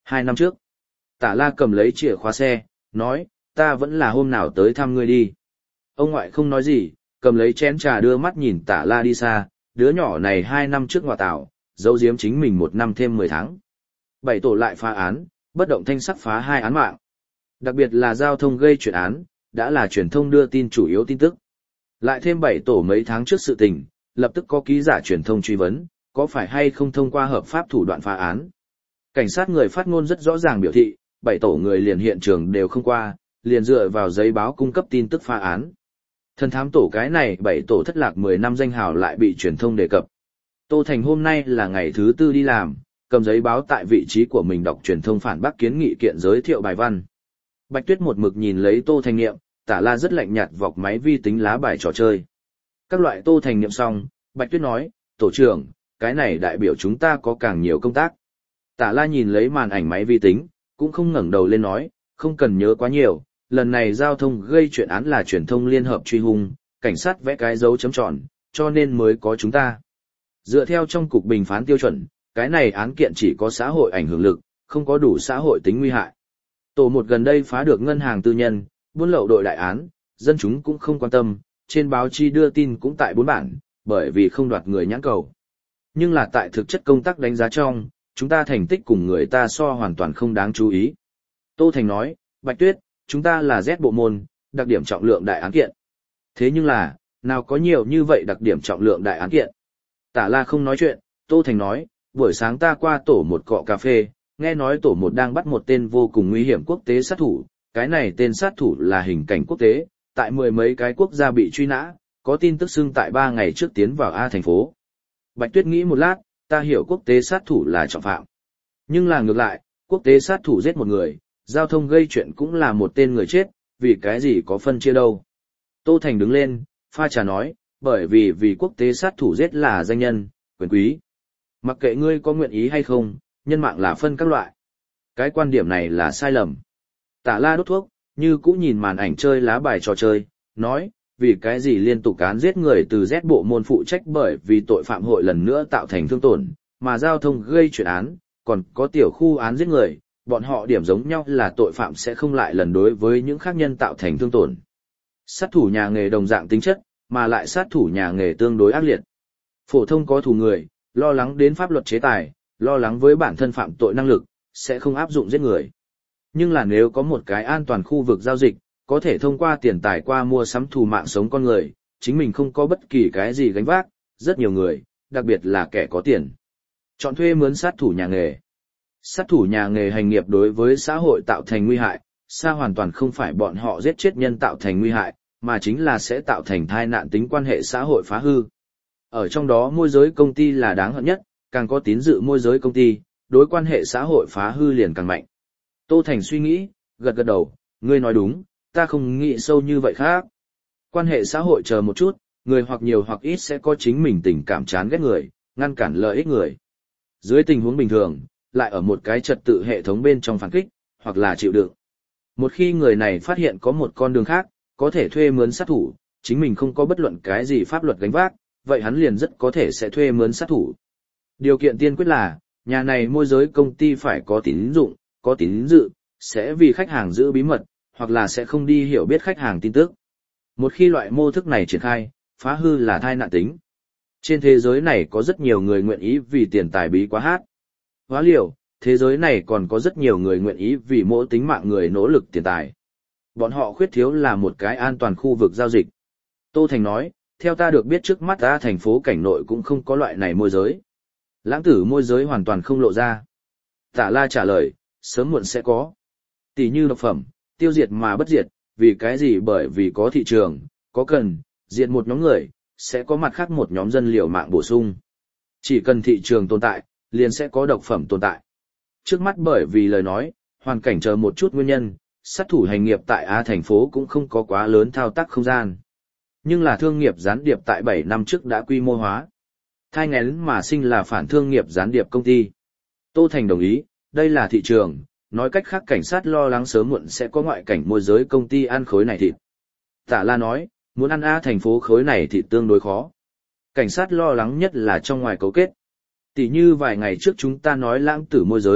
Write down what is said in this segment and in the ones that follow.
2 năm trước, Tả La cầm lấy chìa khóa xe, nói, ta vẫn là hôm nào tới thăm ngươi đi. Ông ngoại không nói gì, cầm lấy chén trà đưa mắt nhìn Tả La đi xa, đứa nhỏ này 2 năm trước ngoại tảo, giấu giếm chính mình 1 năm thêm 10 tháng. 7 tổ lại phá án, bất động thanh sắc phá 2 án mạng. Đặc biệt là giao thông gây chuyện án, đã là truyền thông đưa tin chủ yếu tin tức. Lại thêm 7 tổ mấy tháng trước sự tình, lập tức có ký giả truyền thông truy vấn, có phải hay không thông qua hợp pháp thủ đoạn phá án. Cảnh sát người phát ngôn rất rõ ràng biểu thị, 7 tổ người liền hiện trường đều không qua, liền dựa vào giấy báo cung cấp tin tức phá án. Thần thám tổ cái này 7 tổ thất lạc 10 năm danh hào lại bị truyền thông đề cập. Tô Thành hôm nay là ngày thứ 4 đi làm, cầm giấy báo tại vị trí của mình đọc truyền thông phản bác kiến nghị kiện giới thiệu bài văn. Bạch Tuyết một mực nhìn lấy Tô Thành niệm, Tả La rất lạnh nhạt vọc máy vi tính lá bài trò chơi. Các loại Tô Thành niệm xong, Bạch Tuyết nói, tổ trưởng, cái này đại biểu chúng ta có càng nhiều công tác. Tả La nhìn lấy màn ảnh máy vi tính, cũng không ngẩng đầu lên nói, không cần nhớ quá nhiều, lần này giao thông gây chuyện án là truyền thông liên hợp truy hung, cảnh sát vẽ cái dấu chấm tròn, cho nên mới có chúng ta. Dựa theo trong cục bình phán tiêu chuẩn, cái này án kiện chỉ có xã hội ảnh hưởng lực, không có đủ xã hội tính nguy hại. Tổ 1 gần đây phá được ngân hàng tư nhân, buôn lậu đội đại án, dân chúng cũng không quan tâm, trên báo chí đưa tin cũng tại 4 bản, bởi vì không đoạt người nhãn cầu. Nhưng là tại thực chất công tác đánh giá trong, chúng ta thành tích cùng người ta so hoàn toàn không đáng chú ý. Tô Thành nói, Bạch Tuyết, chúng ta là Z bộ môn, đặc điểm trọng lượng đại án kiện. Thế nhưng là, nào có nhiều như vậy đặc điểm trọng lượng đại án kiện. Tả La không nói chuyện, Tô Thành nói, buổi sáng ta qua tổ 1 cọ cà phê, nghe nói tổ 1 đang bắt một tên vô cùng nguy hiểm quốc tế sát thủ, cái này tên sát thủ là hình cảnh quốc tế, tại 10 mấy cái quốc gia bị truy nã, có tin tức xưng tại 3 ngày trước tiến vào A thành phố. Bạch Tuyết nghĩ một lát, ta hiểu quốc tế sát thủ là trọng phạm. Nhưng là ngược lại, quốc tế sát thủ giết một người, giao thông gây chuyện cũng là một tên người chết, vì cái gì có phân chia đâu. Tô Thành đứng lên, pha trà nói, bởi vì quốc tế sát thủ giết là danh nhân, quyền quý. Mặc kệ ngươi có nguyện ý hay không, nhân mạng là phân các loại. Cái quan điểm này là sai lầm. Tả La đốt thuốc, như cũ nhìn màn ảnh chơi lá bài trò chơi, nói, vì cái gì liên tục án giết người từ Z bộ môn phụ trách bởi vì tội phạm hội lần nữa tạo thành thương tổn, mà giao thông gây chuyện án, còn có tiểu khu án giết người, bọn họ điểm giống nhau là tội phạm sẽ không lại lần đối với những khác nhân tạo thành thương tổn. Sát thủ nhà nghề đồng dạng tính chất, mà lại sát thủ nhà nghề tương đối ác liệt. Phổ thông có thù người, lo lắng đến pháp luật chế tài, lo lắng với bản thân phạm tội năng lực, sẽ không áp dụng giết người. Nhưng là nếu có một cái an toàn khu vực giao dịch, có thể thông qua tiền tài qua mua sắm thù mạng sống con người, chính mình không có bất kỳ cái gì gánh vác, rất nhiều người, đặc biệt là kẻ có tiền. Chọn thuê mướn sát thủ nhà nghề. Sát thủ nhà nghề hành nghiệp đối với xã hội tạo thành nguy hại, xa hoàn toàn không phải bọn họ giết chết nhân tạo thành nguy hại, mà chính là sẽ tạo thành tai nạn tính quan hệ xã hội phá hư. Ở trong đó môi giới công ty là đáng hận nhất, càng có tín dự môi giới công ty, đối quan hệ xã hội phá hư liền càng mạnh. Tô Thành suy nghĩ, gật gật đầu, ngươi nói đúng, ta không nghĩ sâu như vậy khác. Quan hệ xã hội chờ một chút, người hoặc nhiều hoặc ít sẽ có chính mình tình cảm chán ghét người, ngăn cản lợi ích người. Dưới tình huống bình thường, lại ở một cái trật tự hệ thống bên trong phản kích, hoặc là chịu đựng. Một khi người này phát hiện có một con đường khác, có thể thuê mướn sát thủ, chính mình không có bất luận cái gì pháp luật gánh vác, vậy hắn liền rất có thể sẽ thuê mướn sát thủ. Điều kiện tiên quyết là, nhà này môi giới công ty phải có tín dụng, có tín dự, sẽ vì khách hàng giữ bí mật, hoặc là sẽ không đi hiểu biết khách hàng tin tức. Một khi loại mô thức này triển khai, phá hư là tai nạn tính. Trên thế giới này có rất nhiều người nguyện ý vì tiền tài bí quá hát. Hóa liều, thế giới này còn có rất nhiều người nguyện ý vì mỗi tính mạng người nỗ lực tiền tài. Bọn họ khuyết thiếu là một cái an toàn khu vực giao dịch. Tô Thành nói, theo ta được biết trước mắt ta thành phố cảnh nội cũng không có loại này môi giới. Lãng tử môi giới hoàn toàn không lộ ra. Tả La trả lời, sớm muộn sẽ có. Tỷ như độc phẩm, tiêu diệt mà bất diệt, vì cái gì? Bởi vì có thị trường, có cần, diệt một nhóm người, sẽ có mặt khác một nhóm dân liều mạng bổ sung. Chỉ cần thị trường tồn tại, liền sẽ có độc phẩm tồn tại. Trước mắt bởi vì lời nói, hoàn cảnh chờ một chút nguyên nhân, sát thủ hành nghiệp tại A thành phố cũng không có quá lớn thao tác không gian. Nhưng là thương nghiệp gián điệp tại 7 năm trước đã quy mô hóa. Thai nghén mà sinh là phản thương nghiệp gián điệp công ty. Tô Thành đồng ý, đây là thị trường, nói cách khác cảnh sát lo lắng sớm muộn sẽ có ngoại cảnh môi giới công ty ăn khối này thịt. Tả La nói, muốn ăn A thành phố khối này thì tương đối khó. Cảnh sát lo lắng nhất là trong ngoài cấu kết. Tỷ như vài ngày trước chúng ta nói lãng tử môi giới,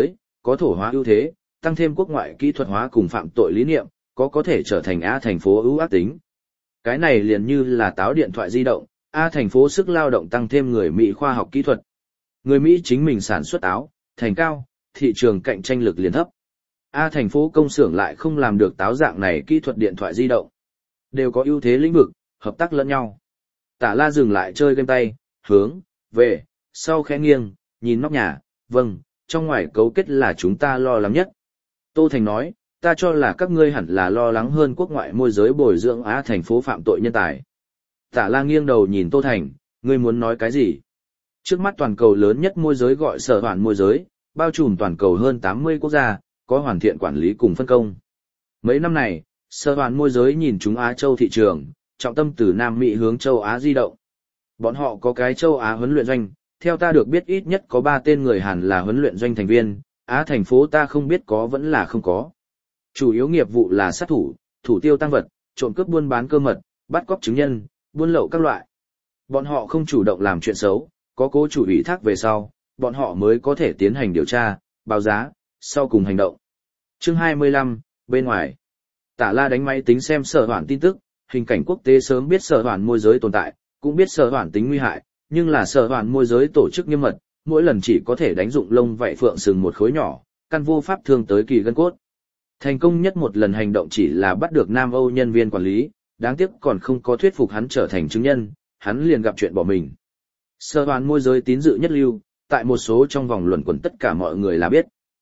có thổ hóa ưu thế, tăng thêm quốc ngoại kỹ thuật hóa cùng phạm tội lý niệm, có thể trở thành A thành phố ưu ác tính. Cái này liền như là táo điện thoại di động, A thành phố sức lao động tăng thêm người Mỹ khoa học kỹ thuật. Người Mỹ chính mình sản xuất táo, thành cao, thị trường cạnh tranh lực liền thấp. A thành phố công xưởng lại không làm được táo dạng này kỹ thuật điện thoại di động. Đều có ưu thế lĩnh vực, hợp tác lẫn nhau. Tả La dừng lại chơi game tay, hướng về sau khẽ nghiêng, nhìn nóc nhà, vâng, trong ngoài cấu kết là chúng ta lo lắng nhất. Tô Thành nói, ta cho là các ngươi hẳn là lo lắng hơn quốc ngoại môi giới bồi dưỡng Á thành phố phạm tội nhân tài. Tả La nghiêng đầu nhìn Tô Thành, ngươi muốn nói cái gì? Trước mắt toàn cầu lớn nhất môi giới gọi sở hoàn môi giới, bao trùm toàn cầu hơn 80 quốc gia, có hoàn thiện quản lý cùng phân công. Mấy năm này, sở hoàn môi giới nhìn chúng Á châu thị trường, trọng tâm từ Nam Mỹ hướng châu Á di động. Bọn họ có cái châu Á huấn luyện doanh, theo ta được biết ít nhất có 3 tên người Hàn là huấn luyện doanh thành viên, Á thành phố ta không biết có vẫn là không có. Chủ yếu nghiệp vụ là sát thủ, thủ tiêu tăng vật, trộm cướp buôn bán cơ mật, bắt cóc chứng nhân, buôn lậu các loại. Bọn họ không chủ động làm chuyện xấu, có cố chủ ủy thác về sau, bọn họ mới có thể tiến hành điều tra, báo giá, sau cùng hành động. Chương 25, bên ngoài. Tả La đánh máy tính xem sở hoản tin tức, hình cảnh quốc tế sớm biết sở hoản môi giới tồn tại, cũng biết sở hoản tính nguy hại, nhưng là sở hoản môi giới tổ chức nghiêm mật, mỗi lần chỉ có thể đánh dụng lông vảy phượng sừng một khối nhỏ, căn vô pháp thương tới kỳ gân cốt. Thành công nhất một lần hành động chỉ là bắt được Nam Âu nhân viên quản lý, đáng tiếc còn không có thuyết phục hắn trở thành chứng nhân, hắn liền gặp chuyện bỏ mình. Sở hoản môi giới tín dự nhất lưu, tại một số trong vòng luẩn quẩn tất cả mọi người là biết.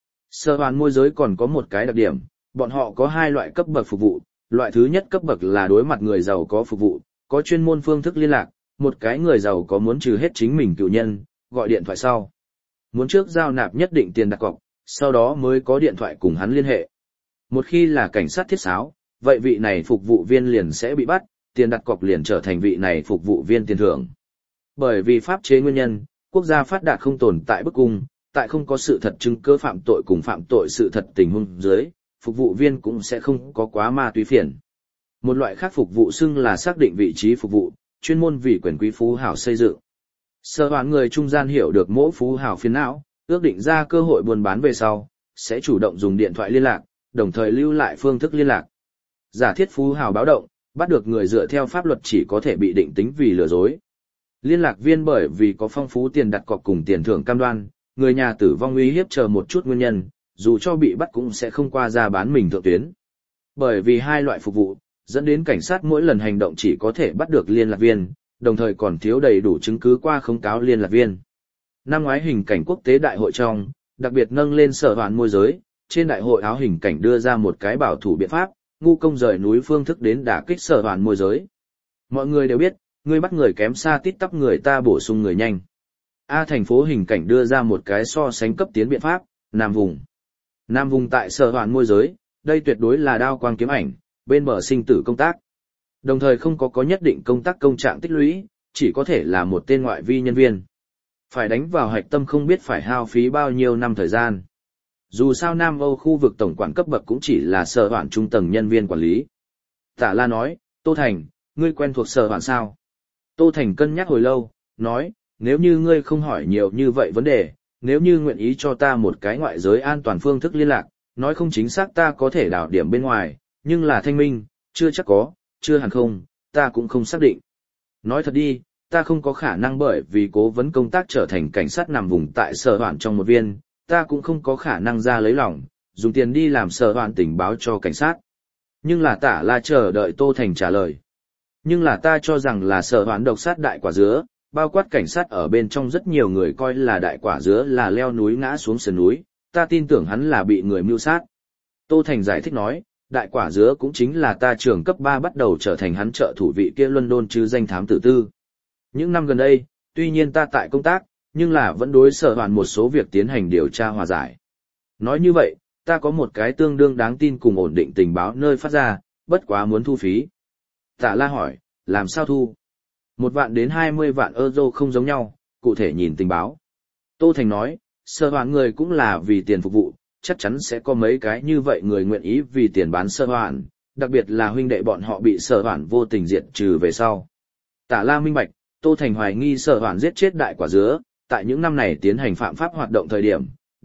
Sở hoản môi giới còn có một cái đặc điểm, bọn họ có 2 loại cấp bậc phục vụ, loại thứ nhất cấp bậc là đối mặt người giàu có phục vụ, có chuyên môn phương thức liên lạc, một cái người giàu có muốn trừ hết chính mình cựu nhân, gọi điện thoại sau. Muốn trước giao nạp nhất định tiền đặt cọc, sau đó mới có điện thoại cùng hắn liên hệ. Một khi là cảnh sát thiết sáo, vậy vị này phục vụ viên liền sẽ bị bắt, tiền đặt cọc liền trở thành vị này phục vụ viên tiền thưởng. Bởi vì pháp chế nguyên nhân, quốc gia phát đạt không tồn tại bức cung, tại không có sự thật chứng cứ phạm tội cùng phạm tội sự thật tình huống dưới, phục vụ viên cũng sẽ không có quá ma túy phiền. Một loại khác phục vụ xưng là xác định vị trí phục vụ, chuyên môn vì quyền quý phú hào xây dựng. Sở hoán người trung gian hiểu được mỗi phú hào phiền não, ước định ra cơ hội buôn bán về sau, sẽ chủ động dùng điện thoại liên lạc, đồng thời lưu lại phương thức liên lạc. Giả thiết phú hào báo động, bắt được người dựa theo pháp luật chỉ có thể bị định tính vì lừa dối. Liên lạc viên bởi vì có phong phú tiền đặt cọc cùng tiền thưởng cam đoan, người nhà tử vong uy hiếp chờ một chút nguyên nhân, dù cho bị bắt cũng sẽ không qua ra bán mình thượng tuyến. Bởi vì 2 loại phục vụ, dẫn đến cảnh sát mỗi lần hành động chỉ có thể bắt được liên lạc viên, đồng thời còn thiếu đầy đủ chứng cứ qua khống cáo liên lạc viên. Năm ngoái hình cảnh quốc tế đại hội trong, đặc biệt nâng lên sở hoán môi giới, trên đại hội áo hình cảnh đưa ra một cái bảo thủ biện pháp, ngu công rời núi phương thức đến đả kích sở hoán môi giới. Mọi người đều biết, người bắt người kém xa tít tắp người ta bổ sung người nhanh. A thành phố hình cảnh đưa ra một cái so sánh cấp tiến biện pháp, Nam vùng. Nam vùng tại sở hoán môi giới, đây tuyệt đối là đao quang kiếm ảnh, bên bờ sinh tử công tác. Đồng thời không có nhất định công tác công trạng tích lũy, chỉ có thể là một tên ngoại vi nhân viên. Phải đánh vào hạch tâm không biết phải hao phí bao nhiêu năm thời gian. Dù sao Nam Âu khu vực tổng quản cấp bậc cũng chỉ là sở hoạn trung tầng nhân viên quản lý. Tả La nói, Tô Thành, ngươi quen thuộc sở hoạn sao? Tô Thành cân nhắc hồi lâu, nói, nếu như ngươi không hỏi nhiều như vậy vấn đề, nếu như nguyện ý cho ta một cái ngoại giới an toàn phương thức liên lạc, nói không chính xác ta có thể đảo điểm bên ngoài, nhưng là thanh minh, chưa chắc có, chưa hẳn không, ta cũng không xác định. Nói thật đi, ta không có khả năng bởi vì cố vấn công tác trở thành cảnh sát nằm vùng tại sở hoạn trong một viên, ta cũng không có khả năng ra lấy lòng, dùng tiền đi làm sở hoạn tình báo cho cảnh sát. Nhưng là Tả La chờ đợi Tô Thành trả lời. Nhưng là ta cho rằng là sở hoạn độc sát đại quả dứa, bao quát cảnh sát ở bên trong rất nhiều người coi là đại quả dứa là leo núi ngã xuống sườn núi, ta tin tưởng hắn là bị người mưu sát. Tô Thành giải thích nói, đại quả dứa cũng chính là ta trường cấp 3 bắt đầu trở thành hắn trợ thủ vị kia London chứ danh thám tử tư. Những năm gần đây, tuy nhiên ta tại công tác, nhưng là vẫn đối sở hoạn một số việc tiến hành điều tra hòa giải. Nói như vậy, ta có một cái tương đương đáng tin cùng ổn định tình báo nơi phát ra, bất quá muốn thu phí. Tả La hỏi, làm sao thu? 1 vạn đến 20 vạn euro không giống nhau, cụ thể nhìn tình báo. Tô Thành nói, sở hoạn người cũng là vì tiền phục vụ, chắc chắn sẽ có mấy cái như vậy người nguyện ý vì tiền bán sở hoạn, đặc biệt là huynh đệ bọn họ bị sở hoạn vô tình diệt trừ về sau. Tả La minh bạch, Tô Thành hoài nghi sở hoạn giết chết đại quả dứa, tại những năm này tiến hành phạm pháp hoạt động thời điểm,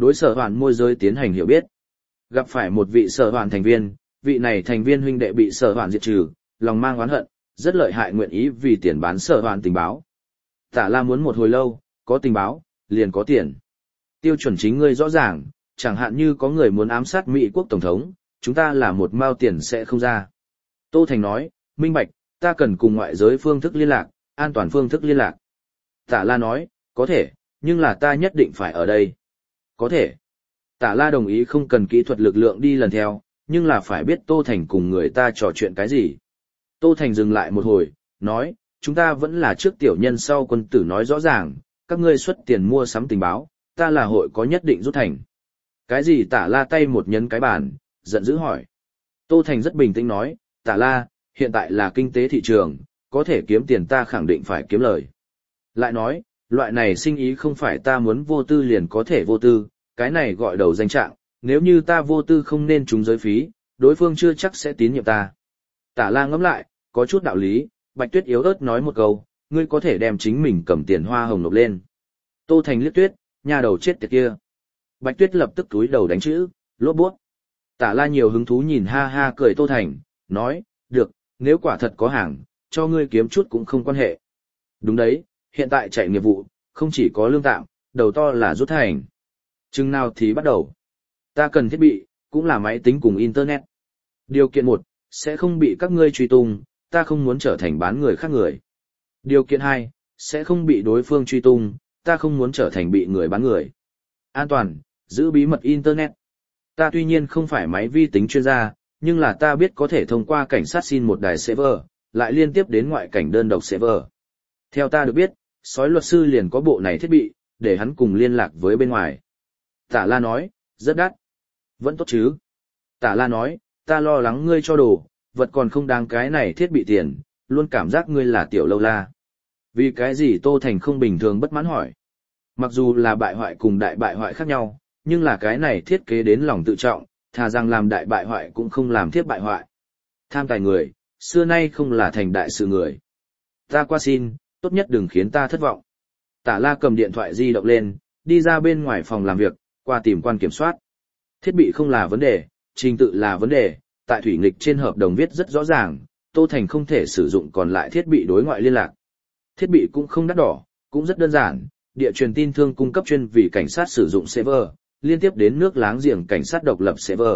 đối sở hoàn môi giới tiến hành hiểu biết. Gặp phải một vị sở hoàn thành viên, vị này thành viên huynh đệ bị sở hoàn diệt trừ, lòng mang oán hận, rất lợi hại nguyện ý vì tiền bán sở hoàn tình báo. Tả La muốn một hồi lâu, có tình báo, liền có tiền. Tiêu chuẩn chính ngươi rõ ràng, chẳng hạn như có người muốn ám sát Mỹ quốc tổng thống, chúng ta là một mao tiền sẽ không ra. Tô Thành nói, minh bạch, ta cần cùng ngoại giới phương thức liên lạc, an toàn phương thức liên lạc. Tả La nói, có thể, nhưng là ta nhất định phải ở đây. Có thể. Tả La đồng ý không cần kỹ thuật lực lượng đi lần theo, nhưng là phải biết Tô Thành cùng người ta trò chuyện cái gì. Tô Thành dừng lại một hồi, nói, chúng ta vẫn là trước tiểu nhân sau quân tử nói rõ ràng, các ngươi xuất tiền mua sắm tình báo, ta là hội có nhất định rút thành. Cái gì Tả La tay một nhấn cái bàn, giận dữ hỏi. Tô Thành rất bình tĩnh nói, Tả La, hiện tại là kinh tế thị trường, có thể kiếm tiền ta khẳng định phải kiếm lời. Lại nói, loại này sinh ý không phải ta muốn vô tư liền có thể vô tư, cái này gọi đầu danh trạng, nếu như ta vô tư không nên trúng giới phí, đối phương chưa chắc sẽ tín nhiệm ta. Tả La ngẫm lại, có chút đạo lý, Bạch Tuyết yếu ớt nói một câu, ngươi có thể đem chính mình cầm tiền hoa hồng nộp lên. Tô Thành liếc Tuyết, nhà đầu chết tiệt kia. Bạch Tuyết lập tức túi đầu đánh chữ, lốp bút. Tả La nhiều hứng thú nhìn ha ha cười Tô Thành, nói, được, nếu quả thật có hàng, cho ngươi kiếm chút cũng không quan hệ. Đúng đấy, hiện tại chạy nghiệp vụ, không chỉ có lương tạm, đầu to là rút thành. Chừng nào thì bắt đầu. Ta cần thiết bị, cũng là máy tính cùng Internet. Điều kiện 1, sẽ không bị các ngươi truy tung, ta không muốn trở thành bán người khác người. Điều kiện 2, sẽ không bị đối phương truy tung, ta không muốn trở thành bị người bán người. An toàn, giữ bí mật Internet. Ta tuy nhiên không phải máy vi tính chuyên gia, nhưng là ta biết có thể thông qua cảnh sát xin một đài server, lại liên tiếp đến ngoại cảnh đơn độc server. Theo ta được biết, sói luật sư liền có bộ này thiết bị, để hắn cùng liên lạc với bên ngoài. Tả La nói, rất đắt. Vẫn tốt chứ. Tả La nói, ta lo lắng ngươi cho đồ, vật còn không đáng cái này thiết bị tiền, luôn cảm giác ngươi là tiểu lâu la. Vì cái gì Tô Thành không bình thường bất mãn hỏi. Mặc dù là bại hoại cùng đại bại hoại khác nhau, nhưng là cái này thiết kế đến lòng tự trọng, thà rằng làm đại bại hoại cũng không làm thiết bại hoại. Tham tài người, xưa nay không là thành đại sự người. Ta qua xin, tốt nhất đừng khiến ta thất vọng. Tả La cầm điện thoại di động lên, đi ra bên ngoài phòng làm việc, qua tìm quan kiểm soát. Thiết bị không là vấn đề, trình tự là vấn đề, tại thủy nghịch trên hợp đồng viết rất rõ ràng, Tô Thành không thể sử dụng còn lại thiết bị đối ngoại liên lạc. Thiết bị cũng không đắt đỏ, cũng rất đơn giản, địa truyền tin thương cung cấp chuyên vì cảnh sát sử dụng server, liên tiếp đến nước láng giềng cảnh sát độc lập server.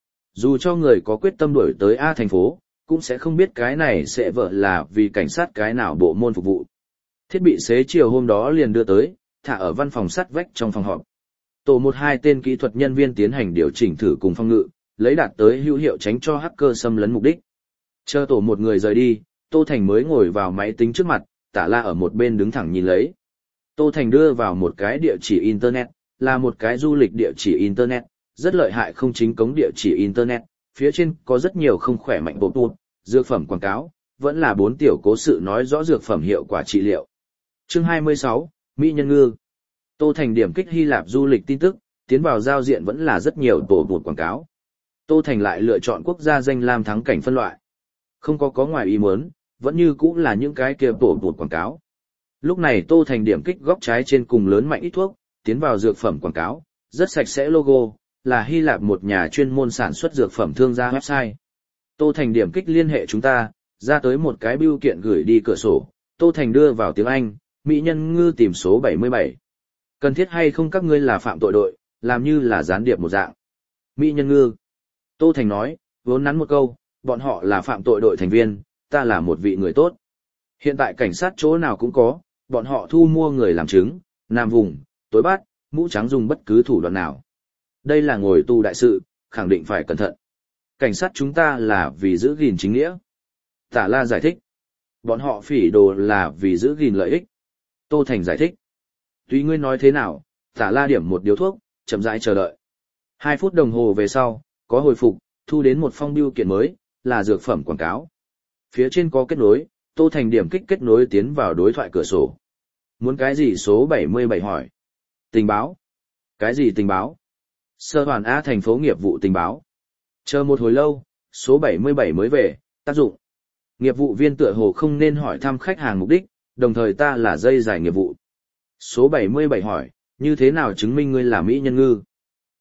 Dù cho người có quyết tâm đuổi tới A thành phố, cũng sẽ không biết cái này server là vì cảnh sát cái nào bộ môn phục vụ. Thiết bị xế chiều hôm đó liền đưa tới, thả ở văn phòng sắt vách trong phòng họp. Tổ 1-2 tên kỹ thuật nhân viên tiến hành điều chỉnh thử cùng phong ngự, lấy đạt tới hữu hiệu tránh cho hacker xâm lấn mục đích. Chờ tổ một người rời đi, Tô Thành mới ngồi vào máy tính trước mặt, Tả La ở một bên đứng thẳng nhìn lấy. Tô Thành đưa vào một cái địa chỉ Internet, là một cái du lịch địa chỉ Internet, rất lợi hại không chính cống địa chỉ Internet, phía trên có rất nhiều không khỏe mạnh bộ tụt, dược phẩm quảng cáo, vẫn là 4 tiểu cố sự nói rõ dược phẩm hiệu quả trị liệu. Chương 26, Mỹ Nhân Ngư. Tô Thành điểm kích Hy Lạp du lịch tin tức, tiến vào giao diện vẫn là rất nhiều tổ bụt quảng cáo. Tô Thành lại lựa chọn quốc gia danh lam thắng cảnh phân loại. Không có ngoài ý muốn, vẫn như cũng là những cái kia tổ bụt quảng cáo. Lúc này Tô Thành điểm kích góc trái trên cùng lớn mạnh ít thuốc, tiến vào dược phẩm quảng cáo, rất sạch sẽ logo, là Hy Lạp một nhà chuyên môn sản xuất dược phẩm thương gia website. Tô Thành điểm kích liên hệ chúng ta, ra tới một cái bưu kiện gửi đi cửa sổ, Tô Thành đưa vào tiếng Anh, Mỹ Nhân Ngư tìm số 77. Cần thiết hay không các ngươi là phạm tội đội, làm như là gián điệp một dạng. Mỹ Nhân Ngư. Tô Thành nói, vốn nắn một câu, bọn họ là phạm tội đội thành viên, ta là một vị người tốt. Hiện tại cảnh sát chỗ nào cũng có, bọn họ thu mua người làm chứng, nam vùng, tối bát, mũ trắng dùng bất cứ thủ đoạn nào. Đây là ngồi tù đại sự, khẳng định phải cẩn thận. Cảnh sát chúng ta là vì giữ gìn chính nghĩa. Tả La giải thích. Bọn họ phỉ đồ là vì giữ gìn lợi ích. Tô Thành giải thích. Tùy ngươi nói thế nào, Tả La điểm một điếu thuốc, chậm rãi chờ đợi. 2 phút đồng hồ về sau, có hồi phục, thu đến một phong bưu kiện mới, là dược phẩm quảng cáo. Phía trên có kết nối, Tô Thành điểm kích kết nối tiến vào đối thoại cửa sổ. Muốn cái gì số 77 hỏi. Tình báo. Cái gì tình báo? Sơ hoàn A thành phố nghiệp vụ tình báo. Chờ một hồi lâu, số 77 mới về, tác dụng. Nghiệp vụ viên tựa hồ không nên hỏi thăm khách hàng mục đích, đồng thời ta là dây dài nghiệp vụ. Số 77 hỏi, như thế nào chứng minh ngươi là Mỹ Nhân Ngư?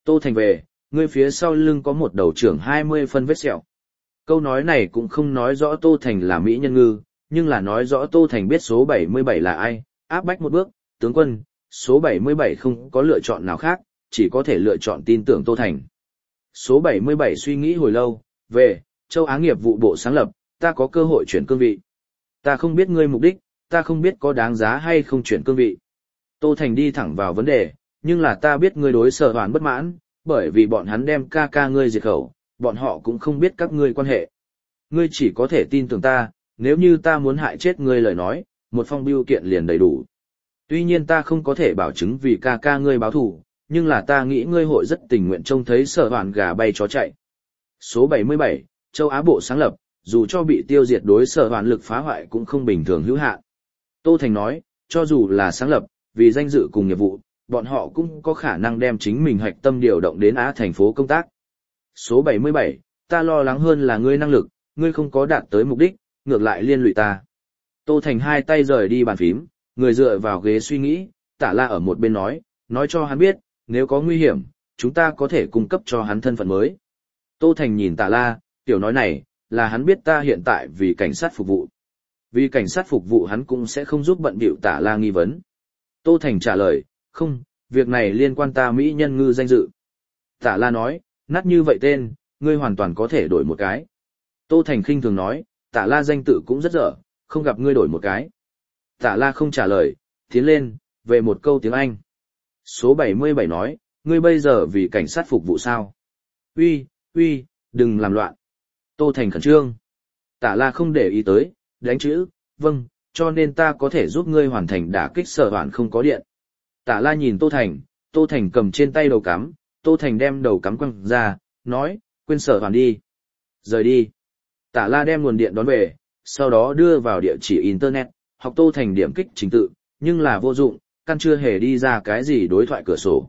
Tô Thành về, ngươi phía sau lưng có một đầu trưởng 20 phân vết sẹo. Câu nói này cũng không nói rõ Tô Thành là Mỹ Nhân Ngư, nhưng là nói rõ Tô Thành biết số 77 là ai, áp bách một bước, tướng quân, số 77 không có lựa chọn nào khác, chỉ có thể lựa chọn tin tưởng Tô Thành. Số 77 suy nghĩ hồi lâu, về, châu Á nghiệp vụ bộ sáng lập, ta có cơ hội chuyển cương vị. Ta không biết ngươi mục đích, ta không biết có đáng giá hay không chuyển cương vị. Tô Thành đi thẳng vào vấn đề, nhưng là ta biết ngươi đối Sở Hoán bất mãn, bởi vì bọn hắn đem ca ca ngươi diệt khẩu, bọn họ cũng không biết các ngươi quan hệ. Ngươi chỉ có thể tin tưởng ta, nếu như ta muốn hại chết ngươi lời nói, một phong bưu kiện liền đầy đủ. Tuy nhiên ta không có thể bảo chứng vì ca ca ngươi báo thù, nhưng là ta nghĩ ngươi hội rất tình nguyện trông thấy Sở Hoán gà bay chó chạy. Số 77, châu Á bộ sáng lập, dù cho bị tiêu diệt đối Sở Hoán lực phá hoại cũng không bình thường hữu hạn. Tô Thành nói, cho dù là sáng lập, vì danh dự cùng nghiệp vụ, bọn họ cũng có khả năng đem chính mình hạch tâm điều động đến Á thành phố công tác. Số 77, ta lo lắng hơn là ngươi năng lực, ngươi không có đạt tới mục đích, ngược lại liên lụy ta. Tô Thành hai tay rời đi bàn phím, người dựa vào ghế suy nghĩ, Tả La ở một bên nói cho hắn biết, nếu có nguy hiểm, chúng ta có thể cung cấp cho hắn thân phận mới. Tô Thành nhìn Tả La, tiểu nói này, là hắn biết ta hiện tại vì cảnh sát phục vụ. Vì cảnh sát phục vụ hắn cũng sẽ không giúp bận bịu Tả La nghi vấn. Tô Thành trả lời, không, việc này liên quan ta Mỹ Nhân Ngư danh dự. Tả La nói, nát như vậy tên, ngươi hoàn toàn có thể đổi một cái. Tô Thành khinh thường nói, Tả La danh tự cũng rất dở, không gặp ngươi đổi một cái. Tả La không trả lời, tiến lên, về một câu tiếng Anh. Số 77 nói, ngươi bây giờ vì cảnh sát phục vụ sao? Uy, đừng làm loạn. Tô Thành khẩn trương. Tả La không để ý tới, đánh chữ, vâng, cho nên ta có thể giúp ngươi hoàn thành đả kích Sở Hoán không có điện. Tả La nhìn Tô Thành cầm trên tay đầu cắm, Tô Thành đem đầu cắm quăng ra, nói, quên Sở Hoán đi. Rời đi. Tả La đem nguồn điện đón về, sau đó đưa vào địa chỉ Internet, học Tô Thành điểm kích trình tự, nhưng là vô dụng, căn chưa hề đi ra cái gì đối thoại cửa sổ.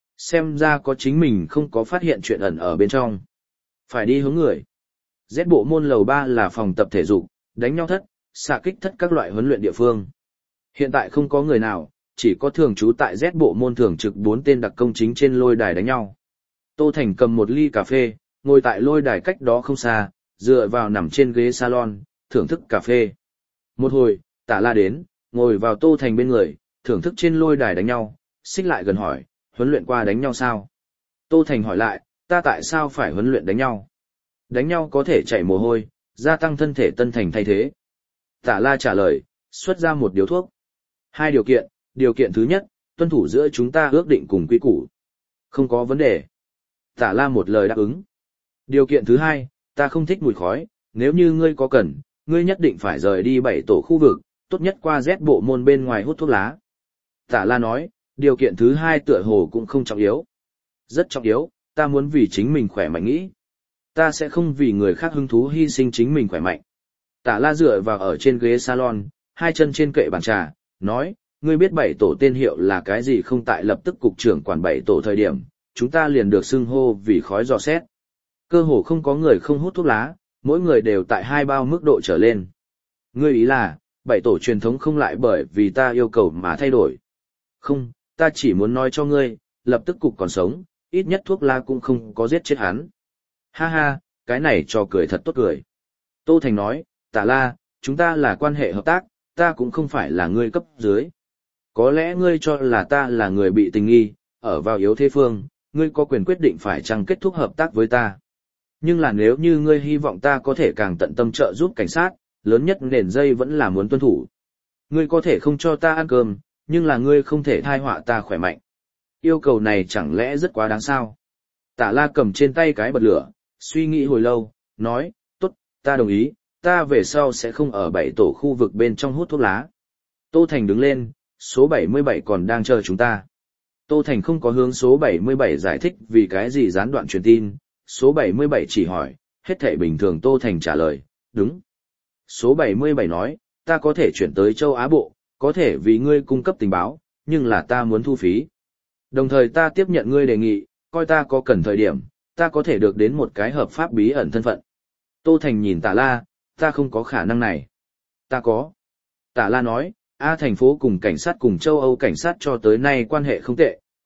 Xem ra có chính mình không có phát hiện chuyện ẩn ở bên trong. Phải đi hướng người. Z bộ môn lầu 3 là phòng tập thể dục, đánh nhau thất, xạ kích thất các loại huấn luyện địa phương. Hiện tại không có người nào, chỉ có thường trú tại Z bộ môn thường trực 4 tên đặc công chính trên lôi đài đánh nhau. Tô Thành cầm một ly cà phê, ngồi tại lôi đài cách đó không xa, dựa vào nằm trên ghế salon, thưởng thức cà phê. Một hồi, Tả La đến, ngồi vào Tô Thành bên người, thưởng thức trên lôi đài đánh nhau, xích lại gần hỏi, huấn luyện qua đánh nhau sao? Tô Thành hỏi lại, ta tại sao phải huấn luyện đánh nhau? Đánh nhau có thể chảy mồ hôi, gia tăng thân thể tân thành thay thế. Tả La trả lời, xuất ra một điếu thuốc. 2 điều kiện thứ nhất, tuân thủ giữa chúng ta ước định cùng quy củ. Không có vấn đề. Tả La một lời đáp ứng. Điều kiện thứ hai, ta không thích mùi khói, nếu như ngươi có cần, ngươi nhất định phải rời đi 7 tổ khu vực, tốt nhất qua Z bộ môn bên ngoài hút thuốc lá. Tả La nói, điều kiện thứ hai tựa hồ cũng không trọng yếu. Rất trọng yếu, ta muốn vì chính mình khỏe mạnh nghĩ. Ta sẽ không vì người khác hứng thú hy sinh chính mình khỏe mạnh. Tả La dựa vào ở trên ghế salon, hai chân trên kệ bàn trà, nói, ngươi biết 7 tổ tên hiệu là cái gì không? Tại lập tức cục trưởng quản 7 tổ thời điểm, chúng ta liền được xưng hô vì khói dò xét. Cơ hồ không có người không hút thuốc lá, mỗi người đều tại 2 bao mức độ trở lên. Ngươi ý là, 7 tổ truyền thống không lại bởi vì ta yêu cầu mà thay đổi. Không, ta chỉ muốn nói cho ngươi, lập tức cục còn sống, ít nhất thuốc lá cũng không có giết chết hắn. Ha ha, cái này cho cười thật tốt cười. Tô Thành nói, Tả La, chúng ta là quan hệ hợp tác, ta cũng không phải là ngươi cấp dưới. Có lẽ ngươi cho là ta là người bị tình nghi, ở vào yếu thế phương, ngươi có quyền quyết định phải chăng kết thúc hợp tác với ta. Nhưng là nếu như ngươi hy vọng ta có thể càng tận tâm trợ giúp cảnh sát, lớn nhất nền dây vẫn là muốn tuân thủ. Ngươi có thể không cho ta ăn cơm, nhưng là ngươi không thể thai họa ta khỏe mạnh. Yêu cầu này chẳng lẽ rất quá đáng sao? Tả La cầm trên tay cái bật lửa, suy nghĩ hồi lâu, nói, tốt, ta đồng ý, ta về sau sẽ không ở 7 tổ khu vực bên trong hút thuốc lá. Tô Thành đứng lên, số 77 còn đang chờ chúng ta. Tô Thành không có hướng số 77 giải thích vì cái gì gián đoạn truyền tin, số 77 chỉ hỏi, hết thảy bình thường. Tô Thành trả lời, đúng. Số 77 nói, ta có thể chuyển tới châu Á Bộ, có thể vì ngươi cung cấp tình báo, nhưng là ta muốn thu phí. Đồng thời ta tiếp nhận ngươi đề nghị, coi ta có cần thời điểm, ta có thể được đến một cái hợp pháp bí ẩn thân phận. Tô Thành nhìn Tả La, ta không có khả năng này. Ta có. Tả La nói, A thành phố cùng cảnh sát cùng châu Âu cảnh sát cho tới nay quan hệ không tệ,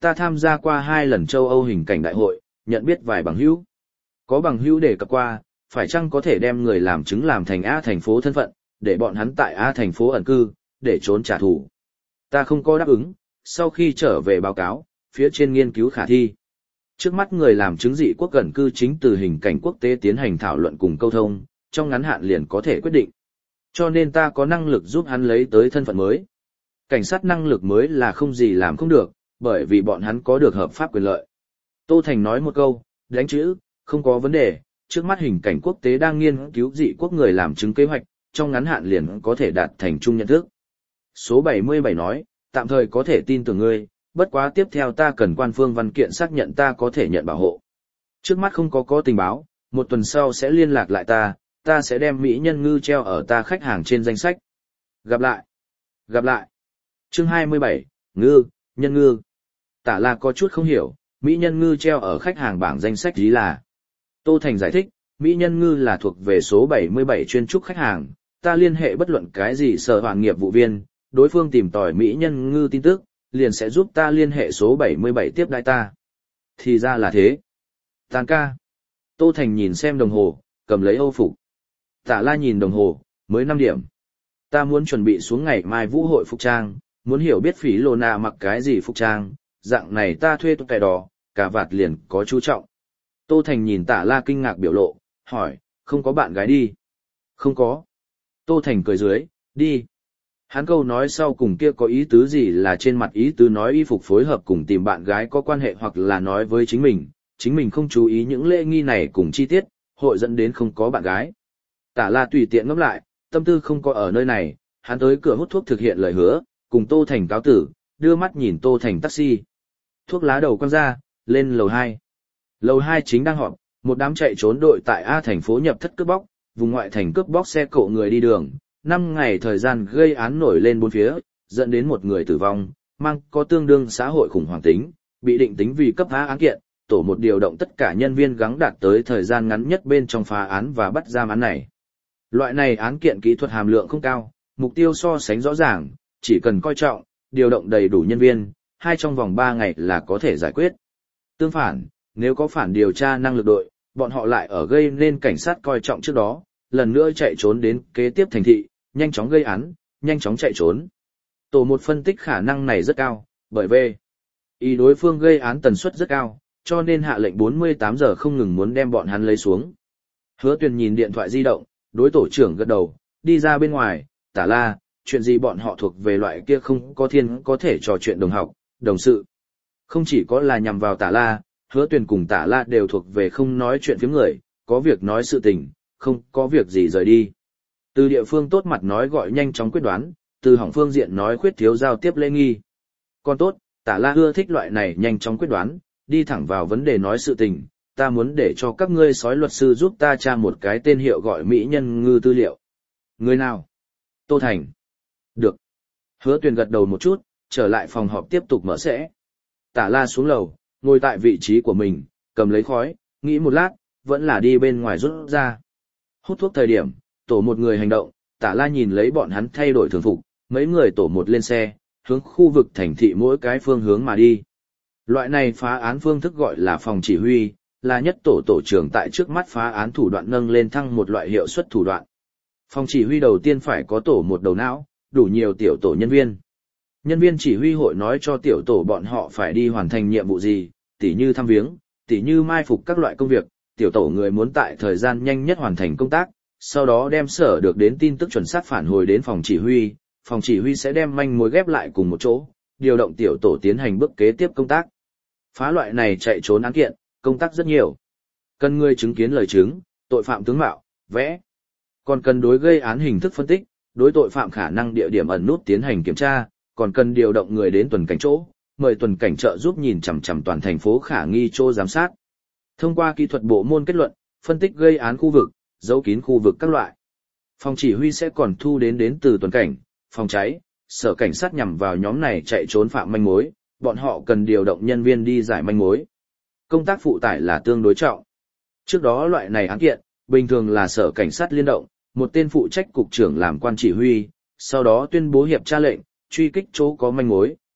ta tham gia qua 2 lần châu Âu hình cảnh đại hội, nhận biết vài bằng hữu. Có bằng hữu đề cập qua, phải chăng có thể đem người làm chứng làm thành A thành phố thân phận, để bọn hắn tại A thành phố ẩn cư, để trốn trả thù. Ta không có đáp ứng, sau khi trở về báo cáo, phía trên nghiên cứu khả thi. Trước mắt người làm chứng dị quốc ẩn cư chính từ hình cảnh quốc tế tiến hành thảo luận cùng câu thông, trong ngắn hạn liền có thể quyết định. Cho nên ta có năng lực giúp hắn lấy tới thân phận mới. Cảnh sát năng lực mới là không gì làm không được, bởi vì bọn hắn có được hợp pháp quyền lợi. Tô Thành nói một câu, đánh chữ, không có vấn đề, trước mắt hình cảnh quốc tế đang nghiên cứu dị quốc người làm chứng kế hoạch, trong ngắn hạn liền có thể đạt thành chung nhận thức. Số 77 nói, tạm thời có thể tin tưởng ngươi, bất quá tiếp theo ta cần quan phương văn kiện xác nhận ta có thể nhận bảo hộ. Trước mắt không có tình báo, một tuần sau sẽ liên lạc lại ta sẽ đem Mỹ Nhân Ngư treo ở ta khách hàng trên danh sách. Gặp lại. Gặp lại. Chương 27, Ngư, Nhân Ngư. Tả là có chút không hiểu, Mỹ Nhân Ngư treo ở khách hàng bảng danh sách ý là. Tô Thành giải thích, Mỹ Nhân Ngư là thuộc về số 77 chuyên trúc khách hàng, ta liên hệ bất luận cái gì sở hoàn nghiệp vụ viên, đối phương tìm tòi Mỹ Nhân Ngư tin tức, liền sẽ giúp ta liên hệ số 77 tiếp đãi ta. Thì ra là thế. Tàn ca. Tô Thành nhìn xem đồng hồ, cầm lấy Âu phục. Tả La nhìn đồng hồ, mới 5 điểm. Ta muốn chuẩn bị xuống ngày mai vũ hội phục trang, muốn hiểu biết Phỉ Lô Na mặc cái gì phục trang, dạng này ta thuê tóc kẻ đỏ, cả vạt liền có chú trọng. Tô Thành nhìn Tả La kinh ngạc biểu lộ, hỏi, không có bạn gái đi? Không có. Tô Thành cười dưới, đi. Hắn câu nói sau cùng kia có ý tứ gì là trên mặt ý tứ nói y phục phối hợp cùng tìm bạn gái có quan hệ hoặc là nói với chính mình không chú ý những lễ nghi này cùng chi tiết, hội dẫn đến không có bạn gái. Tả La tùy tiện ngẫm lại, tâm tư không có ở nơi này, hắn tới cửa hút thuốc thực hiện lời hứa, cùng Tô Thành cáo tử, đưa mắt nhìn Tô Thành taxi. Thuốc lá đầu quăng ra, lên lầu 2. Lầu 2 chính đang họp, một đám chạy trốn đội tại A thành phố nhập thất cướp bóc, vùng ngoại thành cướp bóc xe cộ người đi đường, 5 ngày thời gian gây án nổi lên bốn phía, dẫn đến một người tử vong, mang có tương đương xã hội khủng hoảng tính, bị định tính vì cấp phá án kiện, tổ một điều động tất cả nhân viên gắng đạt tới thời gian ngắn nhất bên trong phá án và bắt giam án này. Loại này án kiện kỹ thuật hàm lượng không cao, mục tiêu so sánh rõ ràng, chỉ cần coi trọng, điều động đầy đủ nhân viên, trong vòng 3 ngày là có thể giải quyết. Tương phản, nếu có phản điều tra năng lực đội, bọn họ lại ở gây nên cảnh sát coi trọng trước đó, lần nữa chạy trốn đến kế tiếp thành thị, nhanh chóng gây án, nhanh chóng chạy trốn. Tổ một phân tích khả năng này rất cao, bởi vì ý đối phương gây án tần suất rất cao, cho nên hạ lệnh 48 giờ không ngừng muốn đem bọn hắn lấy xuống. Hứa Tuyền nhìn điện thoại di động, đối tổ trưởng gật đầu, đi ra bên ngoài, Tả La, chuyện gì bọn họ thuộc về loại kia không có thiên có thể trò chuyện đồng học, đồng sự. Không chỉ có là nhằm vào Tả La, Hứa Tuyền cùng Tả La đều thuộc về không nói chuyện phiếm người, có việc nói sự tình, không có việc gì rời đi. Từ địa phương tốt mặt nói gọi nhanh chóng quyết đoán, từ hỏng phương diện nói khuyết thiếu giao tiếp lễ nghi. Còn tốt, Tả La ưa thích loại này nhanh chóng quyết đoán, đi thẳng vào vấn đề nói sự tình, ta muốn để cho các ngươi sói luật sư giúp ta tra một cái tên hiệu gọi Mỹ Nhân Ngư tư liệu. Người nào? Tô Thành. Được. Hứa Tuyền gật đầu một chút, trở lại phòng họp tiếp tục mở sẽ. Tả La xuống lầu, ngồi tại vị trí của mình, cầm lấy khói, nghĩ một lát, vẫn là đi bên ngoài rút ra. Hút thuốc thời điểm, tổ một người hành động, Tả La nhìn lấy bọn hắn thay đổi thường phục, mấy người tổ một lên xe, hướng khu vực thành thị mỗi cái phương hướng mà đi. Loại này phá án phương thức gọi là phòng chỉ huy, là nhất tổ trưởng tại trước mắt phá án thủ đoạn nâng lên thăng một loại hiệu suất thủ đoạn. Phòng chỉ huy đầu tiên phải có tổ một đầu não, đủ nhiều tiểu tổ nhân viên. Nhân viên chỉ huy hội nói cho tiểu tổ bọn họ phải đi hoàn thành nhiệm vụ gì, tỉ như thăm viếng, tỉ như mai phục các loại công việc, tiểu tổ người muốn tại thời gian nhanh nhất hoàn thành công tác, sau đó đem sở được đến tin tức chuẩn xác phản hồi đến phòng chỉ huy sẽ đem manh mối ghép lại cùng một chỗ, điều động tiểu tổ tiến hành bước kế tiếp công tác. Phá loại này chạy trốn án kiện, công tác rất nhiều. Cần người chứng kiến lời chứng, tội phạm tướng mạo, vẽ. Còn cần đối gây án hình thức phân tích, đối tội phạm khả năng địa điểm ẩn nút tiến hành kiểm tra, còn cần điều động người đến tuần cảnh chỗ, mời tuần cảnh trợ giúp nhìn chằm chằm toàn thành phố khả nghi chỗ giám sát. Thông qua kỹ thuật bộ môn kết luận, phân tích gây án khu vực, giấu kín khu vực các loại. Phòng chỉ huy sẽ còn thu đến từ tuần cảnh, phòng cháy, sở cảnh sát nhằm vào nhóm này chạy trốn phạm manh mối, bọn họ cần điều động nhân viên đi giải manh mối. Công tác phụ tải là tương đối trọng. Trước đó loại này án kiện, bình thường là sở cảnh sát liên động, một tên phụ trách cục trưởng làm quan chỉ huy, sau đó tuyên bố hiệp tra lệnh, truy kích chỗ có manh mối.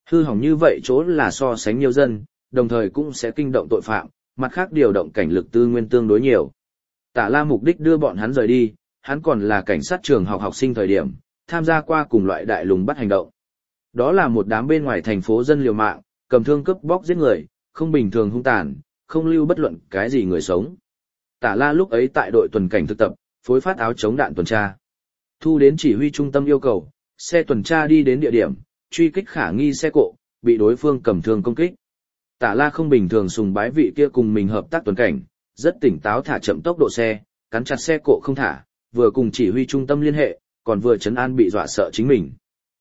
Hư hỏng như vậy chỗ là so sánh nhiều dân, đồng thời cũng sẽ kinh động tội phạm, mặt khác điều động cảnh lực tư nguyên tương đối nhiều. Tả La mục đích đưa bọn hắn rời đi, hắn còn là cảnh sát trường học học sinh thời điểm, tham gia qua cùng loại đại lùng bắt hành động. Đó là một đám bên ngoài thành phố dân liều mạng, cầm thương cướp bóc giết người, không bình thường hung tàn, không lưu bất luận cái gì người sống. Tả La lúc ấy tại đội tuần cảnh thực tập, phối phát áo chống đạn tuần tra. Thu đến chỉ huy trung tâm yêu cầu, xe tuần tra đi đến địa điểm, truy kích khả nghi xe cộ, bị đối phương cầm thương công kích. Tả La không bình thường sùng bái vị kia cùng mình hợp tác tuần cảnh, rất tỉnh táo thả chậm tốc độ xe, cắn chặt xe cộ không thả, vừa cùng chỉ huy trung tâm liên hệ, còn vừa trấn an bị dọa sợ chính mình.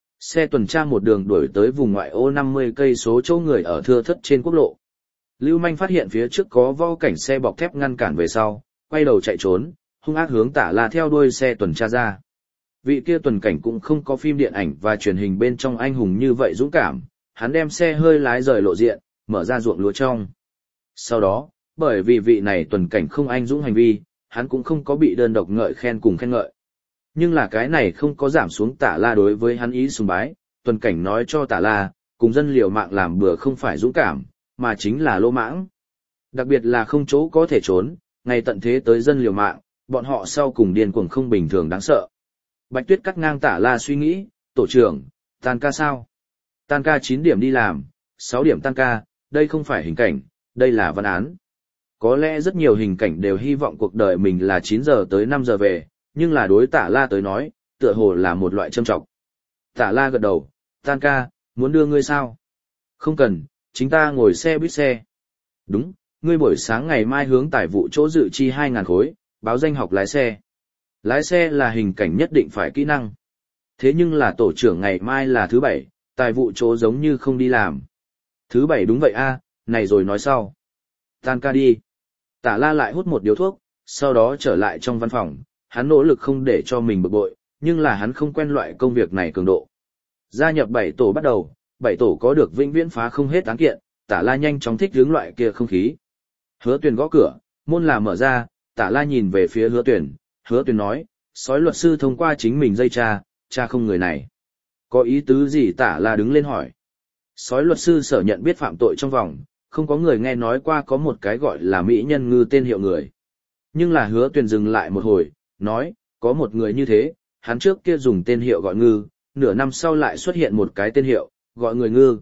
Xe tuần tra một đường đuổi tới vùng ngoại ô 50 cây số chỗ người ở thưa thớt trên quốc lộ. Lưu Manh phát hiện phía trước có vo cảnh xe bọc thép ngăn cản về sau, quay đầu chạy trốn, hung ác hướng Tả La theo đuôi xe tuần tra ra. Vị kia tuần cảnh cũng không có phim điện ảnh và truyền hình bên trong anh hùng như vậy dũng cảm, hắn đem xe hơi lái rời lộ diện, mở ra ruộng lúa trong. Sau đó, bởi vì vị này tuần cảnh không anh dũng hành vi, hắn cũng không có bị đơn độc ngợi khen cùng khen ngợi. Nhưng là cái này không có giảm xuống Tả La đối với hắn ý sùng bái, tuần cảnh nói cho Tả La, cùng dân liều mạng làm bừa không phải dũng cảm, mà chính là lỗ mãng. Đặc biệt là không chỗ có thể trốn, ngày tận thế tới dân liều mạng, bọn họ sau cùng điên cuồng không bình thường đáng sợ. Bạch Tuyết cắt ngang Tả La suy nghĩ, tổ trưởng, tan ca sao? Tan ca 9 điểm đi làm, 6 điểm tan ca, đây không phải hình cảnh, đây là văn án. Có lẽ rất nhiều hình cảnh đều hy vọng cuộc đời mình là 9 giờ tới 5 giờ về, nhưng là đối Tả La tới nói, tựa hồ là một loại châm trọng. Tả La gật đầu, tan ca, muốn đưa ngươi sao? Không cần, chính ta ngồi xe buýt xe. Đúng, ngươi buổi sáng ngày mai hướng tài vụ chỗ dự chi 2.000 khối, báo danh học lái xe. Lái xe là hình cảnh nhất định phải kỹ năng. Thế nhưng là tổ trưởng ngày mai là thứ 7, tài vụ chỗ giống như không đi làm. Thứ 7 đúng vậy a, này rồi nói sau. Tan ca đi. Tả La lại hút một điếu thuốc, sau đó trở lại trong văn phòng, hắn nỗ lực không để cho mình bực bội, nhưng là hắn không quen loại công việc này cường độ. Gia nhập 7 tổ bắt đầu, 7 tổ có được vĩnh viễn phá không hết án kiện, Tả La nhanh chóng thích hướng loại kia không khí. Hứa Tuyền gõ cửa, môn là mở ra, Tả La nhìn về phía Hứa Tuyền nói, sói luật sư thông qua chính mình dây cha không người này. Có ý tứ gì? Tả La đứng lên hỏi. Sói luật sư sở nhận biết phạm tội trong vòng, không có người nghe nói qua có một cái gọi là Mỹ Nhân Ngư tên hiệu người. Nhưng là Hứa Tuyền dừng lại một hồi, nói, có một người như thế, hắn trước kia dùng tên hiệu gọi Ngư, nửa năm sau lại xuất hiện một cái tên hiệu, gọi người Ngư.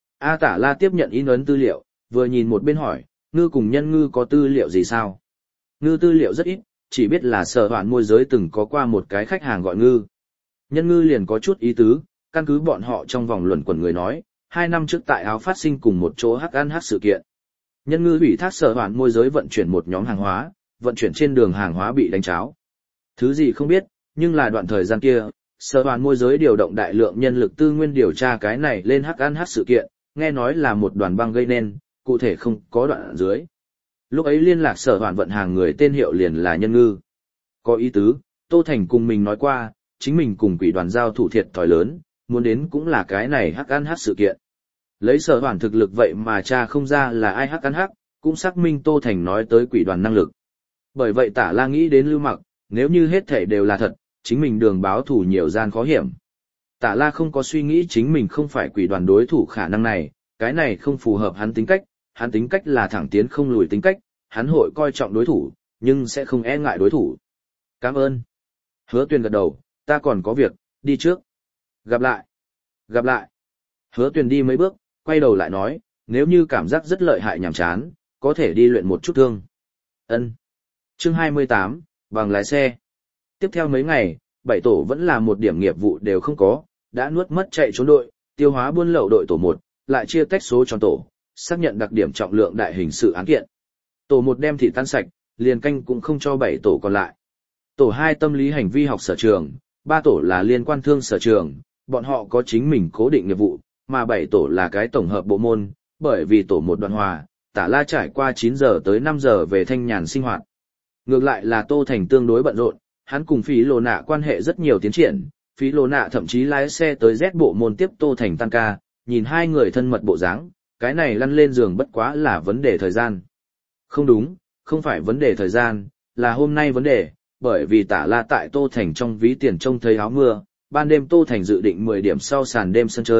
Tả La tiếp nhận in ấn tư liệu, vừa nhìn một bên hỏi, Ngư cùng Nhân Ngư có tư liệu gì sao? Ngư tư liệu rất ít, chỉ biết là sở hoạn môi giới từng có qua một cái khách hàng gọi Ngư. Nhân Ngư liền có chút ý tứ, căn cứ bọn họ trong vòng luận quẩn người nói, 2 năm trước tại Áo phát sinh cùng một chỗ hắc ăn hắc sự kiện. Nhân Ngư ủy thác sở hoạn môi giới vận chuyển một nhóm hàng hóa, vận chuyển trên đường hàng hóa bị đánh cháo. Thứ gì không biết, nhưng là đoạn thời gian kia, sở hoạn môi giới điều động đại lượng nhân lực tư nguyên điều tra cái này lên hắc ăn hắc sự kiện, nghe nói là một đoàn băng gây nên, cụ thể không có đoạn dưới. Lúc ấy liên lạc sở hoạn vận hàng người tên hiệu liền là Nhân Ngư. Có ý tứ, Tô Thành cùng mình nói qua, chính mình cùng quỷ đoàn giao thủ thiệt thòi lớn, muốn đến cũng là cái này hắc ăn hắc sự kiện. Lấy sở hoạn thực lực vậy mà cha không ra là ai hắc ăn hắc, cũng xác minh Tô Thành nói tới quỷ đoàn năng lực. Bởi vậy Tả La nghĩ đến Lưu Mặc, nếu như hết thảy đều là thật, chính mình đường báo thủ nhiều gian khó hiểm. Tả La không có suy nghĩ chính mình không phải quỷ đoàn đối thủ khả năng này, cái này không phù hợp hắn tính cách là thẳng tiến không lùi tính cách, hắn hội coi trọng đối thủ, nhưng sẽ không e ngại đối thủ. Cảm ơn. Hứa Tuyền gật đầu, ta còn có việc, đi trước. Gặp lại. Gặp lại. Hứa Tuyền đi mấy bước, quay đầu lại nói, nếu như cảm giác rất lợi hại nhàm chán, có thể đi luyện một chút thương. Ân. Chương 28, bằng lái xe. Tiếp theo mấy ngày, 7 tổ vẫn là một điểm nghiệp vụ đều không có, đã nuốt mất chạy trốn đội, tiêu hóa buôn lậu đội tổ 1, lại chia tách số tròn tổ, xác nhận đặc điểm trọng lượng đại hình sự án kiện. Tổ 1 đem thịt tan sạch, liền canh cũng không cho 7 tổ còn lại. Tổ 2 tâm lý hành vi học sở trường, 3 tổ là liên quan thương sở trường, bọn họ có chính mình cố định nghiệp vụ, mà 7 tổ là cái tổng hợp bộ môn, bởi vì tổ 1 đoạn hòa, Tả La trải qua 9 giờ tới 5 giờ về thanh nhàn sinh hoạt. Ngược lại là Tô Thành tương đối bận rộn, hắn cùng Phí Lô Nạ quan hệ rất nhiều tiến triển, Phí Lô Nạ thậm chí lái xe tới Z bộ môn tiếp Tô Thành tăng ca, nhìn hai người thân mật bộ dáng, cái này lăn lên giường bất quá là vấn đề thời gian. Không đúng, không phải vấn đề thời gian, là hôm nay vấn đề, bởi vì Tả La tại Tô Thành trong ví tiền trông thấy áo mưa, ban đêm Tô Thành dự định 10 điểm sau sàn đêm sân chơi,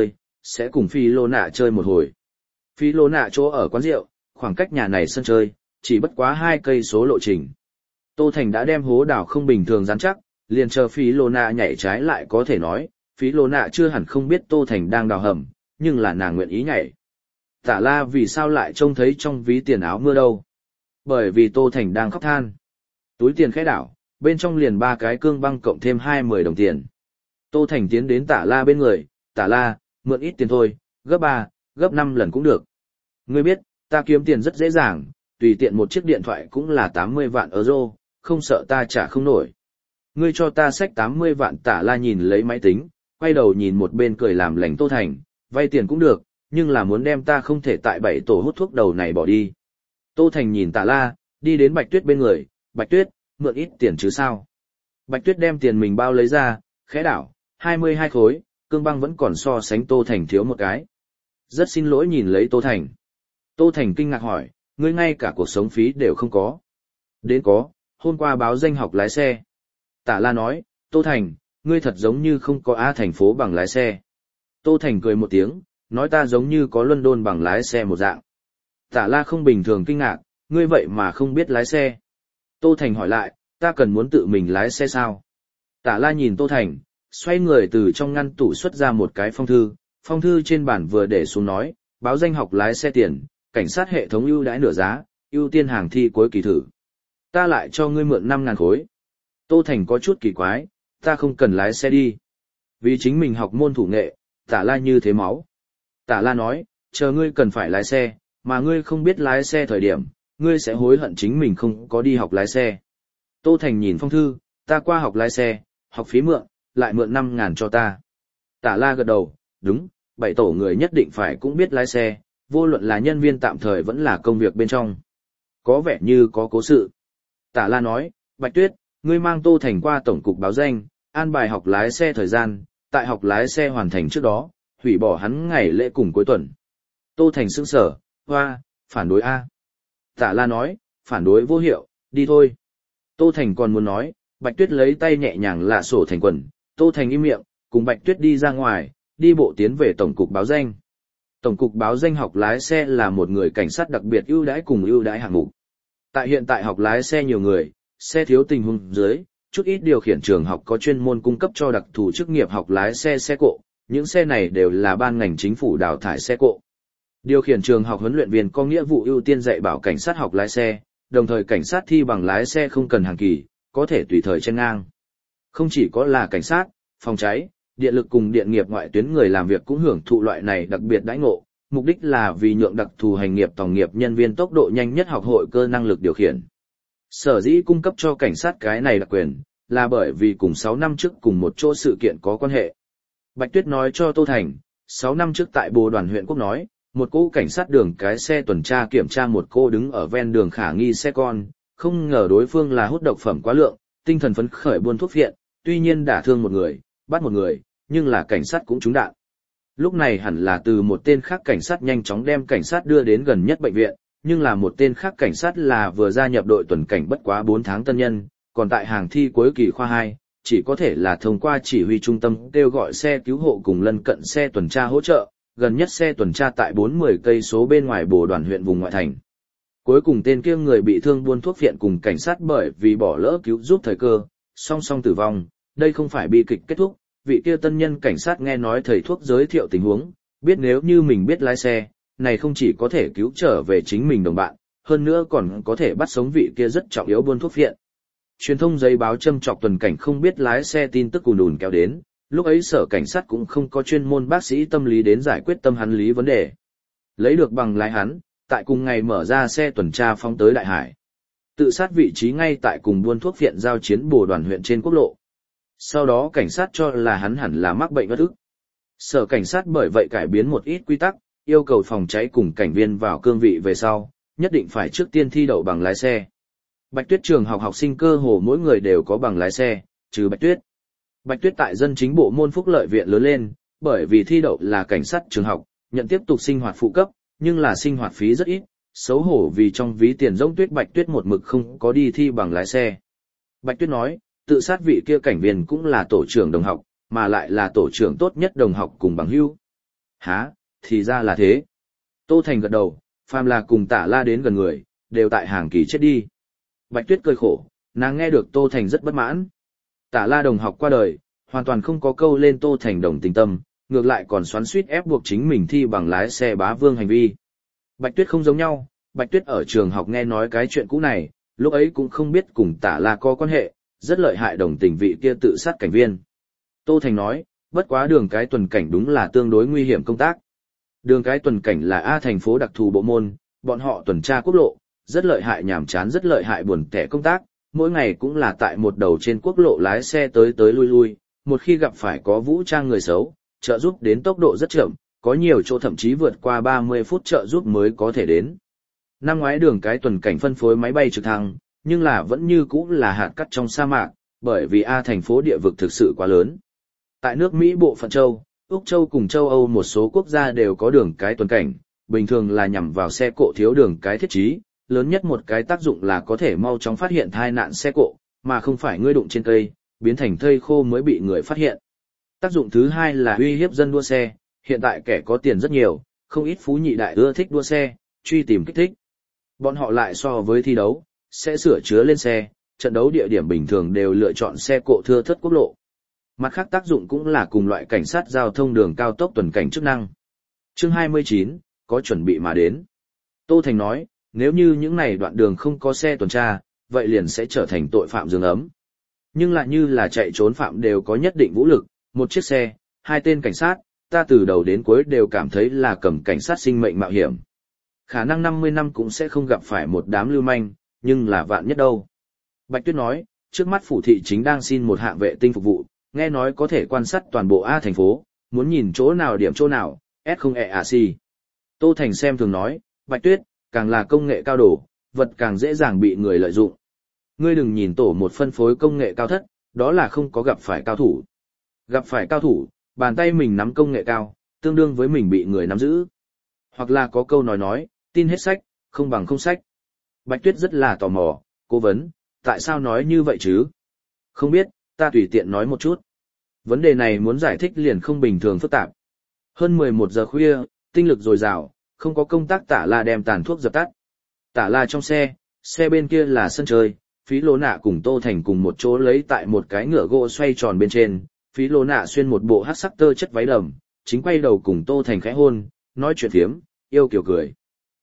sẽ cùng Phi Lô Nạ chơi một hồi. Phi Lô Nạ chỗ ở quán rượu, khoảng cách nhà này sân chơi, chỉ bất quá 2 cây số lộ trình. Tô Thành đã đem hố đào không bình thường rắn chắc, liền chờ Phi Lô Nạ nhảy trái lại có thể nói, Phi Lô Nạ chưa hẳn không biết Tô Thành đang đào hầm, nhưng là nàng nguyện ý nhảy. Tả La vì sao lại trông thấy trong ví tiền áo mưa đâu? Bởi vì Tô Thành đang khóc than. Túi tiền khẽ đảo, bên trong liền 3 cái cương băng cộng thêm 20 đồng tiền. Tô Thành tiến đến Tả La bên người, Tả La, mượn ít tiền thôi, gấp 3, gấp 5 lần cũng được. Ngươi biết, ta kiếm tiền rất dễ dàng, tùy tiện một chiếc điện thoại cũng là 80 vạn euro, không sợ ta trả không nổi. Ngươi cho ta xách 80 vạn. Tả La nhìn lấy máy tính, quay đầu nhìn một bên cười làm lành Tô Thành, vay tiền cũng được, nhưng là muốn đem ta không thể tại 7 tổ hút thuốc đầu này bỏ đi. Tô Thành nhìn Tả La, đi đến Bạch Tuyết bên người, Bạch Tuyết, mượn ít tiền chứ sao. Bạch Tuyết đem tiền mình bao lấy ra, khẽ đảo, 22 khối, cương băng vẫn còn so sánh Tô Thành thiếu một cái. Rất xin lỗi nhìn lấy Tô Thành. Tô Thành kinh ngạc hỏi, ngươi ngay cả cuộc sống phí đều không có. Đến có, hôm qua báo danh học lái xe. Tả La nói, Tô Thành, ngươi thật giống như không có A thành phố bằng lái xe. Tô Thành cười một tiếng, nói ta giống như có London bằng lái xe một dạng. Tả La không bình thường kinh ngạc, ngươi vậy mà không biết lái xe. Tô Thành hỏi lại, ta cần muốn tự mình lái xe sao? Tả La nhìn Tô Thành, xoay người từ trong ngăn tủ xuất ra một cái phong thư trên bàn vừa để xuống nói, báo danh học lái xe tiền, cảnh sát hệ thống ưu đãi nửa giá, ưu tiên hàng thi cuối kỳ thử. Ta lại cho ngươi mượn 5.000 khối. Tô Thành có chút kỳ quái, ta không cần lái xe đi. Vì chính mình học môn thủ nghệ, Tả La như thế máu. Tả La nói, chờ ngươi cần phải lái xe, mà ngươi không biết lái xe thời điểm, ngươi sẽ hối hận chính mình không có đi học lái xe. Tô Thành nhìn phong thư, ta qua học lái xe, học phí mượn, lại mượn 5.000 cho ta. Tả La gật đầu, đúng, 7 tổ người nhất định phải cũng biết lái xe, vô luận là nhân viên tạm thời vẫn là công việc bên trong. Có vẻ như có cố sự. Tả La nói, Bạch Tuyết, ngươi mang Tô Thành qua tổng cục báo danh, an bài học lái xe thời gian, tại học lái xe hoàn thành trước đó, hủy bỏ hắn ngày lễ cùng cuối tuần. Tô Thành sững sờ, hoa, phản đối A. Tả La nói, phản đối vô hiệu, đi thôi. Tô Thành còn muốn nói, Bạch Tuyết lấy tay nhẹ nhàng lạ sổ thành quần, Tô Thành im miệng, cùng Bạch Tuyết đi ra ngoài, đi bộ tiến về tổng cục báo danh. Tổng cục báo danh học lái xe là một người cảnh sát đặc biệt ưu đãi cùng ưu đãi hạng mục. Tại hiện tại học lái xe nhiều người, xe thiếu tình huống dưới, chút ít điều khiển trường học có chuyên môn cung cấp cho đặc thù chức nghiệp học lái xe cộ, những xe này đều là ban ngành chính phủ đào thải xe cộ. Điều khiển trường học huấn luyện viên có nghĩa vụ ưu tiên dạy bảo cảnh sát học lái xe, đồng thời cảnh sát thi bằng lái xe không cần hàng kỳ, có thể tùy thời chen ngang. Không chỉ có là cảnh sát, phòng cháy, điện lực cùng điện nghiệp ngoại tuyến người làm việc cũng hưởng thụ loại này đặc biệt đãi ngộ, mục đích là vì nhượng đặc thù hành nghiệp tòng nghiệp nhân viên tốc độ nhanh nhất học hội cơ năng lực điều khiển. Sở dĩ cung cấp cho cảnh sát cái này đặc quyền, là bởi vì cùng 6 năm trước cùng một chỗ sự kiện có quan hệ. Bạch Tuyết nói cho Tô Thành, 6 năm trước tại Bồ Đoàn huyện Quốc nói, một cô cảnh sát đường cái xe tuần tra kiểm tra một cô đứng ở ven đường khả nghi xe con, không ngờ đối phương là hút độc phẩm quá lượng, tinh thần phấn khởi buôn thuốc phiện, tuy nhiên đả thương một người, bắt một người, nhưng là cảnh sát cũng trúng đạn. Lúc này hẳn là từ một tên khác cảnh sát nhanh chóng đem cảnh sát đưa đến gần nhất bệnh viện, nhưng là một tên khác cảnh sát là vừa gia nhập đội tuần cảnh bất quá 4 tháng tân nhân, còn tại hàng thi cuối kỳ khoa 2, chỉ có thể là thông qua chỉ huy trung tâm kêu gọi xe cứu hộ cùng lân cận xe tuần tra hỗ trợ, gần nhất xe tuần tra tại 40 cây số bên ngoài Bồ Đoàn huyện vùng ngoại thành. Cuối cùng tên kia người bị thương buôn thuốc phiện cùng cảnh sát bởi vì bỏ lỡ cứu giúp thời cơ, song song tử vong, đây không phải bi kịch kết thúc, vị kia tân nhân cảnh sát nghe nói thầy thuốc giới thiệu tình huống, biết nếu như mình biết lái xe, này không chỉ có thể cứu trở về chính mình đồng bạn, hơn nữa còn có thể bắt sống vị kia rất trọng yếu buôn thuốc phiện. Truyền thông giấy báo châm chọc tuần cảnh không biết lái xe tin tức ùn ùn kéo đến, lúc ấy sở cảnh sát cũng không có chuyên môn bác sĩ tâm lý đến giải quyết tâm hắn lý vấn đề. Lấy được bằng lái hắn, tại cùng ngày mở ra xe tuần tra phóng tới Đại Hải. Tự sát vị trí ngay tại cùng buôn thuốc phiện giao chiến Bồ Đoàn huyện trên quốc lộ. Sau đó cảnh sát cho là hắn hẳn là mắc bệnh bất ức. Sở cảnh sát bởi vậy cải biến một ít quy tắc, yêu cầu phòng cháy cùng cảnh viên vào cương vị về sau, nhất định phải trước tiên thi đậu bằng lái xe. Bạch Tuyết trường học học sinh cơ hồ mỗi người đều có bằng lái xe, trừ Bạch Tuyết. Bạch Tuyết tại dân chính bộ môn phúc lợi viện lớn lên, bởi vì thi đậu là cảnh sát trường học, nhận tiếp tục sinh hoạt phụ cấp, nhưng là sinh hoạt phí rất ít, xấu hổ vì trong ví tiền rỗng Tuyết Bạch Tuyết một mực không có đi thi bằng lái xe. Bạch Tuyết nói, tự sát vị kia cảnh viên cũng là tổ trưởng đồng học, mà lại là tổ trưởng tốt nhất đồng học cùng bằng hữu. Hả, thì ra là thế. Tô Thành gật đầu, phàm là cùng Tả La đến gần người, đều tại hàng kỳ chết đi. Bạch Tuyết cười khổ, nàng nghe được Tô Thành rất bất mãn. Tả La đồng học qua đời, hoàn toàn không có câu lên Tô Thành đồng tình tâm, ngược lại còn xoắn xuýt ép buộc chính mình thi bằng lái xe bá vương hành vi. Bạch Tuyết không giống nhau, Bạch Tuyết ở trường học nghe nói cái chuyện cũ này, lúc ấy cũng không biết cùng Tả La có quan hệ, rất lợi hại đồng tình vị kia tự sát cảnh viên. Tô Thành nói, bất quá đường cái tuần cảnh đúng là tương đối nguy hiểm công tác. Đường cái tuần cảnh là A thành phố đặc thù bộ môn, bọn họ tuần tra quốc lộ, rất lợi hại nhàm chán rất lợi hại buồn tẻ công tác, mỗi ngày cũng là tại một đầu trên quốc lộ lái xe tới tới lui lui, một khi gặp phải có vũ trang người xấu, trợ giúp đến tốc độ rất chậm, có nhiều chỗ thậm chí vượt qua 30 phút trợ giúp mới có thể đến. Năm ngoái đường cái tuần cảnh phân phối máy bay trực thăng, nhưng là vẫn như cũ là hạt cát trong sa mạc, bởi vì A thành phố địa vực thực sự quá lớn. Tại nước Mỹ bộ phận châu, Úc châu cùng châu Âu một số quốc gia đều có đường cái tuần cảnh, bình thường là nhằm vào xe cộ thiếu đường cái thiết trí, lớn nhất một cái tác dụng là có thể mau chóng phát hiện tai nạn xe cộ, mà không phải ngươi đụng trên cây, biến thành thây khô mới bị người phát hiện. Tác dụng thứ hai là uy hiếp dân đua xe, hiện tại kẻ có tiền rất nhiều, không ít phú nhị đại ưa thích đua xe, truy tìm kích thích. Bọn họ lại so với thi đấu, sẽ sửa chứa lên xe, trận đấu địa điểm bình thường đều lựa chọn xe cộ thưa thớt quốc lộ. Mặt khác tác dụng cũng là cùng loại cảnh sát giao thông đường cao tốc tuần cảnh chức năng. Chương 29, có chuẩn bị mà đến. Tô Thành nói, nếu như những này đoạn đường không có xe tuần tra, vậy liền sẽ trở thành tội phạm giường ấm. Nhưng lại như là chạy trốn phạm đều có nhất định vũ lực, một chiếc xe, hai tên cảnh sát, ta từ đầu đến cuối đều cảm thấy là cầm cảnh sát sinh mệnh mạo hiểm. Khả năng 50 năm cũng sẽ không gặp phải một đám lưu manh, nhưng là vạn nhất đâu. Bạch Tuyết nói, trước mắt phủ thị chính đang xin một hạng vệ tinh phục vụ, nghe nói có thể quan sát toàn bộ A thành phố, muốn nhìn chỗ nào điểm chỗ nào, S0EAC. Tô Thành xem thường nói, Bạch Tuyết, càng là công nghệ cao độ, vật càng dễ dàng bị người lợi dụng. Ngươi đừng nhìn tổ một phân phối công nghệ cao thất, đó là không có gặp phải cao thủ. Gặp phải cao thủ, bàn tay mình nắm công nghệ cao, tương đương với mình bị người nắm giữ. Hoặc là có câu nói, tin hết sách, không bằng không sách. Bạch Tuyết rất là tò mò, cố vấn, tại sao nói như vậy chứ? Không biết, ta tùy tiện nói một chút. Vấn đề này muốn giải thích liền không bình thường phức tạp. Hơn 11 giờ khuya, tinh lực dồi dào, không có công tác Tả La đem tàn thuốc dập tắt. Tả La trong xe bên kia là sân chơi, Phí Lô Nạ cùng Tô Thành cùng một chỗ lấy tại một cái ngựa gỗ xoay tròn bên trên, Phí Lô Nạ xuyên một bộ hắc sắc tơ chất váy đầm, chính quay đầu cùng Tô Thành khẽ hôn, nói chuyện phiếm, yêu kiều cười.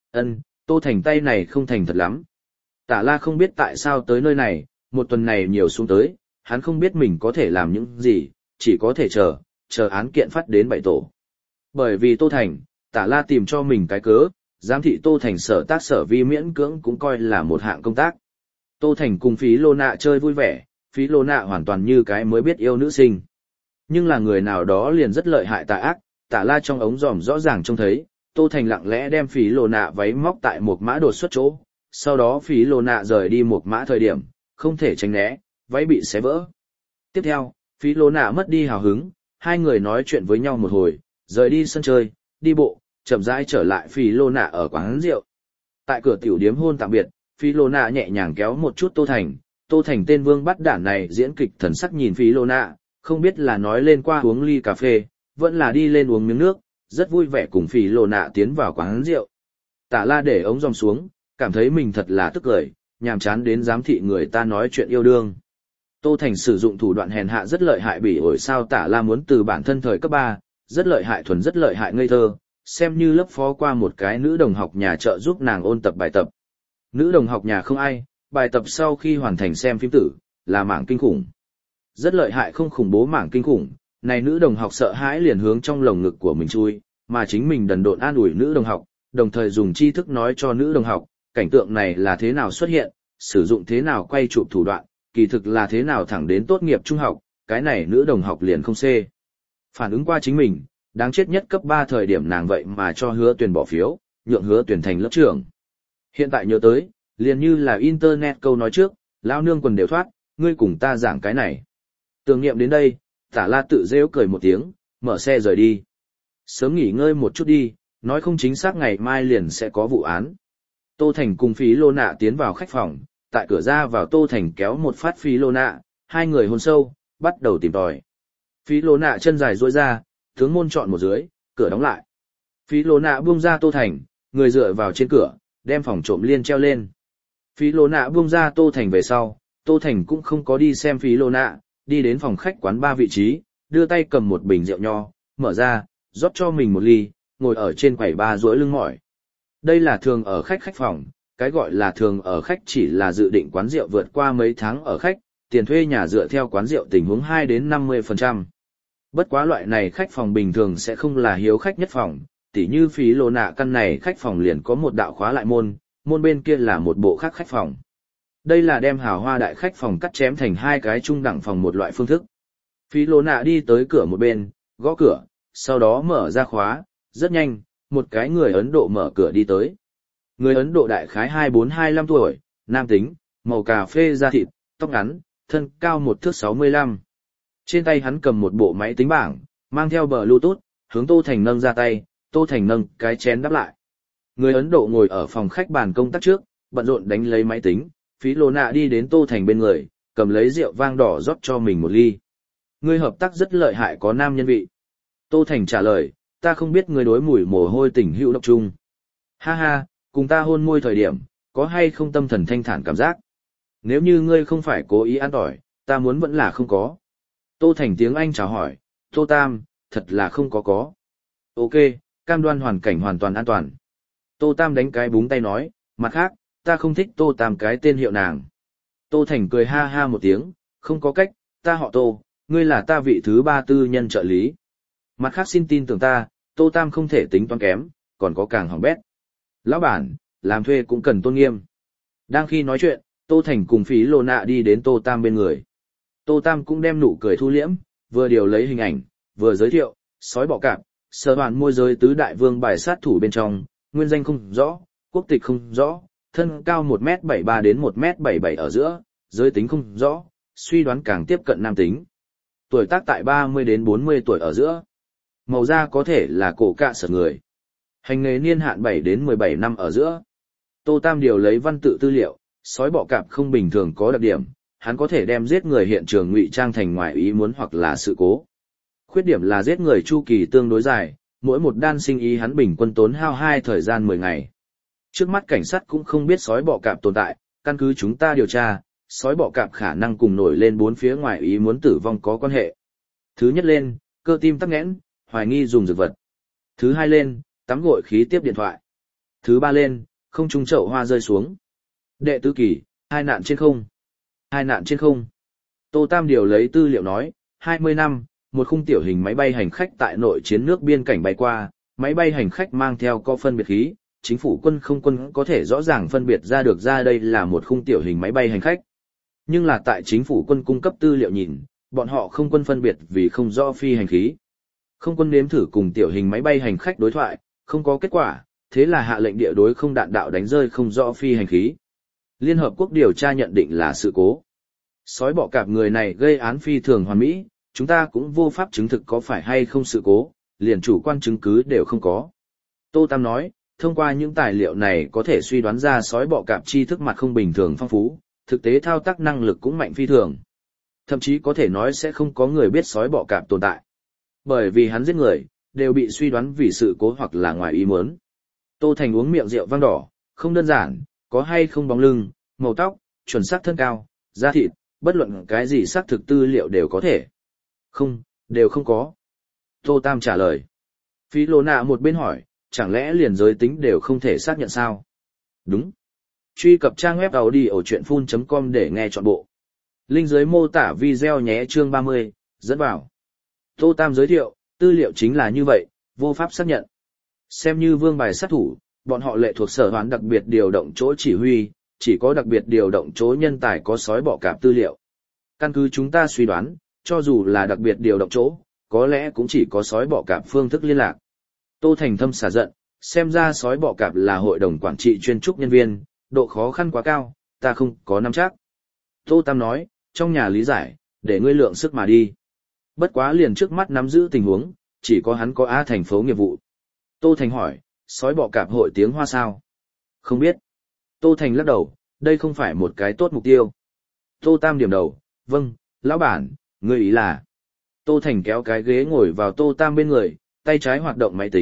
Tô Thành tay này không thành thật lắm. Tả La không biết tại sao tới nơi này, một tuần này nhiều xuống tới, hắn không biết mình có thể làm những gì, chỉ có thể chờ án kiện phát đến 7 tổ. Bởi vì Tô Thành, Tả La tìm cho mình cái cớ, giám thị Tô Thành sở tác sở vi miễn cưỡng cũng coi là một hạng công tác. Tô Thành cùng Phí Lô Nạ chơi vui vẻ, Phí Lô Nạ hoàn toàn như cái mới biết yêu nữ sinh. Nhưng là người nào đó liền rất lợi hại tà ác, Tả La trong ống dòm rõ ràng trông thấy, Tô Thành lặng lẽ đem Phí Lô Nạ váy móc tại một mã đột xuất chỗ, sau đó Phí Lô Nạ rời đi một mã thời điểm, không thể tránh né, váy bị xé vỡ. Tiếp theo, Phí Lô Nạ mất đi hào hứng, hai người nói chuyện với nhau một hồi, rời đi sân chơi, đi bộ, chậm rãi trở lại Phí Lô Nạ ở quán rượu. Tại cửa tiểu điếm hôn tạm biệt, Phí Lô Nạ nhẹ nhàng kéo một chút Tô Thành tên vương bắt đản này diễn kịch thần sắc nhìn Phí Lô Nạ, không biết là nói lên qua uống ly cà phê, vẫn là đi lên uống miếng nước, rất vui vẻ cùng Phí Lô Nạ tiến vào quán rượu. Tả La để ống dòng xuống, cảm thấy mình thật là tức cười, nhàm chán đến giám thị người ta nói chuyện yêu đương. Tô Thành sử dụng thủ đoạn hèn hạ rất lợi hại bỉ ổi sao Tả La muốn từ bản thân thời cấp 3, rất lợi hại thuần rất lợi hại ngây thơ, xem như lớp phó qua một cái nữ đồng học nhà trợ giúp nàng ôn tập bài tập. Nữ đồng học nhà không ai, bài tập sau khi hoàn thành xem phim tử, là mảng kinh khủng. Rất lợi hại không khủng bố mảng kinh khủng, này nữ đồng học sợ hãi liền hướng trong lồng ngực của mình chui, mà chính mình đần độn an ủi nữ đồng học, đồng thời dùng tri thức nói cho nữ đồng học, cảnh tượng này là thế nào xuất hiện, sử dụng thế nào quay chụp thủ đoạn, kỳ thực là thế nào thẳng đến tốt nghiệp trung học, cái này nữ đồng học liền không xê. Phản ứng qua chính mình, đáng chết nhất cấp 3 thời điểm nàng vậy mà cho Hứa Tuyền bỏ phiếu, nhượng Hứa Tuyền thành lớp trưởng. Hiện tại nhớ tới, liền như là internet câu nói trước, lao nương quần đều thoát, ngươi cùng ta giảng cái này. Tưởng niệm đến đây, Tả La tự rêu cười một tiếng, mở xe rời đi. Sớm nghỉ ngơi một chút đi, nói không chính xác ngày mai liền sẽ có vụ án. Tô Thành cùng Phí Lô Nạ tiến vào khách phòng, tại cửa ra vào Tô Thành kéo một phát Phí Lô Nạ, hai người hôn sâu, bắt đầu tìm tòi. Phí Lô Nạ chân dài duỗi ra, tướng môn chọn một dưới, cửa đóng lại. Phí Lô Nạ buông ra Tô Thành, người dựa vào trên cửa, đem phòng trộm liên treo lên. Phí Lô Nạ buông ra Tô Thành về sau, Tô Thành cũng không có đi xem Phí Lô Nạ, đi đến phòng khách quán ba vị trí, đưa tay cầm một bình rượu nho, mở ra, rót cho mình một ly, ngồi ở trên quầy ba duỗi lưng mỏi. Đây là thường ở khách phòng, cái gọi là thường ở khách chỉ là dự định quán rượu vượt qua mấy tháng ở khách, tiền thuê nhà dựa theo quán rượu tình huống 2 đến 50%. Bất quá loại này khách phòng bình thường sẽ không là hiếu khách nhất phòng, tỉ như Phí Lô Nạ căn này khách phòng liền có một đạo khóa lại môn, môn bên kia là một bộ khác khách phòng. Đây là đem hào hoa đại khách phòng cắt chém thành hai cái trung đẳng phòng một loại phương thức. Phí Lô Nạ đi tới cửa một bên, gõ cửa, sau đó mở ra khóa, rất nhanh, một cái người Ấn Độ mở cửa đi tới. Người Ấn Độ đại khái 24-25 tuổi, nam tính, màu cà phê da thịt, tóc ngắn, thân cao 1 thước 65. Trên tay hắn cầm một bộ máy tính bảng, mang theo Bluetooth, hướng Tô Thành nâng ra tay, Tô Thành nâng cái chén đáp lại. Người Ấn Độ ngồi ở phòng khách bàn công tác trước, bận rộn đánh lấy máy tính, Phí Lô Nạ đi đến Tô Thành bên người, cầm lấy rượu vang đỏ rót cho mình một ly. Ngươi hợp tác rất lợi hại có nam nhân vị. Tô Thành trả lời, ta không biết ngươi đối mùi mồ hôi tình hữu độc chung. Ha ha, cùng ta hôn môi thời điểm, có hay không tâm thần thanh thản cảm giác? Nếu như ngươi không phải cố ý ăn tỏi, ta muốn vẫn là không có. Tô Thành tiếng Anh chào hỏi, Tô Tam, thật là không có. Ok, cam đoan hoàn cảnh hoàn toàn an toàn. Tô Tam đánh cái búng tay nói, mặt khác, ta không thích Tô Tam cái tên hiệu nàng. Tô Thành cười ha ha một tiếng, không có cách, ta họ Tô, ngươi là ta vị thứ 3 tư nhân trợ lý. Mặt khác xin tin tưởng ta, Tô Tam không thể tính toán kém, còn có càng hỏng bét. Lão bản, làm thuê cũng cần tôn nghiêm. Đang khi nói chuyện, Tô Thành cùng Phí Lô Nạ đi đến Tô Tam bên người. Tô Tam cũng đem nụ cười thu liễm, vừa điều lấy hình ảnh, vừa giới thiệu, sói bọ cạp, sở hoàn môi giới tứ đại vương bài sát thủ bên trong, nguyên danh không rõ, quốc tịch không rõ, thân cao 1m73 đến 1m77 ở giữa, giới tính không rõ, suy đoán càng tiếp cận nam tính. Tuổi tác tại 30 đến 40 tuổi ở giữa. Màu da có thể là cổ cạ sở người. Hành nghề niên hạn 7 đến 17 năm ở giữa. Tô Tam điều lấy văn tự tư liệu, sói bọ cạp không bình thường có đặc điểm, hắn có thể đem giết người hiện trường ngụy trang thành ngoài ý muốn hoặc là sự cố. Khuyết điểm là giết người chu kỳ tương đối dài, mỗi một đan sinh ý hắn bình quân tốn hao 2 thời gian 10 ngày. Trước mắt cảnh sát cũng không biết sói bọ cạp tồn tại, căn cứ chúng ta điều tra, sói bọ cạp khả năng cùng nổi lên 4 phía ngoài ý muốn tử vong có quan hệ. Thứ nhất lên, cơ tim tắc nghẽn, hoài nghi dùng dược vật. Thứ hai lên, tắm gội khí tiếp điện thoại. Thứ ba lên, không trung chậu hoa rơi xuống. Đệ tứ kỳ, hai nạn trên không. Hai nạn trên không. Tô Tam điều lấy tư liệu nói, 20 năm, một khung tiểu hình máy bay hành khách tại nội chiến nước biên cảnh bay qua, máy bay hành khách mang theo có phân biệt khí, chính phủ quân không quân có thể rõ ràng phân biệt ra được ra đây là một khung tiểu hình máy bay hành khách. Nhưng là tại chính phủ quân cung cấp tư liệu nhìn, bọn họ không quân phân biệt vì không rõ phi hành khí. Không quân nếm thử cùng tiểu hình máy bay hành khách đối thoại, không có kết quả, thế là hạ lệnh địa đối không đạn đạo đánh rơi không rõ phi hành khí. Liên Hợp Quốc điều tra nhận định là sự cố. Sói bọ cạp người này gây án phi thường hoàn mỹ, chúng ta cũng vô pháp chứng thực có phải hay không sự cố, liền chủ quan chứng cứ đều không có. Tô Tam nói, thông qua những tài liệu này có thể suy đoán ra sói bọ cạp tri thức mặt không bình thường phong phú, thực tế thao tác năng lực cũng mạnh phi thường. Thậm chí có thể nói sẽ không có người biết sói bọ cạp tồn tại. Bởi vì hắn giết người, đều bị suy đoán vì sự cố hoặc là ngoài ý muốn. Tô Thành uống miệng rượu vang đỏ, không đơn giản, có hay không bóng lưng, màu tóc, chuẩn xác thân cao, da thịt, bất luận cái gì xác thực tư liệu đều có thể. Không, đều không có. Tô Tam trả lời. Phí Lô Nạ một bên hỏi, chẳng lẽ liền giới tính đều không thể xác nhận sao? Đúng. Truy cập trang web audiochuyenphun.com để nghe trọn bộ. Link dưới mô tả video nhé chương 30, dẫn vào. Tô Tam giới thiệu, tư liệu chính là như vậy, vô pháp xác nhận. Xem như vương bài sát thủ, bọn họ lệ thuộc sở hoán đặc biệt điều động chỗ chỉ huy, chỉ có đặc biệt điều động chỗ nhân tài có sói bọ cạp tư liệu. Căn cứ chúng ta suy đoán, cho dù là đặc biệt điều động chỗ, có lẽ cũng chỉ có sói bọ cạp phương thức liên lạc. Tô Thành thâm xả giận, xem ra sói bọ cạp là hội đồng quản trị chuyên trúc nhân viên, độ khó khăn quá cao, ta không có nắm chắc. Tô Tam nói, trong nhà lý giải, để ngươi lượng sức mà đi. Bất quá liền trước mắt nắm giữ tình huống, chỉ có hắn có A thành phố nghiệp vụ. Tô Thành hỏi, sói bọ cạp hội tiếng Hoa sao? Không biết. Tô Thành lắc đầu, đây không phải một cái tốt mục tiêu. Tô Tam điểm đầu, vâng, lão bản, ngươi ý là. Tô Thành kéo cái ghế ngồi vào Tô Tam bên người, tay trái hoạt động máy tính,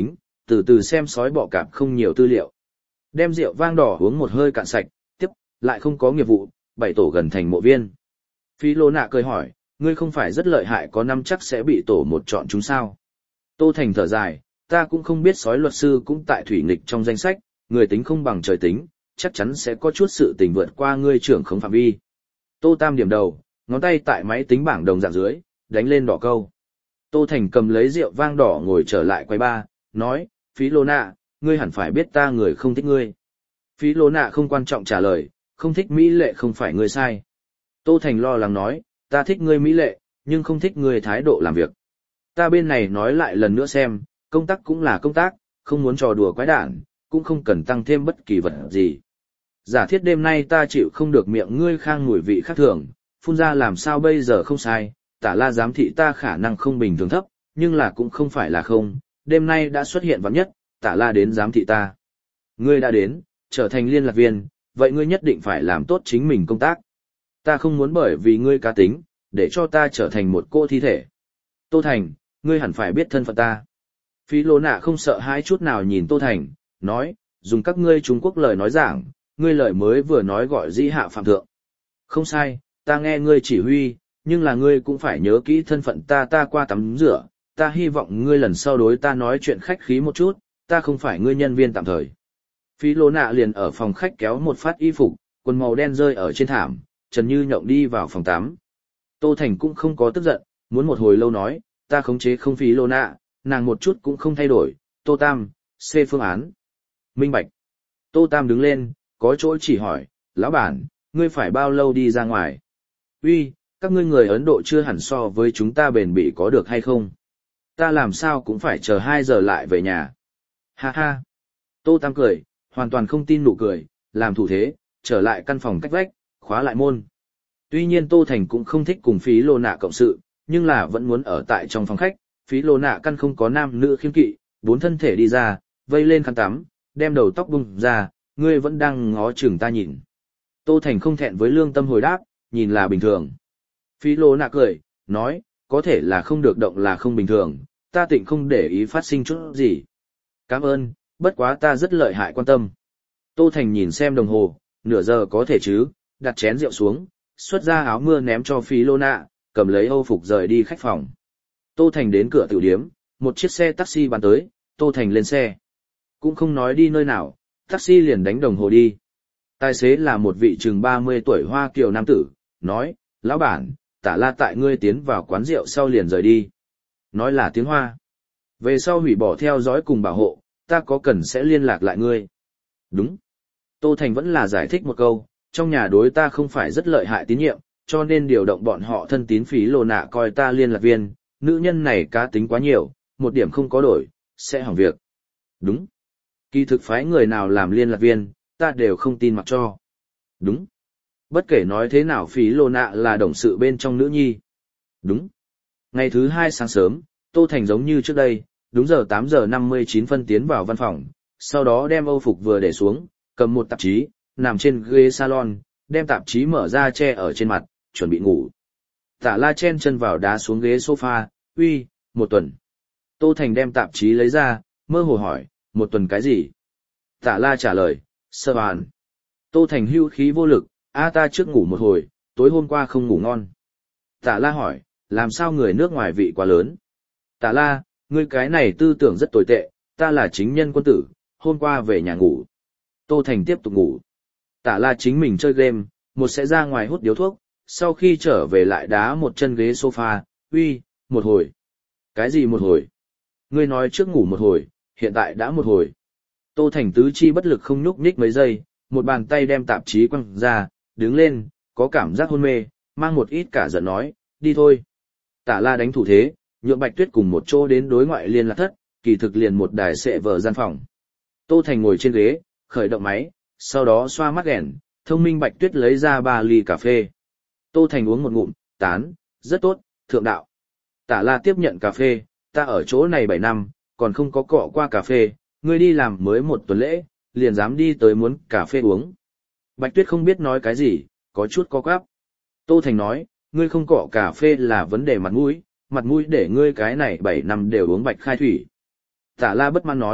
từ từ xem sói bọ cạp không nhiều tư liệu. Đem rượu vang đỏ uống một hơi cạn sạch, tiếp, lại không có nghiệp vụ, 7 tổ gần thành mộ viên. Phi Lô Nạ cười hỏi, ngươi không phải rất lợi hại có năm chắc sẽ bị tổ một chọn chúng sao? Tô Thành thở dài, ta cũng không biết sói luật sư cũng tại thủy nghịch trong danh sách, người tính không bằng trời tính, chắc chắn sẽ có chút sự tình vượt qua ngươi trưởng không phạm vi. Tô Tam điểm đầu, ngón tay tại máy tính bảng đồng dạng dưới, đánh lên đỏ câu. Tô Thành cầm lấy rượu vang đỏ ngồi trở lại quầy ba, nói, Phí Lô Nạ, ngươi hẳn phải biết ta người không thích ngươi. Phí Lô Nạ không quan trọng trả lời, không thích mỹ lệ không phải ngươi sai. Tô Thành lo lắng nói, ta thích ngươi mỹ lệ, nhưng không thích ngươi thái độ làm việc. Ta bên này nói lại lần nữa xem, công tác cũng là công tác, không muốn trò đùa quái đản, cũng không cần tăng thêm bất kỳ vật gì. Giả thiết đêm nay ta chịu không được miệng ngươi khang mùi vị khác thường, phun ra làm sao bây giờ không sai, Tả La giám thị ta khả năng không bình thường thấp, nhưng là cũng không phải là không, đêm nay đã xuất hiện vắng nhất, Tả La đến giám thị ta. Ngươi đã đến, trở thành liên lạc viên, vậy ngươi nhất định phải làm tốt chính mình công tác. Ta không muốn bởi vì ngươi cá tính, để cho ta trở thành một cô thi thể. Tô Thành, ngươi hẳn phải biết thân phận ta. Phí Lô Nạ không sợ hãi chút nào nhìn Tô Thành, nói, dùng các ngươi Trung Quốc lời nói giảng, ngươi lời mới vừa nói gọi dĩ hạ phạm thượng. Không sai, ta nghe ngươi chỉ huy, nhưng là ngươi cũng phải nhớ kỹ thân phận ta qua tắm rửa, ta hy vọng ngươi lần sau đối ta nói chuyện khách khí một chút, ta không phải ngươi nhân viên tạm thời. Phí Lô Nạ liền ở phòng khách kéo một phát y phục, quần màu đen rơi ở trên thảm, Trần Như Nhộng đi vào phòng tắm. Tô Thành cũng không có tức giận, muốn một hồi lâu nói, ta khống chế không Phí Lô Nạ, nàng một chút cũng không thay đổi, Tô Tam, C phương án. Minh bạch. Tô Tam đứng lên, có chỗ chỉ hỏi, lão bản, ngươi phải bao lâu đi ra ngoài? Uy, các ngươi người Ấn Độ chưa hẳn so với chúng ta bền bỉ có được hay không? Ta làm sao cũng phải chờ 2 giờ lại về nhà. Ha ha. Tô Tam cười, hoàn toàn không tin nụ cười, làm thủ thế, trở lại căn phòng cách vách, khóa lại môn. Tuy nhiên Tô Thành cũng không thích cùng Phí Lô Nạ cộng sự, nhưng là vẫn muốn ở tại trong phòng khách, Phí Lô Nạ căn không có nam nữ khiêm kỵ, 4 thân thể đi ra, vây lên khăn tắm, đem đầu tóc bung ra, ngươi vẫn đang ngó chừng ta nhìn. Tô Thành không thẹn với lương tâm hồi đáp, nhìn là bình thường. Phí Lô Nạ cười, nói, có thể là không được động là không bình thường, ta tịnh không để ý phát sinh chút gì. Cảm ơn, bất quá ta rất lợi hại quan tâm. Tô Thành nhìn xem đồng hồ, nửa giờ có thể chứ, đặt chén rượu xuống, xuất ra áo mưa ném cho Phí Lô Nạ, cầm lấy âu phục rời đi khách phòng. Tô Thành đến cửa tiểu điếm, một chiếc xe taxi bán tới, Tô Thành lên xe. Cũng không nói đi nơi nào, taxi liền đánh đồng hồ đi. Tài xế là một vị chừng 30 tuổi Hoa Kiều nam tử, nói, lão bản, Tả La tại ngươi tiến vào quán rượu sau liền rời đi. Nói là tiếng Hoa. Về sau hủy bỏ theo dõi cùng bảo hộ, ta có cần sẽ liên lạc lại ngươi. Đúng. Tô Thành vẫn là giải thích một câu, trong nhà đối ta không phải rất lợi hại tín nhiệm, cho nên điều động bọn họ thân tín Phí Lô Nạ coi ta liên lạc viên, nữ nhân này cá tính quá nhiều, một điểm không có đổi, sẽ hỏng việc. Đúng. Kỳ thực phái người nào làm liên lạc viên, ta đều không tin mặc cho. Đúng. Bất kể nói thế nào Phí Lô Nạ là đồng sự bên trong nữ nhi. Đúng. Ngày thứ 2 sáng sớm, Tô Thành giống như trước đây, đúng giờ 8 giờ 59 phân tiến vào văn phòng, sau đó đem âu phục vừa để xuống, cầm một tạp chí, nằm trên ghế salon, đem tạp chí mở ra che ở trên mặt, chuẩn bị ngủ. Tả La chen chân vào đá xuống ghế sofa, uy, 1 tuần. Tô Thành đem tạp chí lấy ra, mơ hồ hỏi, 1 tuần cái gì? Tả La trả lời, sơ bàn. Tô Thành hưu khí vô lực, ta trước ngủ một hồi, tối hôm qua không ngủ ngon. Tả La hỏi, làm sao người nước ngoài vị quá lớn? Tả La, ngươi cái này tư tưởng rất tồi tệ, ta là chính nhân quân tử, hôm qua về nhà ngủ. Tô Thành tiếp tục ngủ. Tả La chính mình chơi game, một sẽ ra ngoài hút điếu thuốc, sau khi trở về lại đá một chân ghế sofa, uy, 1 hồi. Cái gì 1 hồi? Ngươi nói trước ngủ 1 hồi, hiện tại đã 1 hồi. Tô Thành tứ chi bất lực không nhúc nhích mấy giây, một bàn tay đem tạp chí quăng ra, đứng lên, có cảm giác hôn mê, mang một ít cả giận nói, đi thôi. Tả La đánh thủ thế, nhượng Bạch Tuyết cùng một chỗ đến đối ngoại liên lạc thất, kỳ thực liền một đài xệ vở gian phòng. Tô Thành ngồi trên ghế, khởi động máy, sau đó xoa mắt đèn, thông minh Bạch Tuyết lấy ra 3 ly cà phê. Tô Thành uống một ngụm, tán, rất tốt, thượng đạo. Tả La tiếp nhận cà phê, ta ở chỗ này 7 năm, còn không có cọ qua cà phê, ngươi đi làm mới 1 tuần lễ, liền dám đi tới muốn cà phê uống. Bạch Tuyết không biết nói cái gì, có chút co quắp. Tô Thành nói, ngươi không cọ cà phê là vấn đề mặt mũi để ngươi cái này 7 năm đều uống bạch khai thủy. Tả La bất mãn nói,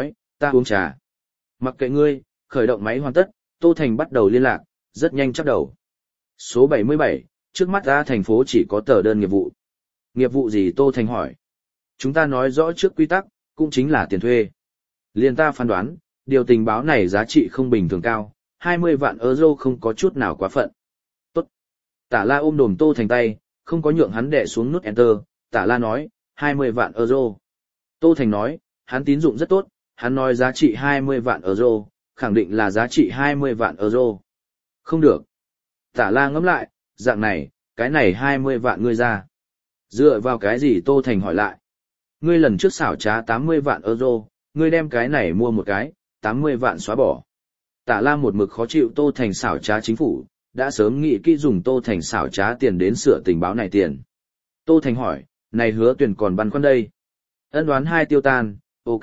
Ta uống trà. Mặc kệ ngươi, khởi động máy hoàn tất, Tô Thành bắt đầu liên lạc, rất nhanh chắc đầu. Số 77, trước mắt ta thành phố chỉ có tờ đơn nghiệp vụ. Nghiệp vụ gì Tô Thành hỏi. Chúng ta nói rõ trước quy tắc, cũng chính là tiền thuê. Liên ta phán đoán, điều tình báo này giá trị không bình thường cao, 20 vạn euro không có chút nào quá phận. Tốt. Tả La ôm đồm Tô Thành tay, không có nhượng hắn đè xuống nút Enter, Tả La nói, 20 vạn euro. Tô Thành nói, hắn tín dụng rất tốt, hắn nói giá trị 20 vạn euro, khẳng định là giá trị 20 vạn euro. Không được. Tả La ngẫm lại, dạng này, cái này 20 vạn ngươi ra. Dựa vào cái gì Tô Thành hỏi lại. Ngươi lần trước xảo trá 80 vạn euro, ngươi đem cái này mua một cái, 80 vạn xóa bỏ. Tả La một mực khó chịu Tô Thành xảo trá chính phủ, đã sớm nghĩ kỹ dùng Tô Thành xảo trá tiền đến sửa tình báo này tiền. Tô Thành hỏi, này Hứa Tuyền còn băn khoăn đây. Ân đoán hai tiêu tan, ok.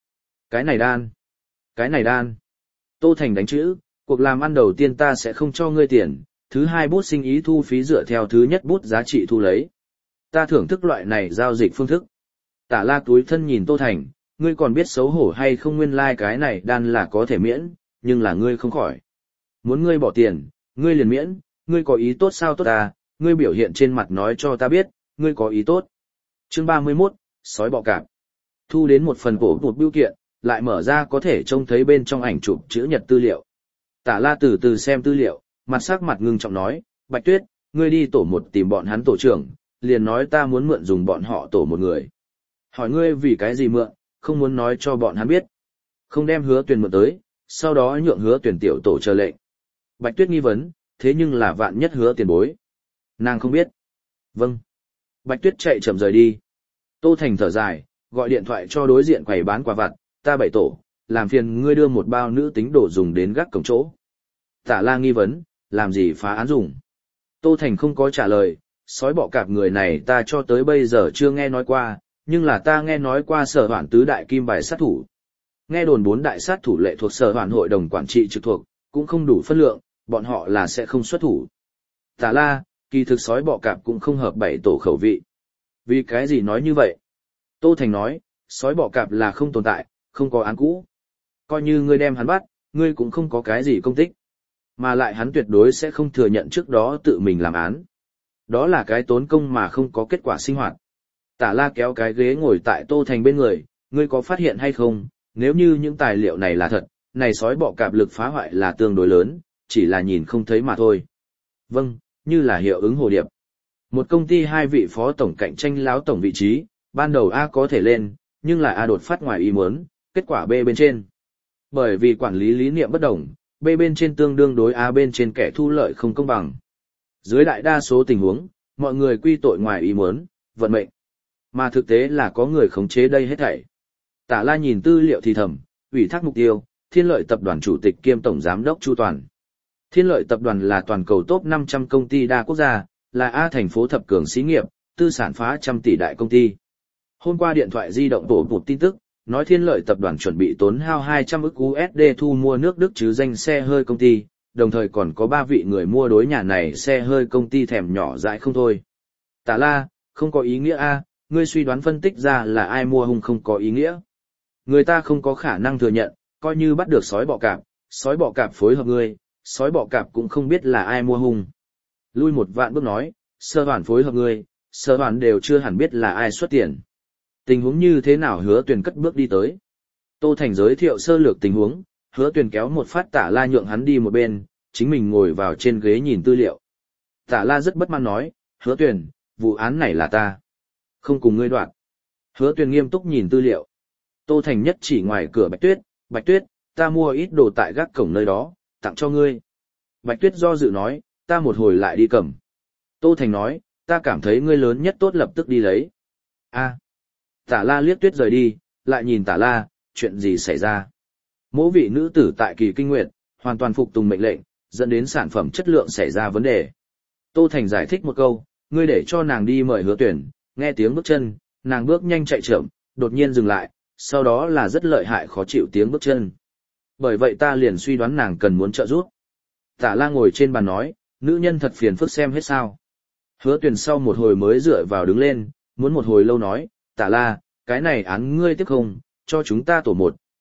Cái này đan. Cái này đan. Tô Thành đánh chữ, cuộc làm ăn đầu tiên ta sẽ không cho ngươi tiền, thứ hai bút sinh ý thu phí dựa theo thứ nhất bút giá trị thu lấy. Ta thưởng thức loại này giao dịch phương thức. Tả La túi thân nhìn Tô Thành, ngươi còn biết xấu hổ hay không nguyên lai cái này đan là có thể miễn, nhưng là ngươi không khỏi. Muốn ngươi bỏ tiền, ngươi liền miễn, ngươi có ý tốt sao tốt ta, ngươi biểu hiện trên mặt nói cho ta biết, ngươi có ý tốt. Chương 31, sói bọ cạp. Thu đến một phần bổ một bưu kiện, lại mở ra có thể trông thấy bên trong ảnh chụp chữ nhật tư liệu. Tả La từ từ xem tư liệu, mặt sắc mặt ngưng trọng nói, Bạch Tuyết, ngươi đi tổ một tìm bọn hắn tổ trưởng, liền nói ta muốn mượn dùng bọn họ tổ một người. Hỏi ngươi vì cái gì mượn, không muốn nói cho bọn hắn biết. Không đem Hứa Tuyền mượn tới, sau đó nhượng Hứa Tuyền tiểu tổ chờ lệnh. Bạch Tuyết nghi vấn, thế nhưng là vạn nhất Hứa tiền bối. Nàng không biết. Vâng. Bạch Tuyết chạy chậm rời đi. Tô Thành thở dài, gọi điện thoại cho đối diện quầy bán quà vặt, ta 7 tổ, làm phiền ngươi đưa một bao nữ tính đồ dùng đến gác cổng chỗ. Tả La nghi vấn, làm gì phá án dùng. Tô Thành không có trả lời, sói bọ cạp người này ta cho tới bây giờ chưa nghe nói qua, nhưng là ta nghe nói qua sở hoạn tứ đại kim bài sát thủ. Nghe đồn 4 đại sát thủ lệ thuộc sở hoạn hội đồng quản trị trực thuộc, cũng không đủ phân lượng, bọn họ là sẽ không xuất thủ. Tả La, kỳ thực sói bọ cạp cũng không hợp 7 tổ khẩu vị. Vì cái gì nói như vậy? Tô Thành nói, sói bọ cạp là không tồn tại, không có án cũ. Coi như ngươi đem hắn bắt, ngươi cũng không có cái gì công tích. Mà lại hắn tuyệt đối sẽ không thừa nhận trước đó tự mình làm án. Đó là cái tốn công mà không có kết quả sinh hoạt. Tả La kéo cái ghế ngồi tại Tô Thành bên người, ngươi có phát hiện hay không, nếu như những tài liệu này là thật, này sói bọ cạp lực phá hoại là tương đối lớn, chỉ là nhìn không thấy mà thôi. Vâng, như là hiệu ứng hồ điệp. Một công ty 2 vị phó tổng cạnh tranh láo tổng vị trí, ban đầu A có thể lên, nhưng là A đột phát ngoài ý muốn, kết quả B bên trên. Bởi vì quản lý lý niệm bất đồng, B bên trên tương đương đối A bên trên kẻ thu lợi không công bằng. Dưới đại đa số tình huống, mọi người quy tội ngoài ý muốn, vận mệnh. Mà thực tế là có người khống chế đây hết thảy. Tả La nhìn tư liệu thì thầm, ủy thác mục tiêu, Thiên Lợi tập đoàn chủ tịch kiêm tổng giám đốc Chu Toàn. Thiên Lợi tập đoàn là toàn cầu top 500 công ty đa quốc gia, là A thành phố thập cường xí nghiệp, tư sản phá trăm tỷ đại công ty. Hôm qua điện thoại di động bổ một tin tức, nói Thiên Lợi tập đoàn chuẩn bị tốn hao 200 ức USD thu mua nước Đức chứ danh xe hơi công ty, đồng thời còn có 3 vị người mua đối nhà này xe hơi công ty thèm nhỏ dại không thôi. Tả La, không có ý nghĩa A, ngươi suy đoán phân tích ra là ai mua hung không có ý nghĩa. Người ta không có khả năng thừa nhận, coi như bắt được sói bọ cạp phối hợp ngươi, sói bọ cạp cũng không biết là ai mua hung. Lui một vạn bước nói, sơ hoàn phối hợp ngươi, sơ hoàn đều chưa hẳn biết là ai xuất tiền. Tình huống như thế nào Hứa Tuyền cất bước đi tới. Tô Thành giới thiệu sơ lược tình huống, Hứa Tuyền kéo một phát Tả La nhượng hắn đi một bên, chính mình ngồi vào trên ghế nhìn tư liệu. Tả La rất bất mãn nói, Hứa Tuyền, vụ án này là ta. Không cùng ngươi đoạt. Hứa Tuyền nghiêm túc nhìn tư liệu. Tô Thành nhất chỉ ngoài cửa Bạch Tuyết, ta mua ít đồ tại gác cổng nơi đó, tặng cho ngươi. Bạch Tuyết do dự nói, ta một hồi lại đi cầm. Tô Thành nói, ta cảm thấy ngươi lớn nhất tốt lập tức đi lấy. A. Tả La liếc Tuyết rời đi, lại nhìn Tả La, chuyện gì xảy ra? Mỗi vị nữ tử tại Kỳ Kinh Nguyệt, hoàn toàn phục tùng mệnh lệnh, dẫn đến sản phẩm chất lượng xảy ra vấn đề. Tô Thành giải thích một câu, ngươi để cho nàng đi mời Hứa Tuyển, nghe tiếng bước chân, nàng bước nhanh chạy chậm, đột nhiên dừng lại, sau đó là rất lợi hại khó chịu tiếng bước chân. Bởi vậy ta liền suy đoán nàng cần muốn trợ giúp. Tả La ngồi trên bàn nói, nữ nhân thật phiền phức xem hết sao. Hứa Tuyển sau một hồi mới dựa vào đứng lên, muốn một hồi lâu nói, Tả La, cái này án ngươi tiếp không, cho chúng ta tổ một,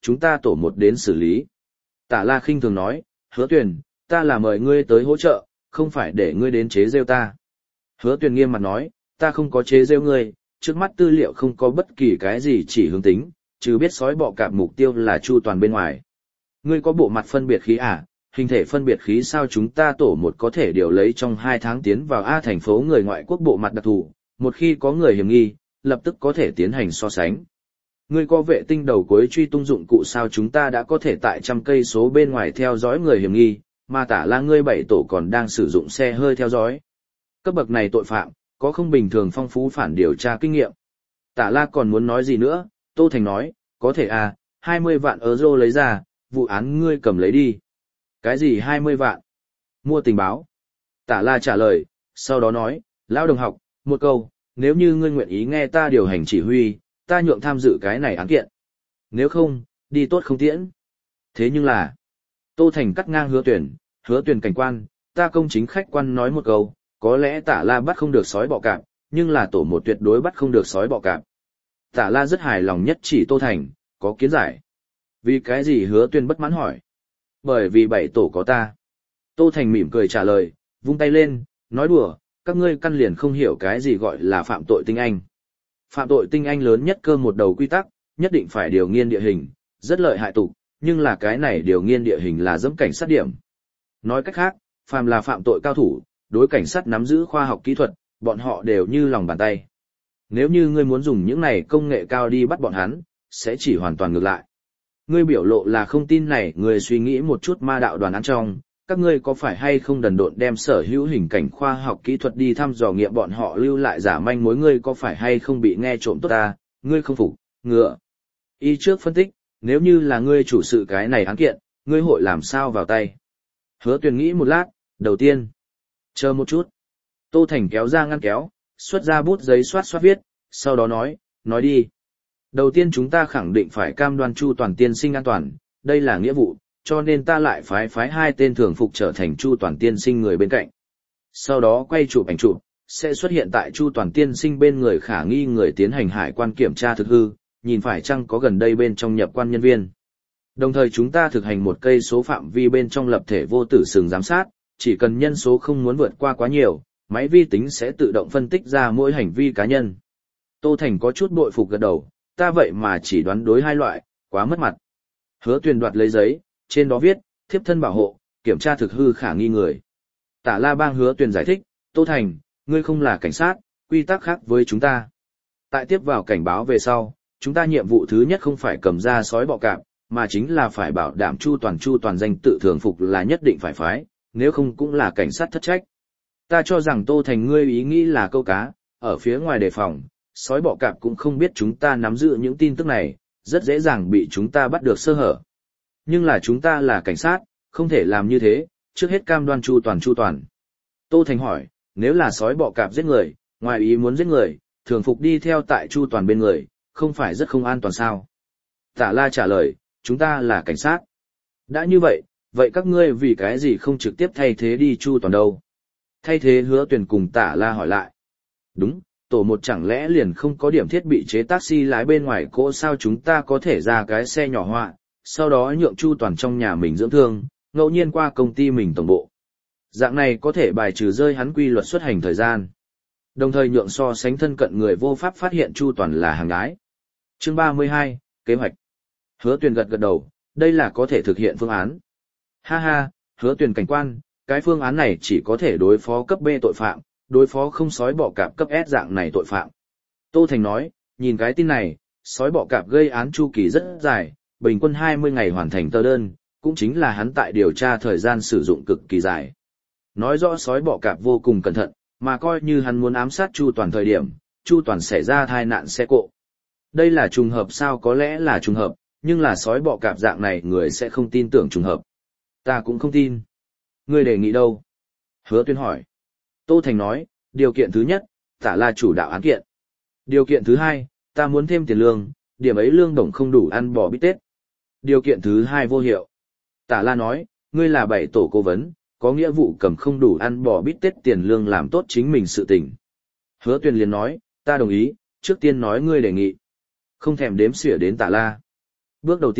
chúng ta tổ một đến xử lý. Tả La khinh thường nói, Hứa Tuyền, ta là mời ngươi tới hỗ trợ, không phải để ngươi đến chế rêu ta. Hứa Tuyền nghiêm mặt nói, ta không có chế rêu ngươi, trước mắt tư liệu không có bất kỳ cái gì chỉ hướng tính, chứ biết sói bọ cạp mục tiêu là Chu Toàn bên ngoài. Ngươi có bộ mặt phân biệt khí à, hình thể phân biệt khí sao chúng ta tổ một có thể điều lấy trong 2 tháng tiến vào A thành phố người ngoại quốc bộ mặt đặc thù, một khi có người hiểm nghi, lập tức có thể tiến hành so sánh. Ngươi có vệ tinh đầu cuối truy tung dụng cụ sao chúng ta đã có thể tại 100 cây số bên ngoài theo dõi người hiểm nghi, mà Tả La ngươi 7 tổ còn đang sử dụng xe hơi theo dõi. Cấp bậc này tội phạm, có không bình thường phong phú phản điều tra kinh nghiệm. Tả La còn muốn nói gì nữa, Tô Thành nói, có thể à, 20 vạn euro lấy ra, vụ án ngươi cầm lấy đi. Cái gì 20 vạn? Mua tình báo. Tả La trả lời, sau đó nói, lão đồng học, một câu, nếu như ngươi nguyện ý nghe ta điều hành chỉ huy, ta nhượng tham dự cái này án kiện. Nếu không, đi tốt không tiễn. Thế nhưng là, Tô Thành cắt ngang Hứa Tuyền cảnh quan, ta công chính khách quan nói một câu, có lẽ Tả La bắt không được sói bọ cạp, nhưng là tổ một tuyệt đối bắt không được sói bọ cạp. Tả La rất hài lòng nhất chỉ Tô Thành, có kiến giải. Vì cái gì Hứa Tuyền bất mãn hỏi? Bởi vì 7 tổ có ta. Tô Thành mỉm cười trả lời, vung tay lên, nói đùa, các ngươi căn liền không hiểu cái gì gọi là phạm tội tinh anh. Phạm tội tinh anh lớn nhất cơ một đầu quy tắc, nhất định phải điều nghiên địa hình, rất lợi hại tục, nhưng là cái này điều nghiên địa hình là dẫm cảnh sát điểm. Nói cách khác, phàm là phạm tội cao thủ, đối cảnh sát nắm giữ khoa học kỹ thuật, bọn họ đều như lòng bàn tay. Nếu như ngươi muốn dùng những này công nghệ cao đi bắt bọn hắn, sẽ chỉ hoàn toàn ngược lại. Ngươi biểu lộ là không tin này, ngươi suy nghĩ một chút ma đạo đoàn án trong, các ngươi có phải hay không đần độn đem sở hữu hình cảnh khoa học kỹ thuật đi thăm dò nghiệm bọn họ lưu lại giả manh mối, ngươi có phải hay không bị nghe trộm tốt ta, ngươi không phục, ngựa. Y trước phân tích, nếu như là ngươi chủ sự cái này án kiện, ngươi hội làm sao vào tay. Hứa Tuyền nghĩ một lát, đầu tiên, chờ một chút. Tô Thành kéo ra ngăn kéo, xuất ra bút giấy xoát viết, sau đó nói đi. Đầu tiên chúng ta khẳng định phải cam đoan Chu Toàn tiên sinh an toàn, đây là nghĩa vụ, cho nên ta lại phái 2 tên thường phục trở thành Chu Toàn tiên sinh người bên cạnh. Sau đó quay chụp ảnh chụp, sẽ xuất hiện tại Chu Toàn tiên sinh bên người khả nghi người tiến hành hải quan kiểm tra thực hư, nhìn phải chăng có gần đây bên trong nhập quan nhân viên. Đồng thời chúng ta thực hành 1 cây số phạm vi bên trong lập thể vô tử sừng giám sát, chỉ cần nhân số không muốn vượt qua quá nhiều, máy vi tính sẽ tự động phân tích ra mỗi hành vi cá nhân. Tô Thành có chút bội phục gật đầu, ta vậy mà chỉ đoán đối 2 loại, quá mất mặt. Hứa Tuyền đoạt lấy giấy, trên đó viết, thiếp thân bảo hộ, kiểm tra thực hư khả nghi người. Tả La bang Hứa Tuyền giải thích, Tô Thành, ngươi không là cảnh sát, quy tắc khác với chúng ta. Tại tiếp vào cảnh báo về sau, chúng ta nhiệm vụ thứ nhất không phải cầm ra sói bọ cạp, mà chính là phải bảo đảm Chu Toàn danh tự thường phục là nhất định phải phái, nếu không cũng là cảnh sát thất trách. Ta cho rằng Tô Thành ngươi ý nghĩ là câu cá, ở phía ngoài đề phòng, sói bọ cạp cũng không biết chúng ta nắm giữ những tin tức này, rất dễ dàng bị chúng ta bắt được sơ hở. Nhưng là chúng ta là cảnh sát, không thể làm như thế, trước hết cam đoan Chu Toàn. Tô Thành hỏi, nếu là sói bọ cạp giết người, ngoài ý muốn giết người, thường phục đi theo tại Chu Toàn bên người, không phải rất không an toàn sao? Tả La trả lời, chúng ta là cảnh sát. Đã như vậy, vậy các ngươi vì cái gì không trực tiếp thay thế đi Chu Toàn đâu? Thay thế Hứa Tuyền cùng Tả La hỏi lại. Đúng, tổ một chẳng lẽ liền không có điểm thiết bị chế taxi lái bên ngoài cỗ sao chúng ta có thể ra cái xe nhỏ họa, sau đó nhượng Chu Toàn trong nhà mình dưỡng thương, ngẫu nhiên qua công ty mình tổng bộ. Dạng này có thể bài trừ rơi hắn quy luật xuất hành thời gian. Đồng thời nhượng so sánh thân cận người vô pháp phát hiện Chu Toàn là hàng gái. Chương 32, kế hoạch. Hứa Tuyền gật đầu, đây là có thể thực hiện phương án. Ha ha, Hứa Tuyền cảnh quan, cái phương án này chỉ có thể đối phó cấp B tội phạm, đối phó không sói bọ cạp cấp S dạng này tội phạm. Tô Thành nói, nhìn cái tin này, sói bọ cạp gây án chu kỳ rất dài, bình quân 20 ngày hoàn thành tờ đơn, cũng chính là hắn tại điều tra thời gian sử dụng cực kỳ dài. Nói rõ sói bọ cạp vô cùng cẩn thận, mà coi như hắn muốn ám sát Chu Toàn thời điểm, Chu Toàn xảy ra tai nạn xe cộ. Đây là trùng hợp sao? Có lẽ là trùng hợp, nhưng là sói bọ cạp dạng này người sẽ không tin tưởng trùng hợp. Ta cũng không tin. Ngươi đề nghị đâu? Hứa Tuyền hỏi. Tô Thành nói, điều kiện thứ nhất, Tả La chủ đạo án kiện. Điều kiện thứ hai, ta muốn thêm tiền lương, điểm ấy lương bổng không đủ ăn bò bít tết. Điều kiện thứ hai vô hiệu. Tả La nói, ngươi là 7 tổ cố vấn, có nghĩa vụ cầm không đủ ăn bò bít tết tiền lương làm tốt chính mình sự tình. Hứa Tuyền liền nói, ta đồng ý, trước tiên nói ngươi đề nghị. Không thèm đếm xỉa đến Tả La. Bước đầu tiên,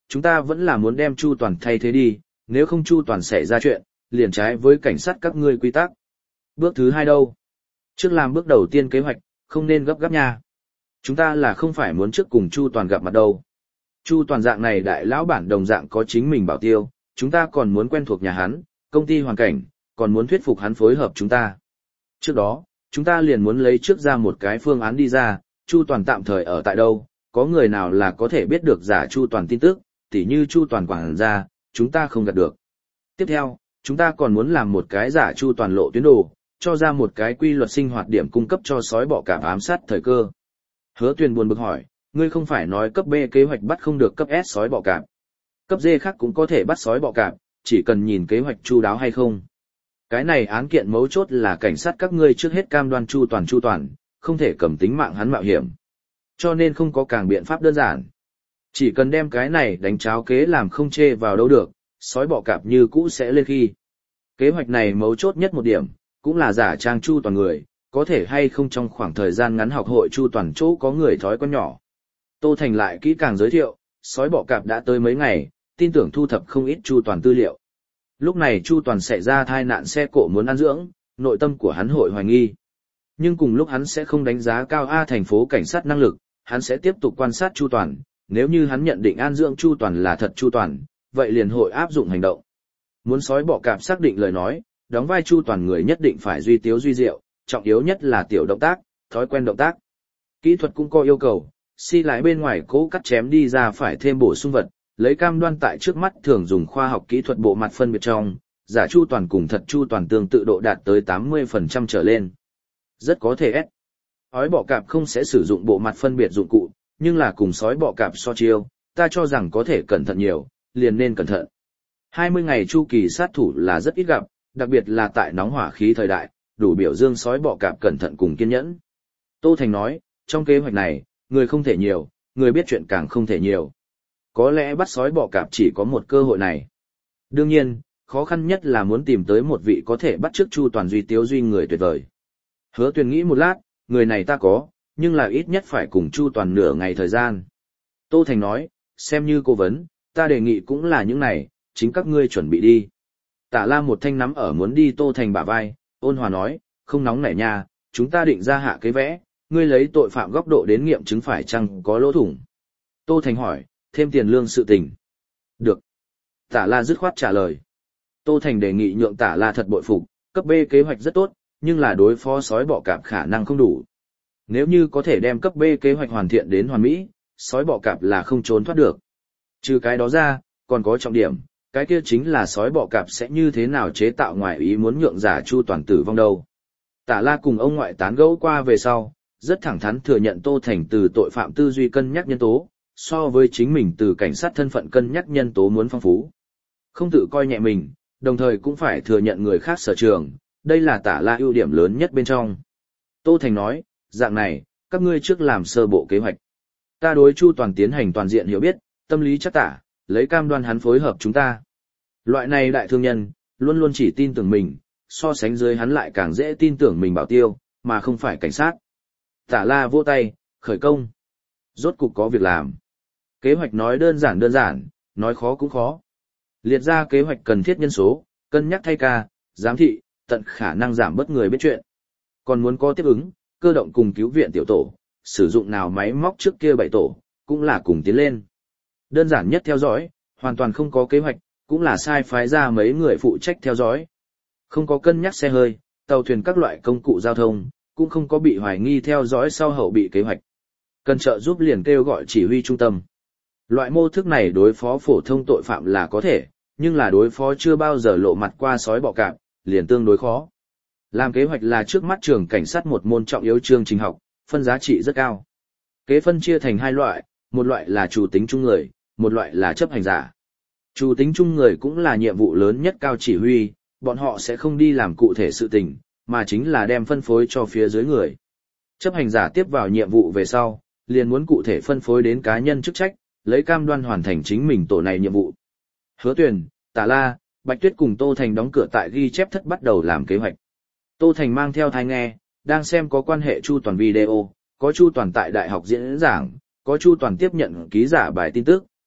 chúng ta vẫn là muốn đem Chu Toàn thay thế đi, nếu không Chu Toàn xảy ra chuyện, liền trái với cảnh sát các ngươi quy tắc. Bước thứ 2 đâu? Trước làm bước đầu tiên kế hoạch, không nên gấp gáp nha. Chúng ta là không phải muốn trước cùng Chu Toàn gặp mặt đâu. Chu Toàn dạng này đại lão bản đồng dạng có chính mình bảo tiêu, chúng ta còn muốn quen thuộc nhà hắn, công ty hoàn cảnh, còn muốn thuyết phục hắn phối hợp chúng ta. Trước đó, chúng ta liền muốn lấy trước ra một cái phương án đi ra, Chu Toàn tạm thời ở tại đâu, có người nào là có thể biết được giả Chu Toàn tin tức, tỉ như Chu Toàn quảng ra, chúng ta không gạt được. Tiếp theo, chúng ta còn muốn làm một cái giả Chu Toàn lộ tuyến đồ, cho ra một cái quy luật sinh hoạt điểm cung cấp cho sói bọ cạp ám sát thời cơ. Hứa Tuyền buồn bực hỏi, ngươi không phải nói cấp B kế hoạch bắt không được cấp S sói bọ cạp. Cấp D khác cũng có thể bắt sói bọ cạp, chỉ cần nhìn kế hoạch chu đáo hay không. Cái này án kiện mấu chốt là cảnh sát các ngươi trước hết cam đoan chu toàn, không thể cầm tính mạng hắn mạo hiểm. Cho nên không có càng biện pháp đơn giản. Chỉ cần đem cái này đánh cháo kế làm không chê vào đâu được, sói bọ cạp như cũ sẽ lên khi. Kế hoạch này mấu chốt nhất một điểm, cũng là giả trang chu toàn người, có thể hay không trong khoảng thời gian ngắn học hội chu toàn chỗ có người thói quen nhỏ. Tô Thành lại kỹ càng giới thiệu, sói bọ cạp đã tới mấy ngày, tin tưởng thu thập không ít chu toàn tư liệu. Lúc này chu toàn xảy ra tai nạn xe cộ muốn ăn dưỡng, nội tâm của hắn hội hoài nghi. Nhưng cùng lúc hắn sẽ không đánh giá cao thành phố cảnh sát năng lực, hắn sẽ tiếp tục quan sát chu toàn, nếu như hắn nhận định an dưỡng chu toàn là thật chu toàn, vậy liền hội áp dụng hành động. Muốn sói bọ cạp xác định lời nói, đóng vai chu toàn người nhất định phải duy tiếu duy diệu, trọng yếu nhất là tiểu động tác, thói quen động tác. Kỹ thuật cũng có yêu cầu, lái bên ngoài cố cắt chém đi ra phải thêm bổ sung vật, lấy cam đoan tại trước mắt thường dùng khoa học kỹ thuật bộ mặt phân biệt trong, giả chu toàn cùng thật chu toàn tương tự độ đạt tới 80% trở lên. Rất có thể S. Sói bọ cạp không sẽ sử dụng bộ mặt phân biệt dụng cụ, nhưng là cùng sói bọ cạp so chiêu, ta cho rằng có thể cẩn thận nhiều, liền nên cẩn thận. 20 ngày chu kỳ sát thủ là rất ít gặp, đặc biệt là tại nóng hỏa khí thời đại, đủ biểu dương sói bọ cạp cẩn thận cùng kiên nhẫn. Tô Thành nói, trong kế hoạch này, người không thể nhiều, người biết chuyện càng không thể nhiều. Có lẽ bắt sói bọ cạp chỉ có một cơ hội này. Đương nhiên, khó khăn nhất là muốn tìm tới một vị có thể bắt chước chu toàn duy tiếu duy người tuyệt vời. Hứa Tuyền nghĩ một lát, người này ta có, nhưng là ít nhất phải cùng chu toàn nửa ngày thời gian. Tô Thành nói, xem như cố vấn, ta đề nghị cũng là những này, chính các ngươi chuẩn bị đi. Tả La một thanh nắm ở muốn đi Tô Thành bả vai, ôn hòa nói, không nóng nảy nha, chúng ta định ra hạ cái vẽ, ngươi lấy tội phạm góc độ đến nghiệm chứng phải chăng có lỗ thủng. Tô Thành hỏi, thêm tiền lương sự tình. Được. Tả La dứt khoát trả lời. Tô Thành đề nghị nhượng Tả La thật bội phục, cấp B kế hoạch rất tốt, nhưng là đối phó sói bọ cạp khả năng không đủ. Nếu như có thể đem cấp B kế hoạch hoàn thiện đến hoàn mỹ, sói bọ cạp là không trốn thoát được. Trừ cái đó ra, còn có trọng điểm, cái kia chính là sói bọ cạp sẽ như thế nào chế tạo ngoại ý muốn nhượng giả chu toàn tử vong đâu. Tả La cùng ông ngoại tán gẫu qua về sau, rất thẳng thắn thừa nhận Tô Thành từ tội phạm tư duy cân nhắc nhân tố, so với chính mình từ cảnh sát thân phận cân nhắc nhân tố muốn phong phú. Không tự coi nhẹ mình, đồng thời cũng phải thừa nhận người khác sở trường, đây là Tả La ưu điểm lớn nhất bên trong. Tô Thành nói, dạng này, các ngươi trước làm sơ bộ kế hoạch. Ta đối chu toàn tiến hành toàn diện hiểu biết, tâm lý chắc tả, lấy cam đoan hắn phối hợp chúng ta. Loại này đại thương nhân, luôn luôn chỉ tin tưởng mình, so sánh dưới hắn lại càng dễ tin tưởng mình bảo tiêu, mà không phải cảnh sát. Tả La vỗ tay, khởi công. Rốt cục có việc làm. Kế hoạch nói đơn giản, nói khó cũng khó. Liệt ra kế hoạch cần thiết nhân số, cân nhắc thay ca, giám thị, tận khả năng giảm bớt người biết chuyện. Còn muốn có tiếp ứng, cơ động cùng cứu viện tiểu tổ, sử dụng nào máy móc trước kia 7 tổ, cũng là cùng tiến lên. Đơn giản nhất theo dõi, hoàn toàn không có kế hoạch, cũng là sai phái ra mấy người phụ trách theo dõi. Không có cân nhắc xe hơi, tàu thuyền các loại công cụ giao thông, cũng không có bị hoài nghi theo dõi sau hậu bị kế hoạch. Cần trợ giúp liền kêu gọi chỉ huy trung tâm. Loại mô thức này đối phó phổ thông tội phạm là có thể, nhưng là đối phó chưa bao giờ lộ mặt qua sói bọ cạp, liền tương đối khó. Làm kế hoạch là trước mắt trường cảnh sát một môn trọng yếu chương trình học, phân giá trị rất cao. Kế phân chia thành 2 loại, một loại là chủ tính chung người, một loại là chấp hành giả. Chủ tính chung người cũng là nhiệm vụ lớn nhất cao chỉ huy, bọn họ sẽ không đi làm cụ thể sự tình, mà chính là đem phân phối cho phía dưới người. Chấp hành giả tiếp vào nhiệm vụ về sau, liền muốn cụ thể phân phối đến cá nhân chức trách, lấy cam đoan hoàn thành chính mình tổ này nhiệm vụ. Hứa Tuyền, Tả La, Bạch Tuyết cùng Tô Thành đóng cửa tại ghi chép thất bắt đầu làm kế hoạch. Tô Thành mang theo tai nghe, đang xem có quan hệ chu toàn video, có chu toàn tại đại học diễn giảng, có chu toàn tiếp nhận ký giả bài tin tức,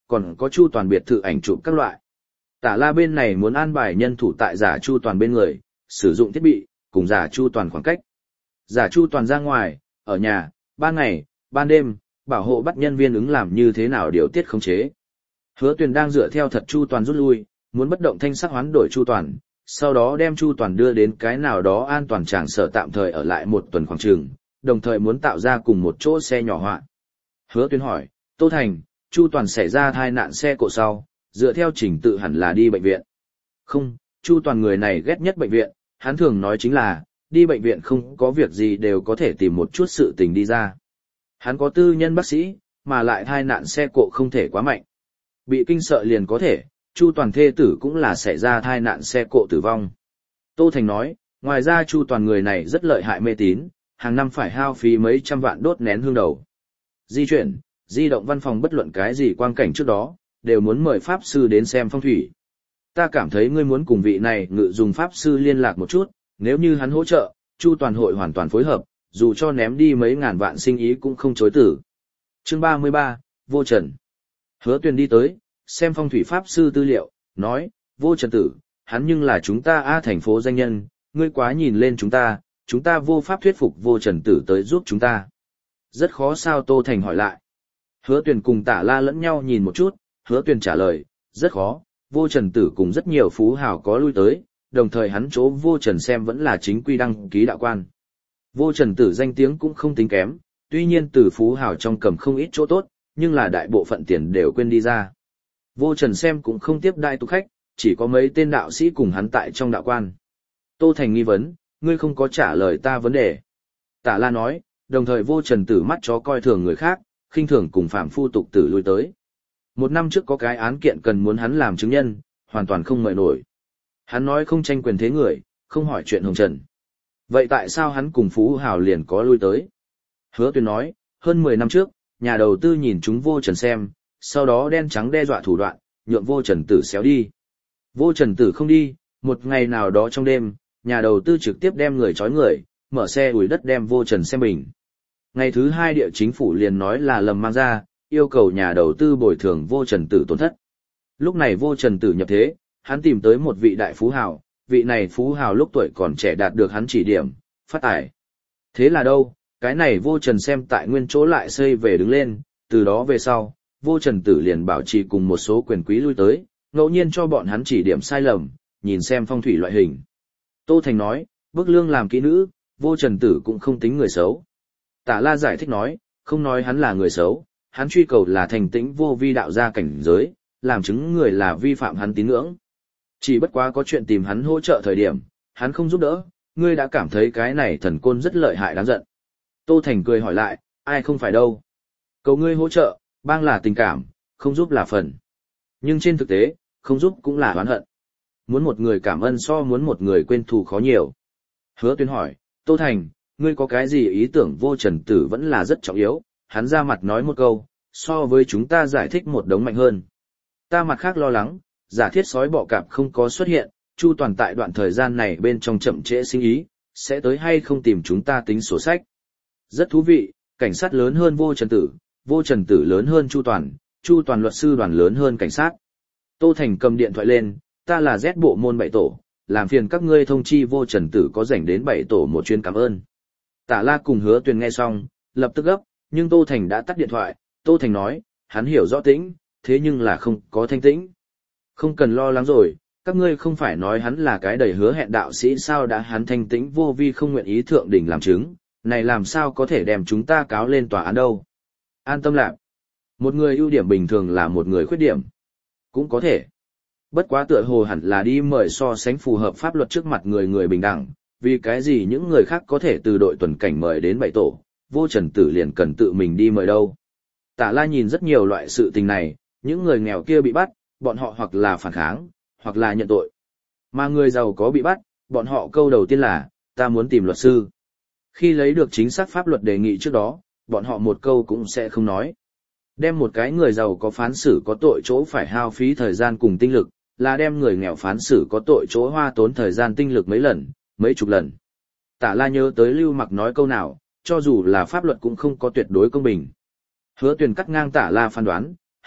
còn có Chu Toàn biệt thự ảnh chụp các loại. Tả La bên này muốn an bài nhân thủ tại giả Chu Toàn bên người, sử dụng thiết bị, cùng giả Chu Toàn khoảng cách. Giả Chu Toàn ra ngoài, ở nhà, ban ngày, ban đêm, bảo hộ bắt nhân viên ứng làm như thế nào điều tiết khống chế. Hứa Tuyền đang dựa theo thật Chu Toàn rút lui, muốn bất động thanh sắc hoán đổi Chu Toàn, sau đó đem Chu Toàn đưa đến cái nào đó an toàn tràng sở tạm thời ở lại một tuần khoảng chừng, đồng thời muốn tạo ra cùng một chỗ xe nhỏ hoạn. Hứa Tuyền hỏi, Tô Thành, Chu Toàn xảy ra tai nạn xe cộ sau, dựa theo trình tự hẳn là đi bệnh viện. Không, Chu Toàn người này ghét nhất bệnh viện, hắn thường nói chính là, đi bệnh viện không có việc gì đều có thể tìm một chút sự tình đi ra. Hắn có tư nhân bác sĩ, mà lại tai nạn xe cộ không thể quá mạnh. Bị kinh sợ liền có thể, Chu Toàn thê tử cũng là xảy ra tai nạn xe cộ tử vong. Tô Thành nói, ngoài ra Chu Toàn người này rất lợi hại mê tín, hàng năm phải hao phí mấy trăm vạn đốt nén hương đầu. Di chuyển, di động văn phòng bất luận cái gì quang cảnh trước đó, đều muốn mời Pháp Sư đến xem phong thủy. Ta cảm thấy ngươi muốn cùng vị này ngự dùng Pháp Sư liên lạc một chút, nếu như hắn hỗ trợ, Chu Toàn hội hoàn toàn phối hợp, dù cho ném đi mấy ngàn vạn sinh ý cũng không chối tử. Chương 33, Vô Trần. Hứa Tuyền đi tới, xem phong thủy Pháp Sư tư liệu, nói, Vô Trần tử, hắn nhưng là chúng ta thành phố danh nhân, ngươi quá nhìn lên chúng ta vô pháp thuyết phục Vô Trần tử tới giúp chúng ta. Rất khó sao? Tô Thành hỏi lại. Hứa Tuyền cùng Tả La lẫn nhau nhìn một chút, Hứa Tuyền trả lời, rất khó, Vô Trần tử cùng rất nhiều phú hào có lui tới, đồng thời hắn chỗ Vô Trần xem vẫn là chính quy đăng ký đạo quan. Vô Trần tử danh tiếng cũng không tính kém, tuy nhiên từ phú hào trong cầm không ít chỗ tốt, nhưng là đại bộ phận tiền đều quên đi ra. Vô Trần xem cũng không tiếp đại tục khách, chỉ có mấy tên đạo sĩ cùng hắn tại trong đạo quan. Tô Thành nghi vấn, ngươi không có trả lời ta vấn đề. Tả La nói, đồng thời Vô Trần tử mắt chó coi thường người khác, khinh thường cùng phạm phu tục tử lui tới. Một năm trước có cái án kiện cần muốn hắn làm chứng nhân, hoàn toàn không mời nổi. Hắn nói không tranh quyền thế người, không hỏi chuyện hồng trần. Vậy tại sao hắn cùng phú hào liền có lui tới? Hứa Tuyền nói, hơn 10 năm trước, nhà đầu tư nhìn chúng Vô Trần xem, sau đó đen trắng đe dọa thủ đoạn, nhượng Vô Trần tử xéo đi. Vô Trần tử không đi, một ngày nào đó trong đêm, nhà đầu tư trực tiếp đem người trói người, mở xe ủi đất đem Vô Trần xem bình. Ngày thứ 2 địa chính phủ liền nói là lầm mang ra, yêu cầu nhà đầu tư bồi thường Vô Trần tử tổn thất. Lúc này Vô Trần tử nhập thế, hắn tìm tới một vị đại phú hào, vị này phú hào lúc tuổi còn trẻ đạt được hắn chỉ điểm, phát tài. Thế là đâu, cái này Vô Trần xem tại nguyên chỗ lại xây về đứng lên, từ đó về sau, Vô Trần tử liền bảo trì cùng một số quyền quý lui tới, ngẫu nhiên cho bọn hắn chỉ điểm sai lầm, nhìn xem phong thủy loại hình. Tô Thành nói, bức lương làm kỹ nữ, Vô Trần tử cũng không tính người xấu. Tả La giải thích nói, không nói hắn là người xấu, hắn truy cầu là thành tĩnh vô vi đạo gia cảnh giới, làm chứng người là vi phạm hắn tín ngưỡng. Chỉ bất quá có chuyện tìm hắn hỗ trợ thời điểm, hắn không giúp đỡ, ngươi đã cảm thấy cái này thần côn rất lợi hại đáng giận. Tô Thành cười hỏi lại, ai không phải đâu. Cầu ngươi hỗ trợ, bang là tình cảm, không giúp là phần. Nhưng trên thực tế, không giúp cũng là oán hận. Muốn một người cảm ơn so muốn một người quên thù khó nhiều. Hứa Tuyên hỏi, Tô Thành, ngươi có cái gì ý tưởng Vô Trần tử vẫn là rất trọng yếu, hắn ra mặt nói một câu, so với chúng ta giải thích một đống mạnh hơn. Ta mặt khác lo lắng, giả thiết sói bọ cạp không có xuất hiện, Chu Toàn tại đoạn thời gian này bên trong chậm trễ sinh ý, sẽ tới hay không tìm chúng ta tính sổ sách. Rất thú vị, cảnh sát lớn hơn Vô Trần tử lớn hơn Chu Toàn luật sư đoàn lớn hơn cảnh sát. Tô Thành cầm điện thoại lên, ta là Z bộ môn 7 tổ, làm phiền các ngươi thông chi Vô Trần tử có rảnh đến 7 tổ một chuyến cảm ơn. Tả La cùng Hứa Tuyền nghe xong, lập tức gấp, nhưng Tô Thành đã tắt điện thoại. Tô Thành nói, hắn hiểu rõ tĩnh, thế nhưng là không có thanh tĩnh. Không cần lo lắng rồi, các ngươi không phải nói hắn là cái đầy hứa hẹn đạo sĩ sao, đã hắn thanh tĩnh vô vi không nguyện ý thượng đỉnh làm chứng, này làm sao có thể đem chúng ta cáo lên tòa án đâu. An tâm lạc. Một người ưu điểm bình thường là một người khuyết điểm. Cũng có thể. Bất quá tựa hồ hẳn là đi mời so sánh phù hợp pháp luật trước mặt người bình đẳng, vì cái gì những người khác có thể từ đội tuần cảnh mời đến 7 tổ, Vô Trần tử liền cần tự mình đi mời đâu. Tả La nhìn rất nhiều loại sự tình này, những người nghèo kia bị bắt, bọn họ hoặc là phản kháng, hoặc là nhận tội. Mà người giàu có bị bắt, bọn họ câu đầu tiên là, ta muốn tìm luật sư. Khi lấy được chính xác pháp luật đề nghị trước đó, bọn họ một câu cũng sẽ không nói. Đem một cái người giàu có phán xử có tội chỗ phải hao phí thời gian cùng tinh lực, là đem người nghèo phán xử có tội chỗ hoa tốn thời gian tinh lực mấy lần, mấy chục lần. Tả La nhớ tới Lưu Mặc nói câu nào, cho dù là pháp luật cũng không có tuyệt đối công bình. Hứa Tuyền cắt ngang Tả La phán đoán,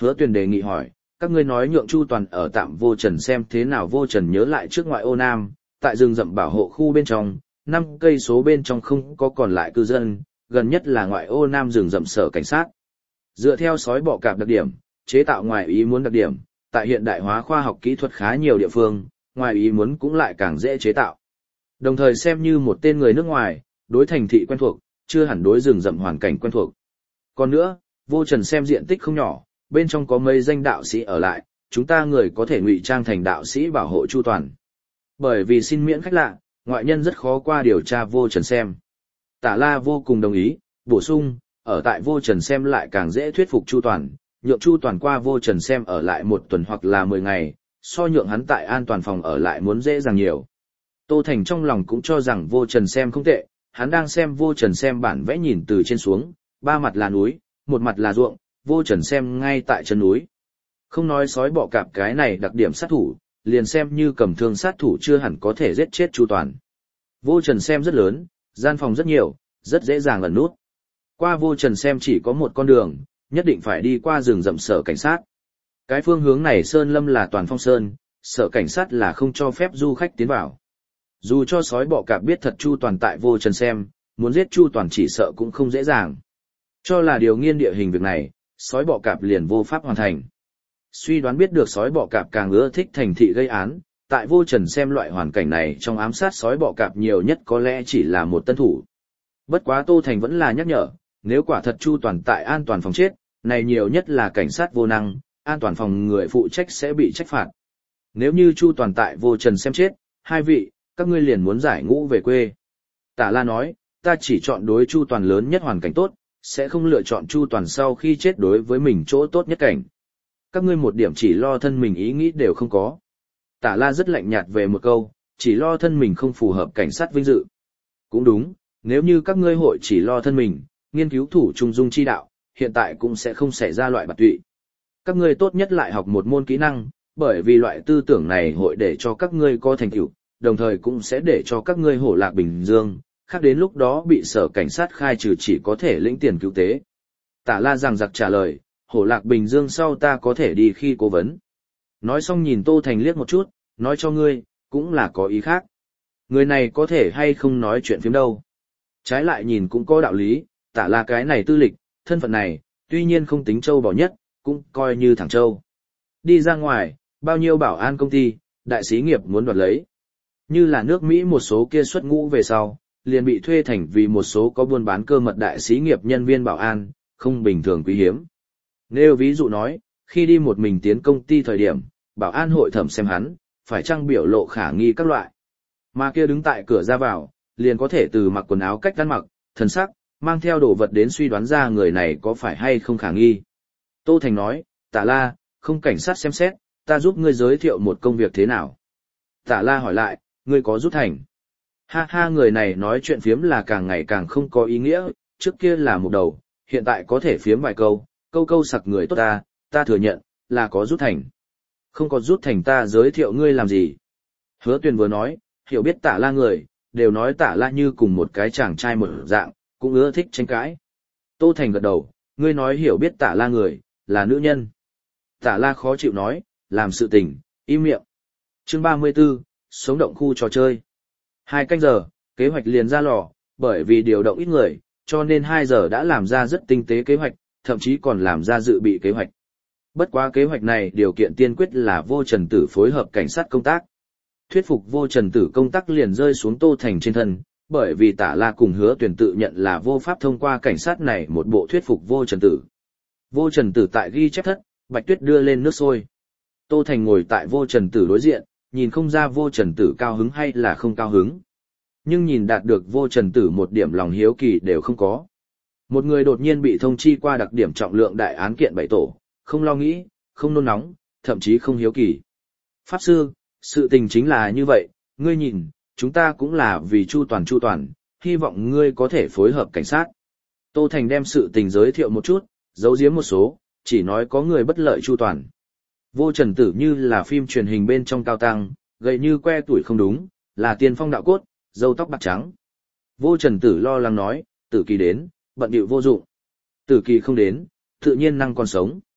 Hứa Tuyền đề nghị hỏi, các ngươi nói nhượng Chu Toàn ở tạm Vô Trần xem thế nào. Vô Trần nhớ lại trước ngoại ô Nam, tại rừng rậm bảo hộ khu bên trong, 5 cây số bên trong không có còn lại cư dân, gần nhất là ngoại ô Nam rừng rậm sở cảnh sát. Dựa theo sói bọ cạp đặc điểm, chế tạo ngoài ý muốn đặc điểm, tại hiện đại hóa khoa học kỹ thuật khá nhiều địa phương, ngoài ý muốn cũng lại càng dễ chế tạo. Đồng thời xem như một tên người nước ngoài, đối thành thị quen thuộc, chưa hẳn đối rừng rậm hoàn cảnh quen thuộc. Còn nữa, Vô Trần xem diện tích không nhỏ, bên trong có mấy danh đạo sĩ ở lại, chúng ta người có thể ngụy trang thành đạo sĩ bảo hộ Chu Toàn. Bởi vì xin miễn khách lạ, ngoại nhân rất khó qua điều tra Vô Trần xem. Tả La vô cùng đồng ý, bổ sung, ở tại Vô Trần xem lại càng dễ thuyết phục Chu Toàn, nhượng Chu Toàn qua Vô Trần xem ở lại 1 tuần hoặc là 10 ngày, so nhượng hắn tại an toàn phòng ở lại muốn dễ dàng nhiều. Tô Thành trong lòng cũng cho rằng Vô Trần xem không tệ, hắn đang xem Vô Trần xem bản vẽ nhìn từ trên xuống, 3 mặt là núi, 1 mặt là ruộng, Vô Trần xem ngay tại chân núi. Không nói sói bọ cạp cái này đặc điểm sát thủ, liền xem như cầm thương sát thủ chưa hẳn có thể giết chết Chu Toàn. Vô Trần xem rất lớn, gian phòng rất nhiều, rất dễ dàng ẩn nút. Qua Vô Trần xem chỉ có một con đường, nhất định phải đi qua rừng rậm sở cảnh sát. Cái phương hướng này Sơn Lâm là toàn phong sơn, sở cảnh sát là không cho phép du khách tiến vào. Dù cho sói bọ cạp biết thật Chu Toàn tại Vô Trần xem, muốn giết Chu Toàn chỉ sợ cũng không dễ dàng. Cho là điều nghiên địa hình việc này, sói bọ cạp liền vô pháp hoàn thành. Suy đoán biết được sói bọ cạp càng ưa thích thành thị gây án, tại Vô Trần xem loại hoàn cảnh này trong ám sát sói bọ cạp nhiều nhất có lẽ chỉ là một tân thủ. Bất quá Tô Thành vẫn là nhắc nhở, nếu quả thật Chu Toàn tại an toàn phòng chết, này nhiều nhất là cảnh sát vô năng, an toàn phòng người phụ trách sẽ bị trách phạt. Nếu như Chu Toàn tại Vô Trần xem chết, 2 vị, các ngươi liền muốn giải ngũ về quê. Tả La nói, ta chỉ chọn đối Chu Toàn lớn nhất hoàn cảnh tốt, sẽ không lựa chọn Chu Toàn sau khi chết đối với mình chỗ tốt nhất cảnh. Các ngươi một điểm chỉ lo thân mình ý nghĩ đều không có. Tả La rất lạnh nhạt về một câu, chỉ lo thân mình không phù hợp cảnh sát vinh dự. Cũng đúng, nếu như các ngươi hội chỉ lo thân mình, nghiên cứu thủ trung dung chi đạo, hiện tại cũng sẽ không xảy ra loại bạt tụy. Các ngươi tốt nhất lại học một môn kỹ năng, bởi vì loại tư tưởng này hội để cho các ngươi có thành tựu, đồng thời cũng sẽ để cho các ngươi hổ lạc bình dương, khác đến lúc đó bị sở cảnh sát khai trừ chỉ có thể lĩnh tiền cứu tế. Tả La giằng giặc trả lời, hổ lạc bình dương sau ta có thể đi khi cố vấn. Nói xong nhìn Tô Thành liếc một chút, nói cho ngươi, cũng là có ý khác. Người này có thể hay không nói chuyện phiếm đâu. Trái lại nhìn cũng có đạo lý, Tả La cái này tư lịch, thân phận này, tuy nhiên không tính châu bò nhất, cũng coi như thẳng châu. Đi ra ngoài, bao nhiêu bảo an công ty, đại xí nghiệp muốn đoạt lấy. Như là nước Mỹ một số kia xuất ngũ về sau, liền bị thuê thành vì một số có buôn bán cơ mật đại xí nghiệp nhân viên bảo an, không bình thường quý hiếm. Nếu ví dụ nói, khi đi một mình tiến công ty thời điểm, bảo an hội thẩm xem hắn, phải trang biểu lộ khả nghi các loại. Mà kia đứng tại cửa ra vào, liền có thể từ mặc quần áo cách ăn mặc, thần sắc, mang theo đồ vật đến suy đoán ra người này có phải hay không khả nghi. Tô Thành nói, Tả La, không cảnh sát xem xét, ta giúp ngươi giới thiệu một công việc thế nào. Tả La hỏi lại, ngươi có giúp thành. Ha ha, người này nói chuyện phiếm là càng ngày càng không có ý nghĩa, trước kia là một đầu, hiện tại có thể phiếm vài câu, câu câu sặc người tốt ta thừa nhận, là có giúp thành. Không có giúp thành ta giới thiệu ngươi làm gì. Hứa Tuyền vừa nói, hiểu biết Tả La người, đều nói Tả La như cùng một cái chàng trai một dạng, cũng ưa thích tranh cãi. Tô Thành gật đầu, ngươi nói hiểu biết Tả La người, là nữ nhân. Tả La khó chịu nói, làm sự tình, im miệng. Chương 34, sống động khu trò chơi. 2 canh giờ, kế hoạch liền ra lò, bởi vì điều động ít người, cho nên 2 giờ đã làm ra rất tinh tế kế hoạch, thậm chí còn làm ra dự bị kế hoạch. Bất quá kế hoạch này điều kiện tiên quyết là Vô Trần Tử phối hợp cảnh sát công tác. Thuyết phục Vô Trần Tử công tác liền rơi xuống Tô Thành trên thân, bởi vì Tả La cùng Hứa Tuyền tự nhận là vô pháp thông qua cảnh sát này một bộ thuyết phục Vô Trần Tử. Vô Trần Tử tại ghi chép thất, Bạch Tuyết đưa lên nước sôi. Tô Thành ngồi tại Vô Trần Tử đối diện, nhìn không ra Vô Trần Tử cao hứng hay là không cao hứng. Nhưng nhìn đạt được Vô Trần Tử một điểm lòng hiếu kỳ đều không có. Một người đột nhiên bị thông chi qua đặc điểm trọng lượng đại án kiện 7 tổ, không lo nghĩ, không nôn nóng, thậm chí không hiếu kỳ. Pháp sư, sự tình chính là như vậy, ngươi nhìn, chúng ta cũng là vì chu toàn, hy vọng ngươi có thể phối hợp cảnh sát. Tô Thành đem sự tình giới thiệu một chút, giấu giếm một số, chỉ nói có người bất lợi chu toàn. Vô Trần Tử như là phim truyền hình bên trong cao tăng, gầy như que tuổi không đúng, là tiên phong đạo cốt, râu tóc bạc trắng. Vô Trần Tử lo lắng nói, Tử Kỳ đến, bận bịu vô dụng. Tử Kỳ không đến, tự nhiên năng còn sống.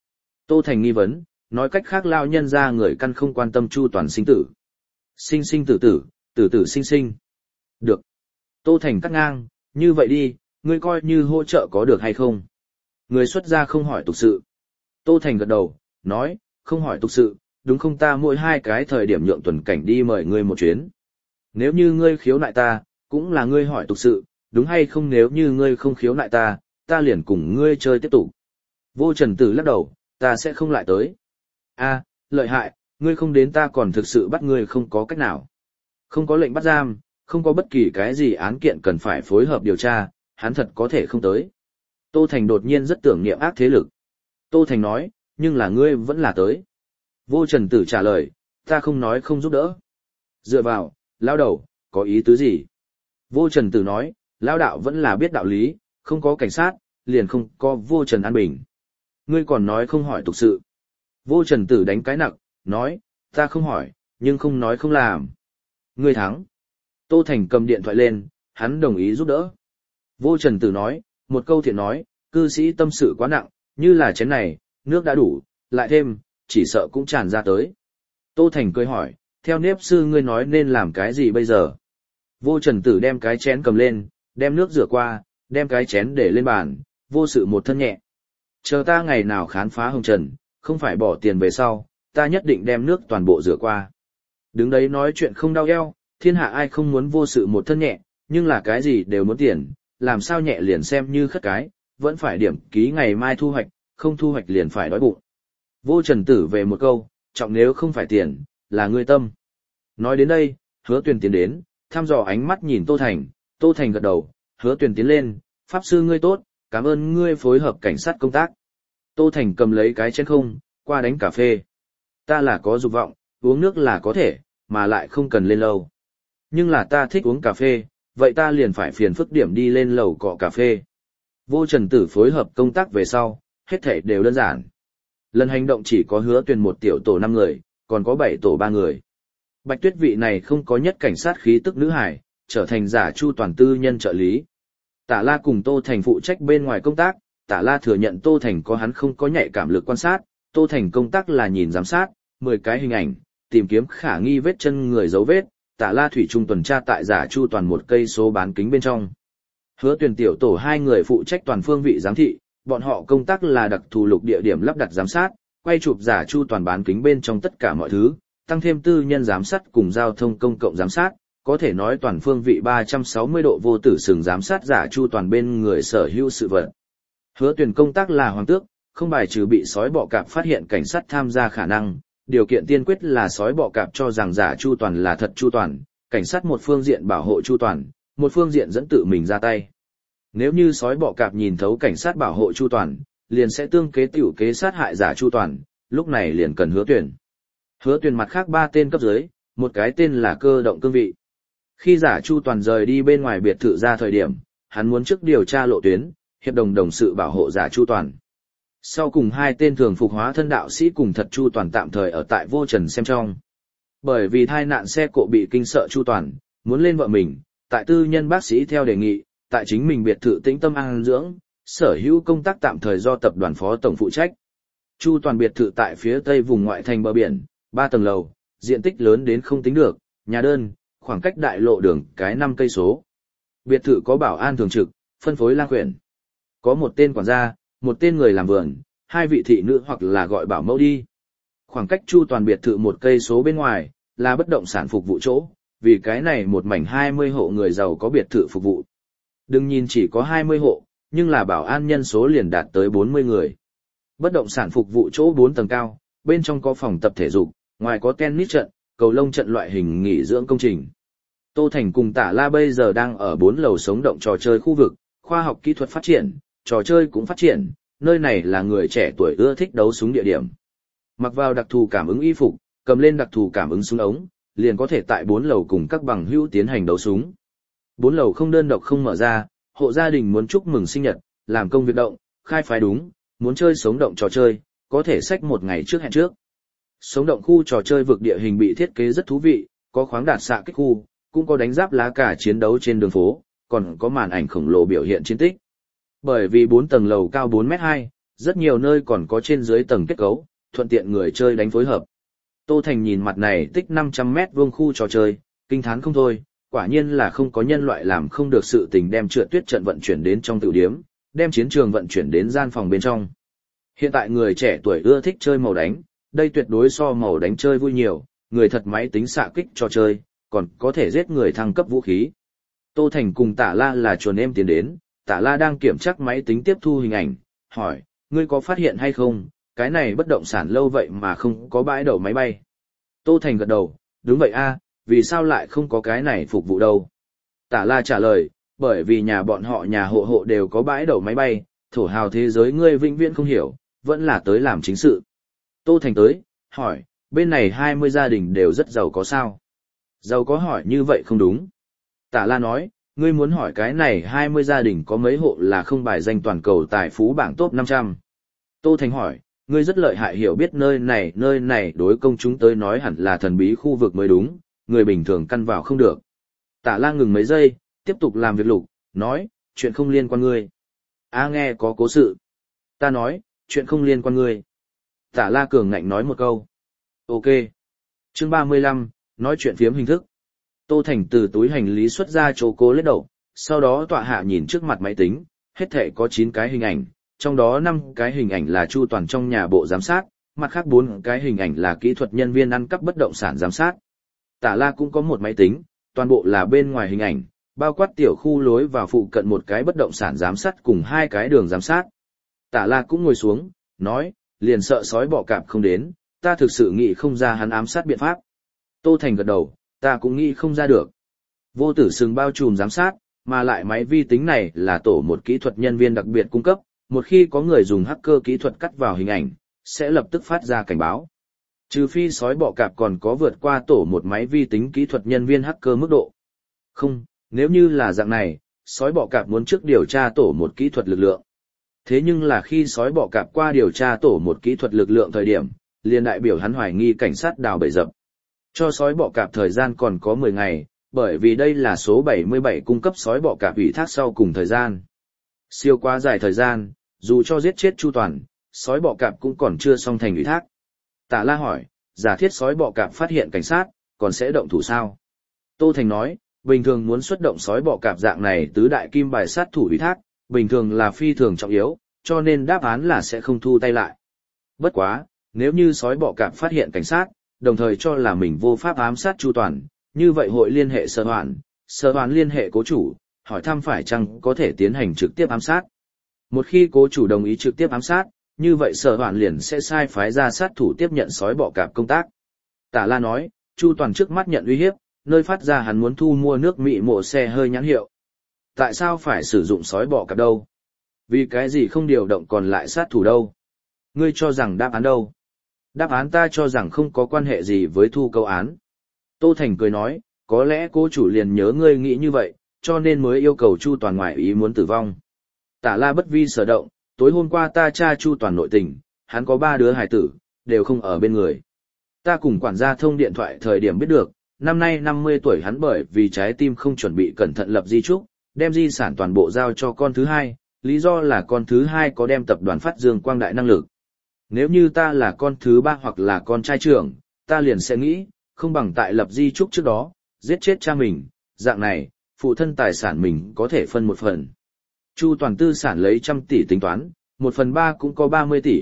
Tô Thành nghi vấn, nói cách khác lao nhân ra người căn không quan tâm chu toàn sinh tử. Sinh sinh tử tử, tử tử sinh sinh. Được. Tô Thành cắt ngang, như vậy đi, ngươi coi như hỗ trợ có được hay không? Người xuất gia không hỏi tục sự. Tô Thành gật đầu, nói, không hỏi tục sự, đúng không, ta mỗi 2 cái thời điểm nhượng tuần cảnh đi mời ngươi một chuyến. Nếu như ngươi khiếu nại ta, cũng là ngươi hỏi tục sự, đúng hay không, nếu như ngươi không khiếu nại ta, ta liền cùng ngươi chơi tiếp tục. Vô Trần Tử lắc đầu, ta sẽ không lại tới. A, lợi hại, ngươi không đến ta còn thực sự bắt ngươi không có cách nào. Không có lệnh bắt giam, không có bất kỳ cái gì án kiện cần phải phối hợp điều tra, hắn thật có thể không tới. Tô Thành đột nhiên rất tưởng niệm ác thế lực. Tô Thành nói, nhưng là ngươi vẫn là tới. Vô Trần Tử trả lời, ta không nói không giúp đỡ. Dựa vào, lao đầu, có ý tứ gì? Vô Trần Tử nói, lao đạo vẫn là biết đạo lý, không có cảnh sát, liền không có vô Trần An Bình. Ngươi còn nói không hỏi tục sự. Vô Trần Tử đánh cái nặng, nói, ta không hỏi, nhưng không nói không làm. Ngươi thắng. Tô Thành cầm điện thoại lên, hắn đồng ý giúp đỡ. Vô Trần Tử nói, một câu thiện nói, cư sĩ tâm sự quá nặng, như là chén này, nước đã đủ, lại thêm, chỉ sợ cũng tràn ra tới. Tô Thành cười hỏi, theo nếp sư ngươi nói nên làm cái gì bây giờ? Vô Trần Tử đem cái chén cầm lên, đem nước rửa qua, đem cái chén để lên bàn, vô sự một thân nhẹ. Chờ ta ngày nào khám phá hồng trần, không phải bỏ tiền về sau, ta nhất định đem nước toàn bộ rửa qua. Đứng đấy nói chuyện không đau eo, thiên hạ ai không muốn vô sự một thân nhẹ, nhưng là cái gì đều muốn tiền, làm sao nhẹ liền xem như khất cái, vẫn phải điểm ký ngày mai thu hoạch, không thu hoạch liền phải đói bụng. Vô Trần Tử về một câu, trọng nếu không phải tiền, là ngươi tâm. Nói đến đây, Hứa Tuyền tiến đến, thăm dò ánh mắt nhìn Tô Thành, Tô Thành gật đầu, Hứa Tuyền tiến lên, pháp sư ngươi tốt, cảm ơn ngươi phối hợp cảnh sát công tác. Tô Thành cầm lấy cái chén không, qua đánh cà phê. Ta là có dục vọng, uống nước là có thể, mà lại không cần lên lầu. Nhưng là ta thích uống cà phê, vậy ta liền phải phiền phức điểm đi lên lầu cọ cà phê. Vô Trần Tử phối hợp công tác về sau, hết thảy đều đơn giản. Lần hành động chỉ có Hứa Tuyền một tiểu tổ 5 người, còn có 7 tổ 3 người. Bạch Tuyết vị này không có nhất cảnh sát khí tức nữ hải, trở thành giả chu toàn tư nhân trợ lý. Tả La cùng Tô Thành phụ trách bên ngoài công tác, Tả La thừa nhận Tô Thành có hắn không có nhạy cảm lực quan sát, Tô Thành công tác là nhìn giám sát, 10 cái hình ảnh, tìm kiếm khả nghi vết chân người dấu vết, Tả La thủy chung tuần tra tại giả chu toàn 1 cây số bán kính bên trong. Hứa Tuyền tiểu tổ 2 người phụ trách toàn phương vị giám thị, bọn họ công tác là đặc thù lục địa điểm lắp đặt giám sát, quay chụp giả chu toàn bán kính bên trong tất cả mọi thứ, tăng thêm tư nhân giám sát cùng giao thông công cộng giám sát, có thể nói toàn phương vị 360 độ vô tử sừng giám sát giả chu toàn bên người sở hữu sự vật. Hứa Tuyền công tác là hoàng tước, không bài trừ bị sói bọ cạp phát hiện cảnh sát tham gia khả năng, điều kiện tiên quyết là sói bọ cạp cho rằng giả chu toàn là thật chu toàn, cảnh sát một phương diện bảo hộ chu toàn, một phương diện dẫn tự mình ra tay. Nếu như sói bọ cạp nhìn thấu cảnh sát bảo hộ chu toàn, liền sẽ tương kế tiểu kế sát hại giả chu toàn, lúc này liền cần Hứa Tuyền. Hứa Tuyền mặt khác 3 tên cấp dưới, một cái tên là cơ động cương vị. Khi giả chu toàn rời đi bên ngoài biệt thự ra thời điểm, hắn muốn trước điều tra lộ tuyến, hiệp đồng đồng sự bảo hộ giả chu toàn. Sau cùng 2 tên thường phục hóa thân đạo sĩ cùng thật chu toàn tạm thời ở tại Vô Trần xem trong. Bởi vì tai nạn xe cộ bị kinh sợ chu toàn, muốn lên vợ mình, tại tư nhân bác sĩ theo đề nghị, tại chính mình biệt thự tĩnh tâm an dưỡng, sở hữu công tác tạm thời do tập đoàn phó tổng phụ trách. Chu toàn biệt thự tại phía tây vùng ngoại thành bờ biển, 3 tầng lầu, diện tích lớn đến không tính được, nhà đơn, khoảng cách đại lộ đường cái 5 cây số. Biệt thự có bảo an thường trực, phân phối lang quyển. Có một tên quản gia, một tên người làm vườn, 2 vị thị nữ hoặc là gọi bảo mẫu đi. Khoảng cách chu toàn biệt thự 1 cây số bên ngoài, là bất động sản phục vụ chỗ, vì cái này một mảnh 20 hộ người giàu có biệt thự phục vụ. Đừng nhìn chỉ có 20 hộ, nhưng là bảo an nhân số liền đạt tới 40 người. Bất động sản phục vụ chỗ 4 tầng cao, bên trong có phòng tập thể dục, ngoài có tennis trận, cầu lông trận loại hình nghỉ dưỡng công trình. Tô Thành cùng Tả La bây giờ đang ở 4 lầu sống động trò chơi khu vực, khoa học kỹ thuật phát triển, trò chơi cũng phát triển, nơi này là người trẻ tuổi ưa thích đấu súng địa điểm. Mặc vào đặc thù cảm ứng y phục, cầm lên đặc thù cảm ứng súng ống, liền có thể tại 4 lầu cùng các bằng hữu tiến hành đấu súng. 4 lầu không đơn độc không mở ra, hộ gia đình muốn chúc mừng sinh nhật, làm công việc động, khai phái đúng, muốn chơi sống động trò chơi, có thể xách 1 ngày trước hẹn trước. Sống động khu trò chơi vực địa hình bị thiết kế rất thú vị, có khoáng đạt xạ kích khu, cũng có đánh giáp lá cà chiến đấu trên đường phố, còn có màn ảnh khổng lồ biểu hiện chiến tích. Bởi vì 4 tầng lầu cao 4m2, rất nhiều nơi còn có trên dưới tầng kết cấu, thuận tiện người chơi đánh phối hợp. Tô Thành nhìn mặt này tích 500 mét vuông khu trò chơi, kinh thán không thôi, quả nhiên là không có nhân loại làm không được sự tình đem trượt tuyết trận vận chuyển đến trong tiểu điếm, đem chiến trường vận chuyển đến gian phòng bên trong. Hiện tại người trẻ tuổi ưa thích chơi màu đánh, đây tuyệt đối so màu đánh chơi vui nhiều, người thật máy tính xạ kích trò chơi, còn có thể giết người thăng cấp vũ khí. Tô Thành cùng Tả La là chuồn em tiến đến, Tả La đang kiểm tra máy tính tiếp thu hình ảnh, hỏi, ngươi có phát hiện hay không, cái này bất động sản lâu vậy mà không có bãi đậu máy bay. Tô Thành gật đầu, đúng vậy a, vì sao lại không có cái này phục vụ đâu. Tả La trả lời, bởi vì nhà bọn họ nhà hộ hộ đều có bãi đậu máy bay, thổ hào thế giới ngươi vĩnh viễn không hiểu, vẫn là tới làm chính sự. Tô Thành tới, hỏi, bên này 20 gia đình đều rất giàu có sao? Giàu có hỏi như vậy không đúng. Tả La nói, ngươi muốn hỏi cái này 20 gia đình có mấy hộ là không bài danh toàn cầu tài phú bảng top 500. Tô Thành hỏi, ngươi rất lợi hại hiểu biết nơi này đối công chúng tới nói hẳn là thần bí khu vực mới đúng, người bình thường căn vào không được. Tả La ngừng mấy giây, tiếp tục làm việc lục, nói, chuyện không liên quan ngươi. Nghe có cố sự. Ta nói, chuyện không liên quan ngươi. Tả La cường ngạnh nói một câu. Ok. Chương 35, nói chuyện phiếm hình thức. Tô Thành từ túi hành lý xuất ra chocolate đậu, sau đó tọa hạ nhìn trước mặt máy tính, hết thể có 9 cái hình ảnh, trong đó 5 cái hình ảnh là Chu Toàn trong nhà bộ giám sát, mặt khác 4 cái hình ảnh là kỹ thuật nhân viên ăn cắp bất động sản giám sát. Tả La cũng có một máy tính, toàn bộ là bên ngoài hình ảnh, bao quát tiểu khu lối vào phụ cận một cái bất động sản giám sát cùng 2 cái đường giám sát. Tả La cũng ngồi xuống, nói, liền sợ sói bọ cạp không đến, ta thực sự nghĩ không ra hắn ám sát biện pháp. Tô Thành gật đầu, ta cũng nghĩ không ra được. Vô tử sừng bao trùm giám sát, mà lại máy vi tính này là tổ một kỹ thuật nhân viên đặc biệt cung cấp, một khi có người dùng hacker kỹ thuật cắt vào hình ảnh, sẽ lập tức phát ra cảnh báo. Trừ phi sói bọ cạp còn có vượt qua tổ một máy vi tính kỹ thuật nhân viên hacker mức độ. Không, nếu như là dạng này, sói bọ cạp muốn trước điều tra tổ một kỹ thuật lực lượng. Thế nhưng là khi sói bọ cạp qua điều tra tổ một kỹ thuật lực lượng thời điểm, liền đại biểu hắn hoài nghi cảnh sát đào bẫy dập. Cho sói bọ cạp thời gian còn có 10 ngày, bởi vì đây là số 77 cung cấp sói bọ cạp ủy thác sau cùng thời gian. Siêu quá dài thời gian, dù cho giết chết Chu Toàn, sói bọ cạp cũng còn chưa xong thành ủy thác. Tả La hỏi, giả thiết sói bọ cạp phát hiện cảnh sát, còn sẽ động thủ sao? Tô Thành nói, bình thường muốn xuất động sói bọ cạp dạng này tứ đại kim bài sát thủ ủy thác, bình thường là phi thường trọng yếu, cho nên đáp án là sẽ không thu tay lại. Bất quá, nếu như sói bọ cạp phát hiện cảnh sát, đồng thời cho là mình vô pháp ám sát Chu Toàn, như vậy hội liên hệ sở hoạn liên hệ cố chủ, hỏi thăm phải chăng có thể tiến hành trực tiếp ám sát. Một khi cố chủ đồng ý trực tiếp ám sát, như vậy sở hoạn liền sẽ sai phái ra sát thủ tiếp nhận sói bọ cạp công tác. Tả La nói, Chu Toàn trước mắt nhận uy hiếp, nơi phát ra hắn muốn thu mua nước Mỹ mộ xe hơi nhãn hiệu. Tại sao phải sử dụng sói bọ cạp đâu? Vì cái gì không điều động còn lại sát thủ đâu? Ngươi cho rằng đáp án đâu? Đáp án ta cho rằng không có quan hệ gì với thu câu án. Tô Thành cười nói, có lẽ cố chủ liền nhớ ngươi nghĩ như vậy, cho nên mới yêu cầu Chu Toàn ngoại ý muốn tử vong. Tả La bất vi sở động, tối hôm qua ta tra Chu Toàn nội tình, hắn có 3 đứa hài tử, đều không ở bên người. Ta cùng quản gia thông điện thoại thời điểm biết được, năm nay 50 tuổi hắn bởi vì trái tim không chuẩn bị cẩn thận lập di chúc, đem di sản toàn bộ giao cho con thứ hai, lý do là con thứ hai có đem tập đoàn phát dương quang đại năng lực. Nếu như ta là con thứ 3 hoặc là con trai trưởng, ta liền sẽ nghĩ, không bằng tại lập di chúc trước đó, giết chết cha mình, dạng này, phụ thân tài sản mình có thể phân 1 phần. Chu Toàn tư sản lấy 100 tỷ tính toán, 1/3 cũng có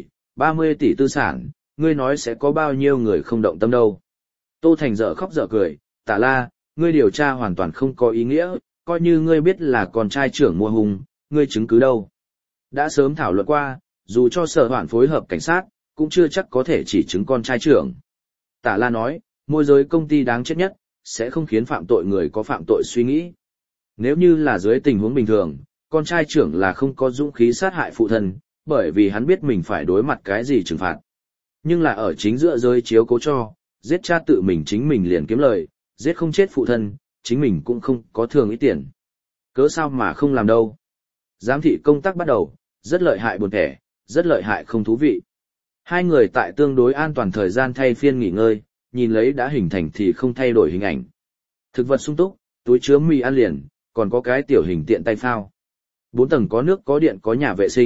30 tỷ tư sản, ngươi nói sẽ có bao nhiêu người không động tâm đâu. Tô Thành dở khóc dở cười, Tả La, ngươi điều tra hoàn toàn không có ý nghĩa, coi như ngươi biết là con trai trưởng mua hung, ngươi chứng cứ đâu. Đã sớm thảo luận qua, dù cho sở hoạn phối hợp cảnh sát, cũng chưa chắc có thể chỉ chứng con trai trưởng. Tả La nói, môi giới công ty đáng chết nhất, sẽ không khiến phạm tội người có phạm tội suy nghĩ. Nếu như là dưới tình huống bình thường, con trai trưởng là không có dũng khí sát hại phụ thân, bởi vì hắn biết mình phải đối mặt cái gì trừng phạt. Nhưng là ở chính giữa giới chiếu cố cho, giết cha tự mình chính mình liền kiếm lời, giết không chết phụ thân, chính mình cũng không có thường ít tiền. Cớ sao mà không làm đâu. Giám thị công tác bắt đầu, rất lợi hại buồn thẻ, rất lợi hại không thú vị. Hai người tại tương đối an toàn thời gian thay phiên nghỉ ngơi, nhìn lấy đã hình thành thì không thay đổi hình ảnh. Thực vật sung túc, túi chứa mì ăn liền, còn có cái tiểu hình tiện tay phao. 4 tầng có nước có điện có nhà vệ sinh,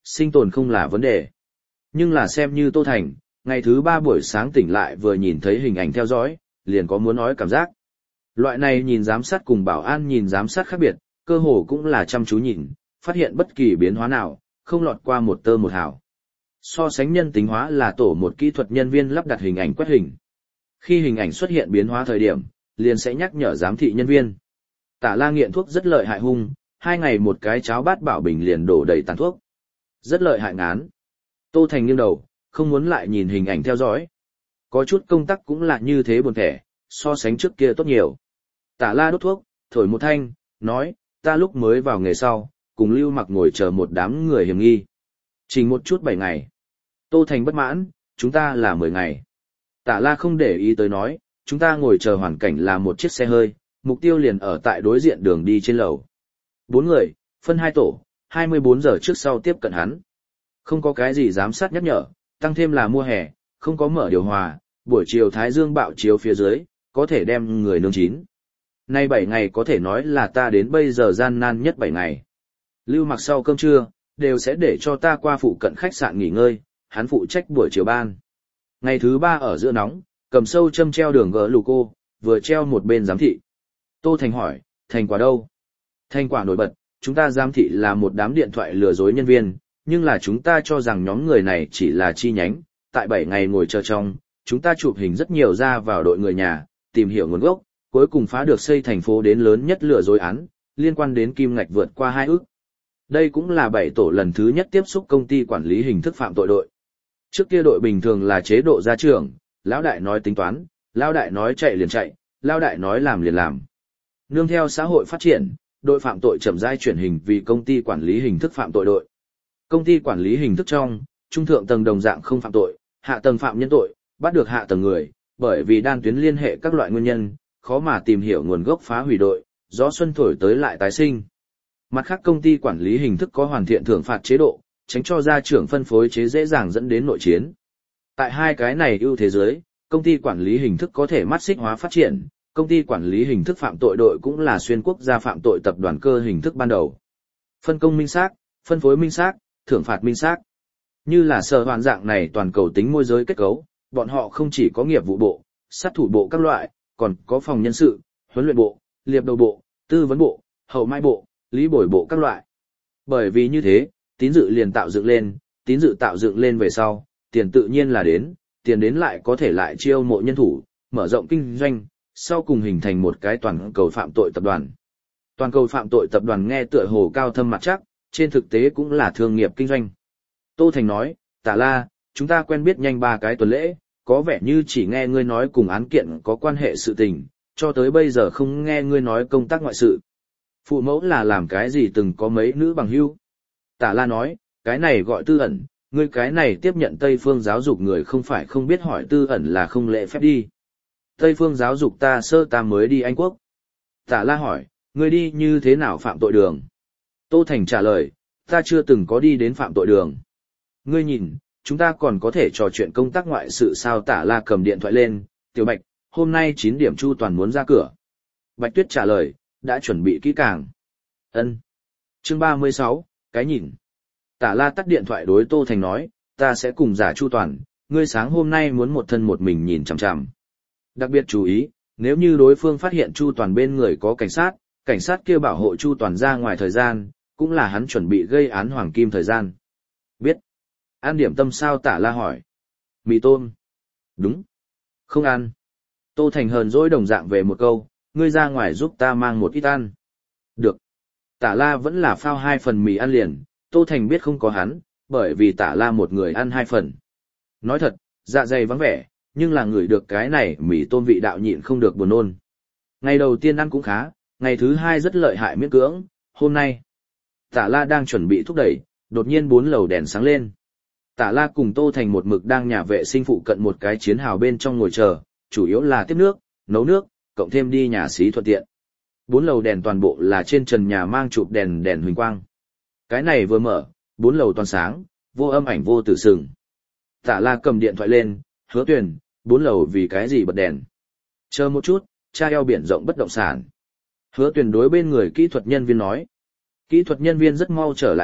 sinh tồn không là vấn đề. Nhưng là xem như Tô Thành, ngày thứ 3 buổi sáng tỉnh lại vừa nhìn thấy hình ảnh theo dõi, liền có muốn nói cảm giác. Loại này nhìn giám sát cùng bảo an nhìn giám sát khác biệt, cơ hồ cũng là chăm chú nhìn, phát hiện bất kỳ biến hóa nào, không lọt qua một tơ một hào. So sánh nhân tính hóa là tổ một kỹ thuật nhân viên lắp đặt hình ảnh quét hình. Khi hình ảnh xuất hiện biến hóa thời điểm, liền sẽ nhắc nhở giám thị nhân viên. Tả La nghiện thuốc rất lợi hại hung, 2 ngày một cái cháo bát bảo bình liền đổ đầy tàn thuốc. Rất lợi hại ngán. Tô Thành nghiêng đầu, không muốn lại nhìn hình ảnh theo dõi. Có chút công tác cũng là như thế buồn thẻ, so sánh trước kia tốt nhiều. Tả La đốt thuốc, thổi một thanh, nói, ta lúc mới vào nghề sau, cùng Lưu Mặc ngồi chờ một đám người hiểm nghi. Chỉ một chút 7 ngày. Tô Thành bất mãn, chúng ta là 10 ngày. Tả La không để ý tới nói, chúng ta ngồi chờ hoàn cảnh là một chiếc xe hơi, mục tiêu liền ở tại đối diện đường đi trên lầu. 4 người, phân 2 tổ, 24 giờ trước sau tiếp cận hắn. Không có cái gì giám sát nhắc nhở, tăng thêm là mùa hè, không có mở điều hòa, buổi chiều thái dương bạo chiếu phía dưới, có thể đem người nướng chín. Nay 7 ngày có thể nói là ta đến bây giờ gian nan nhất 7 ngày. Lưu Mặc sau cơm trưa, đều sẽ để cho ta qua phụ cận khách sạn nghỉ ngơi, hắn phụ trách buổi chiều ban. Ngày thứ 3 ở giữa nóng, cầm sâu châm treo đường gỡ lù cô, vừa treo một bên giám thị. Tô Thành hỏi, thành quả đâu? Thành quả nổi bật, chúng ta giám thị là một đám điện thoại lừa dối nhân viên, nhưng là chúng ta cho rằng nhóm người này chỉ là chi nhánh, tại 7 ngày ngồi chờ trong, chúng ta chụp hình rất nhiều ra vào đội người nhà, tìm hiểu nguồn gốc, cuối cùng phá được xây thành phố đến lớn nhất lừa dối án, liên quan đến kim ngạch vượt qua 2 ức. Đây cũng là 7 tổ lần thứ nhất tiếp xúc công ty quản lý hình thức phạm tội đội. Trước kia đội bình thường là chế độ gia trưởng, lão đại nói tính toán, lão đại nói chạy liền chạy, lão đại nói làm liền làm. Nương theo xã hội phát triển, đội phạm tội chậm rãi chuyển hình vì công ty quản lý hình thức phạm tội đội. Công ty quản lý hình thức trong, trung thượng tầng đồng dạng không phạm tội, hạ tầng phạm nhân tội, bắt được hạ tầng người, bởi vì đan tuyến liên hệ các loại nguyên nhân, khó mà tìm hiểu nguồn gốc phá hủy đội, gió xuân thổi tới lại tái sinh. Mặt khác công ty quản lý hình thức có hoàn thiện thưởng phạt chế độ, tránh cho gia trưởng phân phối chế dễ dàng dẫn đến nội chiến. Tại hai cái này ưu thế giới, công ty quản lý hình thức có thể mắt xích hóa phát triển, công ty quản lý hình thức phạm tội đội cũng là xuyên quốc gia phạm tội tập đoàn cơ hình thức ban đầu. Phân công minh xác, phân phối minh xác, thưởng phạt minh xác. Như là sở hoàn dạng này toàn cầu tính môi giới kết cấu, bọn họ không chỉ có nghiệp vụ bộ, sát thủ bộ các loại, còn có phòng nhân sự, huấn luyện bộ, liệp đầu bộ, tư vấn bộ, hậu mai bộ, lý bồi bộ các loại. Bởi vì như thế, tín dự liền tạo dựng lên, tín dự tạo dựng lên về sau, tiền tự nhiên là đến, tiền đến lại có thể lại chiêu mộ nhân thủ, mở rộng kinh doanh, sau cùng hình thành một cái toàn cầu phạm tội tập đoàn. Toàn cầu phạm tội tập đoàn nghe tựa hồ cao thâm mặt chắc, trên thực tế cũng là thương nghiệp kinh doanh. Tô Thành nói, Tả La, chúng ta quen biết nhanh 3 cái tuần lễ, có vẻ như chỉ nghe ngươi nói cùng án kiện có quan hệ sự tình, cho tới bây giờ không nghe ngươi nói công tác ngoại sự. Phụ mẫu là làm cái gì từng có mấy nữ bằng hữu? Tả La nói, cái này gọi tư ẩn, ngươi cái này tiếp nhận Tây phương giáo dục người không phải không biết hỏi tư ẩn là không lễ phép đi. Tây phương giáo dục ta mới đi Anh Quốc. Tả La hỏi, ngươi đi như thế nào phạm tội đường? Tô Thành trả lời, ta chưa từng có đi đến phạm tội đường. Ngươi nhìn, chúng ta còn có thể trò chuyện công tác ngoại sự sao? Tả La cầm điện thoại lên, Tiểu Bạch, hôm nay 9 điểm Chu Toàn muốn ra cửa. Bạch Tuyết trả lời, đã chuẩn bị kỹ càng. Ân. Chương 36, cái nhìn. Tả La tắt điện thoại đối Tô Thành nói, ta sẽ cùng giả Chu Toàn, ngươi sáng hôm nay muốn một thân một mình nhìn chằm chằm. Đặc biệt chú ý, nếu như đối phương phát hiện Chu Toàn bên người có cảnh sát kia bảo hộ Chu Toàn ra ngoài thời gian, cũng là hắn chuẩn bị gây án hoàng kim thời gian. Biết. Ăn điểm tâm sao? Tả La hỏi. Mì tôm. Đúng. Không ăn. Tô Thành hờn dỗi đồng dạng về một câu, ngươi ra ngoài giúp ta mang một ít ăn. Được. Tả La vẫn là phao 2 phần mì ăn liền, Tô Thành biết không có hắn, bởi vì Tả La một người ăn 2 phần. Nói thật, dạ dày vắng vẻ, nhưng là người được cái này mì tôm vị đạo nhịn không được buồn nôn. Ngày đầu tiên ăn cũng khá, ngày thứ 2 rất lợi hại miễn cưỡng, hôm nay. Tả La đang chuẩn bị thúc đẩy, đột nhiên 4 lầu đèn sáng lên. Tả La cùng Tô Thành một mực đang nhà vệ sinh phụ cận một cái chiến hào bên trong ngồi chờ, chủ yếu là tiếp nước, nấu nước, cộng thêm đi nhà xí thuận tiện. 4 lầu đèn toàn bộ là trên trần nhà mang chụp đèn huỳnh quang. Cái này vừa mở, 4 lầu toàn sáng, vô âm ảnh vô tử sừng. Tả La cầm điện thoại lên, Hứa Tuyền, 4 lầu vì cái gì bật đèn? Chờ một chút, tra eo biển rộng bất động sản. Hứa Tuyền đối bên người kỹ thuật nhân viên nói. Kỹ thuật nhân viên rất mau trở lại đáp,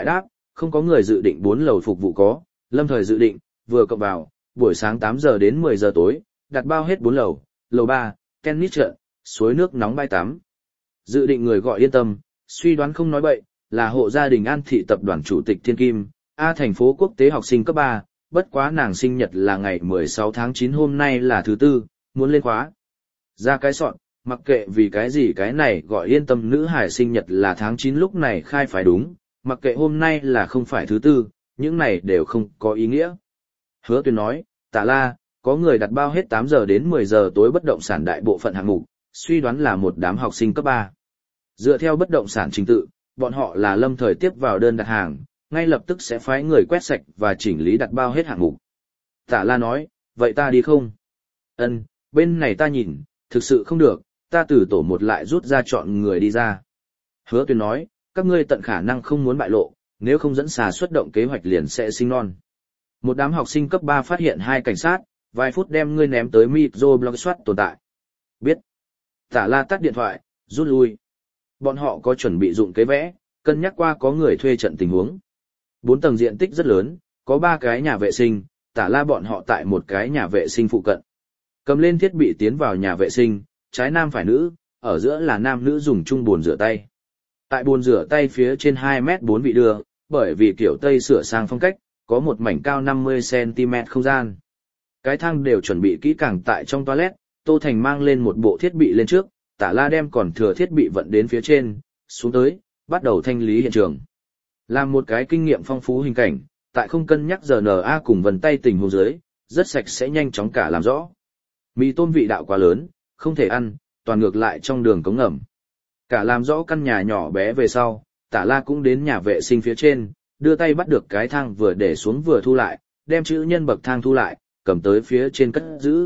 không có người dự định 4 lầu phục vụ có, lâm thời dự định, vừa cộng vào, buổi sáng 8 giờ đến 10 giờ tối, đặt bao hết 4 lầu, lầu 3, tennis trận, suối nước nóng bãi tắm. Dự định người gọi yên tâm, suy đoán không nói bậy, là hộ gia đình An Thị tập đoàn chủ tịch Thiên Kim, thành phố quốc tế học sinh cấp 3, bất quá nàng sinh nhật là ngày 16 tháng 9 hôm nay là thứ tư, muốn lên khóa. Ra cái soạn, mặc kệ vì cái gì cái này gọi yên tâm nữ hải sinh nhật là tháng 9 lúc này khai phải đúng, mặc kệ hôm nay là không phải thứ tư, những này đều không có ý nghĩa. Hứa Tuyền nói, Tạ La, có người đặt bao hết 8 giờ đến 10 giờ tối bất động sản đại bộ phận hạng mục, suy đoán là một đám học sinh cấp 3. Dựa theo bất động sản trình tự, bọn họ là lâm thời tiếp vào đơn đặt hàng, ngay lập tức sẽ phái người quét sạch và chỉnh lý đặt bao hết hạng mục. Tạ La nói, vậy ta đi không? Ân, bên này ta nhìn, thực sự không được, ta từ tổ một lại rút ra chọn người đi ra. Hứa Tuyền nói, các ngươi tận khả năng không muốn bại lộ, nếu không dẫn xà xuất động kế hoạch liền sẽ sinh non. Một đám học sinh cấp 3 phát hiện 2 cảnh sát, vài phút đem ngươi ném tới microblog soát tồn tại. Biết. Tạ La tắt điện thoại, rút lui. Bọn họ có chuẩn bị dụng kế vẽ, cân nhắc qua có người thuê trận tình huống. 4 tầng diện tích rất lớn, có 3 cái nhà vệ sinh, Tạ La bọn họ tại một cái nhà vệ sinh phụ cận. Cầm lên thiết bị tiến vào nhà vệ sinh, trái nam phải nữ, ở giữa là nam nữ dùng chung bồn rửa tay. Tại bồn rửa tay phía trên 2 mét 4 vị đưa, bởi vì kiểu Tây sửa sang phong cách, có một mảnh cao 50cm không gian. Cái thang đều chuẩn bị kỹ càng tại trong toilet, Tô Thành mang lên một bộ thiết bị lên trước, Tạ La đem còn thừa thiết bị vận đến phía trên, xuống tới, bắt đầu thanh lý hiện trường. Làm một cái kinh nghiệm phong phú hình cảnh, tại không cân nhắc RNA cùng vần tay tình huống dưới, rất sạch sẽ nhanh chóng cả làm rõ. Mì tôm vị đạo quá lớn, không thể ăn, toàn ngược lại trong đường cống ngầm. Cả làm rõ căn nhà nhỏ bé về sau, Tạ La cũng đến nhà vệ sinh phía trên, đưa tay bắt được cái thang vừa để xuống vừa thu lại, đem chữ nhân bậc thang thu lại, cầm tới phía trên cất giữ.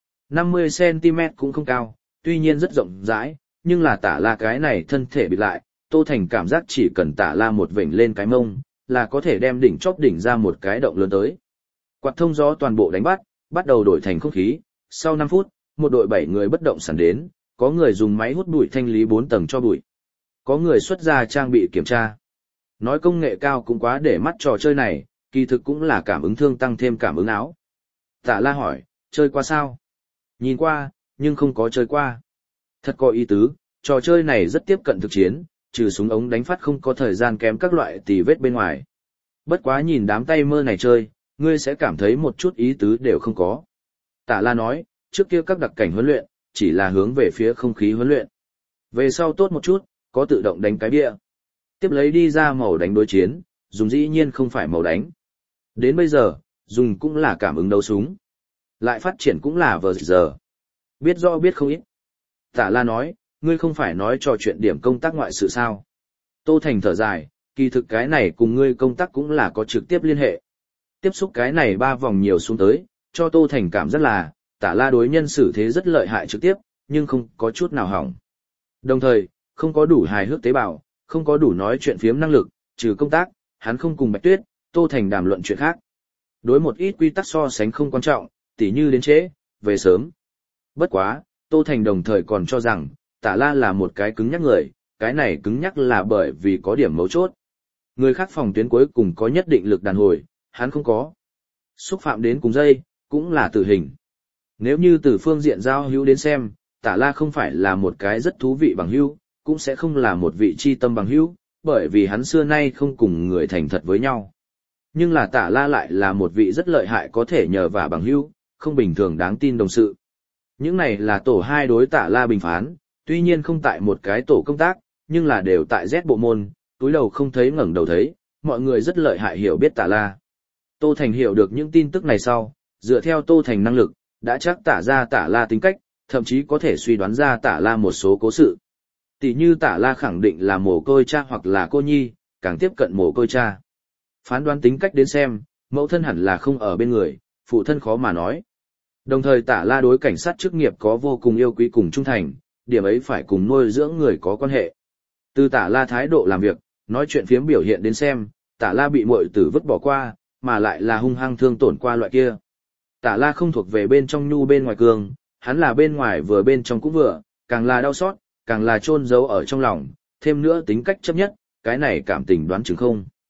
50cm cũng không cao, tuy nhiên rất rộng rãi, nhưng là Tạ La cái này thân thể bịt lại, Tô Thành cảm giác chỉ cần Tạ La một vểnh lên cái mông, là có thể đem đỉnh chóp đỉnh ra một cái động lớn tới. Quạt thông gió toàn bộ đánh bắt đầu đổi thành không khí, sau 5 phút, một đội 7 người bất động sản đến, có người dùng máy hút bụi thanh lý 4 tầng cho bụi. Có người xuất ra trang bị kiểm tra. Nói công nghệ cao cũng quá để mắt trò chơi này, kỳ thực cũng là cảm ứng thương tăng thêm cảm ứng áo. Tạ La hỏi, chơi qua sao? Nhìn qua, nhưng không có chơi qua. Thật có ý tứ, trò chơi này rất tiếp cận thực chiến, trừ súng ống đánh phát không có thời gian kém các loại tì vết bên ngoài. Bất quá nhìn đám tay mơ này chơi, ngươi sẽ cảm thấy một chút ý tứ đều không có. Tạ La nói, trước kia các đặc cảnh huấn luyện, chỉ là hướng về phía không khí huấn luyện. Về sau tốt một chút, có tự động đánh cái bia. Tiếp lấy đi ra màu đánh đối chiến, dùng dĩ nhiên không phải màu đánh. Đến bây giờ, dùng cũng là cảm ứng đấu súng. Lại phát triển cũng là vờ giờ. Biết rõ biết không ít. Tạ La nói, ngươi không phải nói trò chuyện điểm công tác ngoại sự sao. Tô Thành thở dài, kỳ thực cái này cùng ngươi công tác cũng là có trực tiếp liên hệ. Tiếp xúc cái này 3 vòng nhiều xuống tới, cho Tô Thành cảm rất là, Tạ La đối nhân xử thế rất lợi hại trực tiếp, nhưng không có chút nào hỏng. Đồng thời, không có đủ hài hước tế bào, không có đủ nói chuyện phiếm năng lực, trừ công tác, hắn không cùng Bạch Tuyết, Tô Thành đàm luận chuyện khác. Đối một ít quy tắc so sánh không quan trọng, tỉ như đến trễ, về sớm. Bất quá, Tô Thành đồng thời còn cho rằng, Tạ La là một cái cứng nhắc người, cái này cứng nhắc là bởi vì có điểm mấu chốt. Người khác phòng tuyến cuối cùng có nhất định lực đàn hồi, hắn không có. Xúc phạm đến cùng dây, cũng là tử hình. Nếu như từ phương diện giao hữu đến xem, Tạ La không phải là một cái rất thú vị bằng hữu, cũng sẽ không là một vị chi tâm bằng hữu, bởi vì hắn xưa nay không cùng người thành thật với nhau. Nhưng là Tạ La lại là một vị rất lợi hại có thể nhờ vả bằng hữu, không bình thường đáng tin đồng sự. Những này là tổ 2 đối Tạ La bình phán, tuy nhiên không tại một cái tổ công tác, nhưng là đều tại Z bộ môn, túi đầu không thấy ngẩng đầu thấy, mọi người rất lợi hại hiểu biết Tạ La. Tô Thành hiểu được những tin tức này sau, dựa theo Tô Thành năng lực, đã chắc tả ra Tạ La tính cách, thậm chí có thể suy đoán ra Tạ La một số cố sự. Tỷ như Tạ La khẳng định là mồ côi cha hoặc là cô nhi, càng tiếp cận mồ côi cha. Phán đoán tính cách đến xem, mẫu thân hẳn là không ở bên người, phụ thân khó mà nói. Đồng thời Tạ La đối cảnh sát chức nghiệp có vô cùng yêu quý cùng trung thành, điểm ấy phải cùng nuôi dưỡng người có quan hệ. Từ Tạ La thái độ làm việc, nói chuyện phiếm biểu hiện đến xem, Tạ La bị muội tử vứt bỏ qua, mà lại là hung hăng thương tổn qua loại kia. Tạ La không thuộc về bên trong nhu bên ngoài cường, hắn là bên ngoài vừa bên trong cũng vừa, càng là đau xót, càng là chôn giấu ở trong lòng, thêm nữa tính cách chấp nhất, cái này cảm tình đoán chừng không.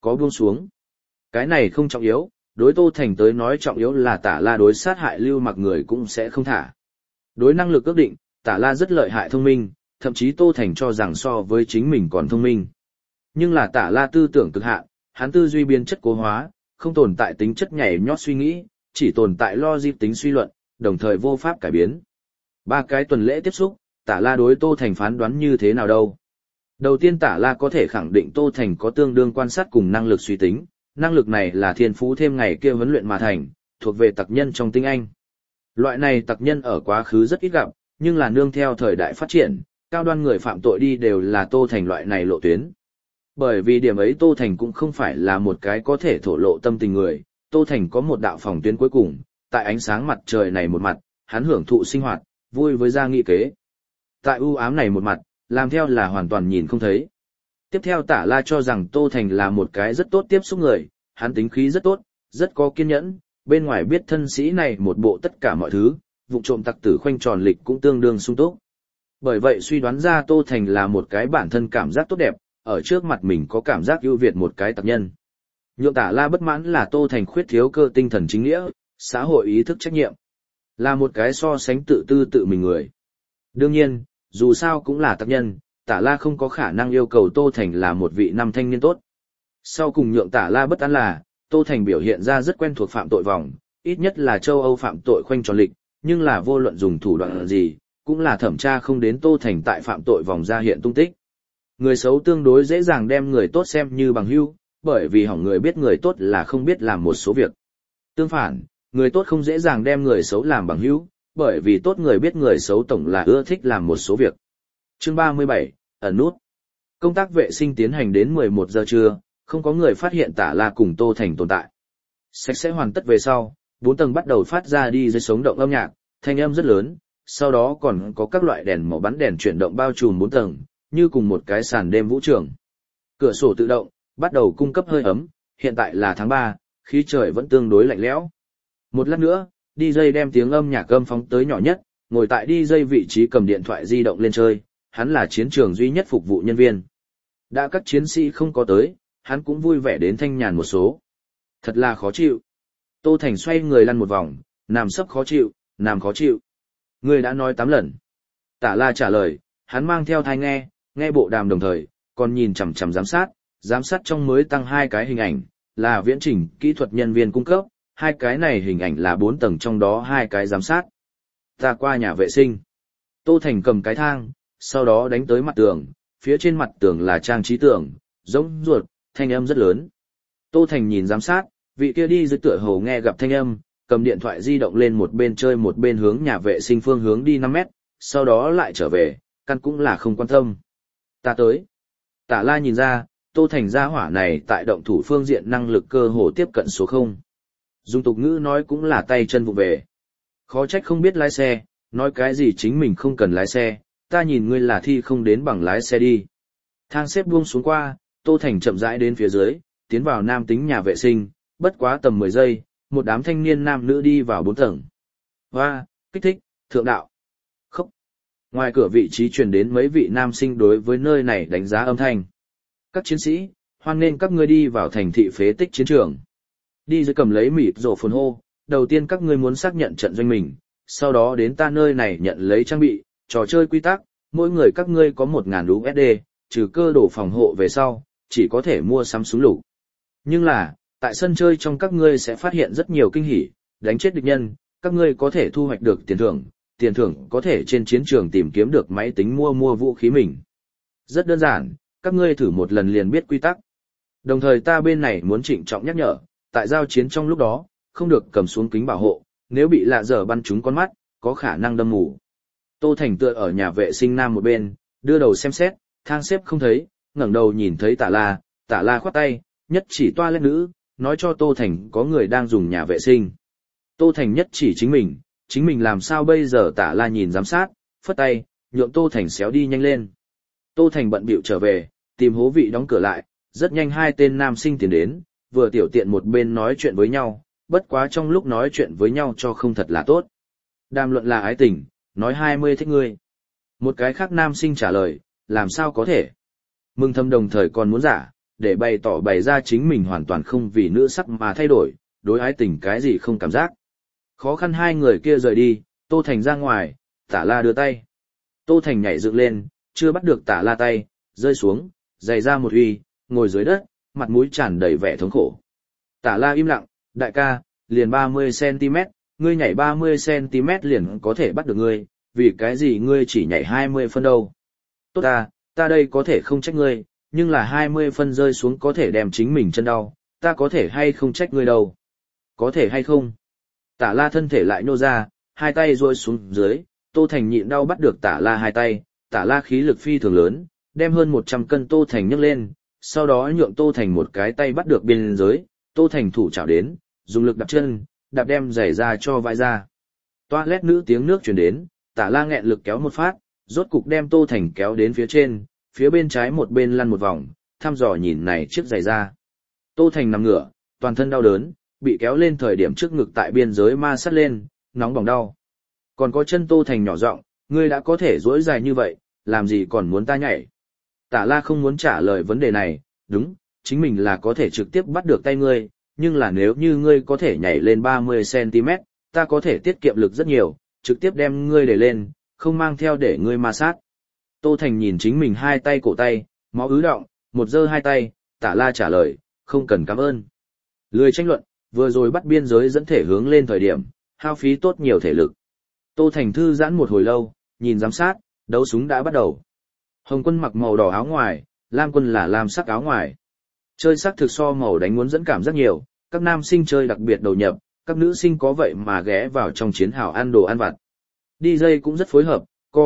có buông xuống. Cái này không trọng yếu, đối Tô Thành tới nói trọng yếu là Tả La đối sát hại Lưu Mặc người cũng sẽ không thả. Đối năng lực ước định, Tả La rất lợi hại thông minh, thậm chí Tô Thành cho rằng so với chính mình còn thông minh. Nhưng là Tả La tư tưởng cực hạn, hắn tư duy biến chất cố hóa, không tồn tại tính chất nhảy nhót suy nghĩ, chỉ tồn tại logic tính suy luận, đồng thời vô pháp cải biến. 3 cái tuần lễ tiếp xúc, Tả La đối Tô Thành phán đoán như thế nào đâu? Đầu tiên Tả La có thể khẳng định Tô Thành có tương đương quan sát cùng năng lực suy tính, năng lực này là thiên phú thêm ngày kia huấn luyện mà thành, thuộc về tặc nhân trong tinh anh. Loại này tặc nhân ở quá khứ rất ít gặp, nhưng là nương theo thời đại phát triển, cao đoan người phạm tội đi đều là Tô Thành loại này lộ tuyến. Bởi vì điểm ấy Tô Thành cũng không phải là một cái có thể thổ lộ tâm tình người, Tô Thành có một đạo phòng tuyến cuối cùng, tại ánh sáng mặt trời này một mặt, hắn hưởng thụ sinh hoạt, vui với gia nghị kế. Tại u ám này một mặt, làm theo là hoàn toàn nhìn không thấy. Tiếp theo Tả La cho rằng Tô Thành là một cái rất tốt tiếp xúc người, hắn tính khí rất tốt, rất có kiên nhẫn, bên ngoài biết thân sĩ này một bộ tất cả mọi thứ, vụ trộm tặc tử khoanh tròn lịch cũng tương đương sung túc. Bởi vậy suy đoán ra Tô Thành là một cái bản thân cảm giác tốt đẹp, ở trước mặt mình có cảm giác ưu việt một cái tặc nhân. Nhượng Tả La bất mãn là Tô Thành khuyết thiếu cơ tinh thần chính nghĩa, xã hội ý thức trách nhiệm. Là một cái so sánh tự tư tự mình người. Đương nhiên, dù sao cũng là tặc nhân, Tả La không có khả năng yêu cầu Tô Thành là một vị nam thanh niên tốt. Sau cùng nhượng Tả La bất an là, Tô Thành biểu hiện ra rất quen thuộc phạm tội vòng, ít nhất là châu Âu phạm tội khoanh tròn lịch, nhưng là vô luận dùng thủ đoạn gì, cũng là thẩm tra không đến Tô Thành tại phạm tội vòng ra hiện tung tích. Người xấu tương đối dễ dàng đem người tốt xem như bằng hữu, bởi vì hỏng người biết người tốt là không biết làm một số việc. Tương phản, người tốt không dễ dàng đem người xấu làm bằng hữu, bởi vì tốt người biết người xấu tổng là ưa thích làm một số việc. Chương 37, ẩn nút. Công tác vệ sinh tiến hành đến 11 giờ trưa, không có người phát hiện Tả La cùng Tô Thành tồn tại. Sạch sẽ hoàn tất về sau, 4 tầng bắt đầu phát ra đi dưới sống động âm nhạc, thanh âm rất lớn, sau đó còn có các loại đèn màu bắn đèn chuyển động bao trùm 4 tầng, như cùng một cái sàn đêm vũ trường. Cửa sổ tự động, bắt đầu cung cấp hơi ấm, hiện tại là tháng 3, khí trời vẫn tương đối lạnh lẽo. Một lát nữa, DJ đem tiếng âm nhạc âm phóng tới nhỏ nhất, ngồi tại DJ vị trí cầm điện thoại di động lên chơi, hắn là chiến trường duy nhất phục vụ nhân viên. Đã các chiến sĩ không có tới, hắn cũng vui vẻ đến thanh nhàn một số. Thật là khó chịu. Tô Thành xoay người lăn một vòng, nằm sấp khó chịu, nằm khó chịu. Người đã nói 8 lần. Tả La trả lời, hắn mang theo tai nghe, nghe bộ đàm đồng thời, còn nhìn chằm chằm giám sát trong mới tăng 2 cái hình ảnh, là viễn trình kỹ thuật nhân viên cung cấp, 2 cái này hình ảnh là 4 tầng trong đó 2 cái giám sát. Ta qua nhà vệ sinh. Tô Thành cầm cái thang, sau đó đánh tới mặt tường, phía trên mặt tường là trang trí tường, giống ruột, thanh âm rất lớn. Tô Thành nhìn giám sát, vị kia đi dưới tựa hồ nghe gặp thanh âm, cầm điện thoại di động lên một bên chơi một bên hướng nhà vệ sinh phương hướng đi 5 mét, sau đó lại trở về, căn cũng là không quan tâm. Ta tới. Tả La nhìn ra, Tô Thành gia hỏa này tại động thủ phương diện năng lực cơ hồ tiếp cận số 0. Dùng tục ngữ nói cũng là tay chân vụ về. Khó trách không biết lái xe, nói cái gì chính mình không cần lái xe, ta nhìn ngươi là thi không đến bằng lái xe đi. Thang xếp buông xuống qua, Tô Thành chậm rãi đến phía dưới, tiến vào nam tính nhà vệ sinh, bất quá tầm 10 giây, một đám thanh niên nam nữ đi vào 4 tầng. Hoa, kích thích, thượng đạo. Khốc. Ngoài cửa vị trí truyền đến mấy vị nam sinh đối với nơi này đánh giá âm thanh. Các chiến sĩ, hoan nên các ngươi đi vào thành thị phế tích chiến trường. Đi dưới cầm lấy mịt rổ phồn hô, đầu tiên các ngươi muốn xác nhận trận doanh mình, sau đó đến ta nơi này nhận lấy trang bị, trò chơi quy tắc, mỗi người các ngươi có 1.000 USD, trừ cơ đồ phòng hộ về sau, chỉ có thể mua sắm súng lục. Nhưng là, tại sân chơi trong các ngươi sẽ phát hiện rất nhiều kinh hỉ, đánh chết địch nhân, các ngươi có thể thu hoạch được tiền thưởng có thể trên chiến trường tìm kiếm được máy tính mua vũ khí mình. Rất đơn giản, các ngươi thử một lần liền biết quy tắc. Đồng thời ta bên này muốn trịnh trọng nhắc nhở, tại giao chiến trong lúc đó, không được cầm xuống kính bảo hộ, nếu bị lạ dở bắn trúng con mắt, có khả năng đâm mù. Tô Thành tựa ở nhà vệ sinh nam một bên, đưa đầu xem xét, thang xếp không thấy, ngẩng đầu nhìn thấy Tả La khoát tay, nhất chỉ toilet nữ, nói cho Tô Thành có người đang dùng nhà vệ sinh. Tô Thành nhất chỉ chính mình làm sao bây giờ? Tả La nhìn giám sát, phất tay, nhượng Tô Thành xéo đi nhanh lên. Tô Thành bận bịu trở về, tìm hố vị đóng cửa lại, rất nhanh 2 tên nam sinh tiến đến, vừa tiểu tiện một bên nói chuyện với nhau, bất quá trong lúc nói chuyện với nhau cho không thật là tốt. Đàm luận là ái tình, nói 20 thích ngươi. Một cái khác nam sinh trả lời, làm sao có thể. Mừng thầm đồng thời còn muốn giả, để bày ra chính mình hoàn toàn không vì nữ sắc mà thay đổi, đối ái tình cái gì không cảm giác. Khó khăn hai người kia rời đi, Tô Thành ra ngoài, Tả La đưa tay. Tô Thành nhảy dựng lên, chưa bắt được Tả La tay, rơi xuống, giày ra một uy, ngồi dưới đất, mặt mũi tràn đầy vẻ thống khổ. Tả La im lặng, đại ca, liền 30cm, ngươi nhảy 30cm liền có thể bắt được ngươi, vì cái gì ngươi chỉ nhảy 20 phân đâu. Tốt ta đây có thể không trách ngươi, nhưng là 20 phân rơi xuống có thể đem chính mình chân đau, ta có thể hay không trách ngươi đâu. Có thể hay không? Tả La thân thể lại nô ra, hai tay rôi xuống dưới, Tô Thành nhịn đau bắt được Tả La hai tay, Tả La khí lực phi thường lớn, đem hơn 100 cân Tô Thành nhấc lên, sau đó nhượng Tô Thành một cái tay bắt được biên giới, Tô Thành thủ chảo đến, dùng lực đạp chân, đạp đem giày ra cho vãi ra. Toilet nữ tiếng nước truyền đến, Tả La nghẹn lực kéo một phát, rốt cục đem Tô Thành kéo đến phía trên, phía bên trái một bên lăn một vòng, thăm dò nhìn này chiếc giày ra. Tô Thành nằm ngửa, toàn thân đau đớn, bị kéo lên thời điểm trước ngực tại biên giới ma sát lên, nóng bỏng đau. Còn có chân Tô Thành nhỏ giọng, ngươi đã có thể duỗi dài như vậy, làm gì còn muốn ta nhảy? Tả La không muốn trả lời vấn đề này, đúng, chính mình là có thể trực tiếp bắt được tay ngươi, nhưng là nếu như ngươi có thể nhảy lên 30cm, ta có thể tiết kiệm lực rất nhiều, trực tiếp đem ngươi để lên, không mang theo để ngươi ma sát. Tô Thành nhìn chính mình hai tay cổ tay, máu ứ đọng, một giơ hai tay, Tả La trả lời, không cần cảm ơn. Lười tranh luận, vừa rồi bắt biên giới dẫn thể hướng lên thời điểm, hao phí tốt nhiều thể lực. Tô Thành thư giãn một hồi lâu, nhìn giám sát, đấu súng đã bắt đầu. Hồng Quân mặc màu đỏ áo ngoài, Lam Quân là lam sắc áo ngoài. Chơi sắc thực so màu đánh muốn dẫn cảm rất nhiều, các nam sinh chơi đặc biệt đầu nhập, các nữ sinh có vậy mà ghé vào trong chiến hào ăn đồ ăn vặt. DJ cũng rất phối hợp,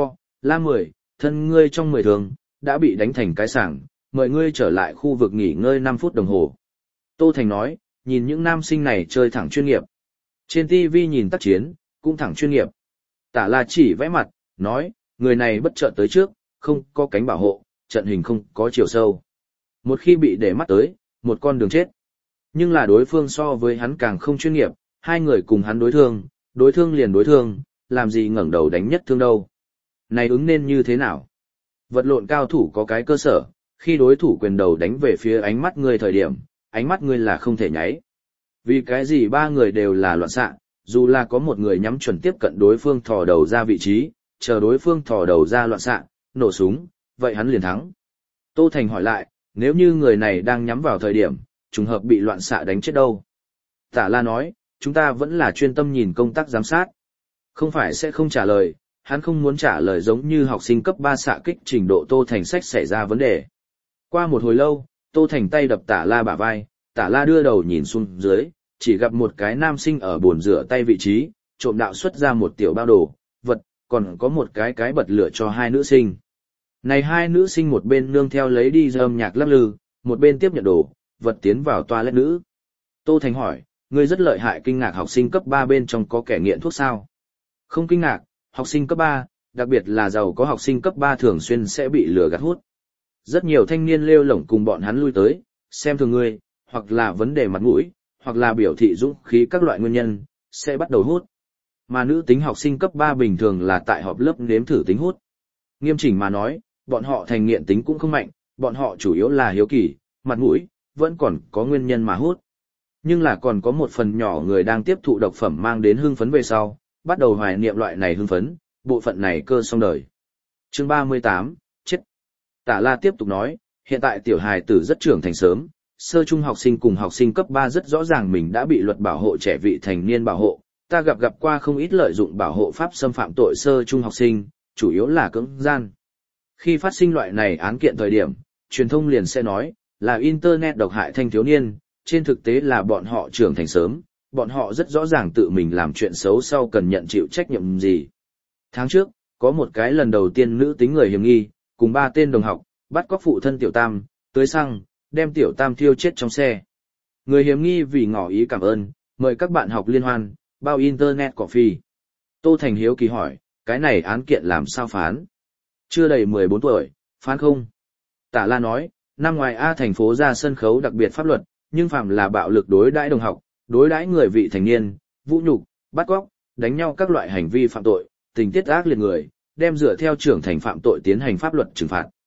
Lam 10, thân ngươi trong 10 thường, đã bị đánh thành cái sảng, mời ngươi trở lại khu vực nghỉ ngơi 5 phút đồng hồ. Tô Thành nói, nhìn những nam sinh này chơi thẳng chuyên nghiệp. Trên TV nhìn tác chiến, cũng thẳng chuyên nghiệp. Tả La chỉ vẽ mặt, nói, người này bất chợt tới trước, không có cánh bảo hộ, trận hình không có chiều sâu. Một khi bị để mắt tới, một con đường chết. Nhưng là đối phương so với hắn càng không chuyên nghiệp, hai người cùng hắn đối thương liền đối thương, làm gì ngẩng đầu đánh nhất thương đâu. Này ứng nên như thế nào? Vật lộn cao thủ có cái cơ sở, khi đối thủ quyền đầu đánh về phía ánh mắt ngươi thời điểm, ánh mắt ngươi là không thể nháy. Vì cái gì ba người đều là loạn xạ, dù là có một người nhắm chuẩn tiếp cận đối phương thò đầu ra vị trí, chờ đối phương thò đầu ra loạn xạ, nổ súng, vậy hắn liền thắng. Tô Thành hỏi lại, nếu như người này đang nhắm vào thời điểm, trùng hợp bị loạn xạ đánh chết đâu? Tả La nói, chúng ta vẫn là chuyên tâm nhìn công tác giám sát. Không phải sẽ không trả lời, hắn không muốn trả lời giống như học sinh cấp 3 xạ kích trình độ Tô Thành sách xảy ra vấn đề. Qua một hồi lâu, Tô Thành tay đập Tả La bả vai, Tả La đưa đầu nhìn xuống dưới, chỉ gặp một cái nam sinh ở bồn rửa tay vị trí, trộm đạo xuất ra một tiểu bao đồ, vật, còn có một cái bật lửa cho hai nữ sinh. Này hai nữ sinh một bên nương theo lấy đi âm nhạc lắc lư, một bên tiếp nhận đồ, vật tiến vào toilet nữ. Tô Thành hỏi, ngươi rất lợi hại, kinh ngạc học sinh cấp 3 bên trong có kẻ nghiện thuốc sao? Không kinh ngạc, học sinh cấp 3, đặc biệt là giàu có học sinh cấp 3 thường xuyên sẽ bị lừa gạt hút. Rất nhiều thanh niên lêu lổng cùng bọn hắn lui tới, xem thường ngươi, hoặc là vấn đề mặt mũi, hoặc là biểu thị dũng khí các loại nguyên nhân, sẽ bắt đầu hút. Mà nữ tính học sinh cấp 3 bình thường là tại họp lớp nếm thử tính hút. Nghiêm chỉnh mà nói, bọn họ thành nghiện tính cũng không mạnh, bọn họ chủ yếu là hiếu kỳ, mặt mũi, vẫn còn có nguyên nhân mà hút. Nhưng là còn có một phần nhỏ người đang tiếp thụ độc phẩm mang đến hưng phấn về sau, bắt đầu hoài niệm loại này hưng phấn, bộ phận này cơ xong đời. Chương 38, chết. Tả La tiếp tục nói, hiện tại tiểu hài tử rất trưởng thành sớm, sơ trung học sinh cùng học sinh cấp 3 rất rõ ràng mình đã bị luật bảo hộ trẻ vị thành niên bảo hộ, ta gặp qua không ít lợi dụng bảo hộ pháp xâm phạm tội sơ trung học sinh, chủ yếu là cưỡng gian. Khi phát sinh loại này án kiện thời điểm, truyền thông liền sẽ nói, là Internet độc hại thanh thiếu niên, trên thực tế là bọn họ trưởng thành sớm, bọn họ rất rõ ràng tự mình làm chuyện xấu sau cần nhận chịu trách nhiệm gì. Tháng trước, có một cái lần đầu tiên nữ tính người hiểm nghi, cùng 3 tên đồng học, bắt cóc phụ thân tiểu tam, tưới xăng, đem tiểu tam thiêu chết trong xe. Người hiểm nghi vì ngỏ ý cảm ơn, mời các bạn học liên hoan, bao Internet coffee. Tô Thành hiếu kỳ hỏi, cái này án kiện làm sao phán? Chưa đầy 14 tuổi, phán không? Tả La nói, năm ngoài A thành phố ra sân khấu đặc biệt pháp luật, nhưng phạm là bạo lực đối đãi đồng học, đối đãi người vị thành niên, vũ nhục, bắt cóc, đánh nhau các loại hành vi phạm tội, tình tiết ác liệt người, đem dựa theo trưởng thành phạm tội tiến hành pháp luật trừng phạt.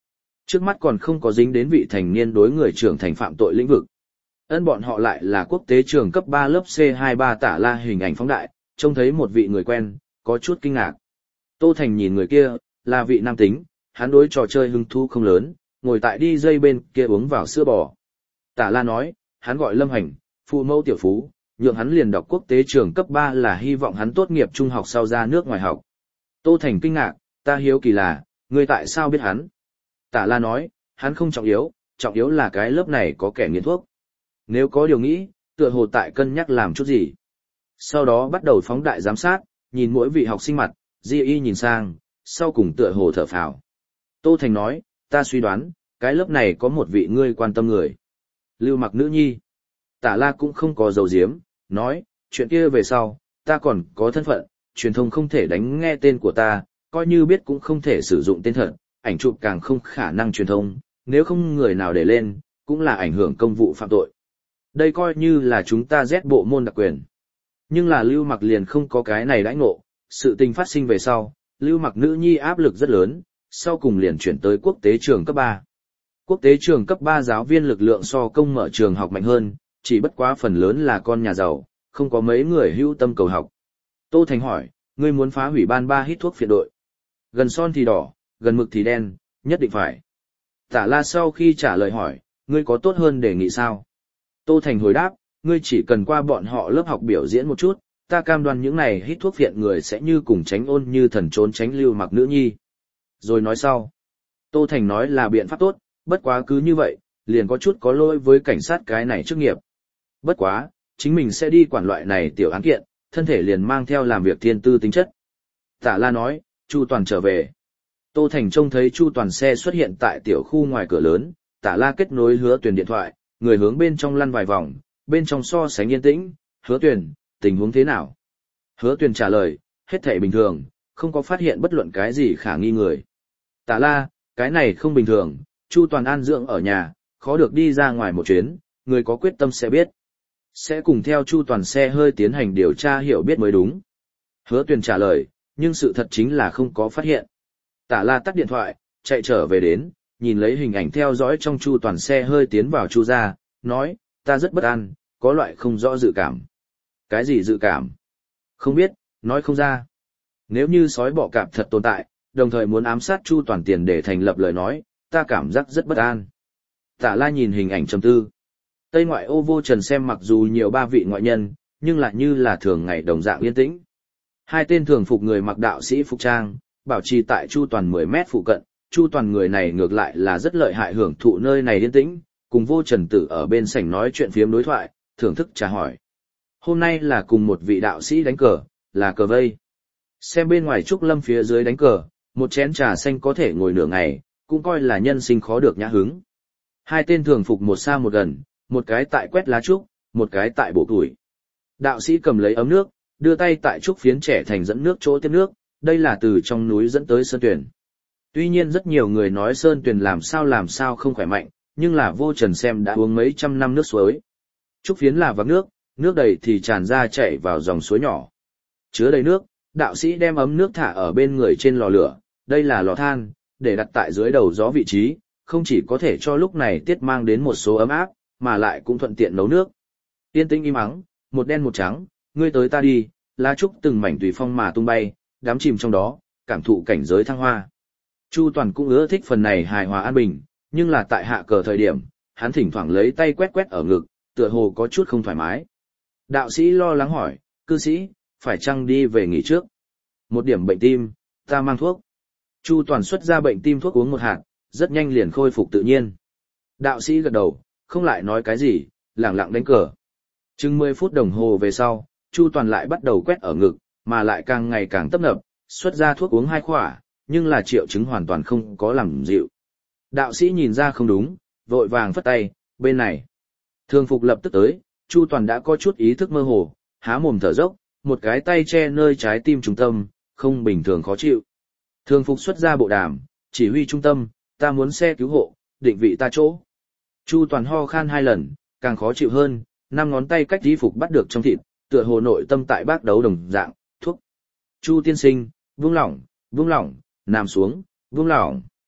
Trước mắt còn không có dính đến vị thành niên đối người trưởng thành phạm tội lĩnh vực. Ân bọn họ lại là quốc tế trường cấp 3 lớp C23 Tả La hình ảnh phóng đại, trông thấy một vị người quen, có chút kinh ngạc. Tô Thành nhìn người kia, là vị nam tính, hắn đối trò chơi hứng thú không lớn, ngồi tại đi dây bên kia uống vào sữa bò. Tả La nói, hắn gọi Lâm Hành, phụ mẫu tiểu phú, nhượng hắn liền đọc quốc tế trường cấp 3 là hy vọng hắn tốt nghiệp trung học sau ra nước ngoài học. Tô Thành kinh ngạc, ta hiếu kỳ là, ngươi tại sao biết hắn? Tả La nói, hắn không trọng yếu là cái lớp này có kẻ nghiện thuốc. Nếu có điều nghĩ, tựa hồ tại cân nhắc làm chút gì. Sau đó bắt đầu phóng đại giám sát, nhìn mỗi vị học sinh mặt, Di Y nhìn sang, sau cùng tựa hồ thở phào. Tô Thành nói, ta suy đoán, cái lớp này có một vị ngươi quan tâm người. Lưu Mặc nữ nhi. Tả La cũng không có dầu diếm, nói, chuyện kia về sau, ta còn có thân phận, truyền thông không thể đánh nghe tên của ta, coi như biết cũng không thể sử dụng tên thật, ảnh chụp càng không khả năng truyền thông, nếu không người nào để lên, cũng là ảnh hưởng công vụ phạm tội. Đây coi như là chúng ta rét bộ môn đặc quyền. Nhưng là Lưu Mặc liền không có cái này đãi ngộ, sự tình phát sinh về sau, Lưu Mặc nữ nhi áp lực rất lớn, sau cùng liền chuyển tới quốc tế trường cấp 3. Quốc tế trường cấp 3 giáo viên lực lượng so công mở trường học mạnh hơn, chỉ bất quá phần lớn là con nhà giàu, không có mấy người hữu tâm cầu học. Tô Thành hỏi, ngươi muốn phá hủy ban 3 hít thuốc phiện đội. Gần son thì đỏ, gần mực thì đen, nhất định phải. Tả La sau khi trả lời hỏi, ngươi có tốt hơn đề nghị sao? Tô Thành hồi đáp, ngươi chỉ cần qua bọn họ lớp học biểu diễn một chút, ta cam đoan những này hít thuốc phiện người sẽ như cùng tránh ôn như thần trốn tránh Lưu Mặc nữ nhi. Rồi nói sau. Tô Thành nói là biện pháp tốt, bất quá cứ như vậy, liền có chút có lỗi với cảnh sát cái này chức nghiệp. Bất quá, chính mình sẽ đi quản loại này tiểu án kiện, thân thể liền mang theo làm việc thiên tư tính chất. Tả La nói, Chu Toàn trở về. Tô Thành trông thấy Chu Toàn xe xuất hiện tại tiểu khu ngoài cửa lớn, Tả La kết nối Hứa Tuyền điện thoại, người hướng bên trong lăn vài vòng, bên trong so sánh yên tĩnh, Hứa Tuyền, tình huống thế nào? Hứa Tuyền trả lời, hết thảy bình thường, không có phát hiện bất luận cái gì khả nghi người. Tả La, cái này không bình thường, Chu Toàn an dưỡng ở nhà, khó được đi ra ngoài một chuyến, người có quyết tâm sẽ biết. Sẽ cùng theo Chu Toàn xe hơi tiến hành điều tra hiểu biết mới đúng. Hứa Tuyền trả lời, nhưng sự thật chính là không có phát hiện. Tả La tắt điện thoại, chạy trở về đến, nhìn lấy hình ảnh theo dõi trong Chu Toàn xe hơi tiến vào Chu gia, nói, ta rất bất an, có loại không rõ dự cảm. Cái gì dự cảm? Không biết, nói không ra. Nếu như sói bọ cạp thật tồn tại, đồng thời muốn ám sát Chu Toàn tiền để thành lập lời nói, ta cảm giác rất bất an. Tả La nhìn hình ảnh trầm tư. Tây ngoại ô Vô Trần xem mặc dù nhiều 3 vị ngoại nhân, nhưng lại như là thường ngày đồng dạng yên tĩnh. 2 tên thường phục người mặc đạo sĩ phục trang, bảo trì tại Chu Toàn 10 mét phụ cận, Chu Toàn người này ngược lại là rất lợi hại hưởng thụ nơi này yên tĩnh, cùng Vô Trần Tử ở bên sảnh nói chuyện phiếm đối thoại, thưởng thức trà hỏi. Hôm nay là cùng một vị đạo sĩ đánh cờ, là cờ vây. Xem bên ngoài Trúc Lâm phía dưới đánh cờ, một chén trà xanh có thể ngồi nửa ngày, cũng coi là nhân sinh khó được nhã hứng. 2 tên thường phục một xa một gần, một cái tại quét lá trúc, một cái tại bổ củi. Đạo sĩ cầm lấy ấm nước, đưa tay tại trúc phiến trẻ thành dẫn nước chỗ tiếp nước, đây là từ trong núi dẫn tới sơn tuyển. Tuy nhiên rất nhiều người nói sơn tuyển làm sao không khỏe mạnh, nhưng là Vô Trần xem đã uống mấy trăm năm nước suối. Trúc phiến là vạc nước, nước đầy thì tràn ra chảy vào dòng suối nhỏ. Chứa đầy nước, đạo sĩ đem ấm nước thả ở bên người trên lò lửa, đây là lò than, để đặt tại dưới đầu gió vị trí, không chỉ có thể cho lúc này tiết mang đến một số ấm áp, mà lại cũng thuận tiện nấu nước. Yên tĩnh im ắng, một đen một trắng, ngươi tới ta đi, lá trúc từng mảnh tùy phong mà tung bay, đắm chìm trong đó, cảm thụ cảnh giới thăng hoa. Chu Toàn cũng ưa thích phần này hài hòa an bình, nhưng là tại hạ cờ thời điểm, hắn thỉnh thoảng lấy tay quét quét ở ngực, tựa hồ có chút không thoải mái. Đạo sĩ lo lắng hỏi, cư sĩ, phải chăng đi về nghỉ trước? Một điểm bệnh tim, ta mang thuốc. Chu Toàn xuất ra bệnh tim thuốc uống một hạt, rất nhanh liền khôi phục tự nhiên. Đạo sĩ gật đầu, không lại nói cái gì, lẳng lặng đánh cờ. Chừng 10 phút đồng hồ về sau, Chu Toàn lại bắt đầu quét ở ngực, mà lại càng ngày càng tấp nập, xuất ra thuốc uống 2 khỏa, nhưng là triệu chứng hoàn toàn không có làm dịu. Đạo sĩ nhìn ra không đúng, vội vàng phất tay, bên này. Thường phục lập tức tới, Chu Toàn đã có chút ý thức mơ hồ, há mồm thở dốc, một cái tay che nơi trái tim trung tâm, không bình thường khó chịu. Thường phục xuất ra bộ đàm, chỉ huy trung tâm, ta muốn xe cứu hộ, định vị ta chỗ. Chu Toàn ho khan 2 lần, càng khó chịu hơn, 5 ngón tay cách y phục bắt được trong thịt, tựa hồ nội tâm tại bác đấu đồng dạng, thuốc. Chu tiên sinh, buông lỏng, nằm xuống, buông lỏng.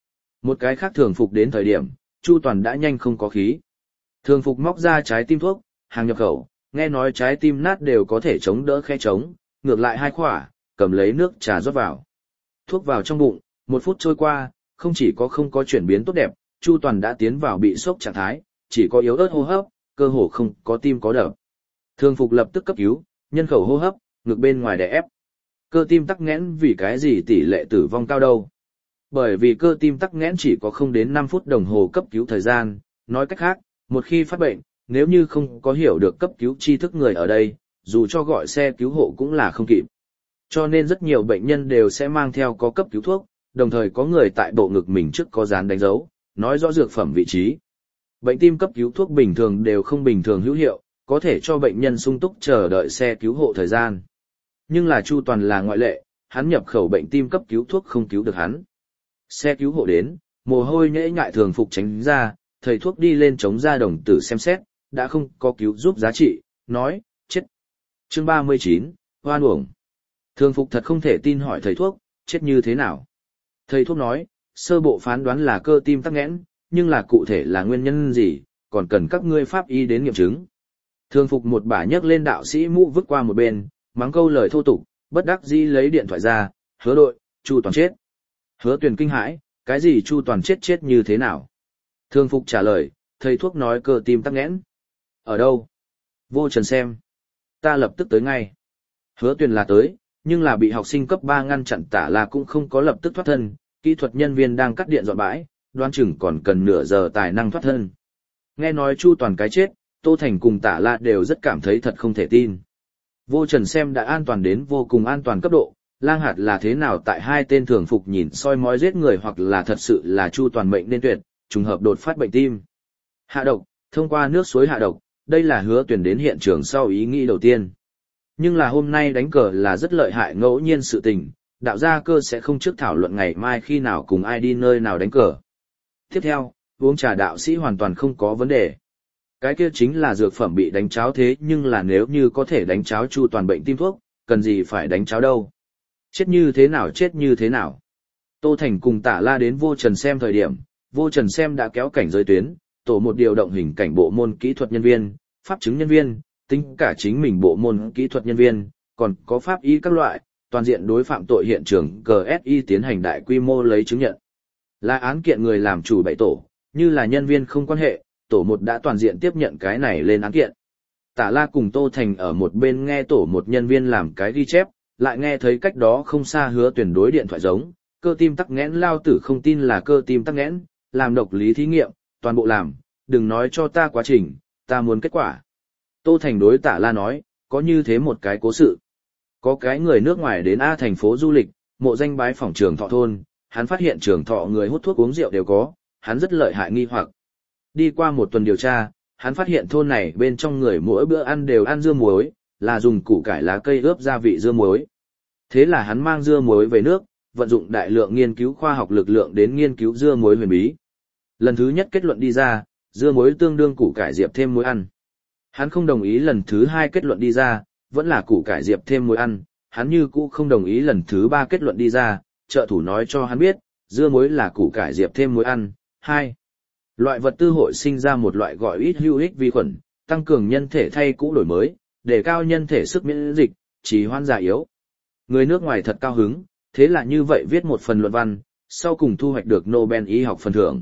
Một cái khác thường phục đến thời điểm, Chu Toàn đã nhanh không có khí. Thường phục móc ra trái tim thuốc, hàng nhập khẩu, nghe nói trái tim nát đều có thể chống đỡ khe trống, ngược lại 2 khỏa, cầm lấy nước trà rót vào. Thuốc vào trong bụng, 1 phút trôi qua, không chỉ có không có chuyển biến tốt đẹp, Chu Toàn đã tiến vào bị sốc trạng thái, chỉ có yếu ớt hô hấp, cơ hồ không có tim có đập. Thường phục lập tức cấp cứu, nhân khẩu hô hấp, ngực bên ngoài đè ép. Cơ tim tắc nghẽn vì cái gì tỷ lệ tử vong cao đâu? Bởi vì cơ tim tắc nghẽn chỉ có không đến 5 phút đồng hồ cấp cứu thời gian, nói cách khác, một khi phát bệnh, nếu như không có hiểu được cấp cứu tri thức người ở đây, dù cho gọi xe cứu hộ cũng là không kịp. Cho nên rất nhiều bệnh nhân đều sẽ mang theo có cấp cứu thuốc, đồng thời có người tại bộ ngực mình trước có dán đánh dấu, nói rõ dược phẩm vị trí. Bệnh tim cấp cứu thuốc bình thường đều không bình thường hữu hiệu, có thể cho bệnh nhân sung túc chờ đợi xe cứu hộ thời gian. Nhưng là Chu Toàn là ngoại lệ, hắn nhập khẩu bệnh tim cấp cứu thuốc không cứu được hắn. Xe cứu hộ đến, mồ hôi nhễ nhại thường phục tránh ra, thầy thuốc đi lên chống ra đồng tử xem xét, đã không có cứu giúp giá trị, nói, chết. Chương 39, hoan uổng. Thường phục thật không thể tin hỏi thầy thuốc, chết như thế nào? Thầy thuốc nói, sơ bộ phán đoán là cơ tim tắc nghẽn, nhưng là cụ thể là nguyên nhân gì, còn cần các ngươi pháp y đến nghiệm chứng. Thường phục một bả nhấc lên đạo sĩ mũ vứt qua một bên, mắng câu lời thô tục, bất đắc dĩ lấy điện thoại ra, hứa đội, Chu Toàn chết. Hứa Tuyền kinh hãi, cái gì Chu Toàn chết như thế nào? Thường phục trả lời, thầy thuốc nói cơ tim tắc nghẽn. Ở đâu? Vô Trần xem. Ta lập tức tới ngay. Hứa Tuyền là tới, nhưng là bị học sinh cấp 3 ngăn chặn Tả La cũng không có lập tức thoát thân, kỹ thuật nhân viên đang cắt điện dọn bãi, đoán chừng còn cần nửa giờ tài năng thoát thân. Nghe nói Chu Toàn cái chết, Tô Thành cùng Tả La đều rất cảm thấy thật không thể tin. Vô Trần xem đã an toàn đến vô cùng an toàn cấp độ, Lang Hạt là thế nào tại 2 tên thường phục nhìn soi mói giết người hoặc là thật sự là Chu Toàn mệnh nên tuyệt, trùng hợp đột phát bệnh tim. Hạ độc, thông qua nước suối hạ độc, đây là Hứa Tuyền đến hiện trường sau ý nghĩ đầu tiên. Nhưng là hôm nay đánh cờ là rất lợi hại ngẫu nhiên sự tình, đạo gia cơ sẽ không trước thảo luận ngày mai khi nào cùng ai đi nơi nào đánh cờ. Tiếp theo, uống trà đạo sĩ hoàn toàn không có vấn đề. Cái kia chính là dược phẩm bị đánh cháo thế nhưng là nếu như có thể đánh cháo Chu Toàn bệnh tim thuốc, cần gì phải đánh cháo đâu. Chết như thế nào. Tô Thành cùng Tả La đến Vô Trần xem thời điểm, Vô Trần xem đã kéo cảnh giới tuyến, tổ một điều động hình cảnh bộ môn kỹ thuật nhân viên, pháp chứng nhân viên, tính cả chính mình bộ môn kỹ thuật nhân viên, còn có pháp y các loại, toàn diện đối phạm tội hiện trường GSI tiến hành đại quy mô lấy chứng nhận. Là án kiện người làm chủ 7 tổ, như là nhân viên không quan hệ, tổ 1 đã toàn diện tiếp nhận cái này lên án kiện. Tả La cùng Tô Thành ở một bên nghe tổ 1 nhân viên làm cái ghi chép, lại nghe thấy cách đó không xa Hứa Tuyền đối điện thoại giống, cơ tim tắc nghẽn lao tử không tin là cơ tim tắc nghẽn, làm độc lý thí nghiệm, toàn bộ làm, đừng nói cho ta quá trình, ta muốn kết quả. Tô Thành đối Tả La nói, có như thế một cái cố sự. Có cái người nước ngoài đến A thành phố du lịch, mộ danh bái phỏng Trường Thọ thôn, hắn phát hiện Trường Thọ người hút thuốc uống rượu đều có, hắn rất lợi hại nghi hoặc. Đi qua một tuần điều tra, hắn phát hiện thôn này bên trong người mỗi bữa ăn đều ăn dưa muối, là dùng củ cải lá cây ướp gia vị dưa muối. Thế là hắn mang dưa muối về nước, vận dụng đại lượng nghiên cứu khoa học lực lượng đến nghiên cứu dưa muối huyền bí. Lần thứ nhất kết luận đi ra, dưa muối tương đương củ cải diệp thêm muối ăn. Hắn không đồng ý lần thứ 2 kết luận đi ra, vẫn là củ cải diệp thêm muối ăn, hắn như cũ không đồng ý lần thứ 3 kết luận đi ra, trợ thủ nói cho hắn biết, dưa muối là củ cải diệp thêm muối ăn. 2. Loại vật tư hội sinh ra một loại gọi ít hữu ích vi khuẩn, tăng cường nhân thể thay cũ đổi mới, để cao nhân thể sức miễn dịch, trì hoãn già yếu. Người nước ngoài thật cao hứng, thế là như vậy viết một phần luận văn, sau cùng thu hoạch được Nobel y học phần thưởng.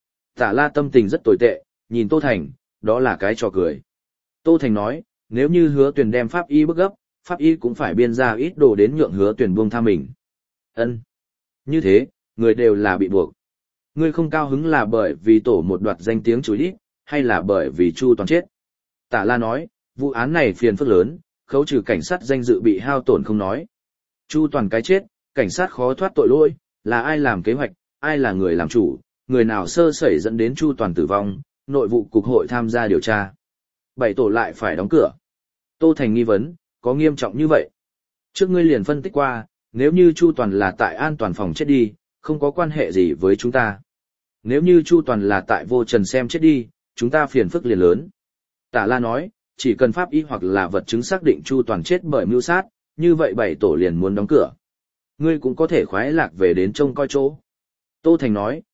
Tả La tâm tình rất tồi tệ, nhìn Tô Thành, đó là cái trò cười. Tô Thành nói, nếu như Hứa Tuyền đem pháp y bức gấp, pháp y cũng phải biên ra ít đồ đến nhượng Hứa Tuyền buông tha mình. Ân, như thế, người đều là bị buộc. Ngươi không cao hứng là bởi vì tổ một đoạt danh tiếng chối đít, hay là bởi vì Chu Toàn chết? Tả La nói, vụ án này phiền phức lớn, khấu trừ cảnh sát danh dự bị hao tổn không nói. Chu Toàn cái chết, cảnh sát khó thoát tội lỗi, là ai làm kế hoạch, ai là người làm chủ, người nào sơ sẩy dẫn đến Chu Toàn tử vong, nội vụ cục hội tham gia điều tra. 7 tổ lại phải đóng cửa. Tô Thành nghi vấn, có nghiêm trọng như vậy? Trước ngươi liền phân tích qua, nếu như Chu Toàn là tại an toàn phòng chết đi, không có quan hệ gì với chúng ta. Nếu như Chu Toàn là tại Vô Trần xem chết đi, chúng ta phiền phức liền lớn. Tả La nói, chỉ cần pháp y hoặc là vật chứng xác định Chu Toàn chết bởi mưu sát, như vậy 7 tổ liền muốn đóng cửa. Ngươi cũng có thể khoái lạc về đến trông coi chỗ. Tô Thành nói,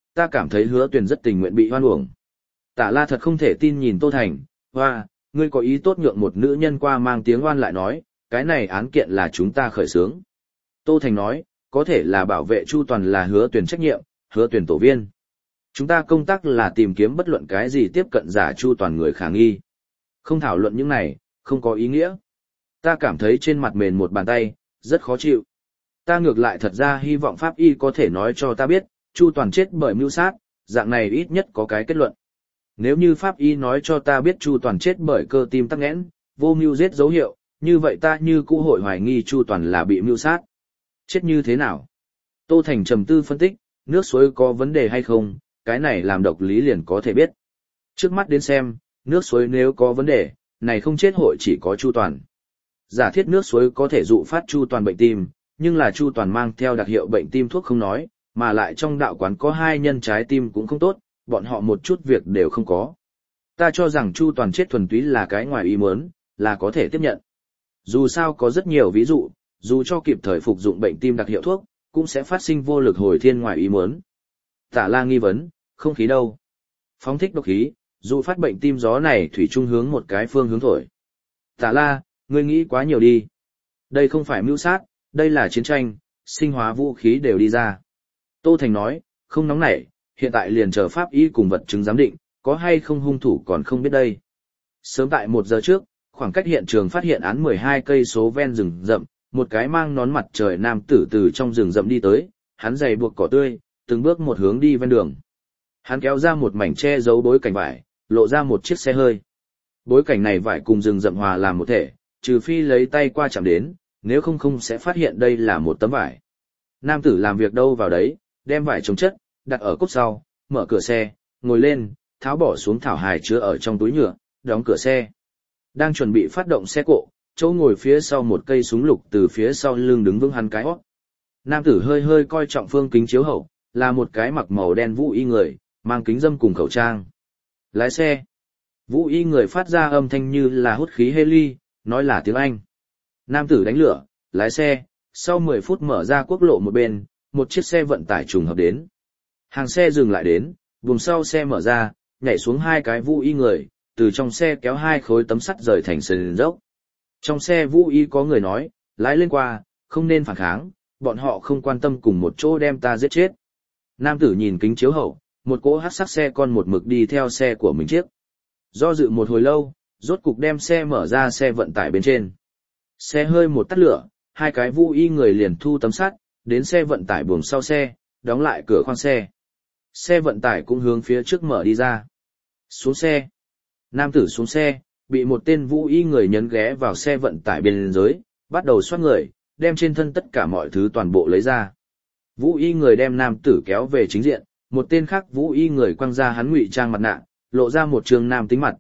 ta cảm thấy Hứa Tuyền rất tình nguyện bị hoan uổng. Tả La thật không thể tin nhìn Tô Thành, hoa, ngươi có ý tốt nhượng một nữ nhân qua mang tiếng oan lại nói, cái này án kiện là chúng ta khởi xướng. Tô Thành nói, có thể là bảo vệ Chu Toàn là Hứa Tuyền trách nhiệm, Hứa Tuyền tổ viên. Chúng ta công tác là tìm kiếm bất luận cái gì tiếp cận giả Chu Toàn người khả nghi. Không thảo luận những này, không có ý nghĩa. Ta cảm thấy trên mặt mền một bàn tay, rất khó chịu. Ta ngược lại thật ra hy vọng pháp y có thể nói cho ta biết, Chu Toàn chết bởi mưu sát, dạng này ít nhất có cái kết luận. Nếu như pháp y nói cho ta biết Chu Toàn chết bởi cơ tim tắc nghẽn, vô mưu giết dấu hiệu, như vậy ta như cũ hội hoài nghi Chu Toàn là bị mưu sát. Chết như thế nào? Tô Thành trầm tư phân tích, nước suối có vấn đề hay không, cái này làm độc lý liền có thể biết. Trước mắt đến xem, nước suối nếu có vấn đề, này không chết hội chỉ có Chu Toàn. Giả thiết nước suối có thể dụ phát Chu Toàn bệnh tim, nhưng là Chu Toàn mang theo đặc hiệu bệnh tim thuốc không nói, mà lại trong đạo quán có 2 nhân trái tim cũng không tốt, bọn họ một chút việc đều không có. Ta cho rằng Chu Toàn chết thuần túy là cái ngoài ý muốn, là có thể tiếp nhận. Dù sao có rất nhiều ví dụ, dù cho kịp thời phục dụng bệnh tim đặc hiệu thuốc, cũng sẽ phát sinh vô lực hồi thiên ngoài ý muốn. Tả La nghi vấn, không khí đâu? Phóng thích độc khí, dụ phát bệnh tim gió này thủy trung hướng một cái phương hướng thổi. Tả La, ngươi nghĩ quá nhiều đi. Đây không phải mưu sát, đây là chiến tranh, sinh hóa vũ khí đều đi ra. Tô Thành nói, không nóng nảy, hiện tại liền chờ pháp y cùng vật chứng giám định, có hay không hung thủ còn không biết đây. Sớm tại 1 giờ trước, khoảng cách hiện trường phát hiện án 12 cây số ven rừng rậm, một cái mang nón mặt trời nam tử từ trong rừng rậm đi tới, hắn giày buộc cỏ tươi, từng bước một hướng đi ven đường. Hắn kéo ra một mảnh che giấu bối cảnh vải, lộ ra một chiếc xe hơi. Bối cảnh này vải cùng rừng rậm hòa làm một thể, trừ phi lấy tay qua chạm đến, nếu không sẽ phát hiện đây là một tấm vải. Nam tử làm việc đâu vào đấy, đem vải chống chất, đặt ở cốp sau, mở cửa xe, ngồi lên, tháo bỏ xuống thảo hài chứa ở trong túi nhựa, đóng cửa xe. Đang chuẩn bị phát động xe cộ, chỗ ngồi phía sau một cây súng lục từ phía sau lưng đứng vững hắn cái hót. Nam tử hơi hơi coi trọng phương kính chiếu hậu, là một cái mặc màu đen vũ y người, mang kính dâm cùng khẩu trang. Lái xe. Vũ y người phát ra âm thanh như là hút khí heli, nói là tiếng Anh. Nam tử đánh lửa, lái xe, sau 10 phút mở ra quốc lộ một bên, một chiếc xe vận tải trùng hợp đến. Hàng xe dừng lại đến, buồng sau xe mở ra, nhảy xuống 2 cái vũ y người, từ trong xe kéo 2 khối tấm sắt rời thành sườn dốc. Trong xe vũ y có người nói, lái lên qua, không nên phản kháng, bọn họ không quan tâm cùng một chỗ đem ta giết chết. Nam tử nhìn kính chiếu hậu, một cỗ hắc sắc xe con một mực đi theo xe của mình chiếc. Do dự một hồi lâu, rốt cục đem xe mở ra xe vận tải bên trên. Xe hơi một tắt lửa, 2 cái vũ y người liền thu tấm sắt, đến xe vận tải buồng sau xe, đóng lại cửa khoang xe. Xe vận tải cũng hướng phía trước mở đi ra. Xuống xe. Nam tử xuống xe, bị một tên vũ y người nhấn ghé vào xe vận tải bên dưới, bắt đầu xoát người, đem trên thân tất cả mọi thứ toàn bộ lấy ra. Vũ y người đem nam tử kéo về chính diện, một tên khác vũ y người quăng ra hắn ngụy trang mặt nạ, lộ ra một trường nam tính mặt,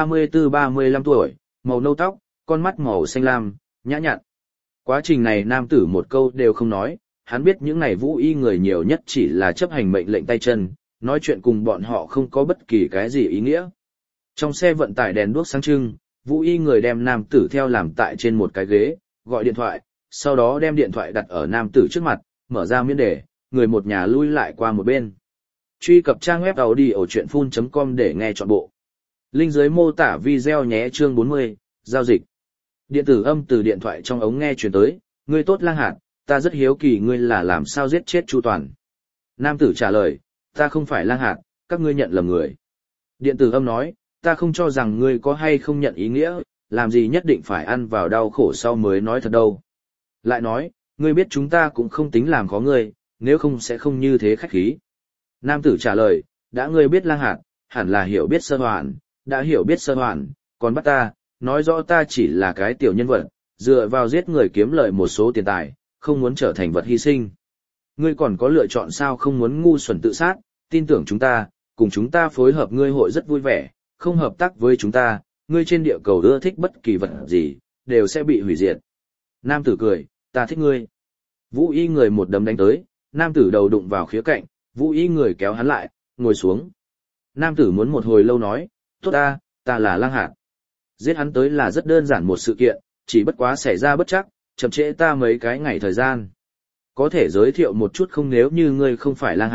34-35 tuổi, màu nâu tóc, con mắt màu xanh lam, nhã nhặn. Quá trình này nam tử một câu đều không nói, hắn biết những này vũ y người nhiều nhất chỉ là chấp hành mệnh lệnh tay chân, nói chuyện cùng bọn họ không có bất kỳ cái gì ý nghĩa. Trong xe vận tải đèn đuốc sáng trưng, vũ y người đem nam tử theo làm tại trên một cái ghế, gọi điện thoại, sau đó đem điện thoại đặt ở nam tử trước mặt, mở ra miễn đề, người một nhà lui lại qua một bên. Truy cập trang web audiochuyenphun.com để nghe trọn bộ. Link dưới mô tả video nhé. Chương 40, giao dịch. Điện tử âm từ điện thoại trong ống nghe truyền tới, ngươi tốt Lang Hạt, ta rất hiếu kỳ ngươi là làm sao giết chết Chu Toàn. Nam tử trả lời, ta không phải Lang Hạt, các ngươi nhận lầm người. Điện tử âm nói, ta không cho rằng ngươi có hay không nhận ý nghĩa, làm gì nhất định phải ăn vào đau khổ sau mới nói thật đâu. Lại nói, ngươi biết chúng ta cũng không tính làm khó ngươi, nếu không sẽ không như thế khách khí. Nam tử trả lời, đã ngươi biết Lang Hạt, hẳn là hiểu biết sơ hoàn, đã hiểu biết sơ hoàn, còn bắt ta, nói rõ ta chỉ là cái tiểu nhân vật, dựa vào giết người kiếm lợi một số tiền tài, không muốn trở thành vật hy sinh. Ngươi còn có lựa chọn sao không muốn ngu xuẩn tự sát, tin tưởng chúng ta, cùng chúng ta phối hợp ngươi hội rất vui vẻ, không hợp tác với chúng ta, ngươi trên địa cầu ưa thích bất kỳ vật gì, đều sẽ bị hủy diệt. Nam tử cười, ta thích ngươi. Vũ y người một đấm đánh tới, nam tử đầu đụng vào khía cạnh, vũ y người kéo hắn lại, ngồi xuống. Nam tử muốn một hồi lâu nói, tốt ta là Lang Hạt. Giết hắn tới là rất đơn giản một sự kiện, chỉ bất quá xảy ra bất chắc, chậm trễ ta mấy cái ngày thời gian. Có thể giới thiệu một chút không nếu như ngươi không phải Lang Hạt,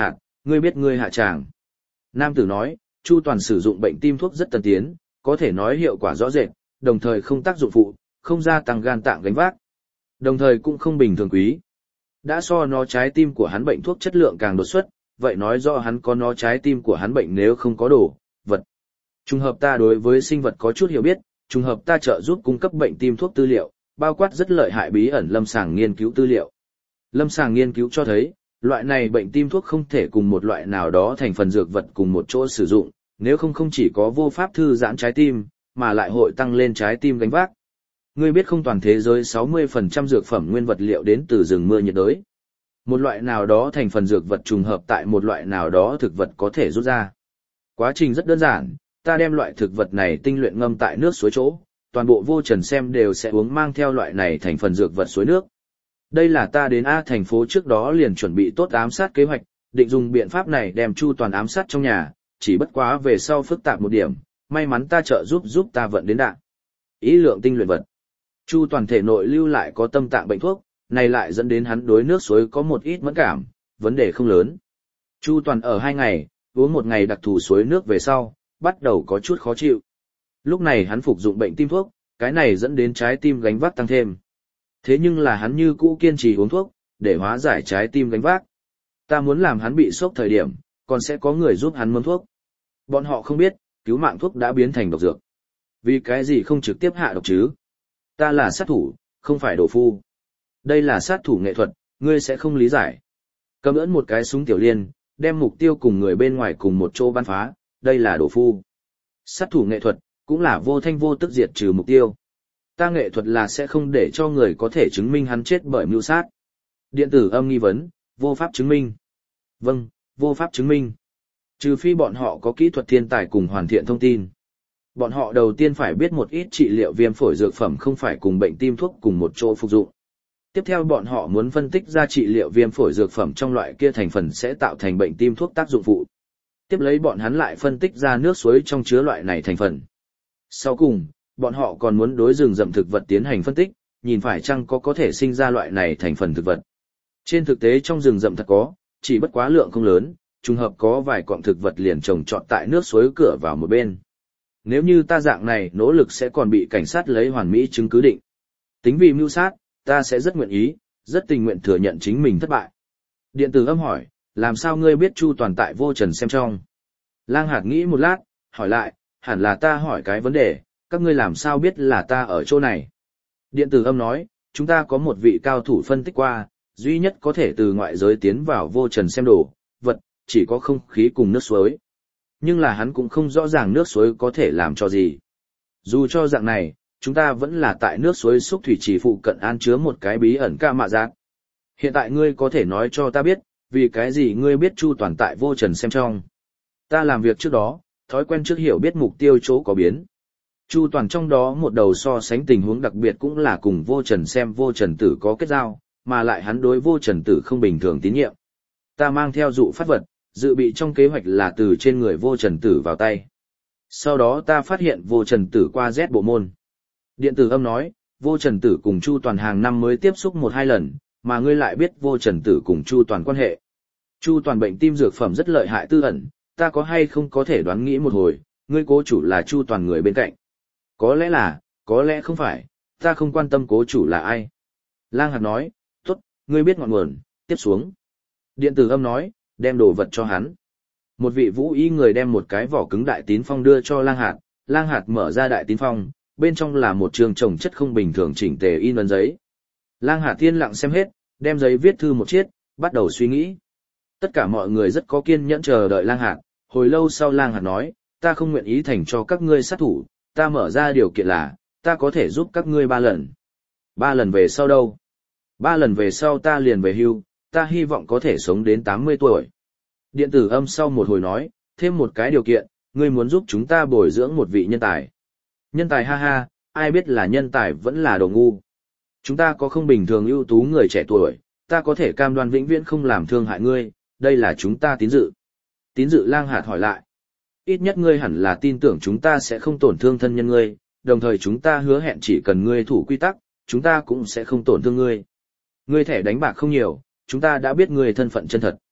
Ngươi biết ngươi hạ tràng. Nam tử nói, Chu Toàn sử dụng bệnh tim thuốc rất tân tiến, có thể nói hiệu quả rõ rệt, đồng thời không tác dụng phụ, không gia tăng gan tạng gánh vác. Đồng thời cũng không bình thường quý. Đã so nó trái tim của hắn bệnh thuốc chất lượng càng đột xuất, vậy nói rõ hắn có nó trái tim của hắn bệnh nếu không có đồ vật. Trùng hợp ta đối với sinh vật có chút hiểu biết, trùng hợp ta trợ giúp cung cấp bệnh tim thuốc tư liệu, bao quát rất lợi hại bí ẩn lâm sàng nghiên cứu tư liệu. Lâm sàng nghiên cứu cho thấy, loại này bệnh tim thuốc không thể cùng một loại nào đó thành phần dược vật cùng một chỗ sử dụng, nếu không không chỉ có vô pháp thư giãn trái tim, mà lại hội tăng lên trái tim gánh vác. Ngươi biết không, toàn thế giới 60% dược phẩm nguyên vật liệu đến từ rừng mưa nhiệt đới. Một loại nào đó thành phần dược vật trùng hợp tại một loại nào đó thực vật có thể rút ra. Quá trình rất đơn giản, ta đem loại thực vật này tinh luyện ngâm tại nước suối chỗ, toàn bộ Vô Trần xem đều sẽ uống mang theo loại này thành phần dược vật suối nước. Đây là ta đến A thành phố trước đó liền chuẩn bị tốt ám sát kế hoạch, định dùng biện pháp này đem Chu Toàn ám sát trong nhà, chỉ bất quá về sau phức tạp một điểm, may mắn ta trợ giúp ta vận đến đạn. Ý lượng tinh luyện vật. Chu Toàn thể nội lưu lại có tâm tạng bệnh thuốc, này lại dẫn đến hắn đối nước suối có một ít mẫn cảm, vấn đề không lớn. Chu Toàn ở 2 ngày, uống 1 ngày đặc thù suối nước về sau, bắt đầu có chút khó chịu. Lúc này hắn phục dụng bệnh tim thuốc, cái này dẫn đến trái tim gánh vác tăng thêm. Thế nhưng là hắn như cũ kiên trì uống thuốc, để hóa giải trái tim gánh vác. Ta muốn làm hắn bị sốc thời điểm, còn sẽ có người giúp hắn mâm thuốc. Bọn họ không biết, cứu mạng thuốc đã biến thành độc dược. Vì cái gì không trực tiếp hạ độc chứ? Ta là sát thủ, không phải đồ phu. Đây là sát thủ nghệ thuật, ngươi sẽ không lý giải. Cầm ỡn một cái súng tiểu liên, đem mục tiêu cùng người bên ngoài cùng một chỗ bắn phá, đây là đồ phu. Sát thủ nghệ thuật, cũng là vô thanh vô tức diệt trừ mục tiêu. Ta nghệ thuật là sẽ không để cho người có thể chứng minh hắn chết bởi mưu sát. Điện tử âm nghi vấn, vô pháp chứng minh. Vâng, vô pháp chứng minh. Trừ phi bọn họ có kỹ thuật thiên tài cùng hoàn thiện thông tin. Bọn họ đầu tiên phải biết một ít trị liệu viêm phổi dược phẩm không phải cùng bệnh tim thuốc cùng một chỗ phục dụng. Tiếp theo bọn họ muốn phân tích ra trị liệu viêm phổi dược phẩm trong loại kia thành phần sẽ tạo thành bệnh tim thuốc tác dụng phụ. Tiếp lấy bọn hắn lại phân tích ra nước suối trong chứa loại này thành phần. Sau cùng, bọn họ còn muốn đối rừng rậm thực vật tiến hành phân tích, nhìn phải chăng có thể sinh ra loại này thành phần thực vật. Trên thực tế trong rừng rậm thật có, chỉ bất quá lượng không lớn, trùng hợp có vài cọng thực vật liền trồng trọt tại nước suối cửa vào một bên. Nếu như ta dạng này nỗ lực sẽ còn bị cảnh sát lấy hoàn mỹ chứng cứ định. Tính vì mưu sát, ta sẽ rất nguyện ý, rất tình nguyện thừa nhận chính mình thất bại. Điện tử âm hỏi, làm sao ngươi biết Chu Toàn tại Vô Trần xem trong? Lang Hạt nghĩ một lát, hỏi lại, hẳn là ta hỏi cái vấn đề, các ngươi làm sao biết là ta ở chỗ này? Điện tử âm nói, chúng ta có một vị cao thủ phân tích qua, duy nhất có thể từ ngoại giới tiến vào Vô Trần xem đồ vật, chỉ có không khí cùng nước suối. Nhưng là hắn cũng không rõ ràng nước suối có thể làm cho gì. Dù cho dạng này, chúng ta vẫn là tại nước suối xúc thủy trì phụ cận an chứa một cái bí ẩn ca mạ giác. Hiện tại ngươi có thể nói cho ta biết, vì cái gì ngươi biết Chu Toàn tại Vô Trần xem trong? Ta làm việc trước đó, thói quen trước hiểu biết mục tiêu chỗ có biến. Chu Toàn trong đó một đầu so sánh tình huống đặc biệt cũng là cùng Vô Trần xem Vô Trần Tử có kết giao, mà lại hắn đối Vô Trần Tử không bình thường tín nhiệm. Ta mang theo dụ phát vật, dự bị trong kế hoạch là từ trên người Vô Trần Tử vào tay. Sau đó ta phát hiện Vô Trần Tử qua Z bộ môn. Điện tử âm nói, Vô Trần Tử cùng Chu Toàn hàng năm mới tiếp xúc 1-2 lần, mà ngươi lại biết Vô Trần Tử cùng Chu Toàn quan hệ. Chu Toàn bệnh tim dược phẩm rất lợi hại tư ẩn, ta có hay không có thể đoán nghĩ một hồi, ngươi cố chủ là Chu Toàn người bên cạnh. Có lẽ là, có lẽ không phải, ta không quan tâm cố chủ là ai. Lang Hạt nói, tốt, ngươi biết ngọn nguồn, tiếp xuống. Điện tử âm nói, đem đồ vật cho hắn. Một vị vũ y người đem một cái vỏ cứng đại tín phong đưa cho Lang Hạt mở ra đại tín phong, bên trong là một trường trồng chất không bình thường chỉnh tề in ấn giấy. Lang Hạt tiên lặng xem hết, đem giấy viết thư một chiết, bắt đầu suy nghĩ. Tất cả mọi người rất có kiên nhẫn chờ đợi Lang Hạt, hồi lâu sau Lang Hạt nói, ta không nguyện ý thành cho các ngươi sát thủ, ta mở ra điều kiện là, ta có thể giúp các ngươi 3 lần. 3 lần về sau đâu? 3 lần về sau ta liền về hưu, ta hy vọng có thể sống đến 80 tuổi. Điện tử âm sau một hồi nói, thêm một cái điều kiện, ngươi muốn giúp chúng ta bồi dưỡng một vị nhân tài. Nhân tài ha ha, ai biết là nhân tài vẫn là đồ ngu. Chúng ta có không bình thường ưu tú người trẻ tuổi, ta có thể cam đoan vĩnh viễn không làm thương hại ngươi, đây là chúng ta tín dự. Tín dự Lang Hạt hỏi lại. Ít nhất ngươi hẳn là tin tưởng chúng ta sẽ không tổn thương thân nhân ngươi, đồng thời chúng ta hứa hẹn chỉ cần ngươi thủ quy tắc, chúng ta cũng sẽ không tổn thương ngươi. Ngươi thẻ đánh bạc không nhiều, chúng ta đã biết ngươi thân phận chân thật.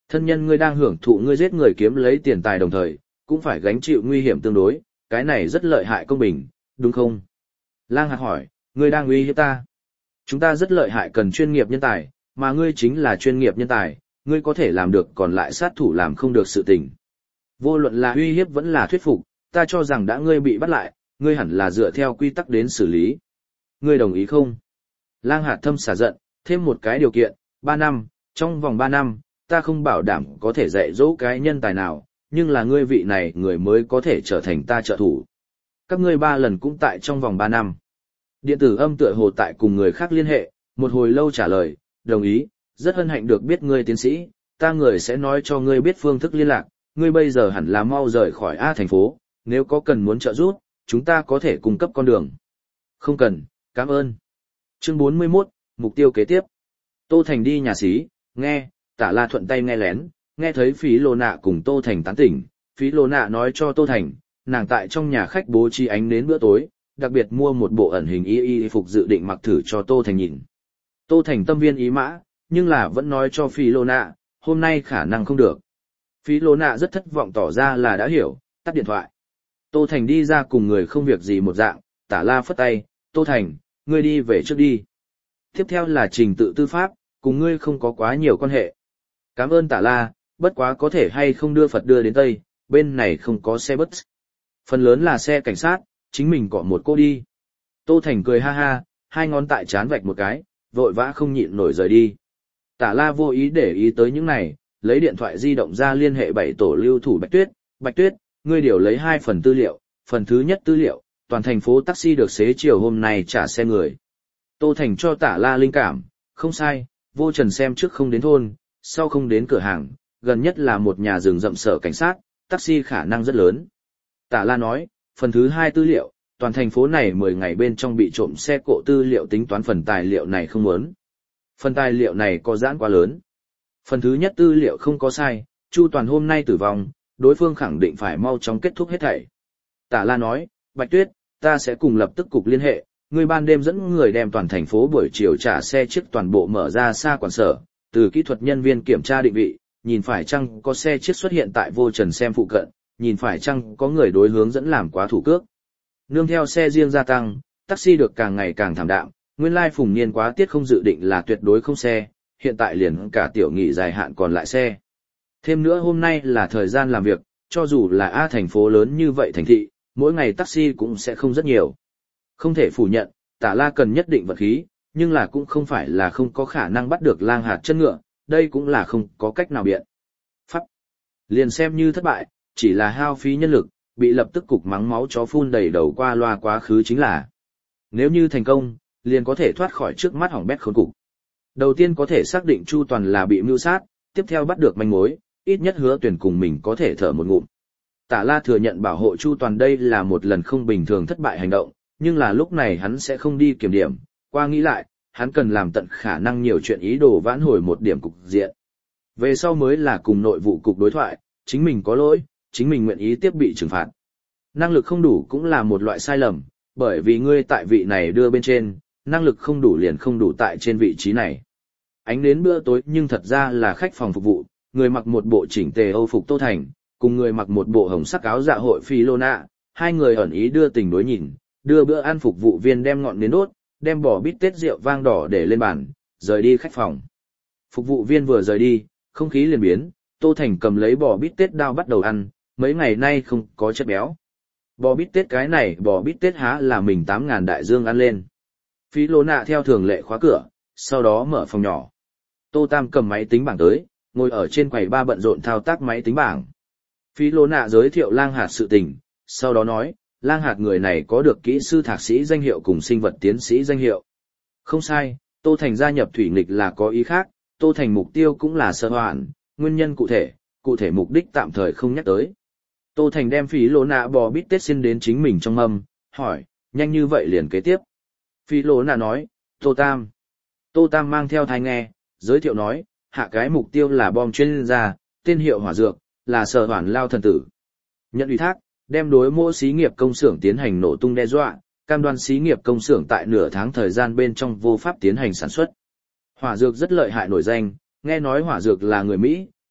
Thân nhân ngươi đang hưởng thụ ngươi giết người kiếm lấy tiền tài đồng thời, cũng phải gánh chịu nguy hiểm tương đối, cái này rất lợi hại công bình, đúng không? Lang Hạt hỏi, ngươi đang uy hiếp ta. Chúng ta rất lợi hại cần chuyên nghiệp nhân tài, mà ngươi chính là chuyên nghiệp nhân tài, ngươi có thể làm được còn lại sát thủ làm không được sự tình. Vô luận là uy hiếp vẫn là thuyết phục, ta cho rằng đã ngươi bị bắt lại, ngươi hẳn là dựa theo quy tắc đến xử lý. Ngươi đồng ý không? Lang Hạt thâm xả giận, thêm một cái điều kiện, 3 năm, trong vòng 3 năm, ta không bảo đảm có thể dạy dỗ cái nhân tài nào, nhưng là ngươi vị này người mới có thể trở thành ta trợ thủ. Các ngươi 3 lần cũng tại trong vòng 3 năm. Điện tử âm tựa hồ tại cùng người khác liên hệ, một hồi lâu trả lời, đồng ý, rất hân hạnh được biết ngươi tiến sĩ, ta người sẽ nói cho ngươi biết phương thức liên lạc, ngươi bây giờ hẳn là mau rời khỏi A thành phố, nếu có cần muốn trợ giúp, chúng ta có thể cung cấp con đường. Không cần, cảm ơn. Chương 41, mục tiêu kế tiếp. Tô Thành đi nhà xí, nghe, Tả La thuận tay nghe lén, nghe thấy Phí Lô Nạ cùng Tô Thành tán tỉnh, Phí Lô Nạ nói cho Tô Thành, nàng tại trong nhà khách bố trí ánh đến bữa tối, đặc biệt mua một bộ ẩn hình y phục dự định mặc thử cho Tô Thành nhìn. Tô Thành tâm viên ý mã, nhưng là vẫn nói cho Phí Lô Nạ, hôm nay khả năng không được. Phí Lô Nạ rất thất vọng tỏ ra là đã hiểu, tắt điện thoại. Tô Thành đi ra cùng người không việc gì một dạng, Tả La phất tay, Tô Thành, ngươi đi về trước đi. Tiếp theo là trình tự tư pháp, cùng ngươi không có quá nhiều quan hệ. Cảm ơn Tả La, bất quá có thể hay không đưa Phật đưa đến Tây, bên này không có xe bus. Phần lớn là xe cảnh sát, chính mình cọ một cô đi. Tô Thành cười ha ha, hai ngón tại chán vạch một cái, vội vã không nhịn nổi rời đi. Tả La vô ý để ý tới những này, lấy điện thoại di động ra liên hệ 7 tổ lưu thủ Bạch Tuyết, ngươi điều lấy 2 phần tư liệu, phần thứ nhất tư liệu, toàn thành phố taxi được xế chiều hôm nay trả xe người. Tô Thành cho Tả La linh cảm, không sai, Vô Trần xem trước không đến thôn, sau không đến cửa hàng, gần nhất là một nhà rừng rậm sở cảnh sát, taxi khả năng rất lớn. Tả La nói, phần thứ hai tư liệu, toàn thành phố này 10 ngày bên trong bị trộm xe cộ tư liệu tính toán phần tài liệu này không muốn. Phần tài liệu này có giãn quá lớn. Phần thứ nhất tư liệu không có sai, Chu Toàn hôm nay tử vong, đối phương khẳng định phải mau chóng kết thúc hết thảy. Tả La nói, Bạch Tuyết, ta sẽ cùng lập tức cục liên hệ, người ban đêm dẫn người đem toàn thành phố buổi chiều trả xe chiếc toàn bộ mở ra xa quản sở, từ kỹ thuật nhân viên kiểm tra định vị, nhìn phải chăng có xe chiếc xuất hiện tại Vô Trần xem phụ cận, nhìn phải chăng có người đối hướng dẫn làm quá thủ cước. Nương theo xe riêng gia tăng, taxi được càng ngày càng thảm đạm, nguyên lai Phùng Niên quá tiết không dự định là tuyệt đối không xe, hiện tại liền cả tiểu nghị dài hạn còn lại xe. Thêm nữa hôm nay là thời gian làm việc, cho dù là A thành phố lớn như vậy thành thị, mỗi ngày taxi cũng sẽ không rất nhiều. Không thể phủ nhận, Tả La cần nhất định vật khí, nhưng là cũng không phải là không có khả năng bắt được lang hạt chân ngựa, đây cũng là không có cách nào biện pháp. Liền xem như thất bại, chỉ là hao phí nhân lực, bị lập tức cục mắng máu chó phun đầy đầu qua loa quá khứ chính là. Nếu như thành công, liền có thể thoát khỏi trước mắt hỏng bét khốn cục. Đầu tiên có thể xác định Chu Toàn là bị mưu sát, tiếp theo bắt được manh mối, ít nhất Hứa Tuyển cùng mình có thể thở một ngụm. Tả La thừa nhận bảo hộ Chu Toàn đây là một lần không bình thường thất bại hành động, nhưng là lúc này hắn sẽ không đi kiểm điểm, qua nghĩ lại, hắn cần làm tận khả năng nhiều chuyện ý đồ vãn hồi một điểm cục diện. Về sau mới là cùng nội vụ cục đối thoại, chính mình có lỗi, chính mình nguyện ý tiếp bị trừng phạt. Năng lực không đủ cũng là một loại sai lầm, bởi vì ngươi tại vị này đưa bên trên, năng lực không đủ liền không đủ tại trên vị trí này. Ánh đến bữa tối nhưng thật ra là khách phòng phục vụ, người mặc một bộ chỉnh tề Âu phục Tô Thành, cùng người mặc một bộ hồng sắc áo dạ hội Phi Lô Nạ, hai người ẩn ý đưa tình đối nhìn, đưa bữa ăn phục vụ viên đem ngọn nến đốt, đem bò bít tết rượu vang đỏ để lên bàn, rời đi khách phòng. Phục vụ viên vừa rời đi, không khí liền biến, Tô Thành cầm lấy bò bít tết đao bắt đầu ăn, mấy ngày nay không có chất béo. Bò bít tết cái này bò bít tết há là mình 8.000 đại dương ăn lên. Phí Lô Nạ theo thường lệ khóa cửa, sau đó mở phòng nhỏ. Tô Tam cầm máy tính bảng tới, ngồi ở trên quầy ba bận rộn thao tác máy tính bảng. Phí Lô Nạ giới thiệu Lang Hạt sự tình, sau đó nói, Lang Hạt người này có được kỹ sư thạc sĩ danh hiệu cùng sinh vật tiến sĩ danh hiệu. Không sai, Tô Thành gia nhập thủy nghịch là có ý khác, Tô Thành mục tiêu cũng là sơ hoạn, nguyên nhân cụ thể mục đích tạm thời không nhắc tới. Tô Thành đem Phí Lô Nạ bò bít tết xin đến chính mình trong mâm, hỏi, nhanh như vậy liền kế tiếp. Phí Lô Nạ nói, Tô Tam. Tô Tam mang theo thai nghe, giới thiệu nói, hạ cái mục tiêu là bom chuyên gia, tên hiệu hỏa dược, là sở hoản lao thần tử. Nhận ủy thác, đem đối mỗi xí nghiệp công xưởng tiến hành nổ tung đe dọa, cam đoan xí nghiệp công xưởng tại nửa tháng thời gian bên trong vô pháp tiến hành sản xuất. Hỏa dược rất lợi hại nổi danh, nghe nói hỏa dược là người Mỹ,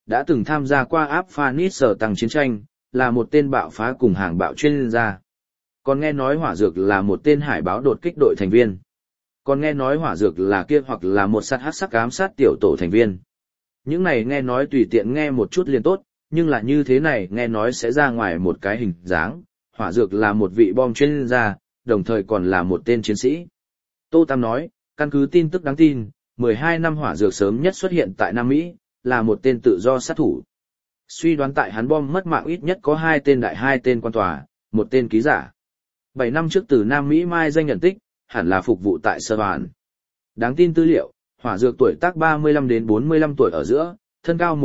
đã từng tham gia qua áp Phanis sở tăng chiến tranh, là một tên bạo phá cùng hàng bạo chuyên gia. Còn nghe nói hỏa dược là một tên hải báo đột kích đội thành viên. Còn nghe nói hỏa dược là kia hoặc là một sát hắc sắc ám sát tiểu tổ thành viên. Những này nghe nói tùy tiện nghe một chút liền tốt, nhưng là như thế này nghe nói sẽ ra ngoài một cái hình dáng, hỏa dược là một vị bom chuyên gia, đồng thời còn là một tên chiến sĩ. Tô Tam nói, căn cứ tin tức đáng tin, 12 năm hỏa dược sớm nhất xuất hiện tại Nam Mỹ, là một tên tự do sát thủ. Suy đoán tại hắn bom mất mạng ít nhất có 2 tên đại 2 tên quan tòa, một tên ký giả. 7 năm trước từ Nam Mỹ mai danh nhận tích, hẳn là phục vụ tại Sơ Bản. Đáng tin tư liệu, hỏa dược tuổi tác 35 đến 45 tuổi ở giữa, thân cao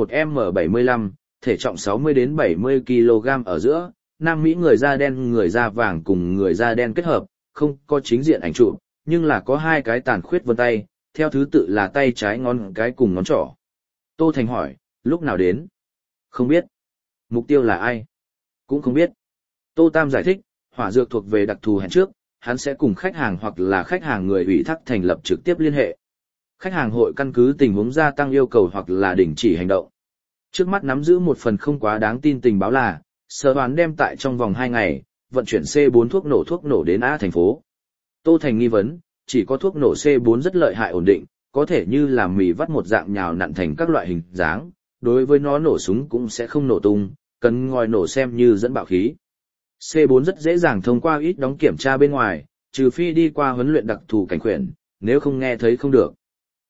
1m75, thể trọng 60 đến 70 kg ở giữa, Nam Mỹ người da đen người da vàng cùng người da đen kết hợp, không có chính diện ảnh chụp, nhưng là có 2 cái tàn khuyết vân tay, theo thứ tự là tay trái ngón cái cùng ngón trỏ. Tô Thành hỏi, lúc nào đến? Không biết. Mục tiêu là ai? Cũng không biết. Tô Tam giải thích, hỏa dược thuộc về đặc thù hẹn trước, hắn sẽ cùng khách hàng hoặc là khách hàng người ủy thác thành lập trực tiếp liên hệ. Khách hàng hội căn cứ tình huống gia tăng yêu cầu hoặc là đình chỉ hành động. Trước mắt nắm giữ một phần không quá đáng tin tình báo là, Sở Hoán đem tại trong vòng 2 ngày, vận chuyển C4 thuốc nổ đến A thành phố. Tô Thành nghi vấn, chỉ có thuốc nổ C4 rất lợi hại ổn định, có thể như làm mì vắt một dạng nhào nặn thành các loại hình dáng, đối với nó nổ súng cũng sẽ không nổ tung, cần ngòi nổ xem như dẫn bạo khí. C4 rất dễ dàng thông qua ít đóng kiểm tra bên ngoài, trừ phi đi qua huấn luyện đặc thù cảnh khuyển, nếu không nghe thấy không được.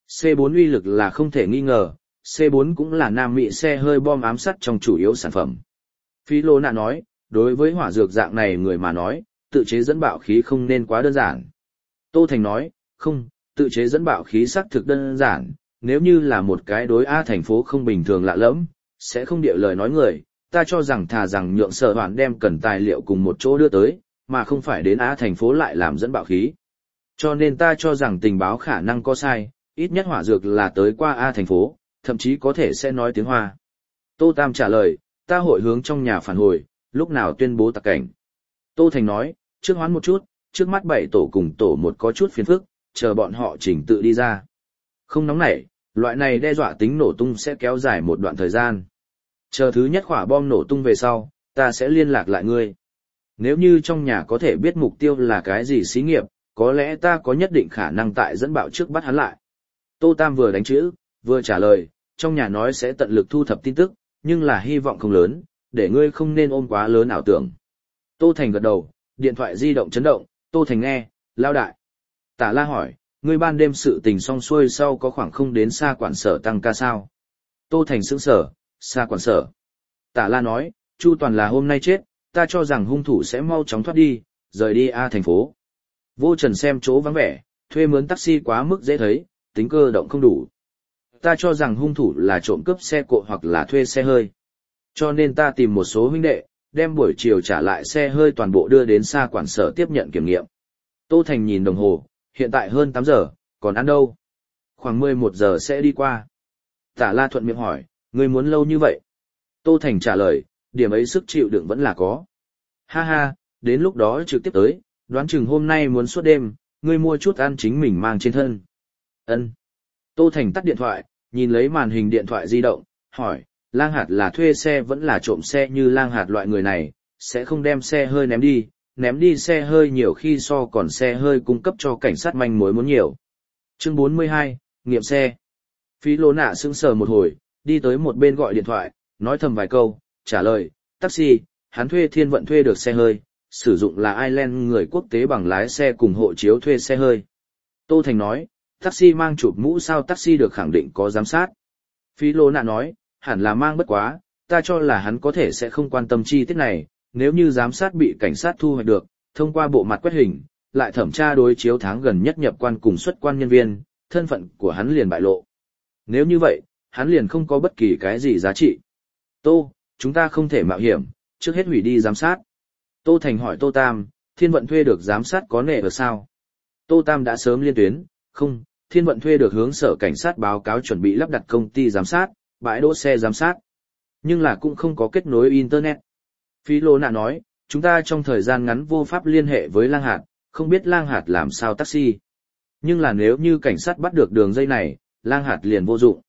C4 uy lực là không thể nghi ngờ, C4 cũng là Nam Mỹ xe hơi bom ám sát trong chủ yếu sản phẩm. Phi Lô Nạ nói, đối với hỏa dược dạng này người mà nói, tự chế dẫn bạo khí không nên quá đơn giản. Tô Thành nói, không, tự chế dẫn bạo khí xác thực đơn giản, nếu như là một cái đối A thành phố không bình thường lạ lẫm, sẽ không địa lời nói người, ta cho rằng thà rằng nhượng Sở Hoán đem cần tài liệu cùng một chỗ đưa tới, mà không phải đến A thành phố lại làm dẫn bạo khí. Cho nên ta cho rằng tình báo khả năng có sai, ít nhất hỏa dược là tới qua A thành phố, thậm chí có thể sẽ nói tiếng Hoa. Tô Tam trả lời, ta hội hướng trong nhà phản hồi, lúc nào tuyên bố tạc cảnh. Tô Thành nói, trước hoán một chút, trước mắt 7 tổ cùng tổ 1 có chút phiền phức, chờ bọn họ chỉnh tự đi ra. Không nóng nảy, loại này đe dọa tính nổ tung sẽ kéo dài một đoạn thời gian. Chờ thứ nhất quả bom nổ tung về sau, ta sẽ liên lạc lại ngươi. Nếu như trong nhà có thể biết mục tiêu là cái gì xí nghiệp, có lẽ ta có nhất định khả năng tại dẫn bạo trước bắt hắn lại. Tô Tam vừa đánh chữ, vừa trả lời, trong nhà nói sẽ tận lực thu thập tin tức, nhưng là hy vọng không lớn, để ngươi không nên ôm quá lớn ảo tưởng. Tô Thành gật đầu, điện thoại di động chấn động, Tô Thành nghe, lao đại. Tả La hỏi, ngươi ban đêm sự tình xong xuôi sau có khoảng không đến xa quản sở tăng ca sao? Tô Thành sững sở, xa quản sở. Tả La nói, Chu Toàn là hôm nay chết, ta cho rằng hung thủ sẽ mau chóng thoát đi, rời đi A thành phố. Vô Trần xem chỗ vắng vẻ, thuê mướn taxi quá mức dễ thấy, tính cơ động không đủ. Ta cho rằng hung thủ là trộm cướp xe cộ hoặc là thuê xe hơi. Cho nên ta tìm một số huynh đệ, đem buổi chiều trả lại xe hơi toàn bộ đưa đến xa quản sở tiếp nhận kiểm nghiệm. Tô Thành nhìn đồng hồ, hiện tại hơn 8 giờ, còn ăn đâu? Khoảng 11 giờ sẽ đi qua. Tả La thuận miệng hỏi, ngươi muốn lâu như vậy? Tô Thành trả lời, điểm ấy sức chịu đựng vẫn là có. Ha ha, đến lúc đó trực tiếp tới, đoán chừng hôm nay muốn suốt đêm, ngươi mua chút ăn chính mình mang trên thân. Ân. Tô Thành tắt điện thoại, nhìn lấy màn hình điện thoại di động, hỏi, Lang Hạt là thuê xe vẫn là trộm xe như Lang Hạt loại người này, sẽ không đem xe hơi ném đi xe hơi nhiều khi so còn xe hơi cung cấp cho cảnh sát manh mối muốn nhiều. Chương 42, nghiệm xe. Phí Lô Nạ sững sờ một hồi, đi tới một bên gọi điện thoại, nói thầm vài câu, trả lời, taxi, hắn thuê Thiên Vận thuê được xe hơi, sử dụng là Ireland người quốc tế bằng lái xe cùng hộ chiếu thuê xe hơi. Tô Thành nói, taxi mang chụp mũ sao taxi được khẳng định có giám sát. Phí Lô Nạ nói, hẳn là mang bất quá, ta cho là hắn có thể sẽ không quan tâm chi tiết này, nếu như giám sát bị cảnh sát thu hoạch được, thông qua bộ mặt quét hình, lại thẩm tra đối chiếu tháng gần nhất nhập quan cùng xuất quan nhân viên, thân phận của hắn liền bại lộ. Nếu như vậy, hắn liền không có bất kỳ cái gì giá trị. Tô, chúng ta không thể mạo hiểm, trước hết hủy đi giám sát. Tô Thành hỏi Tô Tam, Thiên Vận thuê được giám sát có nệ ở sao? Tô Tam đã sớm liên tuyến, không, Thiên Vận thuê được hướng sở cảnh sát báo cáo chuẩn bị lắp đặt công ty giám sát, bãi đỗ xe giám sát. Nhưng là cũng không có kết nối Internet. Phí Lô Nạ nói, chúng ta trong thời gian ngắn vô pháp liên hệ với Lang Hạt, không biết Lang Hạt làm sao taxi. Nhưng là nếu như cảnh sát bắt được đường dây này, Lang Hạt liền vô dụng.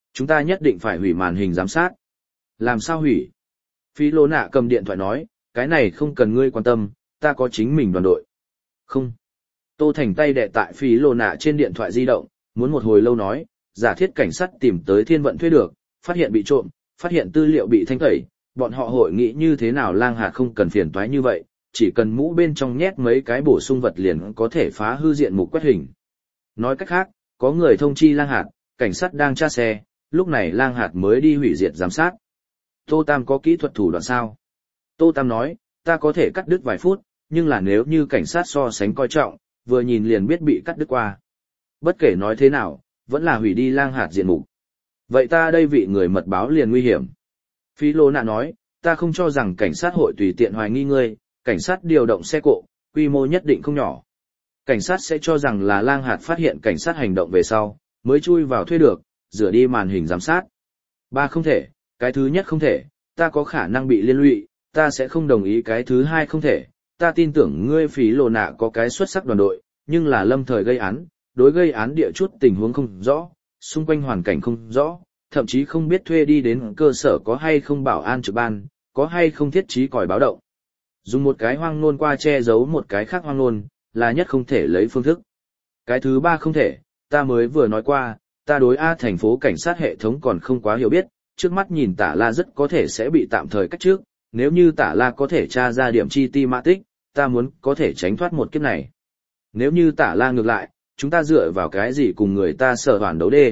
Chúng ta nhất định phải hủy màn hình giám sát. Làm sao hủy? Phí lô nạ cầm điện thoại nói, cái này không cần ngươi quan tâm, ta có chính mình đoàn đội. Không. Tô Thành tay đè tại phí lô nạ trên điện thoại di động, muốn một hồi lâu nói, giả thiết cảnh sát tìm tới thiên vận thuê được, phát hiện bị trộm, phát hiện tư liệu bị thanh tẩy, bọn họ hội nghĩ như thế nào Lang Hạt không cần phiền toái như vậy, chỉ cần mũ bên trong nhét mấy cái bổ sung vật liền có thể phá hư diện mục quét hình. Nói cách khác, có người thông chi Lang Hạt, cảnh sát đang tra xe, lúc này Lang Hạt mới đi hủy diệt giám sát. Tô Tam có kỹ thuật thủ đoạn sao? Tô Tam nói, ta có thể cắt đứt vài phút, nhưng là nếu như cảnh sát so sánh coi trọng, vừa nhìn liền biết bị cắt đứt qua. Bất kể nói thế nào, vẫn là hủy đi Lang Hạt diện mục. Vậy ta đây vị người mật báo liền nguy hiểm. Phi Lô Nạ nói, ta không cho rằng cảnh sát hội tùy tiện hoài nghi ngươi, cảnh sát điều động xe cộ, quy mô nhất định không nhỏ. Cảnh sát sẽ cho rằng là Lang Hạt phát hiện cảnh sát hành động về sau, mới chui vào thuê được, rửa đi màn hình giám sát. Ba không thể, cái thứ nhất không thể, ta có khả năng bị liên lụy, ta sẽ không đồng ý cái thứ hai không thể, ta tin tưởng ngươi Phí Lô Nạ có cái xuất sắc đoàn đội, nhưng là lâm thời gây án, đối gây án địa chút tình huống không rõ, xung quanh hoàn cảnh không rõ, thậm chí không biết thuê đi đến cơ sở có hay không bảo an trực ban, có hay không thiết trí còi báo động. Dùng một cái hoang nôn qua che giấu một cái khác hoang nôn, là nhất không thể lấy phương thức. Cái thứ ba không thể, ta mới vừa nói qua, ta đối A thành phố cảnh sát hệ thống còn không quá hiểu biết, trước mắt nhìn Tả La rất có thể sẽ bị tạm thời cách trước, nếu như Tả La có thể tra ra điểm chi ti mã tích, ta muốn có thể tránh thoát một kiếp này. Nếu như Tả La ngược lại, chúng ta dựa vào cái gì cùng người ta sở hoàn đấu đê?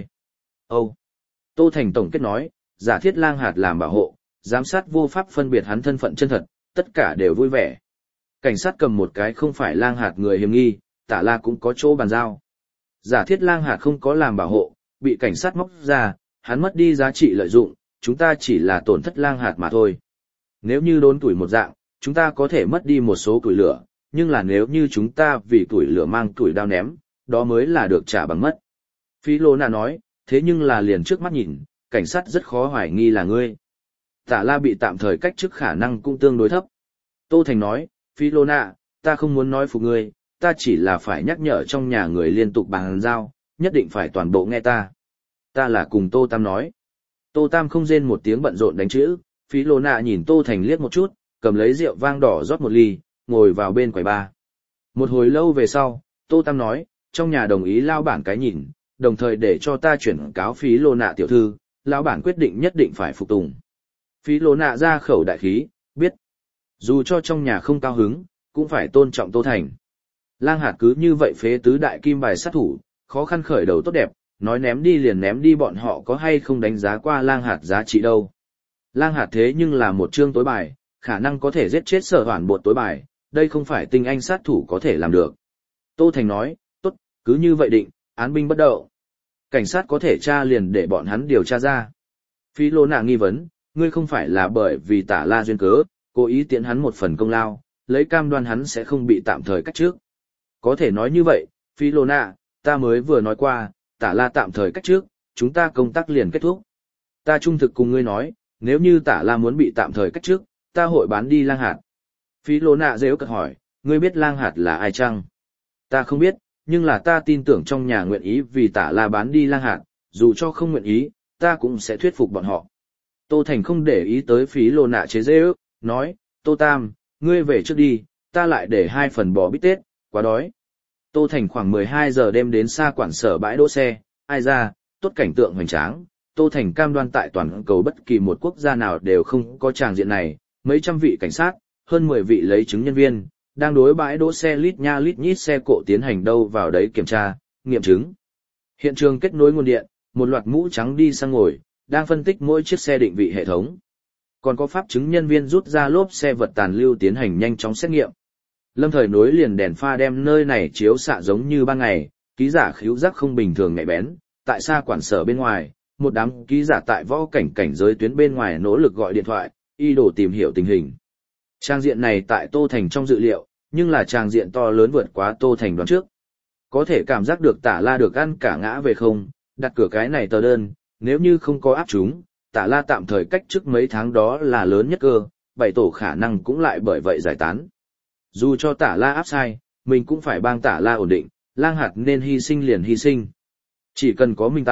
Tô Thành tổng kết nói, giả thiết Lang Hạt làm bảo hộ, giám sát vô pháp phân biệt hắn thân phận chân thật, tất cả đều vui vẻ. Cảnh sát cầm một cái không phải Lang Hạt người hiểm nghi, Tả La cũng có chỗ bàn giao. Giả thiết Lang Hạt không có làm bảo hộ, bị cảnh sát móc ra, hắn mất đi giá trị lợi dụng, chúng ta chỉ là tổn thất Lang Hạt mà thôi. Nếu như đốn tuổi một dạng, chúng ta có thể mất đi một số củi lửa, nhưng là nếu như chúng ta vì củi lửa mang củi đao ném, đó mới là được trả bằng mất. Phi Lô Nạ nói, thế nhưng là liền trước mắt nhìn, cảnh sát rất khó hoài nghi là ngươi. Tả La bị tạm thời cách chức khả năng cũng tương đối thấp. Tô Thành nói, Phi Lô Nạ, ta không muốn nói phục ngươi, ta chỉ là phải nhắc nhở trong nhà người liên tục bàn giao, nhất định phải toàn bộ nghe ta. Ta là cùng Tô Tam nói. Tô Tam không rên một tiếng bận rộn đánh chữ, Phi Lô Nạ nhìn Tô Thành liếc một chút, cầm lấy rượu vang đỏ rót một ly, ngồi vào bên quầy bar. Một hồi lâu về sau, Tô Tam nói, trong nhà đồng ý lao bản cái nhìn, đồng thời để cho ta chuyển cáo Phí Lô Nạ tiểu thư, lão bản quyết định nhất định phải phục tùng. Phí Lô Nạ ra khẩu đại khí, biết. Dù cho trong nhà không cao hứng, cũng phải tôn trọng Tô Thành. Lang Hạt cứ như vậy phế tứ đại kim bài sát thủ, khó khăn khởi đầu tốt đẹp, nói ném đi liền ném đi, bọn họ có hay không đánh giá qua Lang Hạt giá trị đâu. Lang Hạt thế nhưng là một chương tối bài, khả năng có thể giết chết Sở Hoản Bột tối bài, đây không phải tinh anh sát thủ có thể làm được. Tô Thành nói, tốt, cứ như vậy định, án binh bất động. Cảnh sát có thể tra liền để bọn hắn điều tra ra. Phi Lô Nạ nghi vấn, ngươi không phải là bởi vì Tả La duyên cớ, cố ý tiện hắn một phần công lao, lấy cam đoan hắn sẽ không bị tạm thời cách trước. Có thể nói như vậy, Phi Lô Nạ, ta mới vừa nói qua, Tả La tạm thời cách trước, chúng ta công tác liền kết thúc. Ta trung thực cùng ngươi nói, nếu như Tả La muốn bị tạm thời cách trước, ta hội bán đi Lang Hạt. Phi Lô Nạ rêu cợt hỏi, ngươi biết Lang Hạt là ai chăng? Ta không biết, nhưng là ta tin tưởng trong nhà nguyện ý vì Tả La bán đi Lang Hạt, dù cho không nguyện ý, ta cũng sẽ thuyết phục bọn họ. Tô Thành không để ý tới Phí Lô Nạ chế giễu, nói, Tô Tam, ngươi về trước đi, ta lại để 2 phần bò bít tết, quá đói. Tô Thành khoảng 12 giờ đêm đến xa quản sở bãi đỗ xe, ai ra, tốt cảnh tượng hoành tráng. Tô Thành cam đoan tại toàn cầu bất kỳ một quốc gia nào đều không có tràng diện này, mấy trăm vị cảnh sát, hơn 10 vị lấy chứng nhân viên, đang đối bãi đỗ xe lít nha lít nhít xe cộ tiến hành đâu vào đấy kiểm tra, nghiệm chứng. Hiện trường kết nối nguồn điện, một loạt mũ trắng đi sang ngồi, đang phân tích mỗi chiếc xe định vị hệ thống. Còn có pháp chứng nhân viên rút ra lốp xe vật tàn lưu tiến hành nhanh chóng xét nghiệm. Lâm thời nối liền đèn pha đem nơi này chiếu xạ giống như ban ngày, ký giả khíu giác không bình thường nhạy bén, tại xa quản sở bên ngoài, một đám ký giả tại võ cảnh cảnh giới tuyến bên ngoài nỗ lực gọi điện thoại, y đổ tìm hiểu tình hình. Trang diện này tại Tô Thành trong dự liệu, nhưng là trang diện to lớn vượt quá Tô Thành đoán trước. Có thể cảm giác được Tả La được ăn cả ngã về không, đặt cửa cái này tờ đơn, nếu như không có áp chúng, Tả La tạm thời cách trước mấy tháng đó là lớn nhất cơ, 7 tổ khả năng cũng lại bởi vậy giải tán. Dù cho Tả La áp sai, mình cũng phải bang Tả La ổn định, Lang Hạt nên hy sinh liền hy sinh. Chỉ cần có mình tại,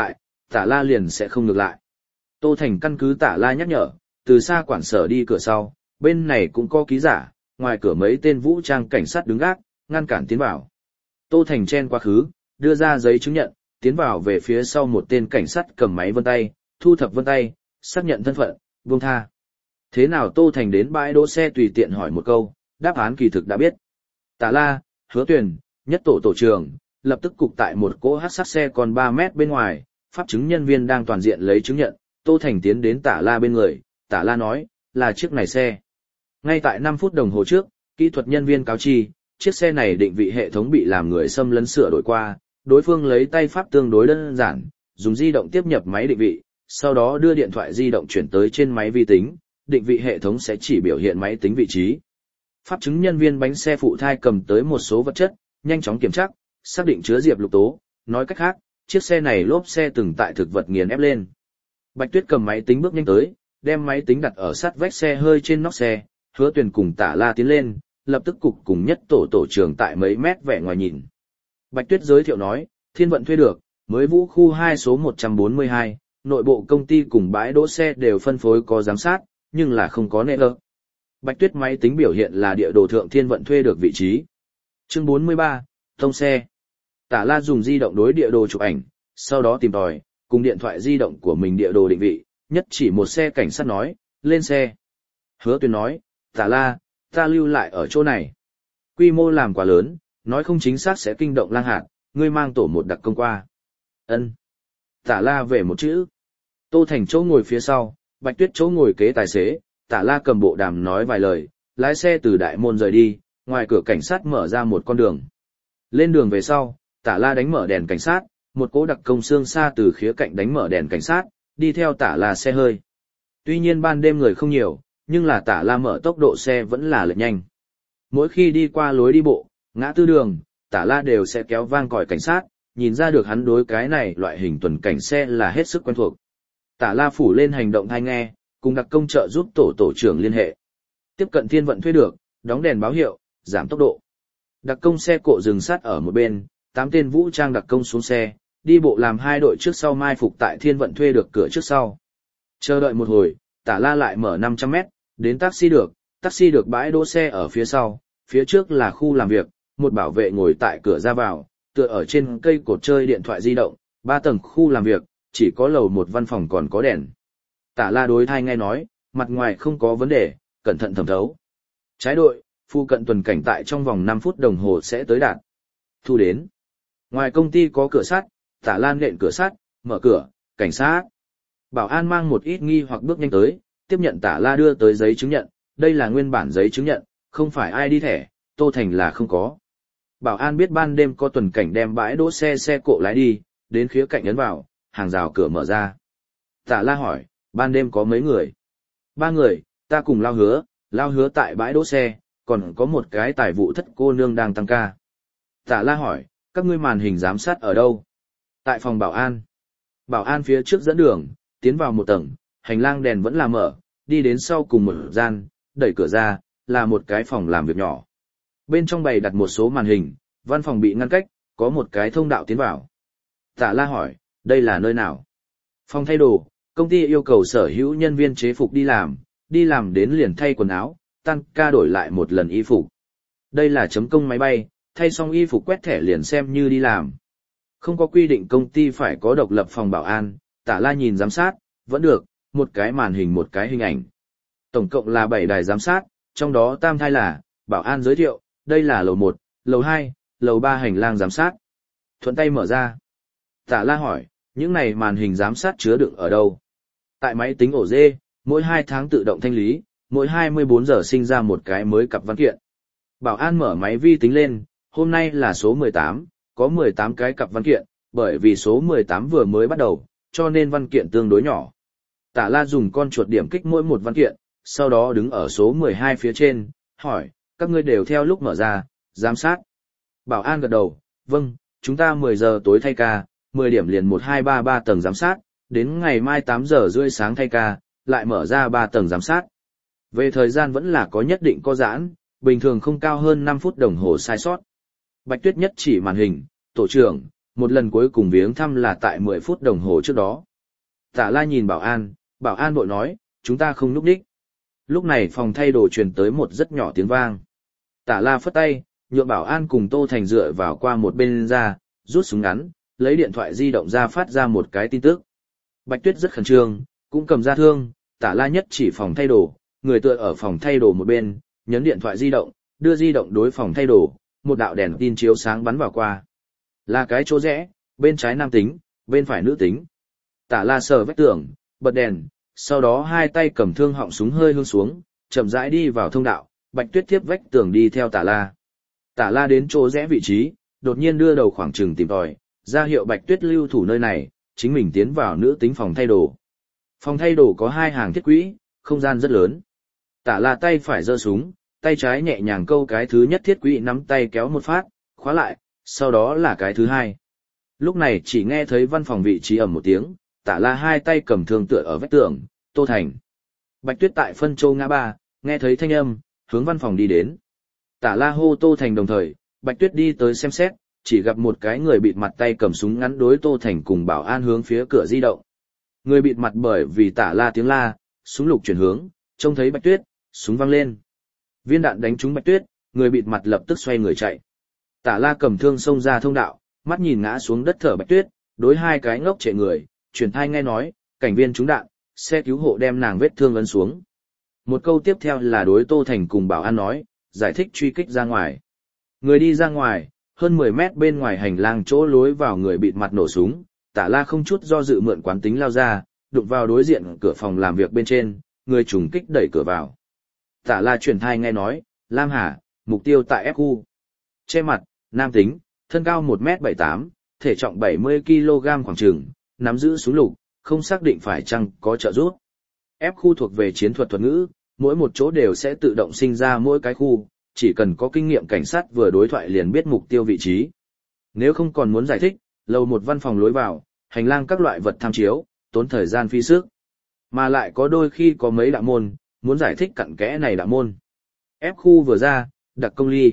Tả La liền sẽ không ngược lại. Tô Thành căn cứ Tả La nhắc nhở, từ xa quản sở đi cửa sau, bên này cũng có ký giả, ngoài cửa mấy tên vũ trang cảnh sát đứng gác, ngăn cản tiến vào. Tô Thành chen quá khứ, đưa ra giấy chứng nhận, tiến vào về phía sau một tên cảnh sát cầm máy vân tay, thu thập vân tay, xác nhận thân phận, buông tha. Thế nào Tô Thành đến bãi đỗ xe tùy tiện hỏi một câu, đáp án kỳ thực đã biết. Tả La, Hứa Tuyền, nhất tổ tổ trưởng, lập tức cục tại một cỗ hắc sắc xe còn 3 mét bên ngoài, pháp chứng nhân viên đang toàn diện lấy chứng nhận, Tô Thành tiến đến Tả La bên người, Tả La nói, là chiếc này xe. Ngay tại 5 phút đồng hồ trước, kỹ thuật nhân viên cáo chi, chiếc xe này định vị hệ thống bị làm người xâm lấn sửa đổi qua, đối phương lấy tay pháp tương đối đơn giản, dùng di động tiếp nhập máy định vị, sau đó đưa điện thoại di động chuyển tới trên máy vi tính, định vị hệ thống sẽ chỉ biểu hiện máy tính vị trí. Pháp chứng nhân viên bánh xe phụ thai cầm tới một số vật chất, nhanh chóng kiểm tra, xác định chứa diệp lục tố, nói cách khác, chiếc xe này lốp xe từng tại thực vật nghiền ép lên. Bạch Tuyết cầm máy tính bước nhanh tới, đem máy tính đặt ở sát vách xe hơi trên nóc xe, Hứa Tuyền cùng Tả La tiến lên, lập tức cục cùng nhất tổ tổ trưởng tại mấy mét vẻ ngoài nhìn. Bạch Tuyết giới thiệu nói, Thiên Vận thuê được, mới vũ khu 2 số 142, nội bộ công ty cùng bãi đỗ xe đều phân phối có giám sát, nhưng là không có nệ lợ. Bạch Tuyết máy tính biểu hiện là địa đồ thượng Thiên Vận thuê được vị trí. Chương 43, thông xe. Tả La dùng di động đối địa đồ chụp ảnh, sau đó tìm tòi, cùng điện thoại di động của mình địa đồ định vị, nhất chỉ một xe cảnh sát nói, lên xe. Hứa Tuyền nói, Tả La, ta lưu lại ở chỗ này. Quy mô làm quá lớn, nói không chính xác sẽ kinh động lang hạt, ngươi mang tổ một đặc công qua. Ân. Tả La về một chữ. Tô Thành chỗ ngồi phía sau, Bạch Tuyết chỗ ngồi kế tài xế, Tả La cầm bộ đàm nói vài lời, lái xe từ đại môn rời đi, ngoài cửa cảnh sát mở ra một con đường. Lên đường về sau, Tả La đánh mở đèn cảnh sát, một cỗ đặc công xương xa từ khía cạnh đánh mở đèn cảnh sát, đi theo Tả La xe hơi. Tuy nhiên ban đêm người không nhiều, nhưng là Tả La mở tốc độ xe vẫn là lệch nhanh. Mỗi khi đi qua lối đi bộ, ngã tư đường, Tả La đều sẽ kéo vang còi cảnh sát, nhìn ra được hắn đối cái này loại hình tuần cảnh xe là hết sức quen thuộc. Tả La phủ lên hành động tai nghe, cùng đặc công trợ giúp tổ trưởng liên hệ. Tiếp cận Thiên Vận thuê được, đóng đèn báo hiệu, giảm tốc độ. Đặc công xe cộ dừng sát ở một bên, 8 tên vũ trang đặc công xuống xe, đi bộ làm 2 đội trước sau mai phục tại Thiên Vận thuê được cửa trước sau. Chờ đợi một hồi, Tả La lại mở 500 mét, đến taxi được bãi đỗ xe ở phía sau, phía trước là khu làm việc, một bảo vệ ngồi tại cửa ra vào, tựa ở trên cây cột chơi điện thoại di động, 3 tầng khu làm việc, chỉ có lầu 1 văn phòng còn có đèn. Tả La đối thai nghe nói, mặt ngoài không có vấn đề, cẩn thận thẩm thấu. Trái đội, phụ cận tuần cảnh tại trong vòng 5 phút đồng hồ sẽ tới đạt. Thu đến. Ngoài công ty có cửa sắt, Tả La nện cửa sắt, mở cửa, cảnh sát. Bảo an mang một ít nghi hoặc bước nhanh tới, tiếp nhận Tả La đưa tới giấy chứng nhận, đây là nguyên bản giấy chứng nhận, không phải ai đi thẻ, Tô Thành là không có. Bảo an biết ban đêm có tuần cảnh đem bãi đỗ xe cộ lái đi, đến khía cạnh ấn vào, hàng rào cửa mở ra. Tả La hỏi, ban đêm có mấy người? 3 người, ta cùng Lao Hứa tại bãi đỗ xe, còn có một cái tài vụ thất cô nương đang tăng ca. Tả La hỏi, các ngươi màn hình giám sát ở đâu? Tại phòng bảo an. Bảo an phía trước dẫn đường, tiến vào một tầng, hành lang đèn vẫn là mở, đi đến sau cùng một gian, đẩy cửa ra, là một cái phòng làm việc nhỏ. Bên trong bày đặt một số màn hình, văn phòng bị ngăn cách, có một cái thông đạo tiến vào. Tả La hỏi, đây là nơi nào? Phòng thay đồ, công ty yêu cầu sở hữu nhân viên chế phục đi làm đến liền thay quần áo, tan ca đổi lại một lần y phục. Đây là chấm công máy bay, thay xong y phục quét thẻ liền xem như đi làm. Không có quy định công ty phải có độc lập phòng bảo an, Tả La nhìn giám sát, vẫn được, một cái màn hình một cái hình ảnh. Tổng cộng là 7 đài giám sát, trong đó tam thai là, bảo an giới thiệu, đây là lầu 1, lầu 2, lầu 3 hành lang giám sát. Thuận tay mở ra. Tả La hỏi, những này màn hình giám sát chứa đựng ở đâu? Tại máy tính ổ dê, mỗi 2 tháng tự động thanh lý, mỗi 24 giờ sinh ra một cái mới cặp văn kiện. Bảo an mở máy vi tính lên, hôm nay là số 18, có 18 cái cặp văn kiện, bởi vì số 18 vừa mới bắt đầu, cho nên văn kiện tương đối nhỏ. Tả La dùng con chuột điểm kích mỗi một văn kiện, sau đó đứng ở số 12 phía trên, hỏi, các ngươi đều theo lúc mở ra, giám sát. Bảo an gật đầu, vâng, chúng ta 10 giờ tối thay ca, 10 điểm liền 1233 tầng giám sát, đến ngày mai 8 giờ rưỡi sáng thay ca, lại mở ra 3 tầng giám sát. Về thời gian vẫn là có nhất định có giãn, bình thường không cao hơn 5 phút đồng hồ sai sót. Bạch Tuyết nhất chỉ màn hình, tổ trưởng, Một lần cuối cùng viếng thăm là tại 10 phút đồng hồ trước đó. Tả La nhìn bảo an bội nói, chúng ta không núp đích. Lúc này phòng thay đồ truyền tới một rất nhỏ tiếng vang. Tả La phất tay, nhượng bảo an cùng Tô Thành dựa vào qua một bên ra, rút súng ngắn, lấy điện thoại di động ra phát ra một cái tin tức. Bạch Tuyết rất khẩn trương, cũng cầm ra thương, Tả La nhất chỉ phòng thay đồ, người tựa ở phòng thay đồ một bên, nhấn điện thoại di động, đưa di động đối phòng thay đồ, một đạo đèn tin chiếu sáng bắn vào qua. Là cái chỗ rẽ, bên trái nam tính, bên phải nữ tính. Tả La sờ vách tường, bật đèn, sau đó hai tay cầm thương họng súng hơi hướng xuống, chậm rãi đi vào thông đạo, Bạch Tuyết tiếp vách tường đi theo Tả La. Tả La đến chỗ rẽ vị trí, đột nhiên đưa đầu khoảng chừng tìm tòi, ra hiệu Bạch Tuyết lưu thủ nơi này, chính mình tiến vào nữ tính phòng thay đồ. Phòng thay đồ có 2 hàng thiết quỹ, không gian rất lớn. Tả La tay phải giơ súng, tay trái nhẹ nhàng câu cái thứ nhất thiết quỹ nắm tay kéo một phát, khóa lại, sau đó là cái thứ hai. Lúc này chỉ nghe thấy văn phòng vị trí ầm một tiếng, Tả La hai tay cầm thương tựa ở vách tường, Tô Thành. Bạch Tuyết tại phân châu ngã ba, nghe thấy thanh âm, hướng văn phòng đi đến. Tả La hô Tô Thành đồng thời, Bạch Tuyết đi tới xem xét, chỉ gặp một cái người bịt mặt tay cầm súng ngắn đối Tô Thành cùng bảo an hướng phía cửa di động. Người bịt mặt bởi vì Tả La tiếng la, súng lục chuyển hướng, trông thấy Bạch Tuyết, súng văng lên. Viên đạn đánh trúng Bạch Tuyết, người bịt mặt lập tức xoay người chạy. Tả La cầm thương xông ra thông đạo, mắt nhìn ngã xuống đất thở Bạch Tuyết, đối hai cái ngốc trẻ người, truyền thai nghe nói, cảnh viên trúng đạn, xe cứu hộ đem nàng vết thương ấn xuống. Một câu tiếp theo là đối Tô Thành cùng bảo an nói, giải thích truy kích ra ngoài. Người đi ra ngoài, hơn 10 mét bên ngoài hành lang chỗ lối vào người bịt mặt nổ súng, Tả La không chút do dự mượn quán tính lao ra, đụng vào đối diện cửa phòng làm việc bên trên, người trùng kích đẩy cửa vào. Tả La truyền thai nghe nói, Lam Hà, mục tiêu tại F khu. Che mặt, nam tính, thân cao 1m78, thể trọng 70kg khoảng chừng, nắm giữ súng lục, không xác định phải chăng có trợ giúp. F khu thuộc về chiến thuật thuật ngữ, mỗi một chỗ đều sẽ tự động sinh ra mỗi cái khu, chỉ cần có kinh nghiệm cảnh sát vừa đối thoại liền biết mục tiêu vị trí. Nếu không còn muốn giải thích, lầu một văn phòng lối vào, hành lang các loại vật tham chiếu, tốn thời gian phi sức. Mà lại có đôi khi có mấy đạo môn, muốn giải thích cặn kẽ này đạo môn. F khu vừa ra, đặc công ly.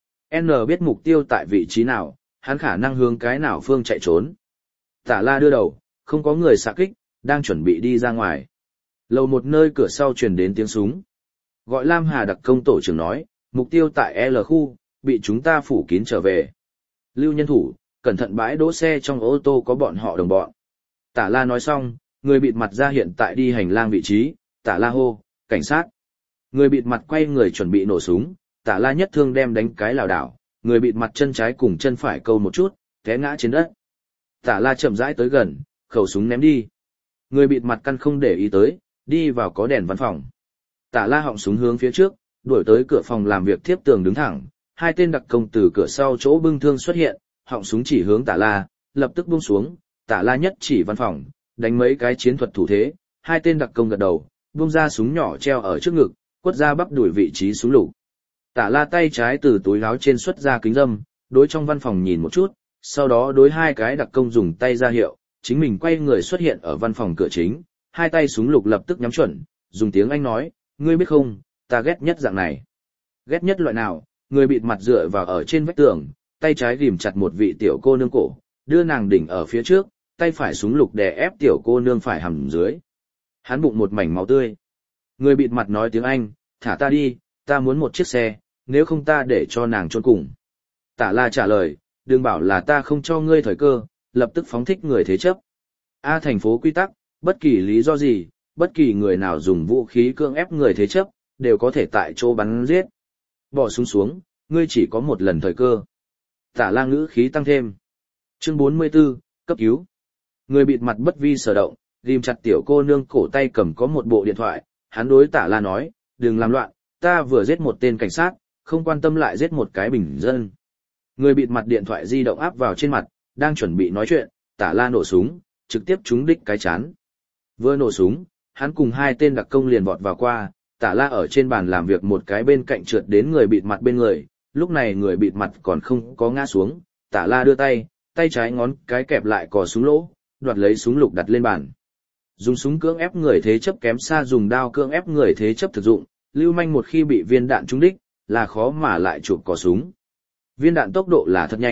N biết mục tiêu tại vị trí nào, hắn khả năng hướng cái nào phương chạy trốn. Tả La đưa đầu, không có người xạ kích, đang chuẩn bị đi ra ngoài. Lầu một nơi cửa sau truyền đến tiếng súng. Gọi Lam Hà đặc công tổ trưởng nói, mục tiêu tại L khu, bị chúng ta phủ kín trở về. Lưu nhân thủ, cẩn thận bãi đỗ xe trong ô tô có bọn họ đồng bọn. Tả La nói xong, người bịt mặt ra hiện tại đi hành lang vị trí, Tả La hô, cảnh sát. Người bịt mặt quay người chuẩn bị nổ súng, Tả La nhất thương đem đánh cái lảo đảo, người bịt mặt chân trái cùng chân phải câu một chút, té ngã trên đất. Tả La chậm rãi tới gần, khẩu súng ném đi. Người bịt mặt căn không để ý tới, đi vào có đèn văn phòng. Tả La họng súng hướng phía trước, đuổi tới cửa phòng làm việc tiếp tường đứng thẳng, hai tên đặc công từ cửa sau chỗ bưng thương xuất hiện, họng súng chỉ hướng Tả La, lập tức buông xuống, Tả La nhất chỉ văn phòng, đánh mấy cái chiến thuật thủ thế, hai tên đặc công gật đầu, buông ra súng nhỏ treo ở trước ngực, quất ra bắp đuổi vị trí súng lục. Tả La tay trái từ túi áo trên xuất ra kính râm, đối trong văn phòng nhìn một chút, sau đó đối hai cái đặc công dùng tay ra hiệu, chính mình quay người xuất hiện ở văn phòng cửa chính, hai tay súng lục lập tức nhắm chuẩn, dùng tiếng Anh nói, ngươi biết không, ta ghét nhất dạng này. Ghét nhất loại nào? Người bịt mặt dựa vào ở trên vách tường, tay trái ghìm chặt một vị tiểu cô nương cổ, đưa nàng đỉnh ở phía trước, tay phải súng lục đè ép tiểu cô nương phải hầm dưới. Hắn bụng một mảnh máu tươi. Người bịt mặt nói tiếng Anh, thả ta đi, ta muốn một chiếc xe, nếu không ta để cho nàng chôn cùng. Tả La trả lời, đừng bảo là ta không cho ngươi thời cơ, lập tức phóng thích người thế chấp. A thành phố quy tắc, bất kỳ lý do gì, bất kỳ người nào dùng vũ khí cưỡng ép người thế chấp, đều có thể tại chỗ bắn giết. Bỏ súng xuống, ngươi chỉ có một lần thời cơ. Tả La ngữ khí tăng thêm. Chương 44, cấp cứu. Người bịt mặt bất vi sở động, ghim chặt tiểu cô nương cổ tay cầm có một bộ điện thoại, hắn đối Tả La nói, đừng làm loạn, ta vừa giết một tên cảnh sát, không quan tâm lại giết một cái bình dân. Người bịt mặt điện thoại di động áp vào trên mặt, đang chuẩn bị nói chuyện, Tả La nổ súng, trực tiếp trúng đích cái chán. Vừa nổ súng, hắn cùng hai tên đặc công liền vọt vào qua, Tả La ở trên bàn làm việc một cái bên cạnh trượt đến người bịt mặt bên người, lúc này người bịt mặt còn không có ngã xuống, Tả La đưa tay, tay trái ngón cái kẹp lại cò súng lỗ, đoạt lấy súng lục đặt lên bàn. Dùng súng cưỡng ép người thế chấp kém xa dùng đao cưỡng ép người thế chấp thực dụng, lưu manh một khi bị viên đạn trúng đích, là khó mà lại chụp cò súng. Viên đạn tốc độ là thật nhanh,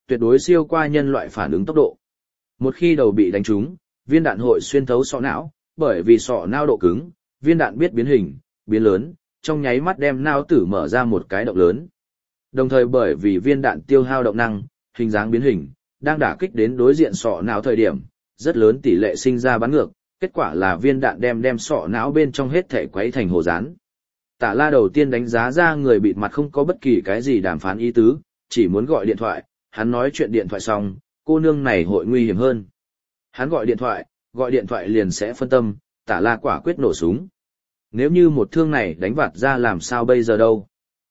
tuyệt đối siêu qua nhân loại phản ứng tốc độ. Một khi đầu bị đánh trúng, viên đạn hội xuyên thấu sọ não, bởi vì sọ não độ cứng, viên đạn biết biến hình, biến lớn, trong nháy mắt đem não tử mở ra một cái động lớn. Đồng thời bởi vì viên đạn tiêu hao động năng, hình dáng biến hình, đang đả kích đến đối diện sọ não thời điểm, rất lớn tỷ lệ sinh ra bắn ngược, kết quả là viên đạn đem sọ não bên trong hết thể quấy thành hồ rán. Tả La đầu tiên đánh giá ra người bịt mặt không có bất kỳ cái gì đàm phán ý tứ, chỉ muốn gọi điện thoại, hắn nói chuyện điện thoại xong, cô nương này hội nguy hiểm hơn. Hắn gọi điện thoại liền sẽ phân tâm, Tả La quả quyết nổ súng. Nếu như một thương này đánh vạt ra làm sao bây giờ đâu?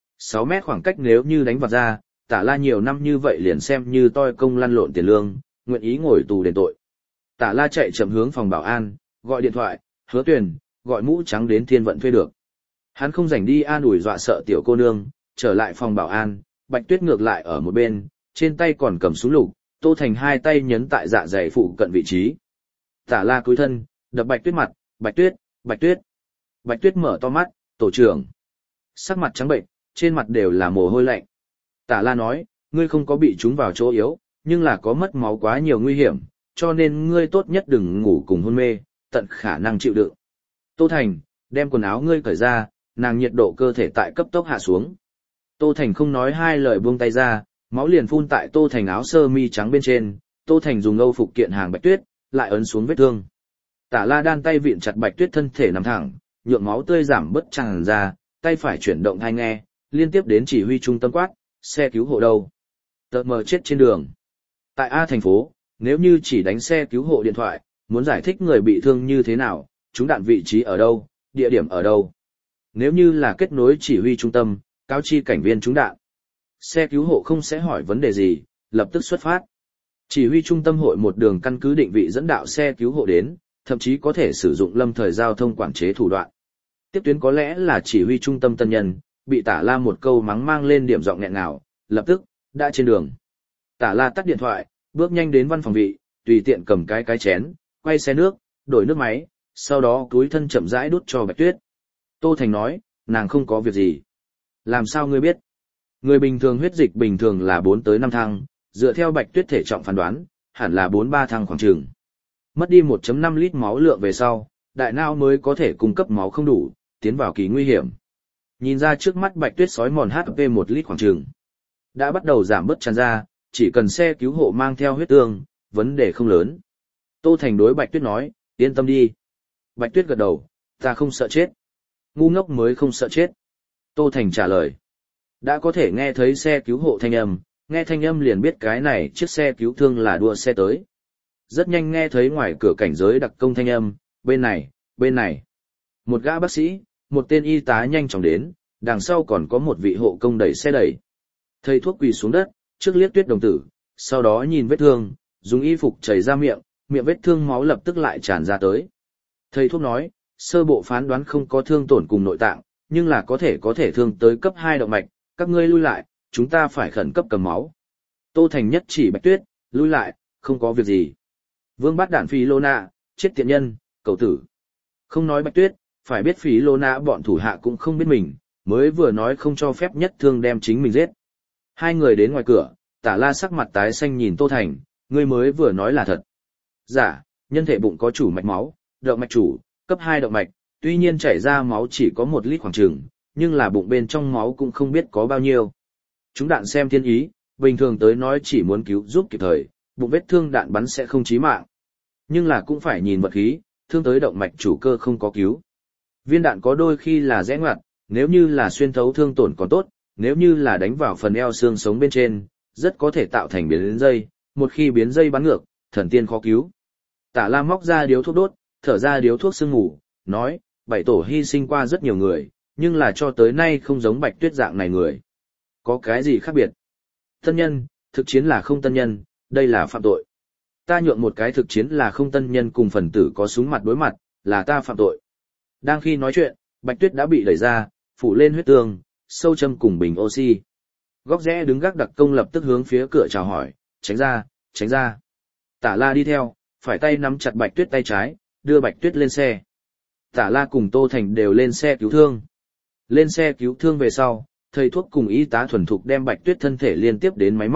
6 mét khoảng cách nếu như đánh vạt ra, Tả La nhiều năm như vậy liền xem như toi công lăn lộn tiền lương, nguyện ý ngồi tù đền tội. Tả La chạy chậm hướng phòng bảo an, gọi điện thoại, Hứa Tuyền, gọi mũ trắng đến Thiên Vận thuê được. Hắn không rảnh đi an ủi dọa sợ tiểu cô nương, trở lại phòng bảo an, Bạch Tuyết ngược lại ở một bên, trên tay còn cầm súng lục, Tô Thành hai tay nhấn tại dạ dày phụ cận vị trí. Tả La cúi thân, đập Bạch Tuyết mặt, Bạch Tuyết, Bạch Tuyết. Bạch Tuyết mở to mắt, tổ trưởng. Sắc mặt trắng bệnh, trên mặt đều là mồ hôi lạnh. Tả La nói, ngươi không có bị trúng vào chỗ yếu, nhưng là có mất máu quá nhiều nguy hiểm, cho nên ngươi tốt nhất đừng ngủ cùng hôn mê, tận khả năng chịu đựng. Tô Thành, đem quần áo ngươi cởi ra, nàng nhiệt độ cơ thể tại cấp tốc hạ xuống. Tô Thành không nói hai lời buông tay ra, máu liền phun tại Tô Thành áo sơ mi trắng bên trên, Tô Thành dùng âu phục kiện hàng Bạch Tuyết, lại ấn xuống vết thương. Tả La đan tay vịn chặt Bạch Tuyết thân thể nằm thẳng, nhượng máu tươi giảm bớt tràn ra, tay phải chuyển động hai nghe, liên tiếp đến chỉ huy trung tâm quát, xe cứu hộ đâu? Tợ mờ chết trên đường. Tại A thành phố, nếu như chỉ đánh xe cứu hộ điện thoại, muốn giải thích người bị thương như thế nào, trúng đạn vị trí ở đâu, địa điểm ở đâu. Nếu như là kết nối chỉ huy trung tâm, cáo chi cảnh viên trúng đạn. Xe cứu hộ không sẽ hỏi vấn đề gì, lập tức xuất phát. Chỉ huy trung tâm hội một đường căn cứ định vị dẫn đạo xe cứu hộ đến, thậm chí có thể sử dụng lâm thời giao thông quản chế thủ đoạn. Tiếp tuyến có lẽ là chỉ huy trung tâm tân nhân, bị Tả La một câu mắng mang lên điểm giọng nghẹn ngào, lập tức, đã trên đường. Tả La tắt điện thoại, bước nhanh đến văn phòng vị, tùy tiện cầm cái chén, quay xe nước, đổi nước máy, sau đó túi thân chậm rãi đút cho Bạch Tuyết. Tô Thành nói, nàng không có việc gì. Làm sao ngươi biết? Người bình thường huyết dịch bình thường là 4 tới 5 thăng, dựa theo Bạch Tuyết thể trọng phán đoán, hẳn là 4-3 thăng khoảng chừng. Mất đi 1.5 lít máu lượng về sau, đại não mới có thể cung cấp máu không đủ, tiến vào kỳ nguy hiểm. Nhìn ra trước mắt Bạch Tuyết sói mòn HP 1 lít khoảng chừng. Đã bắt đầu giảm bớt tràn ra, chỉ cần xe cứu hộ mang theo huyết tương, vấn đề không lớn. Tô Thành đối Bạch Tuyết nói, yên tâm đi. Bạch Tuyết gật đầu, ta không sợ chết. Ngu ngốc mới không sợ chết. Tô Thành trả lời. Đã có thể nghe thấy xe cứu hộ thanh âm, nghe thanh âm liền biết cái này chiếc xe cứu thương là đua xe tới. Rất nhanh nghe thấy ngoài cửa cảnh giới đặc công thanh âm, bên này, bên này. Một gã bác sĩ, một tên y tá nhanh chóng đến, đằng sau còn có một vị hộ công đẩy xe đẩy. Thầy thuốc quỳ xuống đất, trước liếc Tuyết đồng tử, sau đó nhìn vết thương, dùng y phục chảy ra miệng vết thương máu lập tức lại tràn ra tới. Thầy thuốc nói, sơ bộ phán đoán không có thương tổn cùng nội tạng, nhưng là có thể thương tới cấp 2 động mạch, các ngươi lui lại, chúng ta phải khẩn cấp cầm máu. Tô Thành nhất chỉ Bạch Tuyết, lui lại, không có việc gì. Vương bắt đạn Phí Lô Na, chết tiện nhân, cậu tử. Không nói Bạch Tuyết, phải biết Phí Lô Na bọn thủ hạ cũng không biết mình, mới vừa nói không cho phép nhất thương đem chính mình giết. Hai người đến ngoài cửa, Tả La sắc mặt tái xanh nhìn Tô Thành, ngươi mới vừa nói là thật. Dạ, nhân thể bụng có chủ mạch máu, động mạch chủ, cấp 2 động mạch, tuy nhiên chảy ra máu chỉ có 1 lít khoảng chừng, nhưng là bụng bên trong máu cũng không biết có bao nhiêu. Chúng đạn xem thiên ý, bình thường tới nói chỉ muốn cứu giúp kịp thời, bụng vết thương đạn bắn sẽ không chí mạng. Nhưng là cũng phải nhìn vật khí, thương tới động mạch chủ cơ không có cứu. Viên đạn có đôi khi là rẽ ngoặt, nếu như là xuyên thấu thương tổn còn tốt, nếu như là đánh vào phần eo xương sống bên trên, rất có thể tạo thành biến dây, một khi biến dây bắn ngược, thần tiên khó cứu. Tả La móc ra điếu thuốc đốt, thở ra điếu thuốc sương ngủ, nói, 7 tổ hy sinh qua rất nhiều người, nhưng là cho tới nay không giống Bạch Tuyết dạng này người. Có cái gì khác biệt? Tân nhân, thực chiến là không tân nhân, đây là phạm tội. Ta nhượng một cái thực chiến là không tân nhân cùng phần tử có súng mặt đối mặt, là ta phạm tội. Đang khi nói chuyện, Bạch Tuyết đã bị đẩy ra, phủ lên huyết tương, sâu châm cùng bình oxy. Góc rẽ đứng gác đặc công lập tức hướng phía cửa chào hỏi, tránh ra, tránh ra. Tả La đi theo, phải tay nắm chặt Bạch Tuyết tay trái, đưa Bạch Tuyết lên xe. Tả La cùng Tô Thành đều lên xe cứu thương. Lên xe cứu thương về sau, thầy thuốc cùng y tá thuần thục đem Bạch Tuyết thân thể liên tiếp đến máy móc,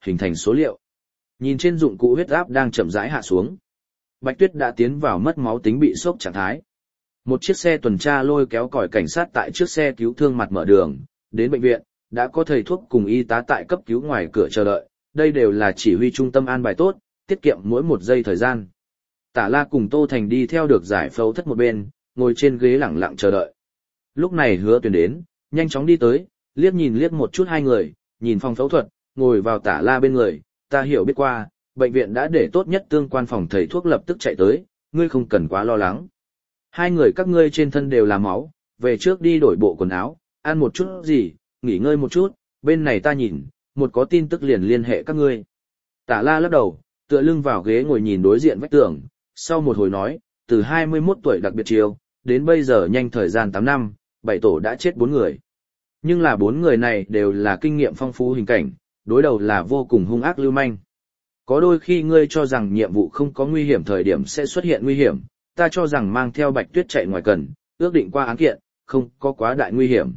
hình thành số liệu. Nhìn trên dụng cụ huyết áp đang chậm rãi hạ xuống. Bạch Tuyết đã tiến vào mất máu tính bị sốc trạng thái. Một chiếc xe tuần tra lôi kéo còi cảnh sát tại trước xe cứu thương mặt mở đường, đến bệnh viện, đã có thầy thuốc cùng y tá tại cấp cứu ngoài cửa chờ đợi, đây đều là chỉ huy trung tâm an bài tốt, tiết kiệm mỗi một giây thời gian. Tả La cùng Tô Thành đi theo được giải phẫu thất một bên, ngồi trên ghế lặng lặng chờ đợi. Lúc này Hứa Tuyền đến, nhanh chóng đi tới, liếc nhìn liếc một chút hai người, nhìn phòng phẫu thuật, ngồi vào Tả La bên người, ta hiểu biết qua, bệnh viện đã để tốt nhất tương quan phòng thầy thuốc lập tức chạy tới, ngươi không cần quá lo lắng. Hai người các ngươi trên thân đều là máu, về trước đi đổi bộ quần áo, ăn một chút gì, nghỉ ngơi một chút, bên này ta nhìn, một có tin tức liền liên hệ các ngươi. Tả La lắc đầu, tựa lưng vào ghế ngồi nhìn đối diện vách tường, sau một hồi nói, từ 21 tuổi đặc biệt chiêu, đến bây giờ nhanh thời gian 8 năm, 7 tổ đã chết 4 người. Nhưng là 4 người này đều là kinh nghiệm phong phú hình cảnh, đối đầu là vô cùng hung ác lưu manh. Có đôi khi ngươi cho rằng nhiệm vụ không có nguy hiểm thời điểm sẽ xuất hiện nguy hiểm, ta cho rằng mang theo Bạch Tuyết chạy ngoài cần, ước định qua án kiện, không có quá đại nguy hiểm.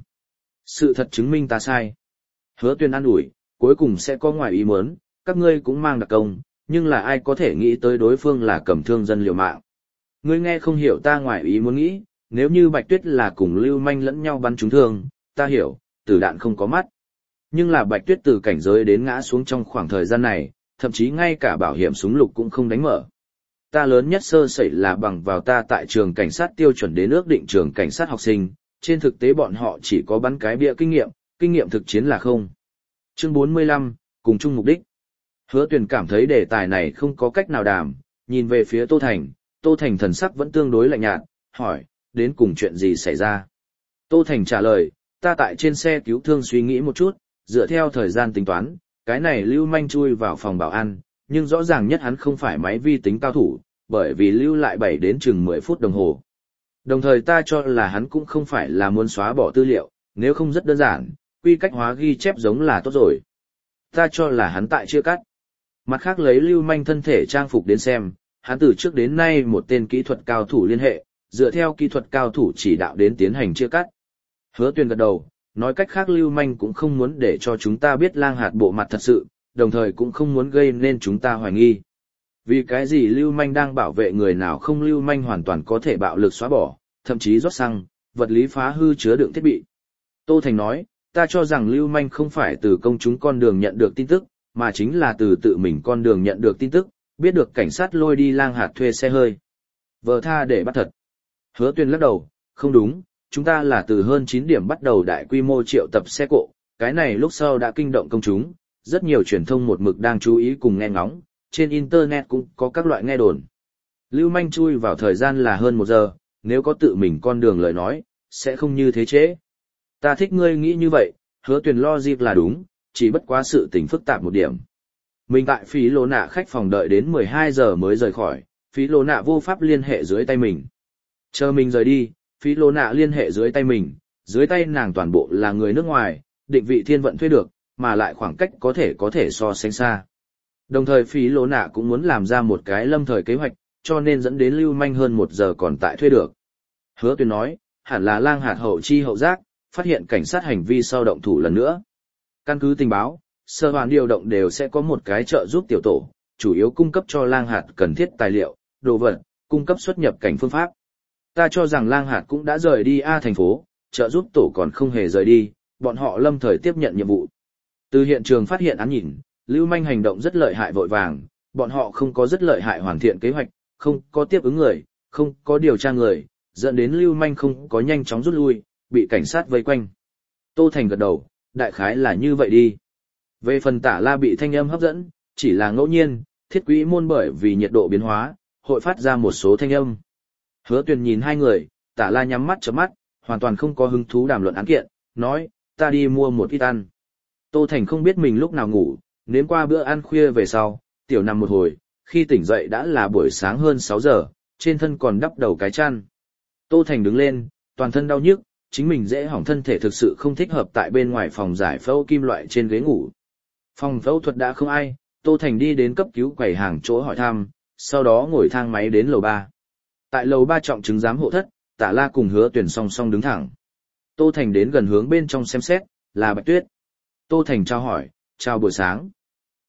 Sự thật chứng minh ta sai. Hứa Tuyền an ủi, cuối cùng sẽ có ngoài ý muốn, các ngươi cũng mang đặc công, nhưng là ai có thể nghĩ tới đối phương là cầm thương dân liều mạng. Ngươi nghe không hiểu ta ngoài ý muốn nghĩ, nếu như Bạch Tuyết là cùng lưu manh lẫn nhau bắn trúng thương, ta hiểu, tử đạn không có mắt. Nhưng là Bạch Tuyết từ cảnh giới đến ngã xuống trong khoảng thời gian này, thậm chí ngay cả bảo hiểm súng lục cũng không đánh mở. Ta lớn nhất sơ sẩy là bằng vào ta tại trường cảnh sát tiêu chuẩn đến ước định trường cảnh sát học sinh, trên thực tế bọn họ chỉ có bắn cái bịa kinh nghiệm thực chiến là không. Chương 45, cùng chung mục đích. Hứa Tuyền cảm thấy đề tài này không có cách nào đàm, nhìn về phía Tô Thành thần sắc vẫn tương đối lạnh nhạt, hỏi, đến cùng chuyện gì xảy ra. Tô Thành trả lời, ta tại trên xe cứu thương suy nghĩ một chút, dựa theo thời gian tính toán, cái này lưu manh chui vào phòng bảo an, nhưng rõ ràng nhất hắn không phải máy vi tính cao thủ, bởi vì lưu lại 7 đến chừng 10 phút đồng hồ. Đồng thời ta cho là hắn cũng không phải là muốn xóa bỏ tư liệu, nếu không rất đơn giản, quy cách hóa ghi chép giống là tốt rồi. Ta cho là hắn tại chia cắt. Mặt khác lấy lưu manh thân thể trang phục đến xem, hắn từ trước đến nay một tên kỹ thuật cao thủ liên hệ, dựa theo kỹ thuật cao thủ chỉ đạo đến tiến hành chia cắt. Hứa Tuyền gật đầu, nói cách khác lưu manh cũng không muốn để cho chúng ta biết Lang Hạt bộ mặt thật sự, đồng thời cũng không muốn gây nên chúng ta hoài nghi. Vì cái gì lưu manh đang bảo vệ người nào không lưu manh hoàn toàn có thể bạo lực xóa bỏ, thậm chí rót xăng, vật lý phá hư chứa đựng thiết bị. Tô Thành nói, ta cho rằng lưu manh không phải từ công chúng con đường nhận được tin tức, mà chính là từ tự mình con đường nhận được tin tức, biết được cảnh sát lôi đi Lang Hạt thuê xe hơi. Vờ tha để bắt thật. Hứa Tuyền lắc đầu, không đúng, chúng ta là từ hơn 9 điểm bắt đầu đại quy mô triệu tập xe cộ, cái này lúc sau đã kinh động công chúng, rất nhiều truyền thông một mực đang chú ý cùng nghe ngóng, trên Internet cũng có các loại nghe đồn. Lưu manh chui vào thời gian là hơn 1 giờ, nếu có tự mình con đường lời nói, sẽ không như thế chế. Ta thích ngươi nghĩ như vậy, Hứa Tuyền logic là đúng, chỉ bất quá sự tình phức tạp một điểm. Mình tại phí lô nạ khách phòng đợi đến 12 giờ mới rời khỏi, phí lô nạ vô pháp liên hệ dưới tay mình. Chờ mình rời đi, phí lô nạ liên hệ dưới tay mình, dưới tay nàng toàn bộ là người nước ngoài, định vị thiên vận thuê được, mà lại khoảng cách có thể so sánh xa. Đồng thời phí lô nạ cũng muốn làm ra một cái lâm thời kế hoạch, cho nên dẫn đến lưu manh hơn 1 giờ còn tại thuê được. Hứa Tuyền nói, hẳn là Lang Hạt hậu chi hậu giác, phát hiện cảnh sát hành vi sau động thủ lần nữa. Căn cứ tình báo, sở hoàn điều động đều sẽ có một cái trợ giúp tiểu tổ, chủ yếu cung cấp cho Lang Hạt cần thiết tài liệu, đồ vật, cung cấp xuất nhập cảnh phương pháp. Ta cho rằng Lang Hạt cũng đã rời đi A thành phố, trợ giúp tổ còn không hề rời đi, bọn họ lâm thời tiếp nhận nhiệm vụ. Từ hiện trường phát hiện án nhìn, lưu manh hành động rất lợi hại vội vàng, bọn họ không có rất lợi hại hoàn thiện kế hoạch, không có tiếp ứng người, không có điều tra người, dẫn đến lưu manh không có nhanh chóng rút lui, bị cảnh sát vây quanh. Tô Thành gật đầu, đại khái là như vậy đi. Về phần Tả La bị thanh âm hấp dẫn, chỉ là ngẫu nhiên, thiết quỹ môn bởi vì nhiệt độ biến hóa, hội phát ra một số thanh âm. Hứa Tuyền nhìn hai người, Tả La nhắm mắt chớp mắt, hoàn toàn không có hứng thú đàm luận án kiện, nói, ta đi mua một ít ăn. Tô Thành không biết mình lúc nào ngủ, nếm qua bữa ăn khuya về sau, tiểu nằm một hồi, khi tỉnh dậy đã là buổi sáng hơn 6 giờ, trên thân còn đắp đầu cái chăn. Tô Thành đứng lên, toàn thân đau nhức, chính mình dễ hỏng thân thể thực sự không thích hợp tại bên ngoài phòng giải phẫu kim loại trên ghế ngủ. Phòng phẫu thuật đã không ai, Tô Thành đi đến cấp cứu quầy hàng chỗ hỏi thăm, sau đó ngồi thang máy đến lầu 3. Tại lầu 3 trọng chứng giám hộ thất, Tả La cùng Hứa Tuyền song song đứng thẳng. Tô Thành đến gần hướng bên trong xem xét, là Bạch Tuyết. Tô Thành chào hỏi, chào buổi sáng.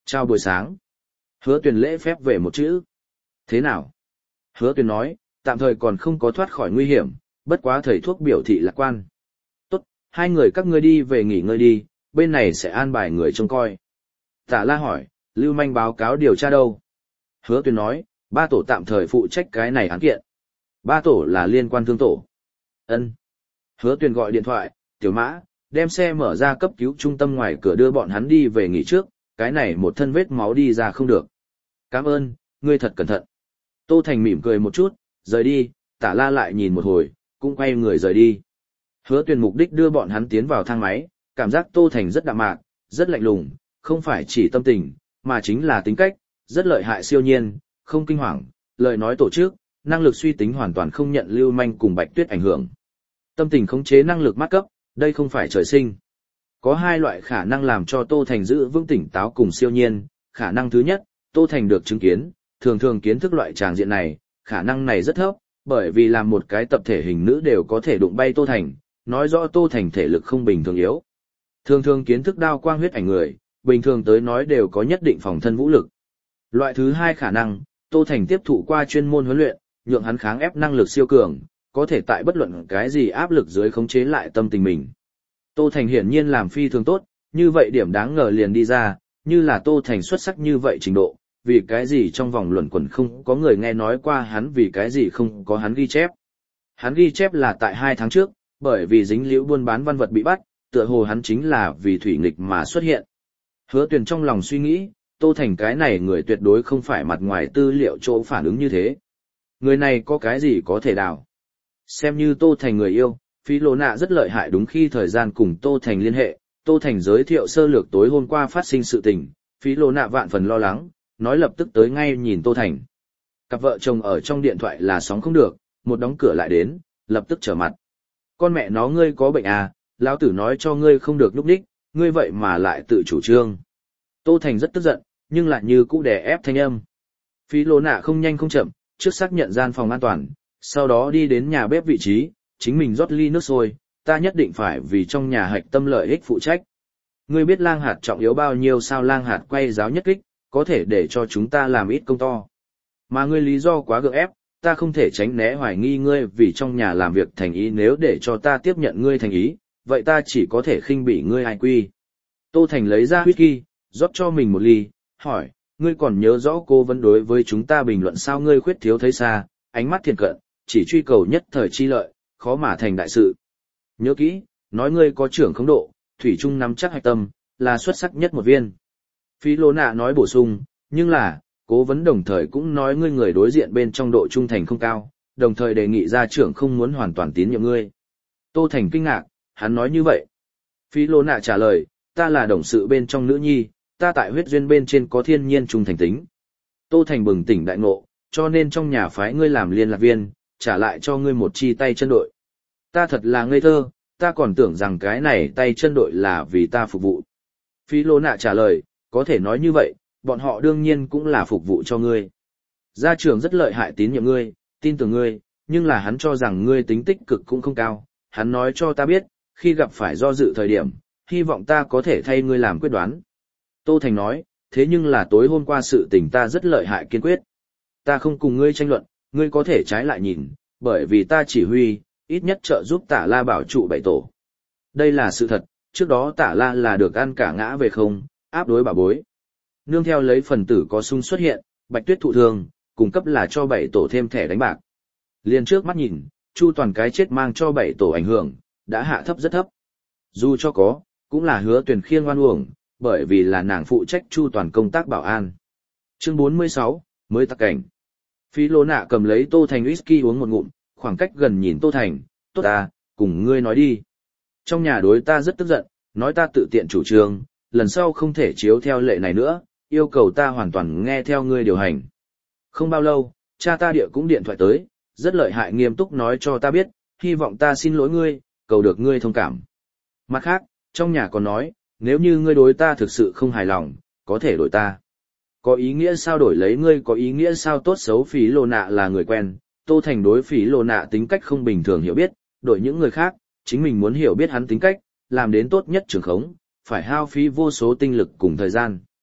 Chào buổi sáng. Hứa Tuyền lễ phép về một chữ. Thế nào? Hứa Tuyền nói, tạm thời còn không có thoát khỏi nguy hiểm, bất quá thầy thuốc biểu thị lạc quan. Tốt, hai người các ngươi đi về nghỉ ngơi đi, bên này sẽ an bài người trông coi. Tả La hỏi, Lưu Manh báo cáo điều tra đâu? Hứa Tuyền nói, 3 tổ tạm thời phụ trách cái này án kiện. 3 tổ là liên quan thương tổ. Ân. Hứa Tuyền gọi điện thoại, Tiểu Mã, đem xe mở ra cấp cứu trung tâm ngoài cửa đưa bọn hắn đi về nghỉ trước, cái này một thân vết máu đi ra không được. Cảm ơn, ngươi thật cẩn thận. Tô Thành mỉm cười một chút, rời đi, Tả La lại nhìn một hồi, cũng quay người rời đi. Hứa Tuyền mục đích đưa bọn hắn tiến vào thang máy, cảm giác Tô Thành rất đạm mạc, rất lạnh lùng, không phải chỉ tâm tình, mà chính là tính cách, rất lợi hại siêu nhiên, không kinh hoàng, lời nói tổ chức, năng lực suy tính hoàn toàn không nhận Lưu Manh cùng Bạch Tuyết ảnh hưởng. Tâm tình khống chế năng lực mát cấp, đây không phải trời sinh. Có 2 loại khả năng làm cho Tô Thành giữ vững tỉnh táo cùng siêu nhiên, khả năng thứ nhất, Tô Thành được chứng kiến, thường thường kiến thức loại tràng diện này, khả năng này rất thấp, bởi vì làm một cái tập thể hình nữ đều có thể đụng bay Tô Thành, nói rõ Tô Thành thể lực không bình thường yếu. Thường thường kiến thức đao quang huyết ảnh người, bình thường tới nói đều có nhất định phòng thân vũ lực. Loại thứ 2 khả năng, Tô Thành tiếp thụ qua chuyên môn huấn luyện, nhượng hắn kháng ép năng lực siêu cường, có thể tại bất luận cái gì áp lực dưới khống chế lại tâm tình mình. Tô Thành hiển nhiên làm phi thường tốt, như vậy điểm đáng ngờ liền đi ra, như là Tô Thành xuất sắc như vậy trình độ, vì cái gì trong vòng luẩn quẩn không có người nghe nói qua hắn, vì cái gì không có hắn ghi chép. Hắn ghi chép là tại 2 tháng trước, bởi vì dính liễu buôn bán văn vật bị bắt, tựa hồ hắn chính là vì thủy nghịch mà xuất hiện. Hứa Tuyền trong lòng suy nghĩ, Tô Thành cái này người tuyệt đối không phải mặt ngoài tư liệu chỗ phản ứng như thế. Người này có cái gì có thể đào. Xem như Tô Thành người yêu, Phí Lô Nạ rất lợi hại, đúng khi thời gian cùng Tô Thành liên hệ, Tô Thành giới thiệu sơ lược tối hôm qua phát sinh sự tình, Phí Lô Nạ vạn phần lo lắng, nói lập tức tới ngay nhìn Tô Thành. Cặp vợ chồng ở trong điện thoại là sóng không được, một đóng cửa lại đến, lập tức trở mặt. Con mẹ nó ngươi có bệnh à, lão tử nói cho ngươi không được núp đích, ngươi vậy mà lại tự chủ trương. Tô Thành rất tức giận, nhưng lại như cũ đè ép thanh âm. Phí Lô Nạ không nhanh không chậm, trước xác nhận gian phòng an toàn, sau đó đi đến nhà bếp vị trí, chính mình rót ly nước sôi, ta nhất định phải vì trong nhà hạch tâm lợi ích phụ trách. Ngươi biết lang hạt trọng yếu bao nhiêu sao, lang hạt quay giáo nhất kích, có thể để cho chúng ta làm ít công to. Mà ngươi lý do quá gượng ép, ta không thể tránh né hoài nghi ngươi vì trong nhà làm việc thành ý, nếu để cho ta tiếp nhận ngươi thành ý, vậy ta chỉ có thể khinh bỉ ngươi ai quy. Tô Thành lấy ra whisky, rót cho mình một ly, hỏi, ngươi còn nhớ rõ cô vấn đối với chúng ta bình luận sao, ngươi khuyết thiếu thấy xa, ánh mắt thiện cận, chỉ truy cầu nhất thời chi lợi, khó mà thành đại sự. Nhớ kỹ, nói ngươi có trưởng khống độ, thủy chung nắm chắc hạch tâm, là xuất sắc nhất một viên. Phí Lô Nạ nói bổ sung, nhưng là, cố vấn đồng thời cũng nói ngươi người đối diện bên trong độ trung thành không cao, đồng thời đề nghị gia trưởng không muốn hoàn toàn tín nhiệm ngươi. Tô Thành kinh ngạc, hắn nói như vậy. Phí Lô Nạ trả lời, ta là đồng sự bên trong nữ nhi, ta tại huyết duyên bên trên có thiên nhiên trung thành tính. Tô Thành bừng tỉnh đại ngộ, cho nên trong nhà phái ngươi làm liên lạc viên, trả lại cho ngươi một chi tay chân đội. Ta thật là ngây thơ, ta còn tưởng rằng cái này tay chân đội là vì ta phục vụ. Phí Lô Nạ trả lời, có thể nói như vậy, bọn họ đương nhiên cũng là phục vụ cho ngươi. Gia trưởng rất lợi hại tín nhiệm ngươi, tin tưởng ngươi, nhưng là hắn cho rằng ngươi tính tích cực cũng không cao. Hắn nói cho ta biết, khi gặp phải do dự thời điểm, hy vọng ta có thể thay ngươi làm quyết đoán. Tô Thành nói, thế nhưng là tối hôm qua sự tình ta rất lợi hại kiên quyết. Ta không cùng ngươi tranh luận, ngươi có thể trái lại nhìn, bởi vì ta chỉ huy, ít nhất trợ giúp Tả La bảo trụ 7 tổ. Đây là sự thật, trước đó Tả La là được ăn cả ngã về không, áp đối bà bối. Nương theo lấy phần tử có sung xuất hiện, Bạch Tuyết thụ thương, cung cấp là cho 7 tổ thêm thẻ đánh bạc. Liên trước mắt nhìn, Chu Toàn cái chết mang cho 7 tổ ảnh hưởng, đã hạ thấp rất thấp. Dù cho có, cũng là Hứa Tuyền khiêng oan uổng, bởi vì là nàng phụ trách Chu Toàn công tác bảo an. Chương 46, mới tắc cảnh. Phí Lô Nạ cầm lấy Tô Thành whisky uống một ngụm, khoảng cách gần nhìn Tô Thành, tốt ta, cùng ngươi nói đi. Trong nhà đối ta rất tức giận, nói ta tự tiện chủ trương, lần sau không thể chiếu theo lệ này nữa, yêu cầu ta hoàn toàn nghe theo ngươi điều hành. Không bao lâu, cha ta địa cũng điện thoại tới, rất lợi hại nghiêm túc nói cho ta biết, hy vọng ta xin lỗi ngươi, cầu được ngươi thông cảm. Mặt khác, trong nhà còn nói, nếu như ngươi đối ta thực sự không hài lòng, có thể đổi ta. Có ý nghĩa sao đổi lấy ngươi, có ý nghĩa sao tốt xấu. Phí Lô Nạ là người quen, Tô Thành đối Phí Lô Nạ tính cách không bình thường hiểu biết, đổi những người khác, chính mình muốn hiểu biết hắn tính cách, làm đến tốt nhất trường khống, phải hao phí vô số tinh lực cùng thời gian.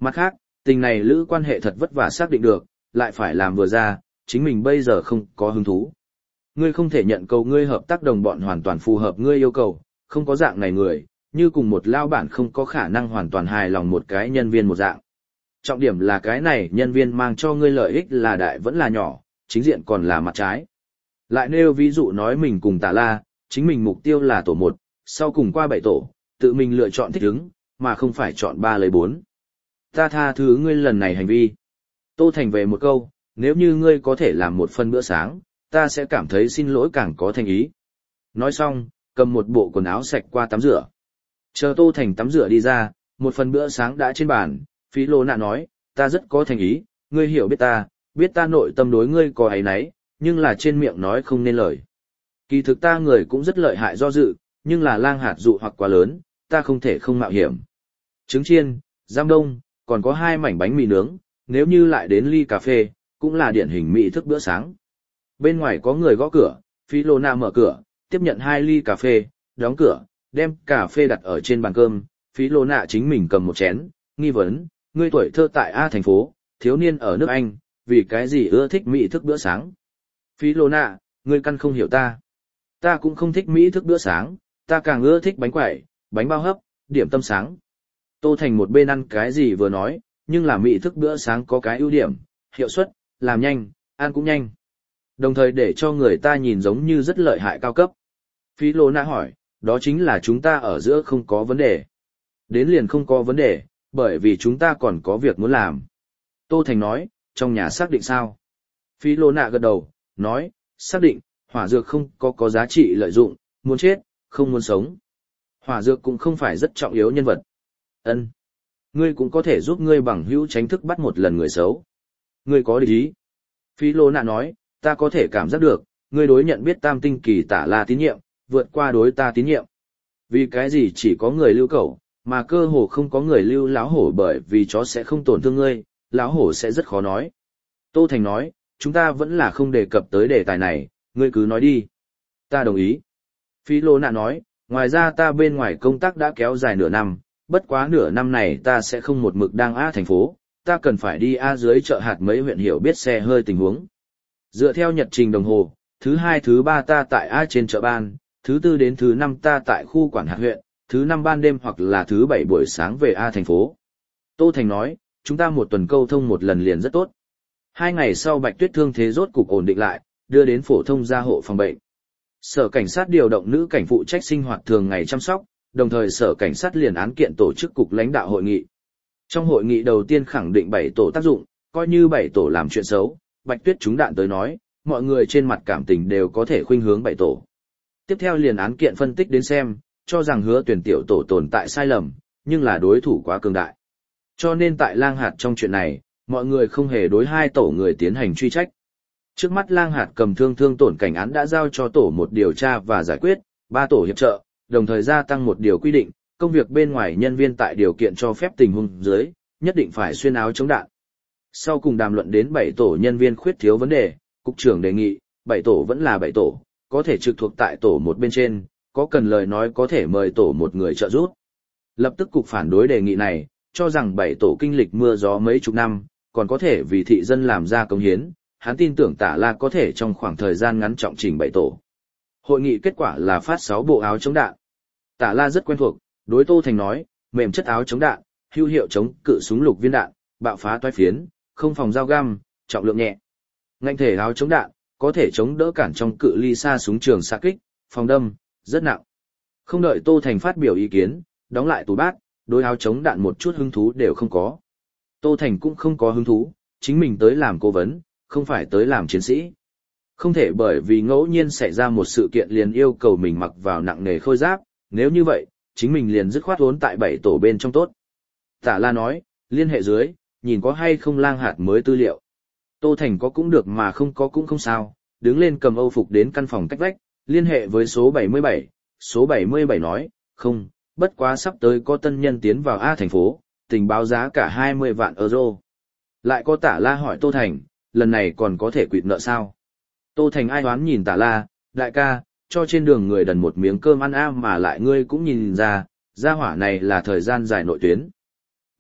Mặt khác, tình này lữ quan hệ thật vất vả xác định được, lại phải làm vừa ra, chính mình bây giờ không có hứng thú. Ngươi không thể nhận cầu ngươi hợp tác đồng bọn hoàn toàn phù hợp ngươi yêu cầu, không có dạng này người, như cùng một lao bản không có khả năng hoàn toàn hài lòng một cái nhân viên một dạng. Trọng điểm là cái này nhân viên mang cho ngươi lợi ích là đại vẫn là nhỏ, chính diện còn là mặt trái. Lại nêu ví dụ nói mình cùng Tả La, chính mình mục tiêu là tổ 1, sau cùng qua 7 tổ, tự mình lựa chọn thích ứng, mà không phải chọn 3 lấy 4. Ta tha thứ ngươi lần này hành vi. Tô Thành về một câu, nếu như ngươi có thể làm một phần bữa sáng, ta sẽ cảm thấy xin lỗi càng có thành ý. Nói xong, cầm một bộ quần áo sạch qua tắm rửa. Chờ Tô Thành tắm rửa đi ra, một phần bữa sáng đã trên bàn, Phí Lô Nạ nói, ta rất có thành ý, ngươi hiểu biết ta nội tâm đối ngươi có ấy nấy, nhưng là trên miệng nói không nên lời. Kỳ thực ta người cũng rất lợi hại do dự, nhưng là lang hạt dụ hoặc quá lớn, ta không thể không mạo hiểm. Trứng chiên, giam đông, còn có 2 mảnh bánh mì nướng, nếu như lại đến ly cà phê, cũng là điển hình mỹ thức bữa sáng. Bên ngoài có người gõ cửa, Phí Lô Nạ mở cửa, tiếp nhận 2 ly cà phê, đóng cửa, đem cà phê đặt ở trên bàn cơm, Phí Lô Nạ chính mình cầm một chén, nghi vấn, ngươi tuổi thơ tại A thành phố, thiếu niên ở nước Anh, vì cái gì ưa thích mỹ thức bữa sáng? Phí Lô Nạ, ngươi căn không hiểu ta. Ta cũng không thích mỹ thức bữa sáng, ta càng ưa thích bánh quẩy, bánh bao hấp, điểm tâm sáng. Tô Thành một bên ăn cái gì vừa nói, nhưng là mỹ thức bữa sáng có cái ưu điểm, hiệu suất, làm nhanh, ăn cũng nhanh. Đồng thời để cho người ta nhìn giống như rất lợi hại cao cấp. Phí Lô Nạ hỏi, đó chính là chúng ta ở giữa không có vấn đề. Đến liền không có vấn đề, bởi vì chúng ta còn có việc muốn làm. Tô Thành nói, trong nhà xác định sao? Phí Lô Nạ gật đầu, nói, xác định, hỏa dược không có giá trị lợi dụng, muốn chết, không muốn sống. Hỏa dược cũng không phải rất trọng yếu nhân vật. Ân, ngươi cũng có thể giúp ngươi bằng hữu tránh thức bắt một lần người xấu. Ngươi có địch ý. Phí Lô Nạ nói, ta có thể cảm giác được, ngươi đối nhận biết Tam Tinh Kỳ Tả La tín nhiệm, vượt qua đối ta tín nhiệm. Vì cái gì chỉ có người lưu cẩu, mà cơ hồ không có người lưu láo hổ, bởi vì chó sẽ không tổn thương ngươi, láo hổ sẽ rất khó nói. Tô Thành nói, chúng ta vẫn là không đề cập tới đề tài này, ngươi cứ nói đi. Ta đồng ý. Phí Lô Nạ nói, ngoài ra ta bên ngoài công tác đã kéo dài nửa năm, bất quá nửa năm này ta sẽ không một mực đang A thành phố, ta cần phải đi A dưới chợ hạt mấy huyện hiểu biết xe hơi tình huống. Dựa theo nhật trình đồng hồ, thứ 2 thứ 3 ta tại A trên chợ ban, thứ 4 đến thứ 5 ta tại khu quản hạt huyện, thứ 5 ban đêm hoặc là thứ 7 buổi sáng về A thành phố. Tô Thành nói, chúng ta một tuần câu thông một lần liền rất tốt. 2 ngày sau Bạch Tuyết thương thế rốt cục ổn định lại, đưa đến phổ thông gia hộ phòng bệnh. Sở cảnh sát điều động nữ cảnh phụ trách sinh hoạt thường ngày chăm sóc, đồng thời sở cảnh sát liền án kiện tổ chức cục lãnh đạo hội nghị. Trong hội nghị đầu tiên khẳng định 7 tổ tác dụng, coi như 7 tổ làm chuyện xấu, Bạch Tuyết trúng đạn tới nói, mọi người trên mặt cảm tình đều có thể khuynh hướng 7 tổ. Tiếp theo liền án kiện phân tích đến xem, cho rằng Hứa Tuyển tiểu tổ tồn tại sai lầm, nhưng là đối thủ quá cường đại. Cho nên tại Lang Hạt trong chuyện này, mọi người không hề đối 2 tổ người tiến hành truy trách. Trước mắt Lang Hạt cầm thương tổn cảnh án đã giao cho tổ 1 điều tra và giải quyết, 3 tổ hiệp trợ, đồng thời gia tăng một điều quy định, công việc bên ngoài nhân viên tại điều kiện cho phép tình huống dưới, nhất định phải xuyên áo chống đạn. Sau cùng đàm luận đến 7 tổ nhân viên khuyết thiếu vấn đề, cục trưởng đề nghị, 7 tổ vẫn là 7 tổ, có thể trực thuộc tại tổ 1 bên trên, có cần lời nói có thể mời tổ 1 người trợ giúp. Lập tức cục phản đối đề nghị này, cho rằng 7 tổ kinh lịch mưa gió mấy chục năm, còn có thể vì thị dân làm ra công hiến, hắn tin tưởng Tả La có thể trong khoảng thời gian ngắn trọng trình 7 tổ. Hội nghị kết quả là phát 6 bộ áo chống đạn. Tả La rất quen thuộc, đối Tô Thành nói, mềm chất áo chống đạn, hữu hiệu chống cự súng lục viên đạn, bạo phá toái phiến, không phòng dao găm, trọng lượng nhẹ. Ngạnh thể áo chống đạn, có thể chống đỡ cản trong cự ly xa súng trường xạ kích, phòng đâm, rất nặng. Không đợi Tô Thành phát biểu ý kiến, đóng lại tủ bát, đối áo chống đạn một chút hứng thú đều không có. Tô Thành cũng không có hứng thú, chính mình tới làm cố vấn, không phải tới làm chiến sĩ. Không thể bởi vì ngẫu nhiên xảy ra một sự kiện liền yêu cầu mình mặc vào nặng nề khôi giáp, nếu như vậy, chính mình liền dứt khoát vốn tại 7 tổ bên trong tốt. Tả La nói, liên hệ dưới, nhìn có hay không Lang Hạt mới tư liệu. Tô Thành có cũng được mà không có cũng không sao, đứng lên cầm Âu phục đến căn phòng cách vách, liên hệ với số 77, số 77 nói, không, bất quá sắp tới có tân nhân tiến vào A thành phố, tình báo giá cả 20 vạn euro. Lại có Tả La hỏi Tô Thành, lần này còn có thể quỵt nợ sao? Tô Thành ai oán nhìn Tả La, đại ca, cho trên đường người đần một miếng cơm ăn mà lại ngươi cũng nhìn ra, gia hỏa này là thời gian dài nội tuyến.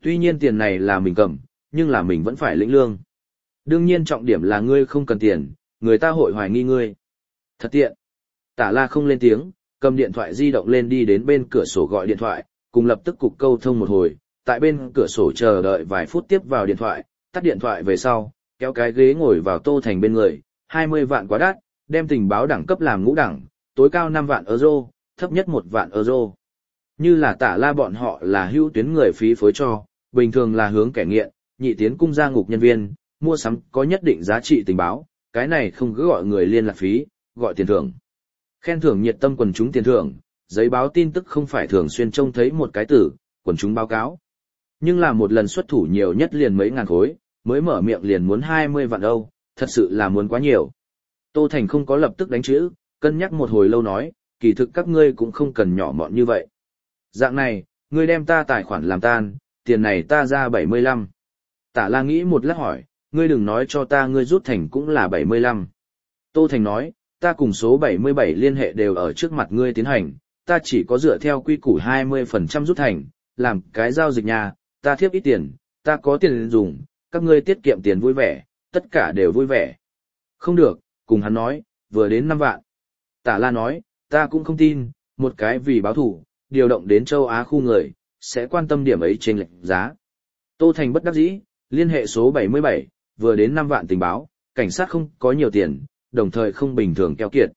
Tuy nhiên tiền này là mình cầm, nhưng là mình vẫn phải lĩnh lương. Đương nhiên trọng điểm là ngươi không cần tiền, người ta hội hoài nghi ngươi. Thật tiện. Tả La không lên tiếng, cầm điện thoại di động lên đi đến bên cửa sổ gọi điện thoại, cùng lập tức cục câu thông một hồi, tại bên cửa sổ chờ đợi vài phút tiếp vào điện thoại, tắt điện thoại về sau, kéo cái ghế ngồi vào Tô Thành bên người, 20 vạn quá đắt, đem tình báo đẳng cấp làm ngũ đẳng, tối cao 5 vạn euro, thấp nhất 1 vạn euro. Như là Tả La bọn họ là hữu tuyến người phí phối cho, bình thường là hướng kẻ nghiện, nhị tiến cung gia ngục nhân viên, mua sắm có nhất định giá trị tình báo, cái này không cứ gọi người liên lạc phí, gọi tiền thưởng. Khen thưởng nhiệt tâm quần chúng tiền thưởng, giấy báo tin tức không phải thường xuyên trông thấy một cái tử, quần chúng báo cáo. Nhưng là một lần xuất thủ nhiều nhất liền mấy ngàn khối, mới mở miệng liền muốn 20 vạn Âu, thật sự là muốn quá nhiều. Tô Thành không có lập tức đánh chữ, cân nhắc một hồi lâu nói, kỳ thực các ngươi cũng không cần nhỏ mọn như vậy. Dạng này, ngươi đem ta tài khoản làm tan, tiền này ta ra 75. Tả La nghĩ một lát hỏi, ngươi đừng nói cho ta ngươi rút thành cũng là 75. Tô Thành nói, ta cùng số 77 liên hệ đều ở trước mặt ngươi tiến hành, ta chỉ có dựa theo quy củ 20% rút thành, làm cái giao dịch nhà, ta thiếp ít tiền, ta có tiền dùng, các ngươi tiết kiệm tiền vui vẻ, tất cả đều vui vẻ. Không được, cùng hắn nói, vừa đến 5 vạn. Tả La nói, ta cũng không tin, một cái vì báo thủ, điều động đến châu Á khu người, sẽ quan tâm điểm ấy trên lệch giá. Tô Thành bất đắc dĩ, liên hệ số 77, vừa đến 5 vạn tình báo, cảnh sát không có nhiều tiền, đồng thời không bình thường keo kiệt.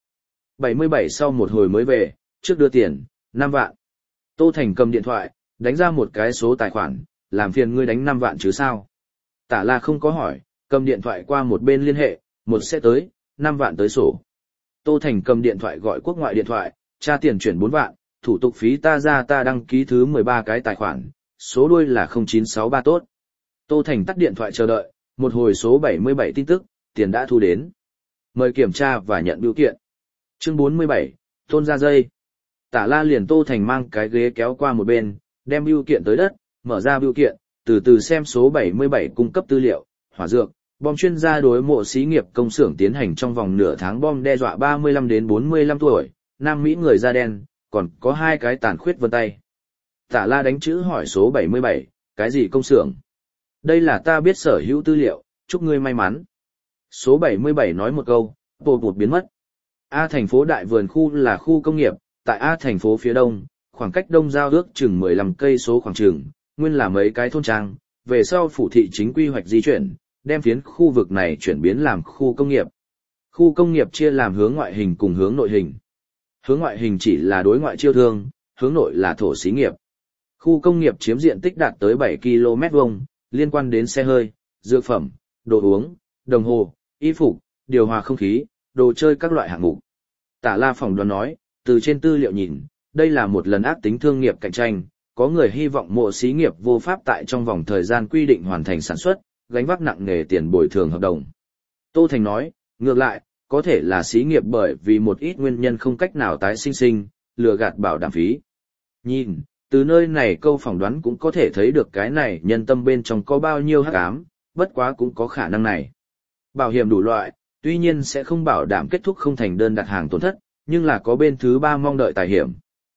77 sau một hồi mới về, trước đưa tiền, 5 vạn. Tô Thành cầm điện thoại, đánh ra một cái số tài khoản, làm phiền ngươi đánh 5 vạn chứ sao. Tả La không có hỏi, cầm điện thoại qua một bên liên hệ, một sẽ tới, 5 vạn tới sổ. Tô Thành cầm điện thoại gọi quốc ngoại điện thoại, tra tiền chuyển 4 vạn, thủ tục phí ta ra ta đăng ký thứ 13 cái tài khoản, số đuôi là 0963 tốt. Tô Thành tắt điện thoại chờ đợi, một hồi số 77 tin tức, tiền đã thu đến. Mời kiểm tra và nhận bưu kiện. Chương 47, Tôn ra dây. Tả La liền Tô Thành mang cái ghế kéo qua một bên, đem bưu kiện tới đất, mở ra bưu kiện, từ từ xem số 77 cung cấp tư liệu, hỏa dược, bom chuyên gia đối mộ xí nghiệp công xưởng tiến hành trong vòng nửa tháng bom đe dọa 35 đến 45 tuổi, Nam Mỹ người da đen, còn có 2 cái tàn khuyết vân tay. Tả La đánh chữ hỏi số 77, cái gì công xưởng? Đây là ta biết sở hữu tư liệu, chúc ngươi may mắn. Số 77 nói một câu, bột biến mất. A thành phố Đại Vườn khu là khu công nghiệp, tại A thành phố phía đông, khoảng cách đông giao ước chừng 15 cây số khoảng chừng, nguyên là mấy cái thôn trang, về sau phủ thị chính quy hoạch di chuyển, đem phiến khu vực này chuyển biến làm khu công nghiệp. Khu công nghiệp chia làm hướng ngoại hình cùng hướng nội hình. Hướng ngoại hình chỉ là đối ngoại chiêu thương, hướng nội là thổ xí nghiệp. Khu công nghiệp chiếm diện tích đạt tới 7 km vuông, liên quan đến xe hơi, dược phẩm, đồ uống, đồng hồ, y phục, điều hòa không khí, đồ chơi các loại hạng mục. Tả La phỏng đoán nói, từ trên tư liệu nhìn, đây là một lần ác tính thương nghiệp cạnh tranh, có người hy vọng mộ xí nghiệp vô pháp tại trong vòng thời gian quy định hoàn thành sản xuất, gánh vác nặng nề tiền bồi thường hợp đồng. Tô Thành nói, ngược lại, có thể là xí nghiệp bởi vì một ít nguyên nhân không cách nào tái sinh, lừa gạt bảo đảm phí. Nhìn, từ nơi này câu phỏng đoán cũng có thể thấy được cái này nhân tâm bên trong có bao nhiêu hắc ám, bất quá cũng có khả năng này. Bảo hiểm đủ loại, tuy nhiên sẽ không bảo đảm kết thúc không thành đơn đặt hàng tổn thất, nhưng là có bên thứ ba mong đợi tài hiểm.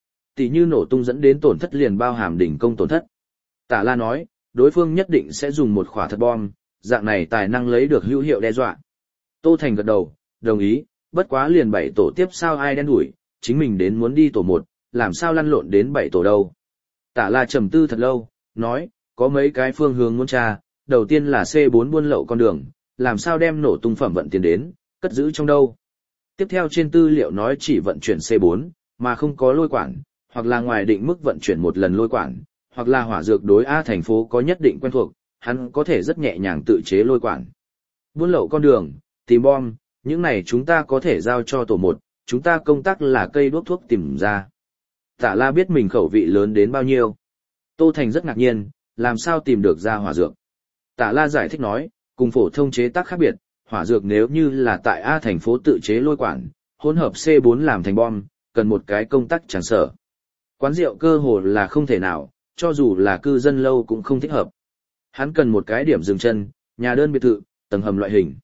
Tỷ như nổ tung dẫn đến tổn thất liền bao hàm đỉnh công tổn thất. Tả La nói, đối phương nhất định sẽ dùng một quả thật bom, dạng này tài năng lấy được hữu hiệu đe dọa. Tô Thành gật đầu, đồng ý, bất quá liền 7 tổ tiếp sao ai đen đuổi, chính mình đến muốn đi tổ 1, làm sao lăn lộn đến 7 tổ đâu. Tả La trầm tư thật lâu, nói, có mấy cái phương hướng muốn tra, đầu tiên là C4 buôn lậu con đường, làm sao đem nổ tung phẩm vận tiền đến, cất giữ trong đâu. Tiếp theo trên tư liệu nói chỉ vận chuyển C4, mà không có lôi quản, hoặc là ngoài định mức vận chuyển một lần lôi quản, hoặc là hỏa dược đối A thành phố có nhất định quen thuộc, hắn có thể rất nhẹ nhàng tự chế lôi quản. Buôn lậu con đường, tìm bom, những này chúng ta có thể giao cho tổ 1, chúng ta công tác là cây đuốc thuốc tìm ra. Tả La biết mình khẩu vị lớn đến bao nhiêu. Tô Thành rất ngạc nhiên, làm sao tìm được ra hỏa dược. Tả La giải thích nói, cùng phổ thông chế tác khác biệt, hỏa dược nếu như là tại A thành phố tự chế lôi quản, hỗn hợp C4 làm thành bom, cần một cái công tắc tràn sở. Quán rượu cơ hồ là không thể nào, cho dù là cư dân lâu cũng không thích hợp. Hắn cần một cái điểm dừng chân, nhà đơn biệt thự, tầng hầm loại hình.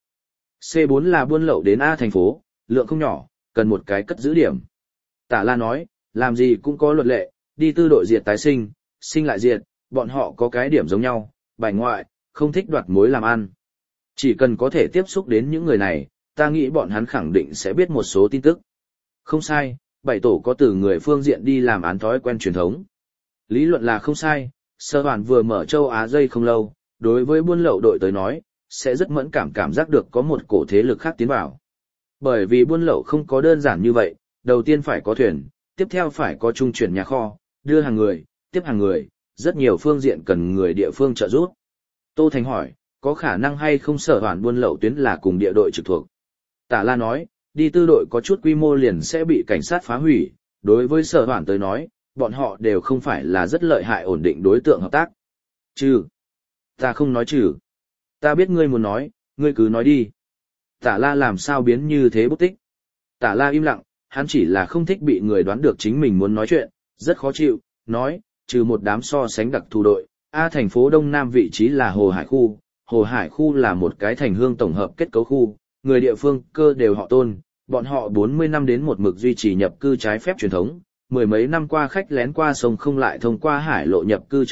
C4 là buôn lậu đến A thành phố, lượng không nhỏ, cần một cái cất giữ điểm. Tả La nói, làm gì cũng có luật lệ, đi tư đội diệt tái sinh, sinh lại diệt, bọn họ có cái điểm giống nhau, bài ngoại, không thích đoạt mối làm ăn. Chỉ cần có thể tiếp xúc đến những người này, ta nghĩ bọn hắn khẳng định sẽ biết một số tin tức. Không sai, bảy tổ có từ người phương diện đi làm án thói quen truyền thống. Lý luận là không sai, Sở Hoản vừa mở châu Á dây không lâu, đối với buôn lậu đội tới nói, sẽ rất mẫn cảm giác được có một cổ thế lực khác tiến vào. Bởi vì buôn lậu không có đơn giản như vậy, đầu tiên phải có thuyền, tiếp theo phải có trung chuyển nhà kho, đưa hàng người, tiếp hàng người, rất nhiều phương diện cần người địa phương trợ giúp. Tô Thành hỏi, có khả năng hay không Sở Hoản buôn lậu tuyến là cùng địa đội trực thuộc? Tả La nói, đi tư đội có chút quy mô liền sẽ bị cảnh sát phá hủy, đối với Sở Hoản tới nói, bọn họ đều không phải là rất lợi hại ổn định đối tượng hợp tác. Trừ. Ta không nói trừ. Ta biết ngươi muốn nói, ngươi cứ nói đi. Tả La làm sao biến như thế bút tích? Tả La im lặng, hắn chỉ là không thích bị người đoán được chính mình muốn nói chuyện, rất khó chịu, nói, trừ một đám so sánh đặc thù đội, thành phố Đông Nam vị trí là Hồ Hải khu. Hồ Hải khu là một cái thành hương tổng hợp kết cấu khu, người địa phương cơ đều họ Tôn, bọn họ 40 năm đến một mực duy trì nhập cư trái phép truyền thống, mười mấy năm qua khách lén qua sông không lại thông qua hải lộ nhập cư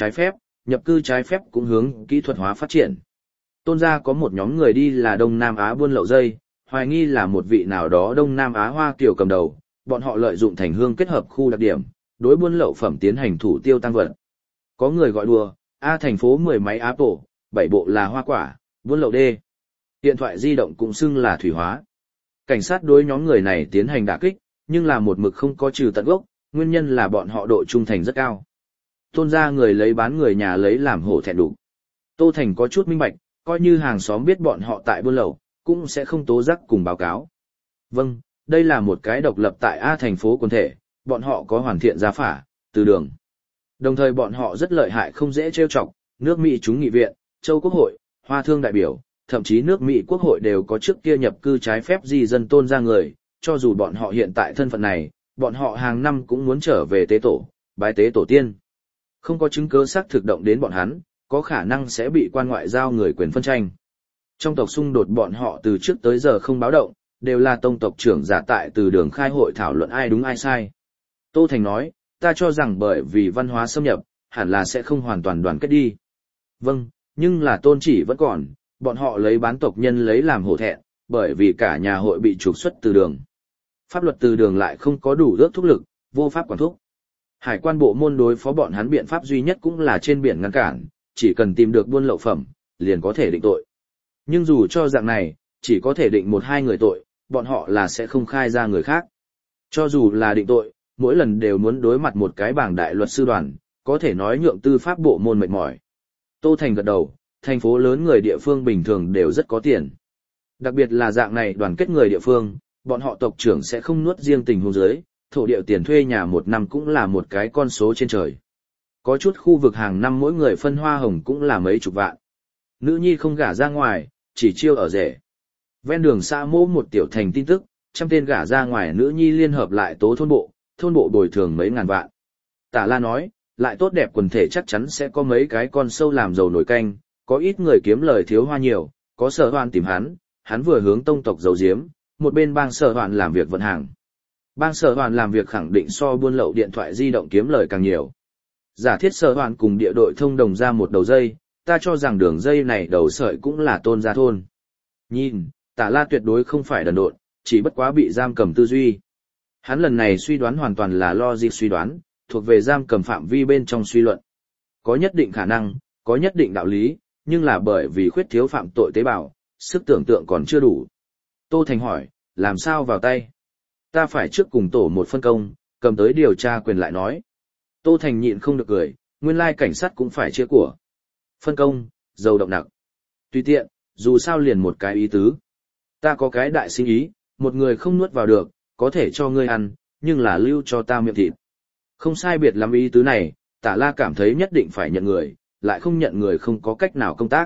trái phép cũng hướng kỹ thuật hóa phát triển. Tôn gia có một nhóm người đi là Đông Nam Á buôn lậu dây, hoài nghi là một vị nào đó Đông Nam Á Hoa Kiều cầm đầu, bọn họ lợi dụng thành hương kết hợp khu đặc điểm, đối buôn lậu phẩm tiến hành thủ tiêu tăng vật. Có người gọi đùa, thành phố 10 máy Apple, 7 bộ là hoa quả, buôn lậu D. Điện thoại di động cũng xưng là thủy hóa. Cảnh sát đối nhóm người này tiến hành đả kích, nhưng là một mực không có trừ tận gốc, nguyên nhân là bọn họ độ trung thành rất cao. Tôn gia người lấy bán người nhà lấy làm hổ thẹn đủ. Tô Thành có chút minh bạch, coi như hàng xóm biết bọn họ tại buôn lậu, cũng sẽ không tố giác cùng báo cáo. Vâng, đây là một cái độc lập tại thành phố quần thể, bọn họ có hoàn thiện gia phả, từ đường. Đồng thời bọn họ rất lợi hại không dễ trêu chọc, nước Mỹ chúng nghị viện, châu Quốc hội, Hoa thương đại biểu, thậm chí nước Mỹ Quốc hội đều có trước kia nhập cư trái phép di dân Tôn gia người, cho dù bọn họ hiện tại thân phận này, bọn họ hàng năm cũng muốn trở về tế tổ, bái tế tổ tiên. Không có chứng cứ xác thực động đến bọn hắn, có khả năng sẽ bị quan ngoại giao người quyền phân tranh. Trong tộc xung đột bọn họ từ trước tới giờ không báo động, đều là tông tộc trưởng giả tại từ đường khai hội thảo luận ai đúng ai sai. Tô Thành nói, ta cho rằng bởi vì văn hóa xâm nhập, hẳn là sẽ không hoàn toàn đoàn kết đi. Vâng, nhưng là tôn chỉ vẫn còn, bọn họ lấy bán tộc nhân lấy làm hổ thẹn, bởi vì cả nhà hội bị trục xuất từ đường. Pháp luật từ đường lại không có đủ ước thúc lực, vô pháp quản thúc. Hải quan bộ môn đối phó bọn hắn biện pháp duy nhất cũng là trên biển ngăn cản, chỉ cần tìm được buôn lậu phẩm, liền có thể định tội. Nhưng dù cho dạng này, chỉ có thể định 1-2 người tội, bọn họ là sẽ không khai ra người khác. Cho dù là định tội, mỗi lần đều muốn đối mặt một cái bảng đại luật sư đoàn, có thể nói nhượng tư pháp bộ môn mệt mỏi. Tô Thành gật đầu, thành phố lớn người địa phương bình thường đều rất có tiền. Đặc biệt là dạng này đoàn kết người địa phương, bọn họ tộc trưởng sẽ không nuốt riêng tình huống dưới, thổ địa tiền thuê nhà một năm cũng là một cái con số trên trời. Có chút khu vực hàng năm mỗi người phân hoa hồng cũng là mấy chục vạn. Nữ nhi không gả ra ngoài, chỉ chiêu ở rể. Ven đường xã mô một tiểu thành tin tức, 100 tên gả ra ngoài nữ nhi liên hợp lại tố thôn bộ bồi thường mấy ngàn vạn. Tả La nói, lại tốt đẹp quần thể chắc chắn sẽ có mấy cái con sâu làm dầu nổi canh, có ít người kiếm lời thiếu hoa nhiều, có Sở Hoạn tìm hắn vừa hướng tông tộc giấu giếm, một bên bang Sở Hoạn làm việc vận hàng. Bang Sở Hoạn làm việc khẳng định so buôn lậu điện thoại di động kiếm lời càng nhiều. Giả thiết Sở Hoạn cùng địa đội thông đồng ra một đầu dây, ta cho rằng đường dây này đầu sợi cũng là Tôn gia thôn. Nhìn, Tả La tuyệt đối không phải đần độn, chỉ bất quá bị giam cầm tư duy. Hắn lần này suy đoán hoàn toàn là logic suy đoán, thuộc về giam cầm phạm vi bên trong suy luận. Có nhất định khả năng, có nhất định đạo lý, nhưng là bởi vì khuyết thiếu phạm tội tế bào, sức tưởng tượng còn chưa đủ. Tô Thành hỏi, làm sao vào tay? Ta phải trước cùng tổ một phân công, cầm tới điều tra quyền lại nói. Tô Thành nhịn không được cười, nguyên lai cảnh sát cũng phải chia của. Phân công, dầu động nặng. Tùy tiện, dù sao liền một cái ý tứ. Ta có cái đại sinh ý, một người không nuốt vào được, có thể cho ngươi ăn, nhưng là lưu cho ta miệng thịt. Không sai biệt lắm ý tứ này, Tả La cảm thấy nhất định phải nhận người, lại không nhận người không có cách nào công tác.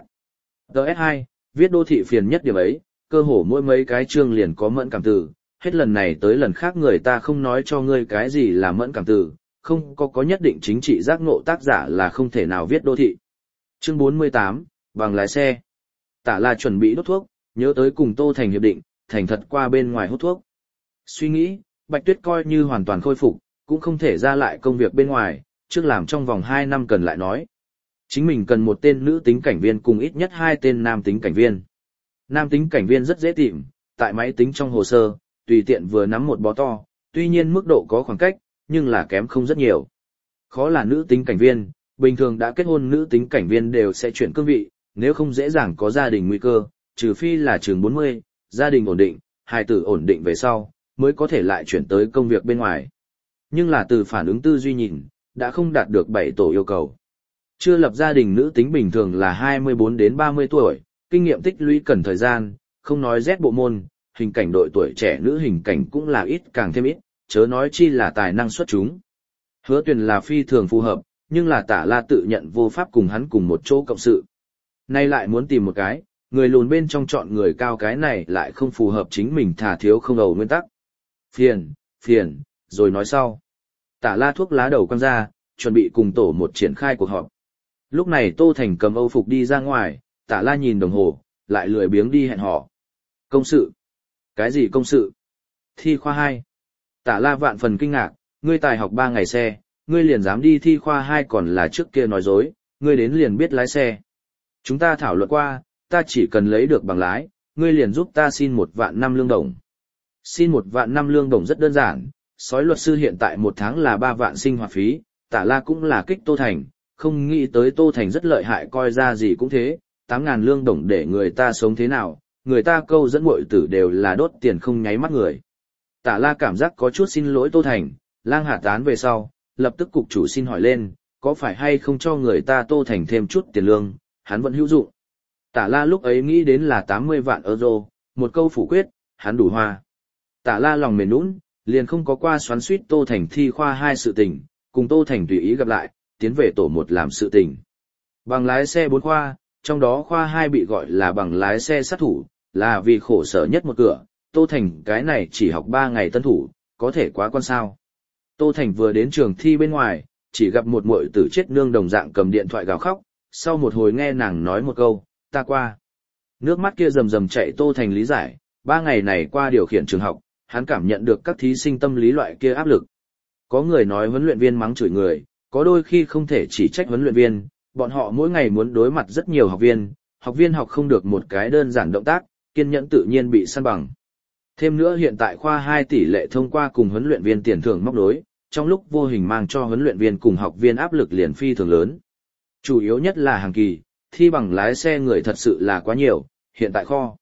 DS2, viết đô thị phiền nhất điểm ấy, cơ hồ mỗi mấy cái chương liền có mẫn cảm từ, hết lần này tới lần khác người ta không nói cho ngươi cái gì là mẫn cảm từ, không có nhất định chính trị giác ngộ tác giả là không thể nào viết đô thị. Chương 48, bằng lái xe. Tả La chuẩn bị đốt thuốc, nhớ tới cùng Tô Thành hiệp định, thành thật qua bên ngoài hút thuốc. Suy nghĩ, Bạch Tuyết coi như hoàn toàn khôi phục, cũng không thể ra lại công việc bên ngoài, trước làm trong vòng 2 năm cần lại nói. Chính mình cần một tên nữ tính cảnh viên cùng ít nhất 2 tên nam tính cảnh viên. Nam tính cảnh viên rất dễ tìm, tại máy tính trong hồ sơ, tùy tiện vừa nắm một bó to, tuy nhiên mức độ có khoảng cách, nhưng là kém không rất nhiều. Khó là nữ tính cảnh viên, bình thường đã kết hôn nữ tính cảnh viên đều sẽ chuyển cương vị, nếu không dễ dàng có gia đình nguy cơ, trừ phi là trường 40, gia đình ổn định, hài tử ổn định về sau, mới có thể lại chuyển tới công việc bên ngoài. Nhưng là từ phản ứng tư duy nhìn, đã không đạt được 7 tổ yêu cầu. Chưa lập gia đình nữ tính bình thường là 24 đến 30 tuổi, kinh nghiệm tích lũy cần thời gian, không nói Z bộ môn, hình cảnh đội tuổi trẻ nữ hình cảnh cũng là ít càng thêm ít, chớ nói chi là tài năng xuất chúng. Hứa Tuyền là phi thường phù hợp, nhưng là Tả La tự nhận vô pháp cùng hắn cùng một chỗ cộng sự. Nay lại muốn tìm một cái, người lùn bên trong chọn người cao, cái này lại không phù hợp chính mình thà thiếu không ầu nguyên tắc. Phiền, rồi nói sau. Tả La thuốc lá đầu quăng ra, chuẩn bị cùng tổ một triển khai cuộc họp. Lúc này Tô Thành cầm Âu phục đi ra ngoài, Tả La nhìn đồng hồ, lại lười biếng đi hẹn hò. Công sự? Cái gì công sự? Thi khoa 2. Tả La vạn phần kinh ngạc, ngươi tài học 3 ngày xe, ngươi liền dám đi thi khoa 2 còn là trước kia nói dối, ngươi đến liền biết lái xe. Chúng ta thảo luận qua, ta chỉ cần lấy được bằng lái, ngươi liền giúp ta xin 1 vạn 5 lương đồng. Xin 1 vạn 5 lương đồng rất đơn giản, sói luật sư hiện tại 1 tháng là 3 vạn sinh hoạt phí, Tả La cũng là kích Tô Thành, không nghĩ tới Tô Thành rất lợi hại, coi ra gì cũng thế, 8.000 lương đồng để người ta sống thế nào, người ta câu dẫn muội tử đều là đốt tiền không nháy mắt người. Tả La cảm giác có chút xin lỗi Tô Thành, lang hạ tán về sau, lập tức cục chủ xin hỏi lên, có phải hay không cho người ta Tô Thành thêm chút tiền lương, hắn vẫn hữu dụng. Tả La lúc ấy nghĩ đến là 80 vạn euro, một câu phủ quyết, hắn đủ hoa. Tả La lòng mềm nũng, liền không có qua xoắn suýt Tô Thành thi khoa 2 sự tình, cùng Tô Thành tùy ý gặp lại, tiến về tổ 1 làm sự tình. Bằng lái xe 4 khoa, trong đó khoa 2 bị gọi là bằng lái xe sát thủ, là vì khổ sở nhất một cửa, Tô Thành cái này chỉ học 3 ngày tân thủ, có thể quá con sao. Tô Thành vừa đến trường thi bên ngoài, chỉ gặp một muội tử chết nương đồng dạng cầm điện thoại gào khóc, sau một hồi nghe nàng nói một câu, ta qua. Nước mắt kia rầm rầm chạy, Tô Thành lý giải, 3 ngày này qua điều khiển trường học, hắn cảm nhận được các thí sinh tâm lý loại kia áp lực. Có người nói huấn luyện viên mắng chửi người, có đôi khi không thể chỉ trách huấn luyện viên, bọn họ mỗi ngày muốn đối mặt rất nhiều học viên học không được một cái đơn giản động tác, kiên nhẫn tự nhiên bị săn bằng. Thêm nữa hiện tại khoa 2 tỷ lệ thông qua cùng huấn luyện viên tiền thưởng móc đối, trong lúc vô hình mang cho huấn luyện viên cùng học viên áp lực liền phi thường lớn. Chủ yếu nhất là hàng kỳ, thi bằng lái xe người thật sự là quá nhiều, hiện tại kho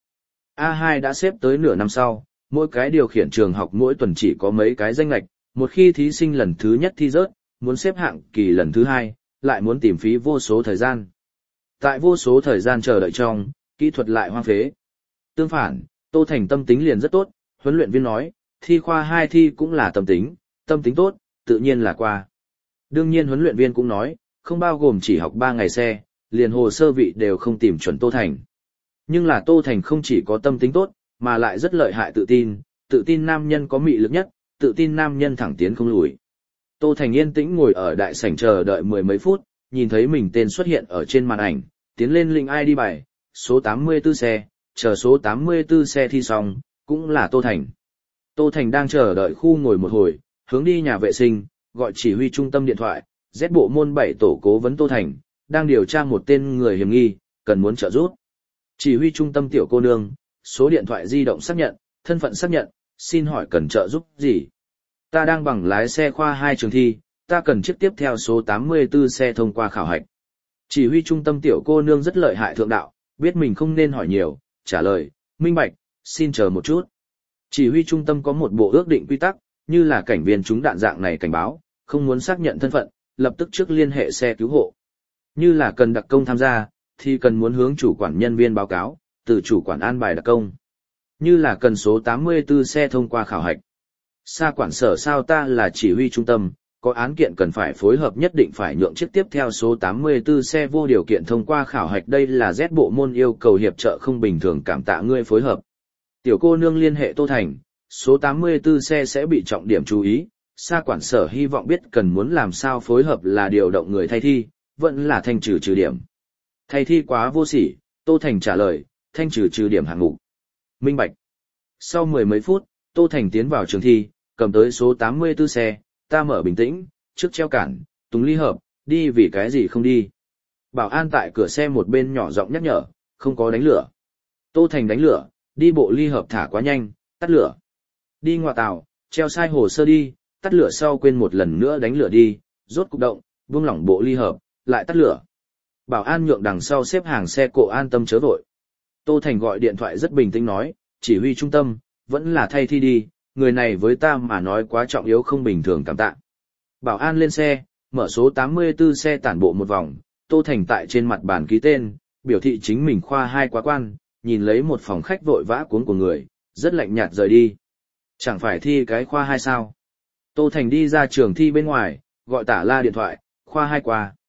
A2 đã xếp tới nửa năm sau, mỗi cái điều khiển trường học mỗi tuần chỉ có mấy cái danh lệch, một khi thí sinh lần thứ nhất thi rớt, muốn xếp hạng kỳ lần thứ 2, lại muốn tìm phí vô số thời gian. Tại vô số thời gian chờ đợi trong, kỹ thuật lại hoang phế. Tương phản, Tô Thành tâm tính liền rất tốt, huấn luyện viên nói, thi khoa 2 thi cũng là tâm tính tốt, tự nhiên là qua. Đương nhiên huấn luyện viên cũng nói, không bao gồm chỉ học 3 ngày xe, liền hồ sơ vị đều không tìm chuẩn Tô Thành. Nhưng là Tô Thành không chỉ có tâm tính tốt, mà lại rất lợi hại tự tin nam nhân có mị lực nhất, tự tin nam nhân thẳng tiến không lùi. Tô Thành yên tĩnh ngồi ở đại sảnh chờ đợi 10 mấy phút, nhìn thấy mình tên xuất hiện ở trên màn ảnh, tiến lên link ID bài, số 84 xe, chờ số 84 xe thi xong, cũng là Tô Thành. Tô Thành đang chờ đợi khu ngồi một hồi, hướng đi nhà vệ sinh, gọi chỉ huy trung tâm điện thoại, Z bộ môn 7 tổ cố vấn Tô Thành, đang điều tra một tên người hiểm nghi, cần muốn trợ giúp. Chỉ huy trung tâm tiểu cô nương, số điện thoại di động xác nhận, thân phận xác nhận, xin hỏi cần trợ giúp gì? Ta đang bằng lái xe khoa 2 trường thi, ta cần chiếc tiếp theo số 84 xe thông qua khảo hạch. Chỉ huy trung tâm tiểu cô nương rất lợi hại thượng đạo, biết mình không nên hỏi nhiều, trả lời, minh bạch, xin chờ một chút. Chỉ huy trung tâm có một bộ ước định quy tắc, như là cảnh viên trúng đạn dạng này cảnh báo, không muốn xác nhận thân phận, lập tức trước liên hệ xe cứu hộ. Như là cần đặc công tham gia, thì cần muốn hướng chủ quản nhân viên báo cáo, từ chủ quản an bài đặc công. Như là cần số 84 xe thông qua khảo hạch. Xa quản sở sao ta là chỉ huy trung tâm, có án kiện cần phải phối hợp nhất định phải nhượng chiếc tiếp theo số 84 xe vô điều kiện thông qua khảo hạch, đây là Z bộ môn yêu cầu hiệp trợ không bình thường, cảm tạ ngươi phối hợp. Tiểu cô nương liên hệ Tô Thành, số 84 xe sẽ bị trọng điểm chú ý, xa quản sở hy vọng biết cần muốn làm sao phối hợp, là điều động người thay thi, vẫn là thanh trừ điểm. Thay thi quá vô sỉ, Tô Thành trả lời, thanh trừ điểm hạng mục. Minh bạch. Sau 10 mấy phút, Tô Thành tiến vào trường thi, cầm tới số 84 xe, ta mở bình tĩnh, trước treo cản, tùng ly hợp, đi vì cái gì không đi. Bảo an tại cửa xe một bên nhỏ giọng nhắc nhở, không có đánh lửa. Tô Thành đánh lửa, đi bộ ly hợp thả quá nhanh, tắt lửa. Đi ngoại tàu, treo sai hồ sơ đi, tắt lửa sau quên một lần nữa đánh lửa đi, rốt cục động, buông lỏng bộ ly hợp, lại tắt lửa. Bảo an nhượng đằng sau xếp hàng xe cộ an tâm chớ vội. Tô Thành gọi điện thoại rất bình tĩnh nói, chỉ huy trung tâm, vẫn là thay thi đi, người này với ta mà nói quá trọng yếu không bình thường cảm tạ. Bảo an lên xe, mở số 84 xe tản bộ một vòng, Tô Thành tại trên mặt bàn ký tên, biểu thị chính mình khoa 2 quá quan, nhìn lấy một phòng khách vội vã cuốn của người, rất lạnh nhạt rời đi. Chẳng phải thi cái khoa 2 sao? Tô Thành đi ra trường thi bên ngoài, gọi Tả La điện thoại, khoa 2 qua.